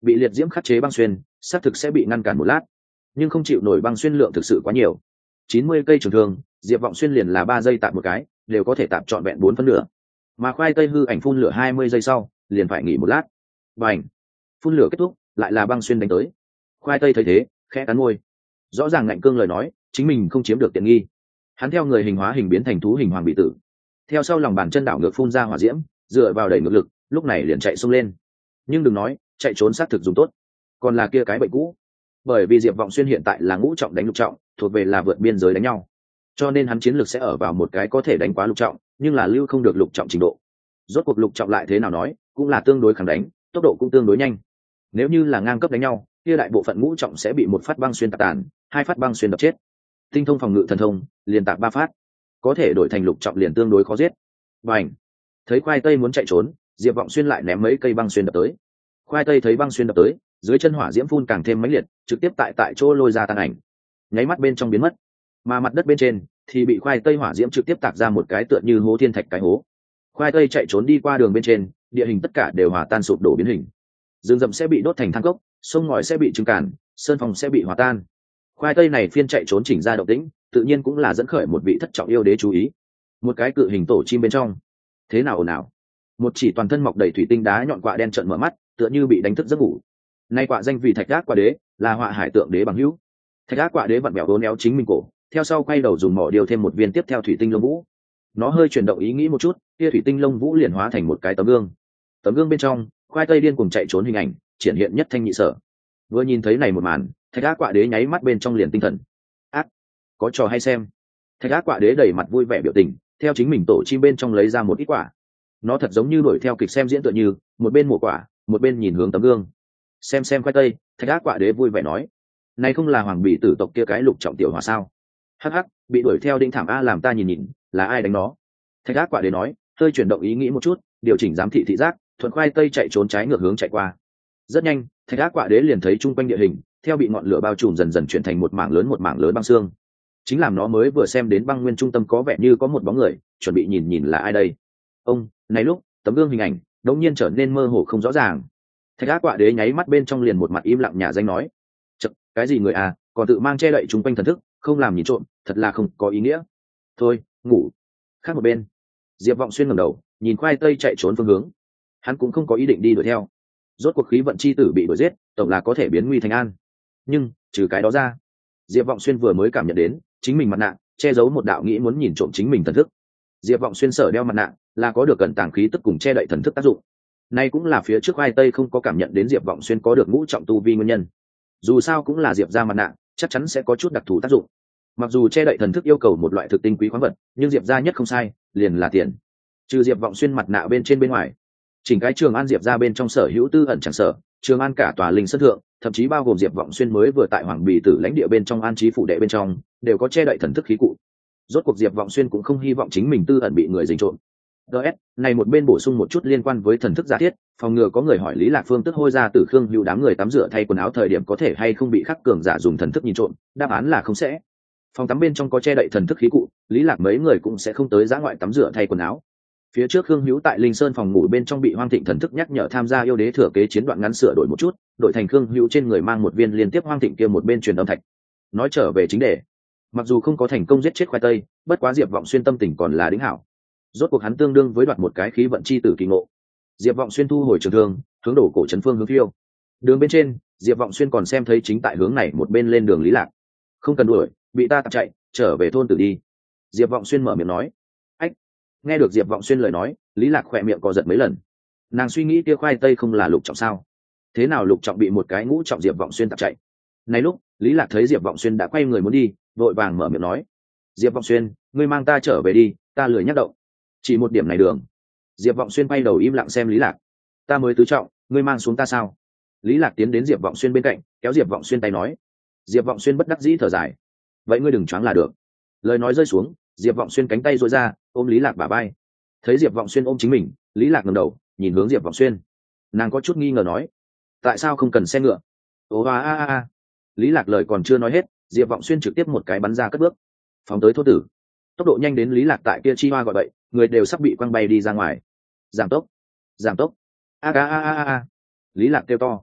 bị liệt diễm khắc chế băng xuyên xác thực sẽ bị ngăn cản một lát, nhưng không chịu nổi băng xuyên lượng thực sự quá nhiều. 90 cây trường thương, Diệp Vọng Xuyên liền là 3 giây tạm một cái, đều có thể tạm trọn vẹn 4 phân nửa. Mà khoai tây hư ảnh phun lửa 20 giây sau, liền phải nghỉ một lát. Bành! Phun lửa kết thúc, lại là băng xuyên đánh tới. Khoai tây thấy thế, khẽ cắn môi. Rõ ràng ngạnh cương lời nói, chính mình không chiếm được tiện nghi. Hắn theo người hình hóa hình biến thành thú hình hoàng bị tử. Theo sau lòng bàn chân đảo ngược phun ra hỏa diễm, dựa vào đẩy ngược lực, lúc này liền chạy xông lên. Nhưng đừng nói, chạy trốn sát thực dùng tốt. Còn là kia cái bệnh cũ. Bởi vì Diệp Vọng Xuyên hiện tại là ngũ trọng đánh lục trọng, thuộc về là vượt biên giới đánh nhau, cho nên hắn chiến lược sẽ ở vào một cái có thể đánh quá lục trọng, nhưng là lưu không được lục trọng trình độ. Rốt cuộc lục trọng lại thế nào nói, cũng là tương đối kháng đánh, tốc độ cũng tương đối nhanh. Nếu như là ngang cấp đánh nhau, kia đại bộ phận ngũ trọng sẽ bị một phát băng xuyên tạc tàn, 2 phát băng xuyên đập chết. Tinh thông phòng ngự thần thông, liền tạc 3 phát, có thể đổi thành lục trọng liền tương đối khó giết. Bành! Thấy khoai tây muốn chạy trốn, Diệp Vọng Xuyên lại ném mấy cây băng xuyên đập tới. Khoai tây thấy băng xuyên đập tới, dưới chân hỏa diễm phun càng thêm mãnh liệt, trực tiếp tại chỗ lôi ra tàn ảnh, nháy mắt bên trong biến mất. Mà mặt đất bên trên thì bị khoai tây hỏa diễm trực tiếp tạc ra một cái tựa như hố thiên thạch cái hố. Khoai tây chạy trốn đi qua đường bên trên, địa hình tất cả đều hòa tan sụp đổ biến hình. Rừng rậm sẽ bị đốt thành than cốc, sông ngòi sẽ bị trừng cản, sơn phòng sẽ bị hòa tan. Khoai tây này phiên chạy trốn chỉnh ra động tĩnh, tự nhiên cũng là dẫn khởi một vị thất trọng yêu đế chú ý. Một cái cự hình tổ chim bên trong, thế nào ồn ào? Một chỉ toàn thân mọc đầy thủy tinh đá nhọn quạ đen trợn mở mắt, tựa như bị đánh thức giấc ngủ. Nay quạ danh vì Thạch Ác Quạ Đế, là họa hải tượng đế bằng hữu. Thạch Ác Quạ Đế vặn bẹo vốn éo chính mình cổ, theo sau quay đầu dùng mỏ điều thêm một viên tiếp theo thủy tinh lông vũ. Nó hơi chuyển động ý nghĩ một chút, kia thủy tinh lông vũ liền hóa thành một cái tấm gương. Tấm gương bên trong, khoai tây điên cùng chạy trốn hình ảnh, triển hiện nhất thanh nhị sở. Vừa nhìn thấy này một màn, Thạch Ác Quạ Đế nháy mắt bên trong liền tinh thần. Ác, có trò hay xem. Thạch Ác Quạ Đế đầy mặt vui vẻ biểu tình, theo chính mình tổ chim bên trong lấy ra một ít quả. Nó thật giống như đuổi theo kịch xem diễn tựa như, một bên mổ quả, một bên nhìn hướng tấm gương. Xem khoai tây, Thạch Ác Quạ Đế vui vẻ nói, này không là hoàng bì tử tộc kia cái lục trọng tiểu hỏa sao? Hắc hắc, bị đuổi theo đinh thảm a, làm ta nhìn, là ai đánh nó? Thạch Ác Quạ Đế nói, hơi chuyển động ý nghĩ một chút, điều chỉnh giám thị thị giác, thuận khoai tây chạy trốn trái ngược hướng chạy qua. Rất nhanh, Thạch Ác Quạ Đế liền thấy chung quanh địa hình, theo bị ngọn lửa bao trùm dần dần chuyển thành một mảng lớn băng xương. Chính làm nó mới vừa xem đến băng nguyên trung tâm có vẻ như có một bóng người, chuẩn bị nhìn là ai đây. Ông, này lúc, tấm gương hình ảnh đột nhiên trở nên mơ hồ không rõ ràng. Thạch Ác Quạ Đế nháy mắt bên trong liền một mặt im lặng nhà danh nói, chật, cái gì người à, còn tự mang che đậy chung quanh thần thức, không làm nhìn trộm, thật là không có ý nghĩa. Thôi, ngủ. Khác một bên, Diệp Vọng Xuyên ngẩng đầu, nhìn khoai tây chạy trốn phương hướng. Hắn cũng không có ý định đi đuổi theo. Rốt cuộc khí vận chi tử bị đuổi giết, tổng là có thể biến nguy thành an. Nhưng trừ cái đó ra, Diệp Vọng Xuyên vừa mới cảm nhận đến chính mình mặt nạ che giấu một đạo nghĩ muốn nhìn trộm chính mình thần thức. Diệp Vọng Xuyên sở đeo mặt nạ là có được cẩn tàng khí tức cùng che đậy thần thức tác dụng. Nay cũng là phía trước khoai tây không có cảm nhận đến Diệp Vọng Xuyên có được ngũ trọng tu vi nguyên nhân. Dù sao cũng là Diệp gia mặt nạ, chắc chắn sẽ có chút đặc thù tác dụng. Mặc dù che đậy thần thức yêu cầu một loại thực tinh quý khoáng vật, nhưng Diệp gia nhất không sai, liền là tiền. Trừ Diệp Vọng Xuyên mặt nạ bên trên bên ngoài, chỉnh cái Trường An Diệp gia bên trong sở hữu tư ẩn chẳng sở, Trường An cả tòa linh sơn thượng, thậm chí bao gồm Diệp Vọng Xuyên mới vừa tại Hoàng Bì Tử lãnh địa bên trong an trí phủ đệ bên trong, đều có che đậy thần thức khí cụ. Rốt cuộc Diệp Vọng Xuyên cũng không hy vọng chính mình tư ẩn bị người dính trộm. DS, này một bên bổ sung một chút liên quan với thần thức giả thiết, phòng ngừa có người hỏi Lý Lạc Phương tức hôi ra từ Khương Hữu đám người tắm rửa thay quần áo thời điểm có thể hay không bị khắc cường giả dùng thần thức nhìn trộm, đáp án là không sẽ. Phòng tắm bên trong có che đậy thần thức khí cụ, Lý Lạc mấy người cũng sẽ không tới dã ngoại tắm rửa thay quần áo. Phía trước Khương Hữu tại Linh Sơn phòng ngủ bên trong bị Hoang Thịnh thần thức nhắc nhở tham gia yêu đế thừa kế chiến đoạn ngắn sửa đổi một chút, đổi thành Khương Hữu trên người mang một viên liên tiếp Hoang Thịnh kia một bên truyền âm thạch. Nói trở về chính đề, mặc dù không có thành công giết chết khoai tây, bất quá Diệp Vọng Xuyên tâm tình còn là đỉnh hảo. Rốt cuộc hắn tương đương với đoạt một cái khí vận chi tử kỳ ngộ. Diệp Vọng Xuyên thu hồi trường thương, hướng đổ cổ trấn phương hướng phiêu. Đường bên trên, Diệp Vọng Xuyên còn xem thấy chính tại hướng này một bên lên đường Lý Lạc. Không cần đuổi, bị ta tạt chạy, trở về thôn tử đi. Diệp Vọng Xuyên mở miệng nói. Ách! Nghe được Diệp Vọng Xuyên lời nói, Lý Lạc khỏe miệng co giật mấy lần. Nàng suy nghĩ kia khoai tây không là lục trọng sao? Thế nào lục trọng bị một cái ngũ trọng Diệp Vọng Xuyên tạt chạy? Này lúc, Lý Lạc thấy Diệp Vọng Xuyên đã quay người muốn đi, vội vàng mở miệng nói. Diệp Vọng Xuyên, ngươi mang ta trở về đi, ta lười nhắc động. Chỉ một điểm này đường. Diệp Vọng Xuyên quay đầu im lặng xem Lý Lạc. Ta mới tứ trọng, ngươi mang xuống ta sao? Lý Lạc tiến đến Diệp Vọng Xuyên bên cạnh, kéo Diệp Vọng Xuyên tay nói. Diệp Vọng Xuyên bất đắc dĩ thở dài. Vậy ngươi đừng choáng là được. Lời nói rơi xuống, Diệp Vọng Xuyên cánh tay duỗi ra, ôm Lý Lạc bả vai. Thấy Diệp Vọng Xuyên ôm chính mình, Lý Lạc ngẩng đầu, nhìn hướng Diệp Vọng Xuyên. Nàng có chút nghi ngờ nói, tại sao không cần xe ngựa? Ồ a. Lý Lạc lời còn chưa nói hết, Diệp Vọng Xuyên trực tiếp một cái bắn ra cất bước, phóng tới thôn tử. Tốc độ nhanh đến Lý Lạc tại kia chi hoa gọi bậy, người đều sắp bị quăng bay đi ra ngoài. Giảm tốc. A. Lý Lạc kêu to.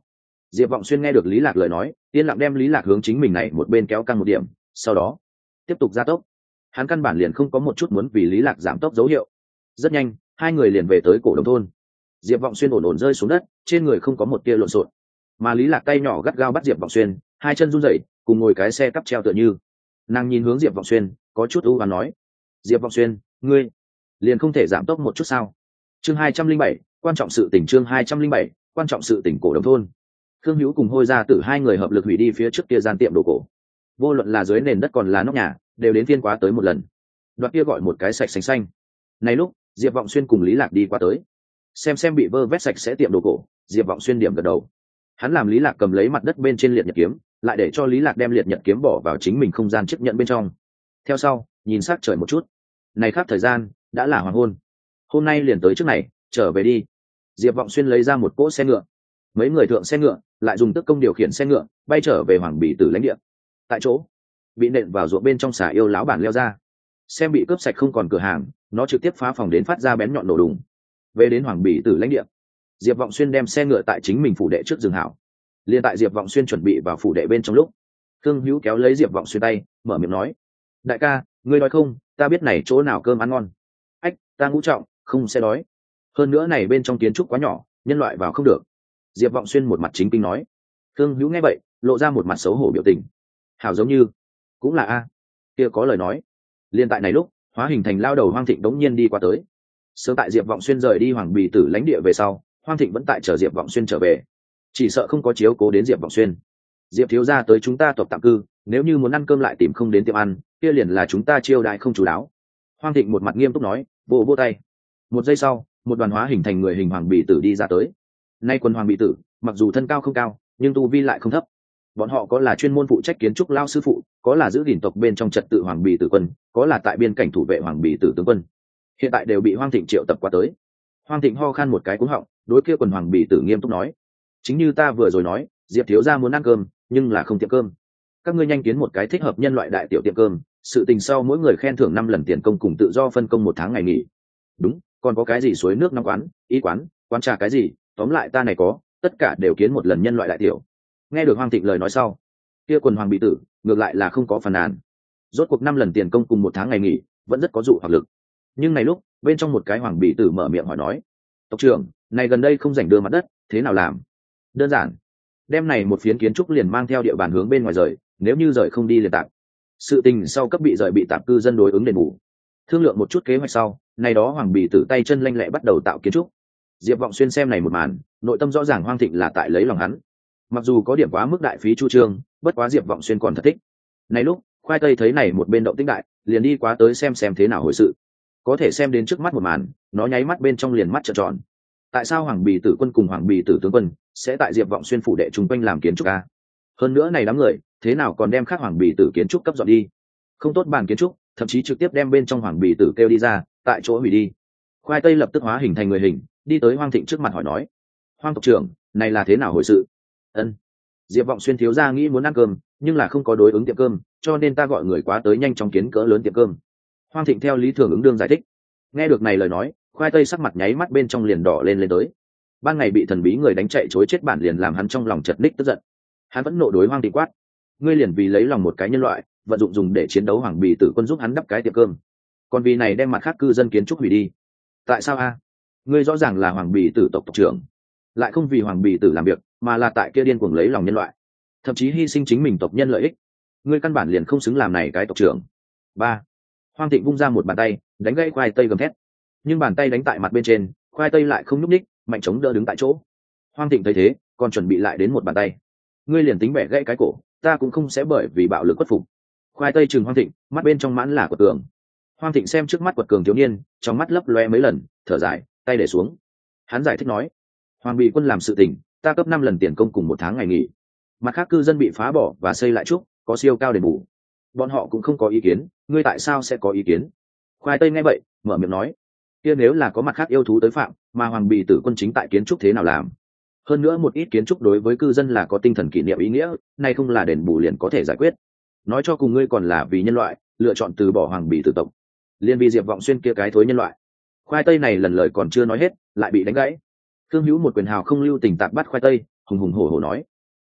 Diệp Vọng Xuyên nghe được Lý Lạc lời nói, yên lặng đem Lý Lạc hướng chính mình này một bên kéo căng một điểm, sau đó tiếp tục gia tốc. Hắn căn bản liền không có một chút muốn vì Lý Lạc giảm tốc dấu hiệu. Rất nhanh, hai người liền về tới cổ đồng thôn. Diệp Vọng Xuyên ổn ổn rơi xuống đất, trên người không có một tia lộn xộn, mà Lý Lạc tay nhỏ gắt gao bắt Diệp Vọng Xuyên, hai chân run rẩy, cùng ngồi cái xe cắp treo tựa như. Nàng nhìn hướng Diệp Vọng Xuyên, có chút u uất nói: "Diệp Vọng Xuyên, ngươi liền không thể giảm tốc một chút sao?" Chương 207, quan trọng sự tình. Chương 207, quan trọng sự tình cổ đồng thôn. Khương Hữu cùng Hôi Gia Tử hai người hợp lực hủy đi phía trước kia gian tiệm đồ cổ. Vô luận là dưới nền đất còn là nóc nhà, đều đến phiên quá tới một lần. Đoạt kia gọi một cái sạch sành xanh. Này lúc, Diệp Vọng Xuyên cùng Lý Lạc đi qua tới, xem bị vơ vét sạch sẽ tiệm đồ cổ, Diệp Vọng Xuyên điểm gật đầu. Hắn làm Lý Lạc cầm lấy mặt đất bên trên liệt nhật kiếm, lại để cho Lý Lạc đem liệt nhật kiếm bỏ vào chính mình không gian chấp nhận bên trong. Theo sau, nhìn sắc trời một chút. Này khác thời gian, đã là hoàng hôn. Hôm nay liền tới trước này, trở về đi. Diệp Vọng Xuyên lấy ra một cỗ xe ngựa. Mấy người thượng xe ngựa, lại dùng tức công điều khiển xe ngựa, bay trở về Hoàng Bì Tử lãnh địa. Tại chỗ, bị nện vào ruộng bên trong xà yêu lão bản leo ra. Xem bị cướp sạch không còn cửa hàng, nó trực tiếp phá phòng đến phát ra bén nhọn nổ đùng. Về đến Hoàng Bì Tử lãnh địa, Diệp Vọng Xuyên đem xe ngựa tại chính mình phủ đệ trước rừng hảo. Liên tại Diệp Vọng Xuyên chuẩn bị vào phủ đệ bên trong lúc, Khương Hữu kéo lấy Diệp Vọng Xuyên tay, mở miệng nói: "Đại ca, ngươi nói không, ta biết này chỗ nào cơm ăn ngon." "Ách, ta ngũ trọng, không sẽ đói. Hơn nữa này bên trong kiến trúc quá nhỏ, nhân loại vào không được." Diệp Vọng Xuyên một mặt chính kinh nói. Khương Hữu nghe vậy, lộ ra một mặt xấu hổ biểu tình. Hảo, giống như cũng là a. Kia có lời nói. Liên tại này lúc, hóa hình thành lao đầu Hoang Thịnh đống nhiên đi qua tới. Sớm tại Diệp Vọng Xuyên rời đi Hoàng Bì Tử lãnh địa về sau, Hoang Thịnh vẫn tại chờ Diệp Vọng Xuyên trở về. Chỉ sợ không có chiếu cố đến Diệp Vọng Xuyên. Diệp thiếu gia tới chúng ta tộc tạm cư, nếu như muốn ăn cơm lại tìm không đến tiệm ăn, kia liền là chúng ta chiêu đãi không chú đáo. Hoang Thịnh một mặt nghiêm túc nói, vỗ vỗ tay. Một giây sau, một đoàn hóa hình thành người hình Hoàng Bì Tử đi ra tới. Nay quân Hoàng Bì Tử, mặc dù thân cao không cao, nhưng tu vi lại không thấp. Bọn họ có là chuyên môn phụ trách kiến trúc lao sư phụ, có là giữ gìn tộc bên trong trật tự Hoàng Bì Tử quân, có là tại biên cảnh thủ vệ Hoàng Bì Tử tướng quân. Hiện tại đều bị Hoang Thịnh triệu tập qua tới. Hoang Thịnh ho khan một cái cúng họng, đối kia quần Hoàng Bì Tử nghiêm túc nói: "Chính như ta vừa rồi nói, Diệp thiếu gia muốn ăn cơm, nhưng là không tiệm cơm. Các ngươi nhanh kiến một cái thích hợp nhân loại đại tiểu tiệm cơm, sự tình sau mỗi người khen thưởng 5 lần tiền công cùng tự do phân công 1 tháng ngày nghỉ. Đúng, còn có cái gì suối nước nóng quán, y quán, quán trà cái gì, tóm lại ta này có, tất cả đều kiến một lần nhân loại đại tiểu." Nghe được Hoang Thịnh lời nói sau, kia quần Hoàng Bì Tử ngược lại là không có phàn nàn. Rốt cuộc 5 lần tiền công cùng 1 tháng ngày nghỉ, vẫn rất có dụ hoặc lực. Nhưng này lúc, bên trong một cái Hoàng Bì Tử mở miệng hỏi nói: "Tộc trưởng, này gần đây không rảnh đưa mặt đất, thế nào làm?" Đơn giản, đem này một phiến kiến trúc liền mang theo địa bàn hướng bên ngoài rời, nếu như rời không đi liền tạm. Sự tình sau cấp bị rời bị tạm cư dân đối ứng đền bù. Thương lượng một chút kế hoạch sau, này đó Hoàng Bì Tử tay chân lanh lẹ bắt đầu tạo kiến trúc. Diệp Vọng Xuyên xem này một màn, nội tâm rõ ràng Hoang Thịnh là tại lấy lòng hắn. Mặc dù có điểm quá mức đại phí chu trương, bất quá Diệp Vọng Xuyên còn thật thích. Này lúc, Khoai Tây thấy này một bên động tĩnh đại, liền đi quá tới xem thế nào hồi sự. Có thể xem đến trước mắt một màn, nó nháy mắt bên trong liền mắt trợn tròn. Tại sao Hoàng Bì Tử quân cùng Hoàng Bì Tử tướng quân sẽ tại Diệp Vọng Xuyên phủ đệ trung quanh làm kiến trúc a? Hơn nữa này đám người, thế nào còn đem khác Hoàng Bì Tử kiến trúc cấp dọn đi? Không tốt bàn kiến trúc, thậm chí trực tiếp đem bên trong Hoàng Bì Tử kêu đi ra, tại chỗ hủy đi. Khoai Tây lập tức hóa hình thành người hình, đi tới Hoang Thịnh trước mặt hỏi nói: "Hoang tộc trưởng, này là thế nào hồi sự?" Ân. Diệp Vọng Xuyên thiếu gia nghĩ muốn ăn cơm, nhưng là không có đối ứng tiệm cơm, cho nên ta gọi người quá tới nhanh chóng kiến cỡ lớn tiệm cơm. Hoang Thịnh theo lý thường ứng đương giải thích. Nghe được này lời nói, Khoai Tây sắc mặt nháy mắt bên trong liền đỏ lên tới. Ban ngày bị thần bí người đánh chạy chối chết bản liền làm hắn trong lòng chật ních tức giận. Hắn vẫn nộ đối Hoang Thịnh quát: "Ngươi liền vì lấy lòng một cái nhân loại, vận dụng dùng để chiến đấu Hoàng Bì Tử quân giúp hắn đắp cái tiệm cơm, còn vì này đem mặt khác cư dân kiến trúc hủy đi. Tại sao a? Ngươi rõ ràng là Hoàng Bì Tử tộc tộc trưởng, lại không vì Hoàng Bì Tử làm việc, mà là tại kia điên cuồng lấy lòng nhân loại, thậm chí hy sinh chính mình tộc nhân lợi ích. Ngươi căn bản liền không xứng làm này cái tộc trưởng." Ba. Hoang Thịnh vung ra một bàn tay, đánh gãy Khoai Tây gầm thét. Nhưng bàn tay đánh tại mặt bên trên, Khoai Tây lại không nhúc nhích, mạnh chống đỡ đứng tại chỗ. Hoang Thịnh thấy thế, còn chuẩn bị lại đến một bàn tay. "Ngươi liền tính bẻ gãy cái cổ, ta cũng không sẽ bởi vì bạo lực khuất phục." Khoai Tây trừng Hoang Thịnh, mắt bên trong mãn là quật cường. Hoang Thịnh xem trước mắt quật cường thiếu niên, trong mắt lấp loe mấy lần, thở dài, tay để xuống. Hắn giải thích nói: "Hoàng Bì quân làm sự tình, ta cấp 5 lần tiền công cùng 1 tháng ngày nghỉ. Mặt khác cư dân bị phá bỏ và xây lại trúc, có siêu cao đền bù. Bọn họ cũng không có ý kiến, ngươi tại sao sẽ có ý kiến?" Khoai Tây nghe vậy, mở miệng nói: "Kia nếu là có mặt khác yêu thú tới phạm, mà Hoàng Bì Tử quân chính tại kiến trúc thế nào làm? Hơn nữa một ít kiến trúc đối với cư dân là có tinh thần kỷ niệm ý nghĩa, nay không là đền bù liền có thể giải quyết. Nói cho cùng ngươi còn là vì nhân loại, lựa chọn từ bỏ Hoàng Bì Tử tộc, liên vì Diệp Vọng Xuyên kia cái thối nhân loại." Khoai Tây này lần lời còn chưa nói hết, lại bị đánh gãy. Khương Hữu một quyền hào không lưu tình tạt bắt Khoai Tây, hùng hùng hổ hổ nói: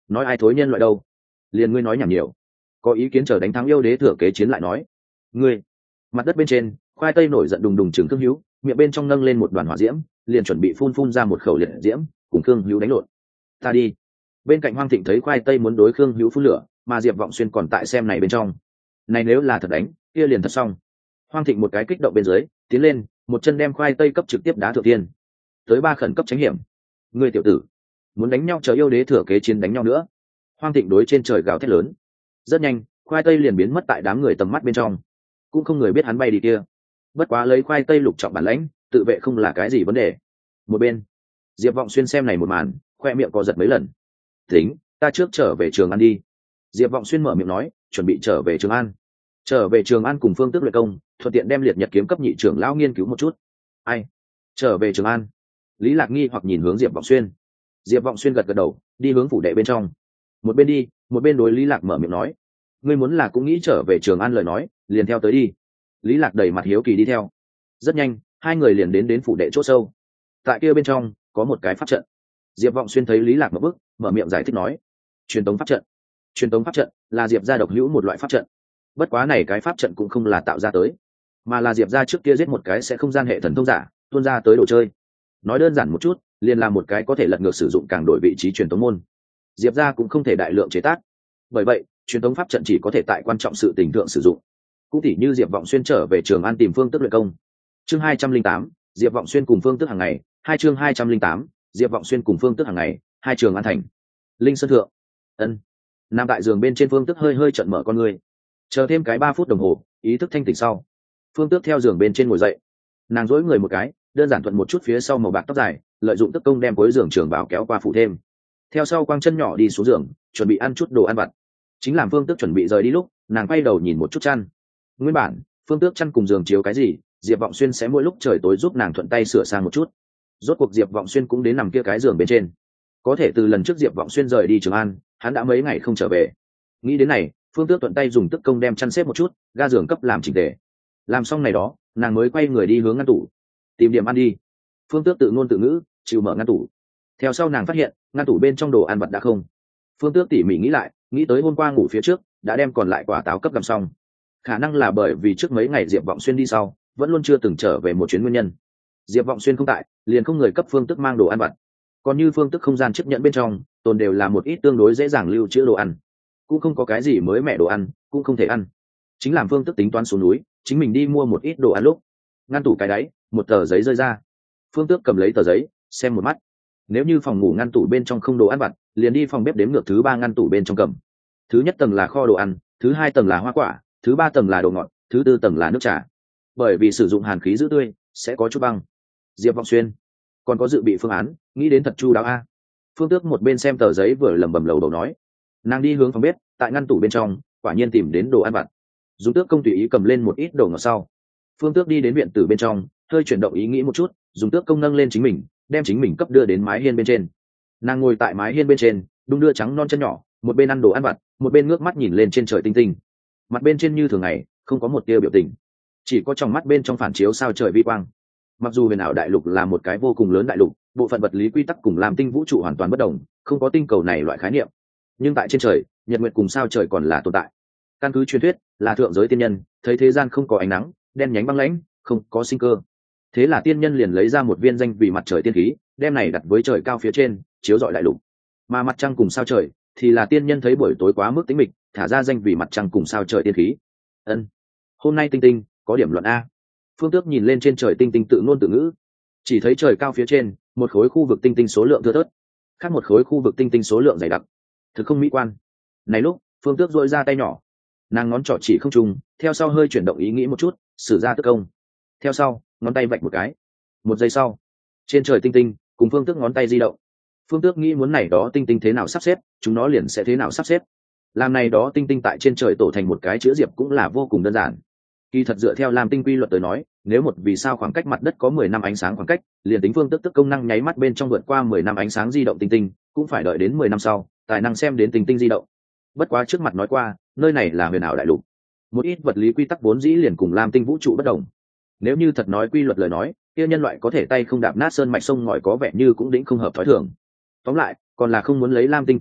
nói ai thối nhân loại đâu, liền ngươi nói nhảm nhiều, có ý kiến chờ đánh thắng yêu đế thừa kế chiến lại nói. Ngươi. Mặt đất bên trên khoai tây nổi giận đùng đùng chừng Khương Hữu, miệng bên trong nâng lên một đoàn hỏa diễm, liền chuẩn bị phun ra một khẩu liệt diễm cùng Khương Hữu đánh lộn. Ta đi. Bên cạnh Hoang Thịnh thấy khoai tây muốn đối Khương Hữu phun lửa, mà Diệp Vọng Xuyên còn tại xem này bên trong. Này nếu là thật đánh, kia liền thật xong. Hoang Thịnh một cái kích động bên dưới, tiến lên, một chân đem khoai tây cấp trực tiếp đá thượng tiên. Tới 3 khẩn cấp tránh hiểm. Ngươi tiểu tử, muốn đánh nhau chờ yêu đế thừa kế chiến đánh nhau nữa. Hoang Thịnh đối trên trời gào thét lớn. Rất nhanh, khoai tây liền biến mất tại đám người tầm mắt bên trong, cũng không người biết hắn bay đi kia. Bất quá lấy khoai tây lục trọng bản lãnh, tự vệ không là cái gì vấn đề. Một bên, Diệp Vọng Xuyên xem này một màn, khoe miệng co giật mấy lần. Tính, ta trước trở về Trường An đi. Diệp Vọng Xuyên mở miệng nói, chuẩn bị trở về Trường An. Trở về Trường An cùng Phương Tước luyện công, thuận tiện đem liệt nhật kiếm cấp nhị trưởng lão nghiên cứu một chút. Ai? Trở về Trường An? Lý Lạc nghi hoặc nhìn hướng Diệp Vọng Xuyên. Diệp Vọng Xuyên gật gật đầu, đi hướng phủ đệ bên trong. Một bên đi, một bên đối Lý Lạc mở miệng nói, ngươi muốn là cũng nghĩ trở về Trường An lời nói, liền theo tới đi. Lý Lạc đầy mặt hiếu kỳ đi theo. Rất nhanh, hai người liền đến phủ đệ chỗ sâu. Tại kia bên trong có một cái pháp trận. Diệp Vọng Xuyên thấy Lý Lạc một bước, mở miệng giải thích nói, truyền tống pháp trận. Truyền tống pháp trận là Diệp gia độc hữu một loại pháp trận. Bất quá này cái pháp trận cũng không là tạo ra tới, mà là Diệp gia trước kia giết một cái sẽ không gian hệ thần thông giả, tuôn ra tới đồ chơi. Nói đơn giản một chút, liền là một cái có thể lật ngược sử dụng càng đổi vị trí truyền tống môn. Diệp gia cũng không thể đại lượng chế tác, bởi vậy truyền tống pháp trận chỉ có thể tại quan trọng sự tình thượng sử dụng. Cũng tỉ như Diệp Vọng Xuyên trở về Trường An tìm Phương Tước luyện công. Chương 208, Diệp Vọng Xuyên cùng Phương Tước hàng ngày, chương 208, Diệp Vọng Xuyên cùng Phương Tước hàng ngày, Trường An thành. Linh Sơn thượng. Ân. Nằm tại giường bên trên Phương Tước hơi trợn mở con ngươi. Chờ thêm cái 3 phút đồng hồ, ý thức thanh tỉnh sau, Phương Tước theo giường bên trên ngồi dậy. Nàng duỗi người một cái, đơn giản thuận một chút phía sau màu bạc tóc dài, lợi dụng tức công đem cuối giường trường bảo kéo qua phủ thêm. Theo sau quang chân nhỏ đi xuống giường, chuẩn bị ăn chút đồ ăn vặt. Chính làm Phương Tước chuẩn bị rời đi lúc, nàng quay đầu nhìn một chút chăn. Nguyên bản, Phương Tước chăn cùng giường chiếu cái gì, Diệp Vọng Xuyên sẽ mỗi lúc trời tối giúp nàng thuận tay sửa sang một chút. Rốt cuộc Diệp Vọng Xuyên cũng đến nằm kia cái giường bên trên. Có thể từ lần trước Diệp Vọng Xuyên rời đi Trường An, hắn đã mấy ngày không trở về. Nghĩ đến này, Phương Tước thuận tay dùng tức công đem chăn xếp một chút, ga giường cấp làm chỉnh tề. Làm xong này đó, nàng mới quay người đi hướng ngăn tủ, tìm điểm ăn đi. Phương Tước tự ngôn tự ngữ, chịu mở ngăn tủ. Theo sau nàng phát hiện, ngăn tủ bên trong đồ ăn vặt đã không. Phương Tước tỉ mỉ nghĩ lại, nghĩ tới hôm qua ngủ phía trước, đã đem còn lại quả táo cấp gặm xong. Khả năng là bởi vì trước mấy ngày Diệp Vọng Xuyên đi sau, vẫn luôn chưa từng trở về một chuyến nguyên nhân. Diệp Vọng Xuyên không tại, liền không người cấp Phương Tước mang đồ ăn vặt. Còn như Phương Tước không gian chấp nhận bên trong, tồn đều là một ít tương đối dễ dàng lưu trữ đồ ăn, cũng không có cái gì mới mẻ đồ ăn, cũng không thể ăn. Chính làm Phương Tước tính toán xuống núi, chính mình đi mua một ít đồ ăn lúc, ngăn tủ cái đáy, một tờ giấy rơi ra. Phương Tước cầm lấy tờ giấy, xem một mắt. Nếu như phòng ngủ ngăn tủ bên trong không đồ ăn vặt, liền đi phòng bếp đếm ngược thứ 3 ngăn tủ bên trong cầm. Thứ nhất tầng là kho đồ ăn, thứ 2 tầng là hoa quả, thứ 3 tầng là đồ ngọt, thứ 4 tầng là nước trà. Bởi vì sử dụng hàn khí giữ tươi, sẽ có chút băng. Diệp Vọng Xuyên còn có dự bị phương án, nghĩ đến thật chu đáo a. Phương Tước một bên xem tờ giấy vừa lẩm bẩm lầu đầu nói. Nàng đi hướng phòng bếp, tại ngăn tủ bên trong, quả nhiên tìm đến đồ ăn vặt. Dùng Tước công tùy ý cầm lên một ít đồ ngọt sau. Phương Tước đi đến viện tử bên trong, hơi chuyển động ý nghĩ một chút, dùng Tước công nâng lên chính mình, đem chính mình cấp đưa đến mái hiên bên trên. Nàng ngồi tại mái hiên bên trên, đung đưa trắng non chân nhỏ, một bên ăn đồ ăn vặt, một bên ngước mắt nhìn lên trên trời tinh tinh. Mặt bên trên như thường ngày, không có một tia biểu tình, chỉ có trong mắt bên trong phản chiếu sao trời vi quang. Mặc dù huyền ảo đại lục là một cái vô cùng lớn đại lục, bộ phận vật lý quy tắc cùng làm tinh vũ trụ hoàn toàn bất đồng, không có tinh cầu này loại khái niệm, nhưng tại trên trời, nhật nguyệt cùng sao trời còn là tồn tại. Căn cứ truyền thuyết là thượng giới tiên nhân thấy thế gian không có ánh nắng, đen nhánh băng lãnh, không có sinh cơ, thế là tiên nhân liền lấy ra một viên danh vì mặt trời tiên khí, đem này đặt với trời cao phía trên, chiếu rọi đại lục. Mà mặt trăng cùng sao trời thì là tiên nhân thấy buổi tối quá mức tĩnh mịch, thả ra danh vì mặt trăng cùng sao trời tiên khí. Ân, hôm nay tinh tinh có điểm luận a. Phương Tước nhìn lên trên trời tinh tinh tự ngôn tự ngữ, chỉ thấy trời cao phía trên, một khối khu vực tinh tinh số lượng thưa thớt, khác một khối khu vực tinh tinh số lượng dày đặc, thực không mỹ quan. Này lúc, Phương Tước duỗi ra tay nhỏ, nàng ngón trỏ chỉ không trùng, theo sau hơi chuyển động ý nghĩ một chút, sử ra tức công. Theo sau, ngón tay vạch một cái. Một giây sau, trên trời tinh tinh cùng Phương Tước ngón tay di động. Phương Tước nghĩ muốn này đó tinh tinh thế nào sắp xếp, chúng nó liền sẽ thế nào sắp xếp. Làm này đó tinh tinh tại trên trời tổ thành một cái chữ diệp cũng là vô cùng đơn giản. Kỳ thật dựa theo Lam Tinh quy luật tới nói, nếu một vì sao khoảng cách mặt đất có 10 năm ánh sáng khoảng cách, liền tính Phương Tước tức công năng nháy mắt bên trong vượt qua 10 năm ánh sáng di động tinh tinh, cũng phải đợi đến 10 năm sau, tài năng xem đến tinh tinh di động. Bất quá trước mặt nói qua, nơi này là huyền ảo đại lục, một ít vật lý quy tắc vốn dĩ liền cùng Lam Tinh vũ trụ bất đồng. Nếu như thật nói quy luật lời nói, kia nhân loại có thể tay không đạp nát sơn mạch sông ngòi có vẻ như cũng đỉnh không hợp thói thường. Tóm lại, còn là không muốn lấy Lam Tinh quy tắc,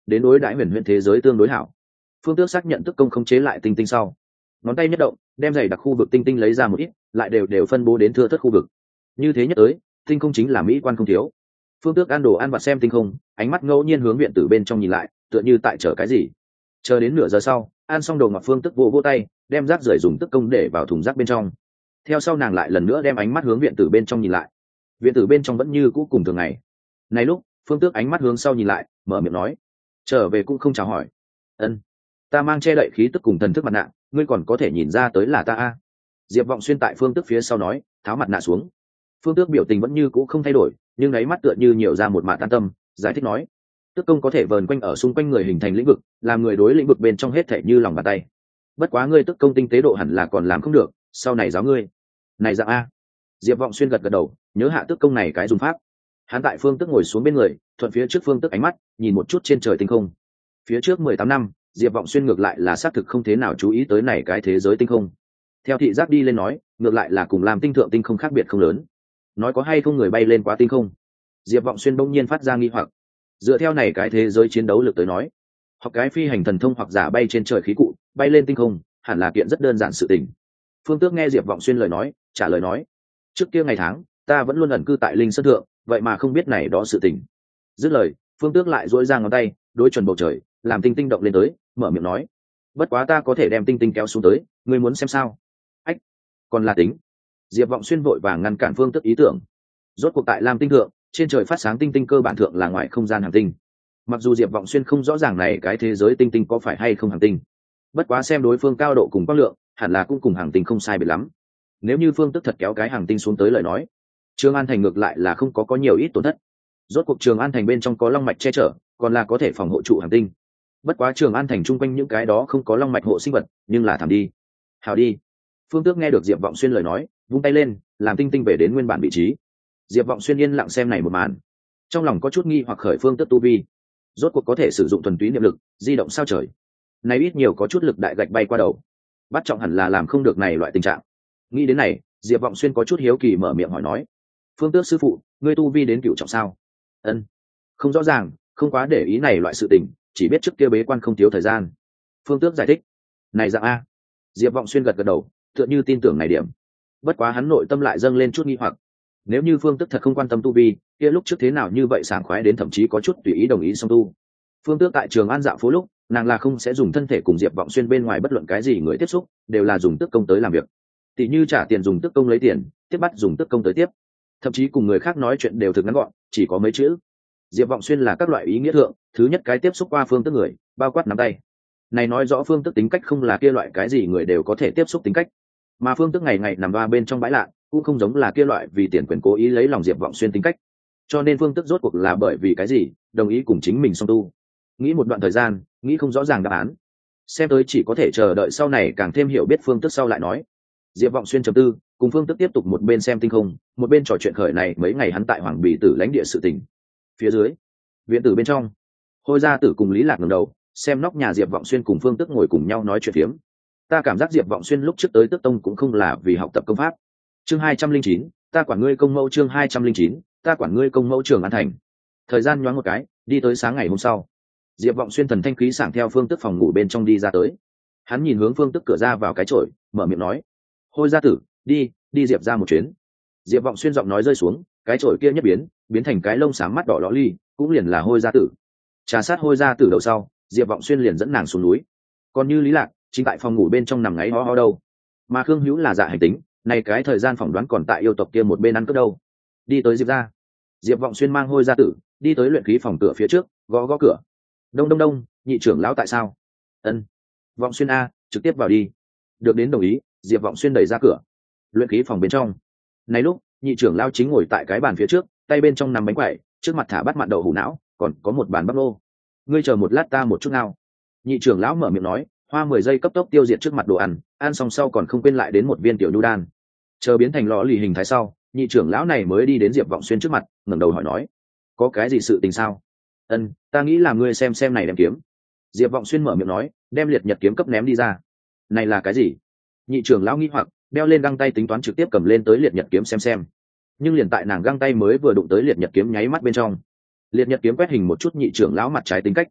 đến đối đãi huyền huyền thế giới tương đối hảo. Phương Tước xác nhận tức công khống chế lại tinh tinh sau, ngón tay nhất động, đem dày đặc khu vực tinh tinh lấy ra một ít, lại đều phân bố đến thưa thớt khu vực. Như thế nhất tới, tinh không chính là mỹ quan không thiếu. Phương Tước ăn đồ ăn vặt xem tinh không, ánh mắt ngẫu nhiên hướng viện tử bên trong nhìn lại, tựa như tại chờ cái gì. Chờ đến nửa giờ sau, ăn xong đồ ngọt, Phương Tước vỗ tay, đem rác rưởi dùng tức công để vào thùng rác bên trong. Theo sau nàng lại lần nữa đem ánh mắt hướng viện tử bên trong nhìn lại. Viện tử bên trong vẫn như cũ cùng thường ngày. Này lúc, Phương Tước ánh mắt hướng sau nhìn lại, mở miệng nói: "Trở về cũng không chào hỏi." "Ân, ta mang che đậy khí tức cùng thần thức mặt nạ, ngươi còn có thể nhìn ra tới là ta a." Diệp Vọng Xuyên tại Phương Tước phía sau nói, tháo mặt nạ xuống. Phương Tước biểu tình vẫn như cũ không thay đổi, nhưng đáy mắt tựa như nhiều ra một mạt an tâm, giải thích nói: "Tức công có thể vờn quanh ở xung quanh người hình thành lĩnh vực, làm người đối lĩnh vực bên trong hết thảy như lòng bàn tay. Bất quá ngươi tức công tinh tế độ hẳn là còn làm không được, sau này giáo ngươi." "Này dạng a." Diệp Vọng Xuyên gật gật đầu, nhớ hạ tức công này cái dùng pháp. Hắn tại Phương Tước ngồi xuống bên người, thuận phía trước Phương Tước ánh mắt, nhìn một chút trên trời tinh không. Phía trước 18 năm, Diệp Vọng Xuyên ngược lại là xác thực không thế nào chú ý tới này cái thế giới tinh không. Theo thị giác đi lên nói, ngược lại là cùng làm tinh thượng tinh không khác biệt không lớn. Nói có hay không người bay lên quá tinh không? Diệp Vọng Xuyên bỗng nhiên phát ra nghi hoặc. Dựa theo này cái thế giới chiến đấu lực tới nói, hoặc cái phi hành thần thông hoặc giả bay trên trời khí cụ, bay lên tinh không, hẳn là kiện rất đơn giản sự tình. Phương Tước nghe Diệp Vọng Xuyên lời nói, trả lời nói: "Trước kia ngày tháng, ta vẫn luôn ẩn cư tại Linh Sơn thượng, vậy mà không biết này đó sự tình." Dứt lời, Phương Tước lại duỗi ra ngón tay, đối chuẩn bầu trời, làm tinh tinh động lên tới, mở miệng nói: "Bất quá ta có thể đem tinh tinh kéo xuống tới, ngươi muốn xem sao?" "Ách, còn là tính." Diệp Vọng Xuyên vội vàng ngăn cản Phương Tước ý tưởng. Rốt cuộc tại Lam tinh thượng, trên trời phát sáng tinh tinh cơ bản thượng là ngoài không gian hành tinh. Mặc dù Diệp Vọng Xuyên không rõ ràng này cái thế giới tinh tinh có phải hay không hành tinh, bất quá xem đối phương cao độ cùng quang lượng, hẳn là cũng cùng hành tinh không sai biệt lắm. Nếu như Phương Tước thật kéo cái hành tinh xuống tới lời nói, Trường An thành ngược lại là không có nhiều ít tổn thất. Rốt cuộc Trường An thành bên trong có long mạch che chở, còn là có thể phòng hộ trụ hành tinh. Bất quá Trường An thành chung quanh những cái đó không có long mạch hộ sinh vật, nhưng là thảm đi. Hào đi. Phương Tước nghe được Diệp Vọng Xuyên lời nói, vung tay lên, làm tinh tinh về đến nguyên bản vị trí. Diệp Vọng Xuyên yên lặng xem này một màn, trong lòng có chút nghi hoặc khởi Phương Tước tu vi, rốt cuộc có thể sử dụng thuần túy niệm lực di động sao trời. Này ít nhiều có chút lực đại gạch bay qua đầu, bắt trọng hẳn là làm không được này loại tình trạng. Nghĩ đến này, Diệp Vọng Xuyên có chút hiếu kỳ mở miệng hỏi nói: "Phương Tước sư phụ, ngươi tu vi đến cửu trọng sao?" "Ân, không rõ ràng, không quá để ý này loại sự tình, chỉ biết trước kia bế quan không thiếu thời gian." Phương Tước giải thích. "Này dạng a." Diệp Vọng Xuyên gật gật đầu, tựa như tin tưởng này điểm. Bất quá hắn nội tâm lại dâng lên chút nghi hoặc. Nếu như Phương Tước thật không quan tâm tu vi, kia lúc trước thế nào như vậy sảng khoái đến thậm chí có chút tùy ý đồng ý song tu. Phương Tước tại Trường An dạo phố lúc, nàng là không sẽ dùng thân thể cùng Diệp Vọng Xuyên bên ngoài bất luận cái gì người tiếp xúc, đều là dùng tức công tới làm việc. Tỷ như trả tiền dùng tức công lấy tiền, tiếp bắt dùng tức công tới tiếp. Thậm chí cùng người khác nói chuyện đều thực ngắn gọn, chỉ có mấy chữ. Diệp Vọng Xuyên là các loại ý nghĩa thượng, thứ nhất cái tiếp xúc qua Phương Tước người, bao quát nắm tay. Này nói rõ Phương Tước tính cách không là kia loại cái gì người đều có thể tiếp xúc tính cách, mà Phương Tước ngày ngày nằm ba bên trong bãi lạ, cũng không giống là kia loại vì tiền quyền cố ý lấy lòng Diệp Vọng Xuyên tính cách. Cho nên Phương Tước rốt cuộc là bởi vì cái gì đồng ý cùng chính mình song tu. Nghĩ một đoạn thời gian, nghĩ không rõ ràng đáp án, xem tới chỉ có thể chờ đợi sau này càng thêm hiểu biết Phương Tước sau lại nói. Diệp Vọng Xuyên trầm tư, cùng Phương Tước tiếp tục một bên xem tinh không, một bên trò chuyện khởi này mấy ngày hắn tại Hoàng Bì Tử lãnh địa sự tình. Phía dưới, viện tử bên trong, Hôi Gia Tử cùng Lý Lạc ngẩng đầu, xem nóc nhà Diệp Vọng Xuyên cùng Phương Tước ngồi cùng nhau nói chuyện phiếm. Ta cảm giác Diệp Vọng Xuyên lúc trước tới Tước Tông cũng không là vì học tập công pháp. Chương 209, ta quản ngươi công mẫu. Chương 209, ta quản ngươi công mẫu. Trường An thành. Thời gian nhoáng một cái, đi tới sáng ngày hôm sau. Diệp Vọng Xuyên thần thanh khí sảng theo Phương Tước phòng ngủ bên trong đi ra tới. Hắn nhìn hướng Phương Tước cửa ra vào cái chổi, mở miệng nói: "Hôi Gia Tử, đi Diệp ra một chuyến." Diệp Vọng Xuyên giọng nói rơi xuống, cái chổi kia nhất biến thành cái lông xám mắt đỏ lõ ly, cũng liền là Hôi Gia Tử. Trà sát Hôi Gia Tử đầu sau, Diệp Vọng Xuyên liền dẫn nàng xuống núi. Còn như Lý Lạc, chính tại phòng ngủ bên trong nằm ngáy ho ho đâu. Mà Khương Hữu là dạ hành tính, này cái thời gian phỏng đoán còn tại yêu tộc kia một bên ăn cướp đâu. Đi tới Diệp ra, Diệp Vọng Xuyên mang Hôi Gia Tử đi tới luyện khí phòng cửa phía trước, gõ gõ cửa. Đông đông đông, nhị trưởng lão tại sao? Ân. Vọng Xuyên a, trực tiếp vào đi. Được đến đồng ý, Diệp Vọng Xuyên đẩy ra cửa. Luyện khí phòng bên trong. Này lúc, nhị trưởng lão chính ngồi tại cái bàn phía trước, tay bên trong nắm bánh quẩy, trước mặt thả bát mặn đậu hũ não, còn có một bàn bắp nô. Ngươi chờ một lát ta một chút nào. Nhị trưởng lão mở miệng nói, hoa 10 giây cấp tốc tiêu diệt trước mặt đồ ăn, ăn xong sau còn không quên lại đến một viên tiểu nhu đan. Chờ biến thành lọ lì hình thái sau, nhị trưởng lão này mới đi đến Diệp Vọng Xuyên trước mặt, ngẩng đầu hỏi nói: "Có cái gì sự tình sao?" "Ân, ta nghĩ là ngươi xem này đem kiếm." Diệp Vọng Xuyên mở miệng nói, đem liệt nhật kiếm cấp ném đi ra. "Này là cái gì?" Nhị trưởng lão nghi hoặc, đeo lên găng tay tính toán trực tiếp cầm lên tới liệt nhật kiếm xem. Nhưng liền tại nàng găng tay mới vừa đụng tới liệt nhật kiếm nháy mắt bên trong, liệt nhật kiếm quét hình một chút nhị trưởng lão mặt trái tính cách.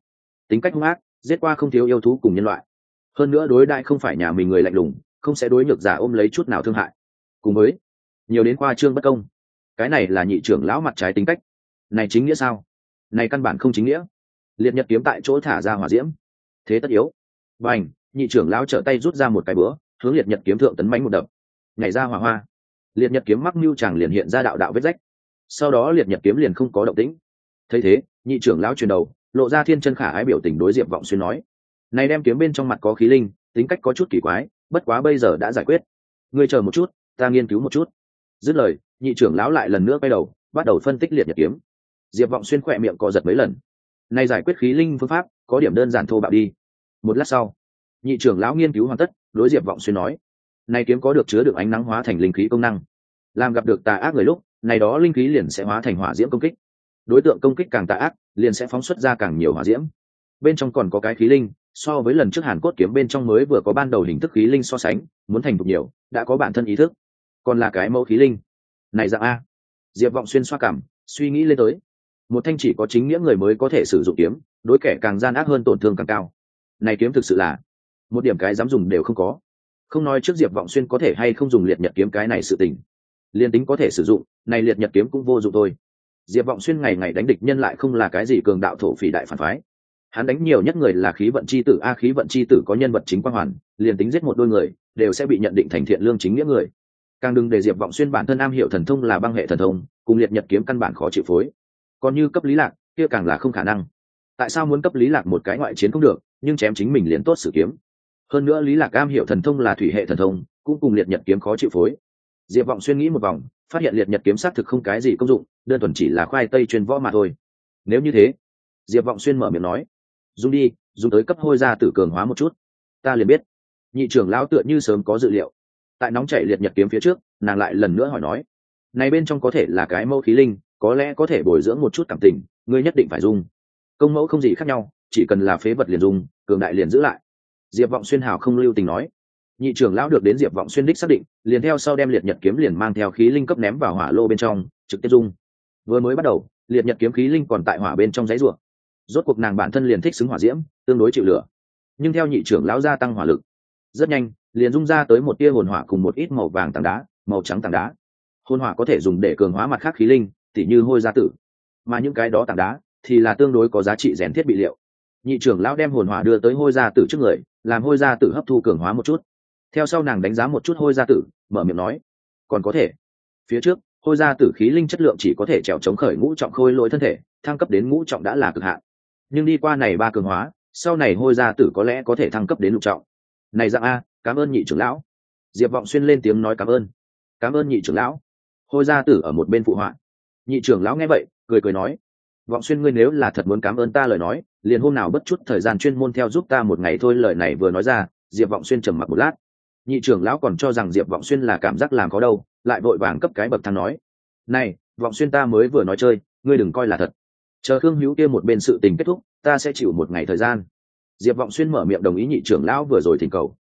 tính cách hung ác, giết qua không thiếu yêu thú cùng nhân loại. Hơn nữa đối đãi không phải nhà mình người lạnh lùng, không sẽ đối nhược giả ôm lấy chút nào thương hại. Cùng với nhiều đến khoa trương bất công, cái này là nhị trưởng lão mặt trái tính cách. Này chính nghĩa sao? Này căn bản không chính nghĩa. Liệt nhật kiếm tại chỗ thả ra hỏa diễm, thế tất yếu. Bành, nhị trưởng lão trở tay rút ra một cái búa, hướng liệt nhật kiếm thượng tấn mãnh một đập, nhảy ra hỏa hoa. Liệt nhật kiếm mắc mưu chàng liền hiện ra đạo đạo vết rách. Sau đó liệt nhật kiếm liền không có động tĩnh. Thấy thế, nhị trưởng lão chuyển đầu, lộ ra thiên chân khả ái biểu tình đối Diệp Vọng Xuyên nói: "Này đem kiếm bên trong mặt có khí linh, tính cách có chút kỳ quái, bất quá bây giờ đã giải quyết. Ngươi chờ một chút, ta nghiên cứu một chút." Dứt lời, nhị trưởng lão lại lần nữa quay đầu, bắt đầu phân tích liệt nhật kiếm. Diệp Vọng Xuyên khỏe miệng co giật mấy lần. Này giải quyết khí linh phương pháp, có điểm đơn giản thô bạo đi. Một lát sau, nhị trưởng lão nghiên cứu hoàn tất, đối Diệp Vọng Xuyên nói: "Này kiếm có được chứa được ánh nắng hóa thành linh khí công năng. Làm gặp được tà ác người lúc, này đó linh khí liền sẽ hóa thành hỏa diễm công kích. Đối tượng công kích càng tà ác, liền sẽ phóng xuất ra càng nhiều hỏa diễm. Bên trong còn có cái khí linh, so với lần trước Hàn Cốt kiếm bên trong mới vừa có ban đầu hình thức khí linh so sánh, muốn thành thục nhiều, đã có bản thân ý thức. Còn là cái mẫu khí linh. Này dạng a." Diệp Vọng Xuyên xoa cằm, suy nghĩ lên tới. Một thanh chỉ có chính nghĩa người mới có thể sử dụng kiếm, đối kẻ càng gian ác hơn tổn thương càng cao. Này kiếm thực sự là một điểm cái dám dùng đều không có. Không nói trước Diệp Vọng Xuyên có thể hay không dùng liệt nhật kiếm cái này sự tình, liên tính có thể sử dụng, này liệt nhật kiếm cũng vô dụng thôi. Diệp Vọng Xuyên ngày ngày đánh địch nhân lại không là cái gì cường đạo thổ phỉ đại phản phái. Hắn đánh nhiều nhất người là khí vận chi tử a, khí vận chi tử có nhân vật chính quang hoàn, liền tính giết một đôi người, đều sẽ bị nhận định thành thiện lương chính nghĩa người. Càng đừng để Diệp Vọng Xuyên bản thân am hiểu thần thông là băng hệ thần thông, cùng liệt nhật kiếm căn bản khó chịu phối. Còn như cấp Lý Lạc, kia càng là không khả năng. Tại sao muốn cấp Lý Lạc một cái ngoại chiến không được, nhưng chém chính mình liền tốt sử kiếm? Hơn nữa Lý Lạc am hiểu thần thông là thủy hệ thần thông, cũng cùng liệt nhật kiếm khó chịu phối. Diệp Vọng Xuyên nghĩ một vòng, phát hiện liệt nhật kiếm xác thực không cái gì công dụng, đơn thuần chỉ là khoai tây chuyên võ mà thôi. Nếu như thế, Diệp Vọng Xuyên mở miệng nói: "Dùng đi, dùng tới cấp hôi ra tử cường hóa một chút." Ta liền biết. Nhị trưởng lão tựa như sớm có dự liệu. Tại nóng chảy liệt nhật kiếm phía trước, nàng lại lần nữa hỏi nói: "Này bên trong có thể là cái mẫu khí linh, có lẽ có thể bồi dưỡng một chút cảm tình, ngươi nhất định phải dùng. Công mẫu không gì khác nhau, chỉ cần là phế vật liền dùng, cường đại liền giữ lại." Diệp Vọng Xuyên hào không lưu tình nói. Nhị trưởng lão được đến Diệp Vọng Xuyên đích xác định, liền theo sau đem liệt nhật kiếm liền mang theo khí linh cấp ném vào hỏa lô bên trong, trực tiếp dung. Vừa mới bắt đầu, liệt nhật kiếm khí linh còn tại hỏa bên trong giấy rùa. Rốt cuộc nàng bản thân liền thích xứng hỏa diễm, tương đối chịu lửa. Nhưng theo nhị trưởng lão gia tăng hỏa lực, rất nhanh, liền dung ra tới một tia hồn hỏa cùng một ít màu vàng tảng đá, màu trắng tảng đá. Hồn hỏa có thể dùng để cường hóa mặt khác khí linh, tỉ như hôi gia tử. Mà những cái đó tảng đá thì là tương đối có giá trị rèn thiết bị liệu. Nhị trưởng lão đem hồn hỏa đưa tới hôi gia tử trước người, làm hôi gia tử hấp thu cường hóa một chút. Theo sau nàng đánh giá một chút hôi gia tử, mở miệng nói: "Còn có thể." Phía trước, hôi gia tử khí linh chất lượng chỉ có thể trèo chống khởi ngũ trọng khôi lỗi thân thể, thăng cấp đến ngũ trọng đã là cực hạn. Nhưng đi qua này ba cường hóa, sau này hôi gia tử có lẽ có thể thăng cấp đến lục trọng. "Này dạng a, cảm ơn nhị trưởng lão." Diệp Vọng Xuyên lên tiếng nói cảm ơn. "Cảm ơn nhị trưởng lão." Hôi gia tử ở một bên phụ họa. Nhị trưởng lão nghe vậy, cười nói: "Vọng Xuyên ngươi nếu là thật muốn cảm ơn ta lời nói, liền hôm nào bất chút thời gian chuyên môn theo giúp ta một ngày thôi." Lời này vừa nói ra, Diệp Vọng Xuyên trầm mặc một lát. Nhị trưởng lão còn cho rằng Diệp Vọng Xuyên là cảm giác làm có đâu, lại vội vàng cấp cái bậc thang nói: "Này, Vọng Xuyên ta mới vừa nói chơi, ngươi đừng coi là thật. Chờ Khương Hữu kia một bên sự tình kết thúc, ta sẽ chịu một ngày thời gian." Diệp Vọng Xuyên mở miệng đồng ý nhị trưởng lão vừa rồi thỉnh cầu.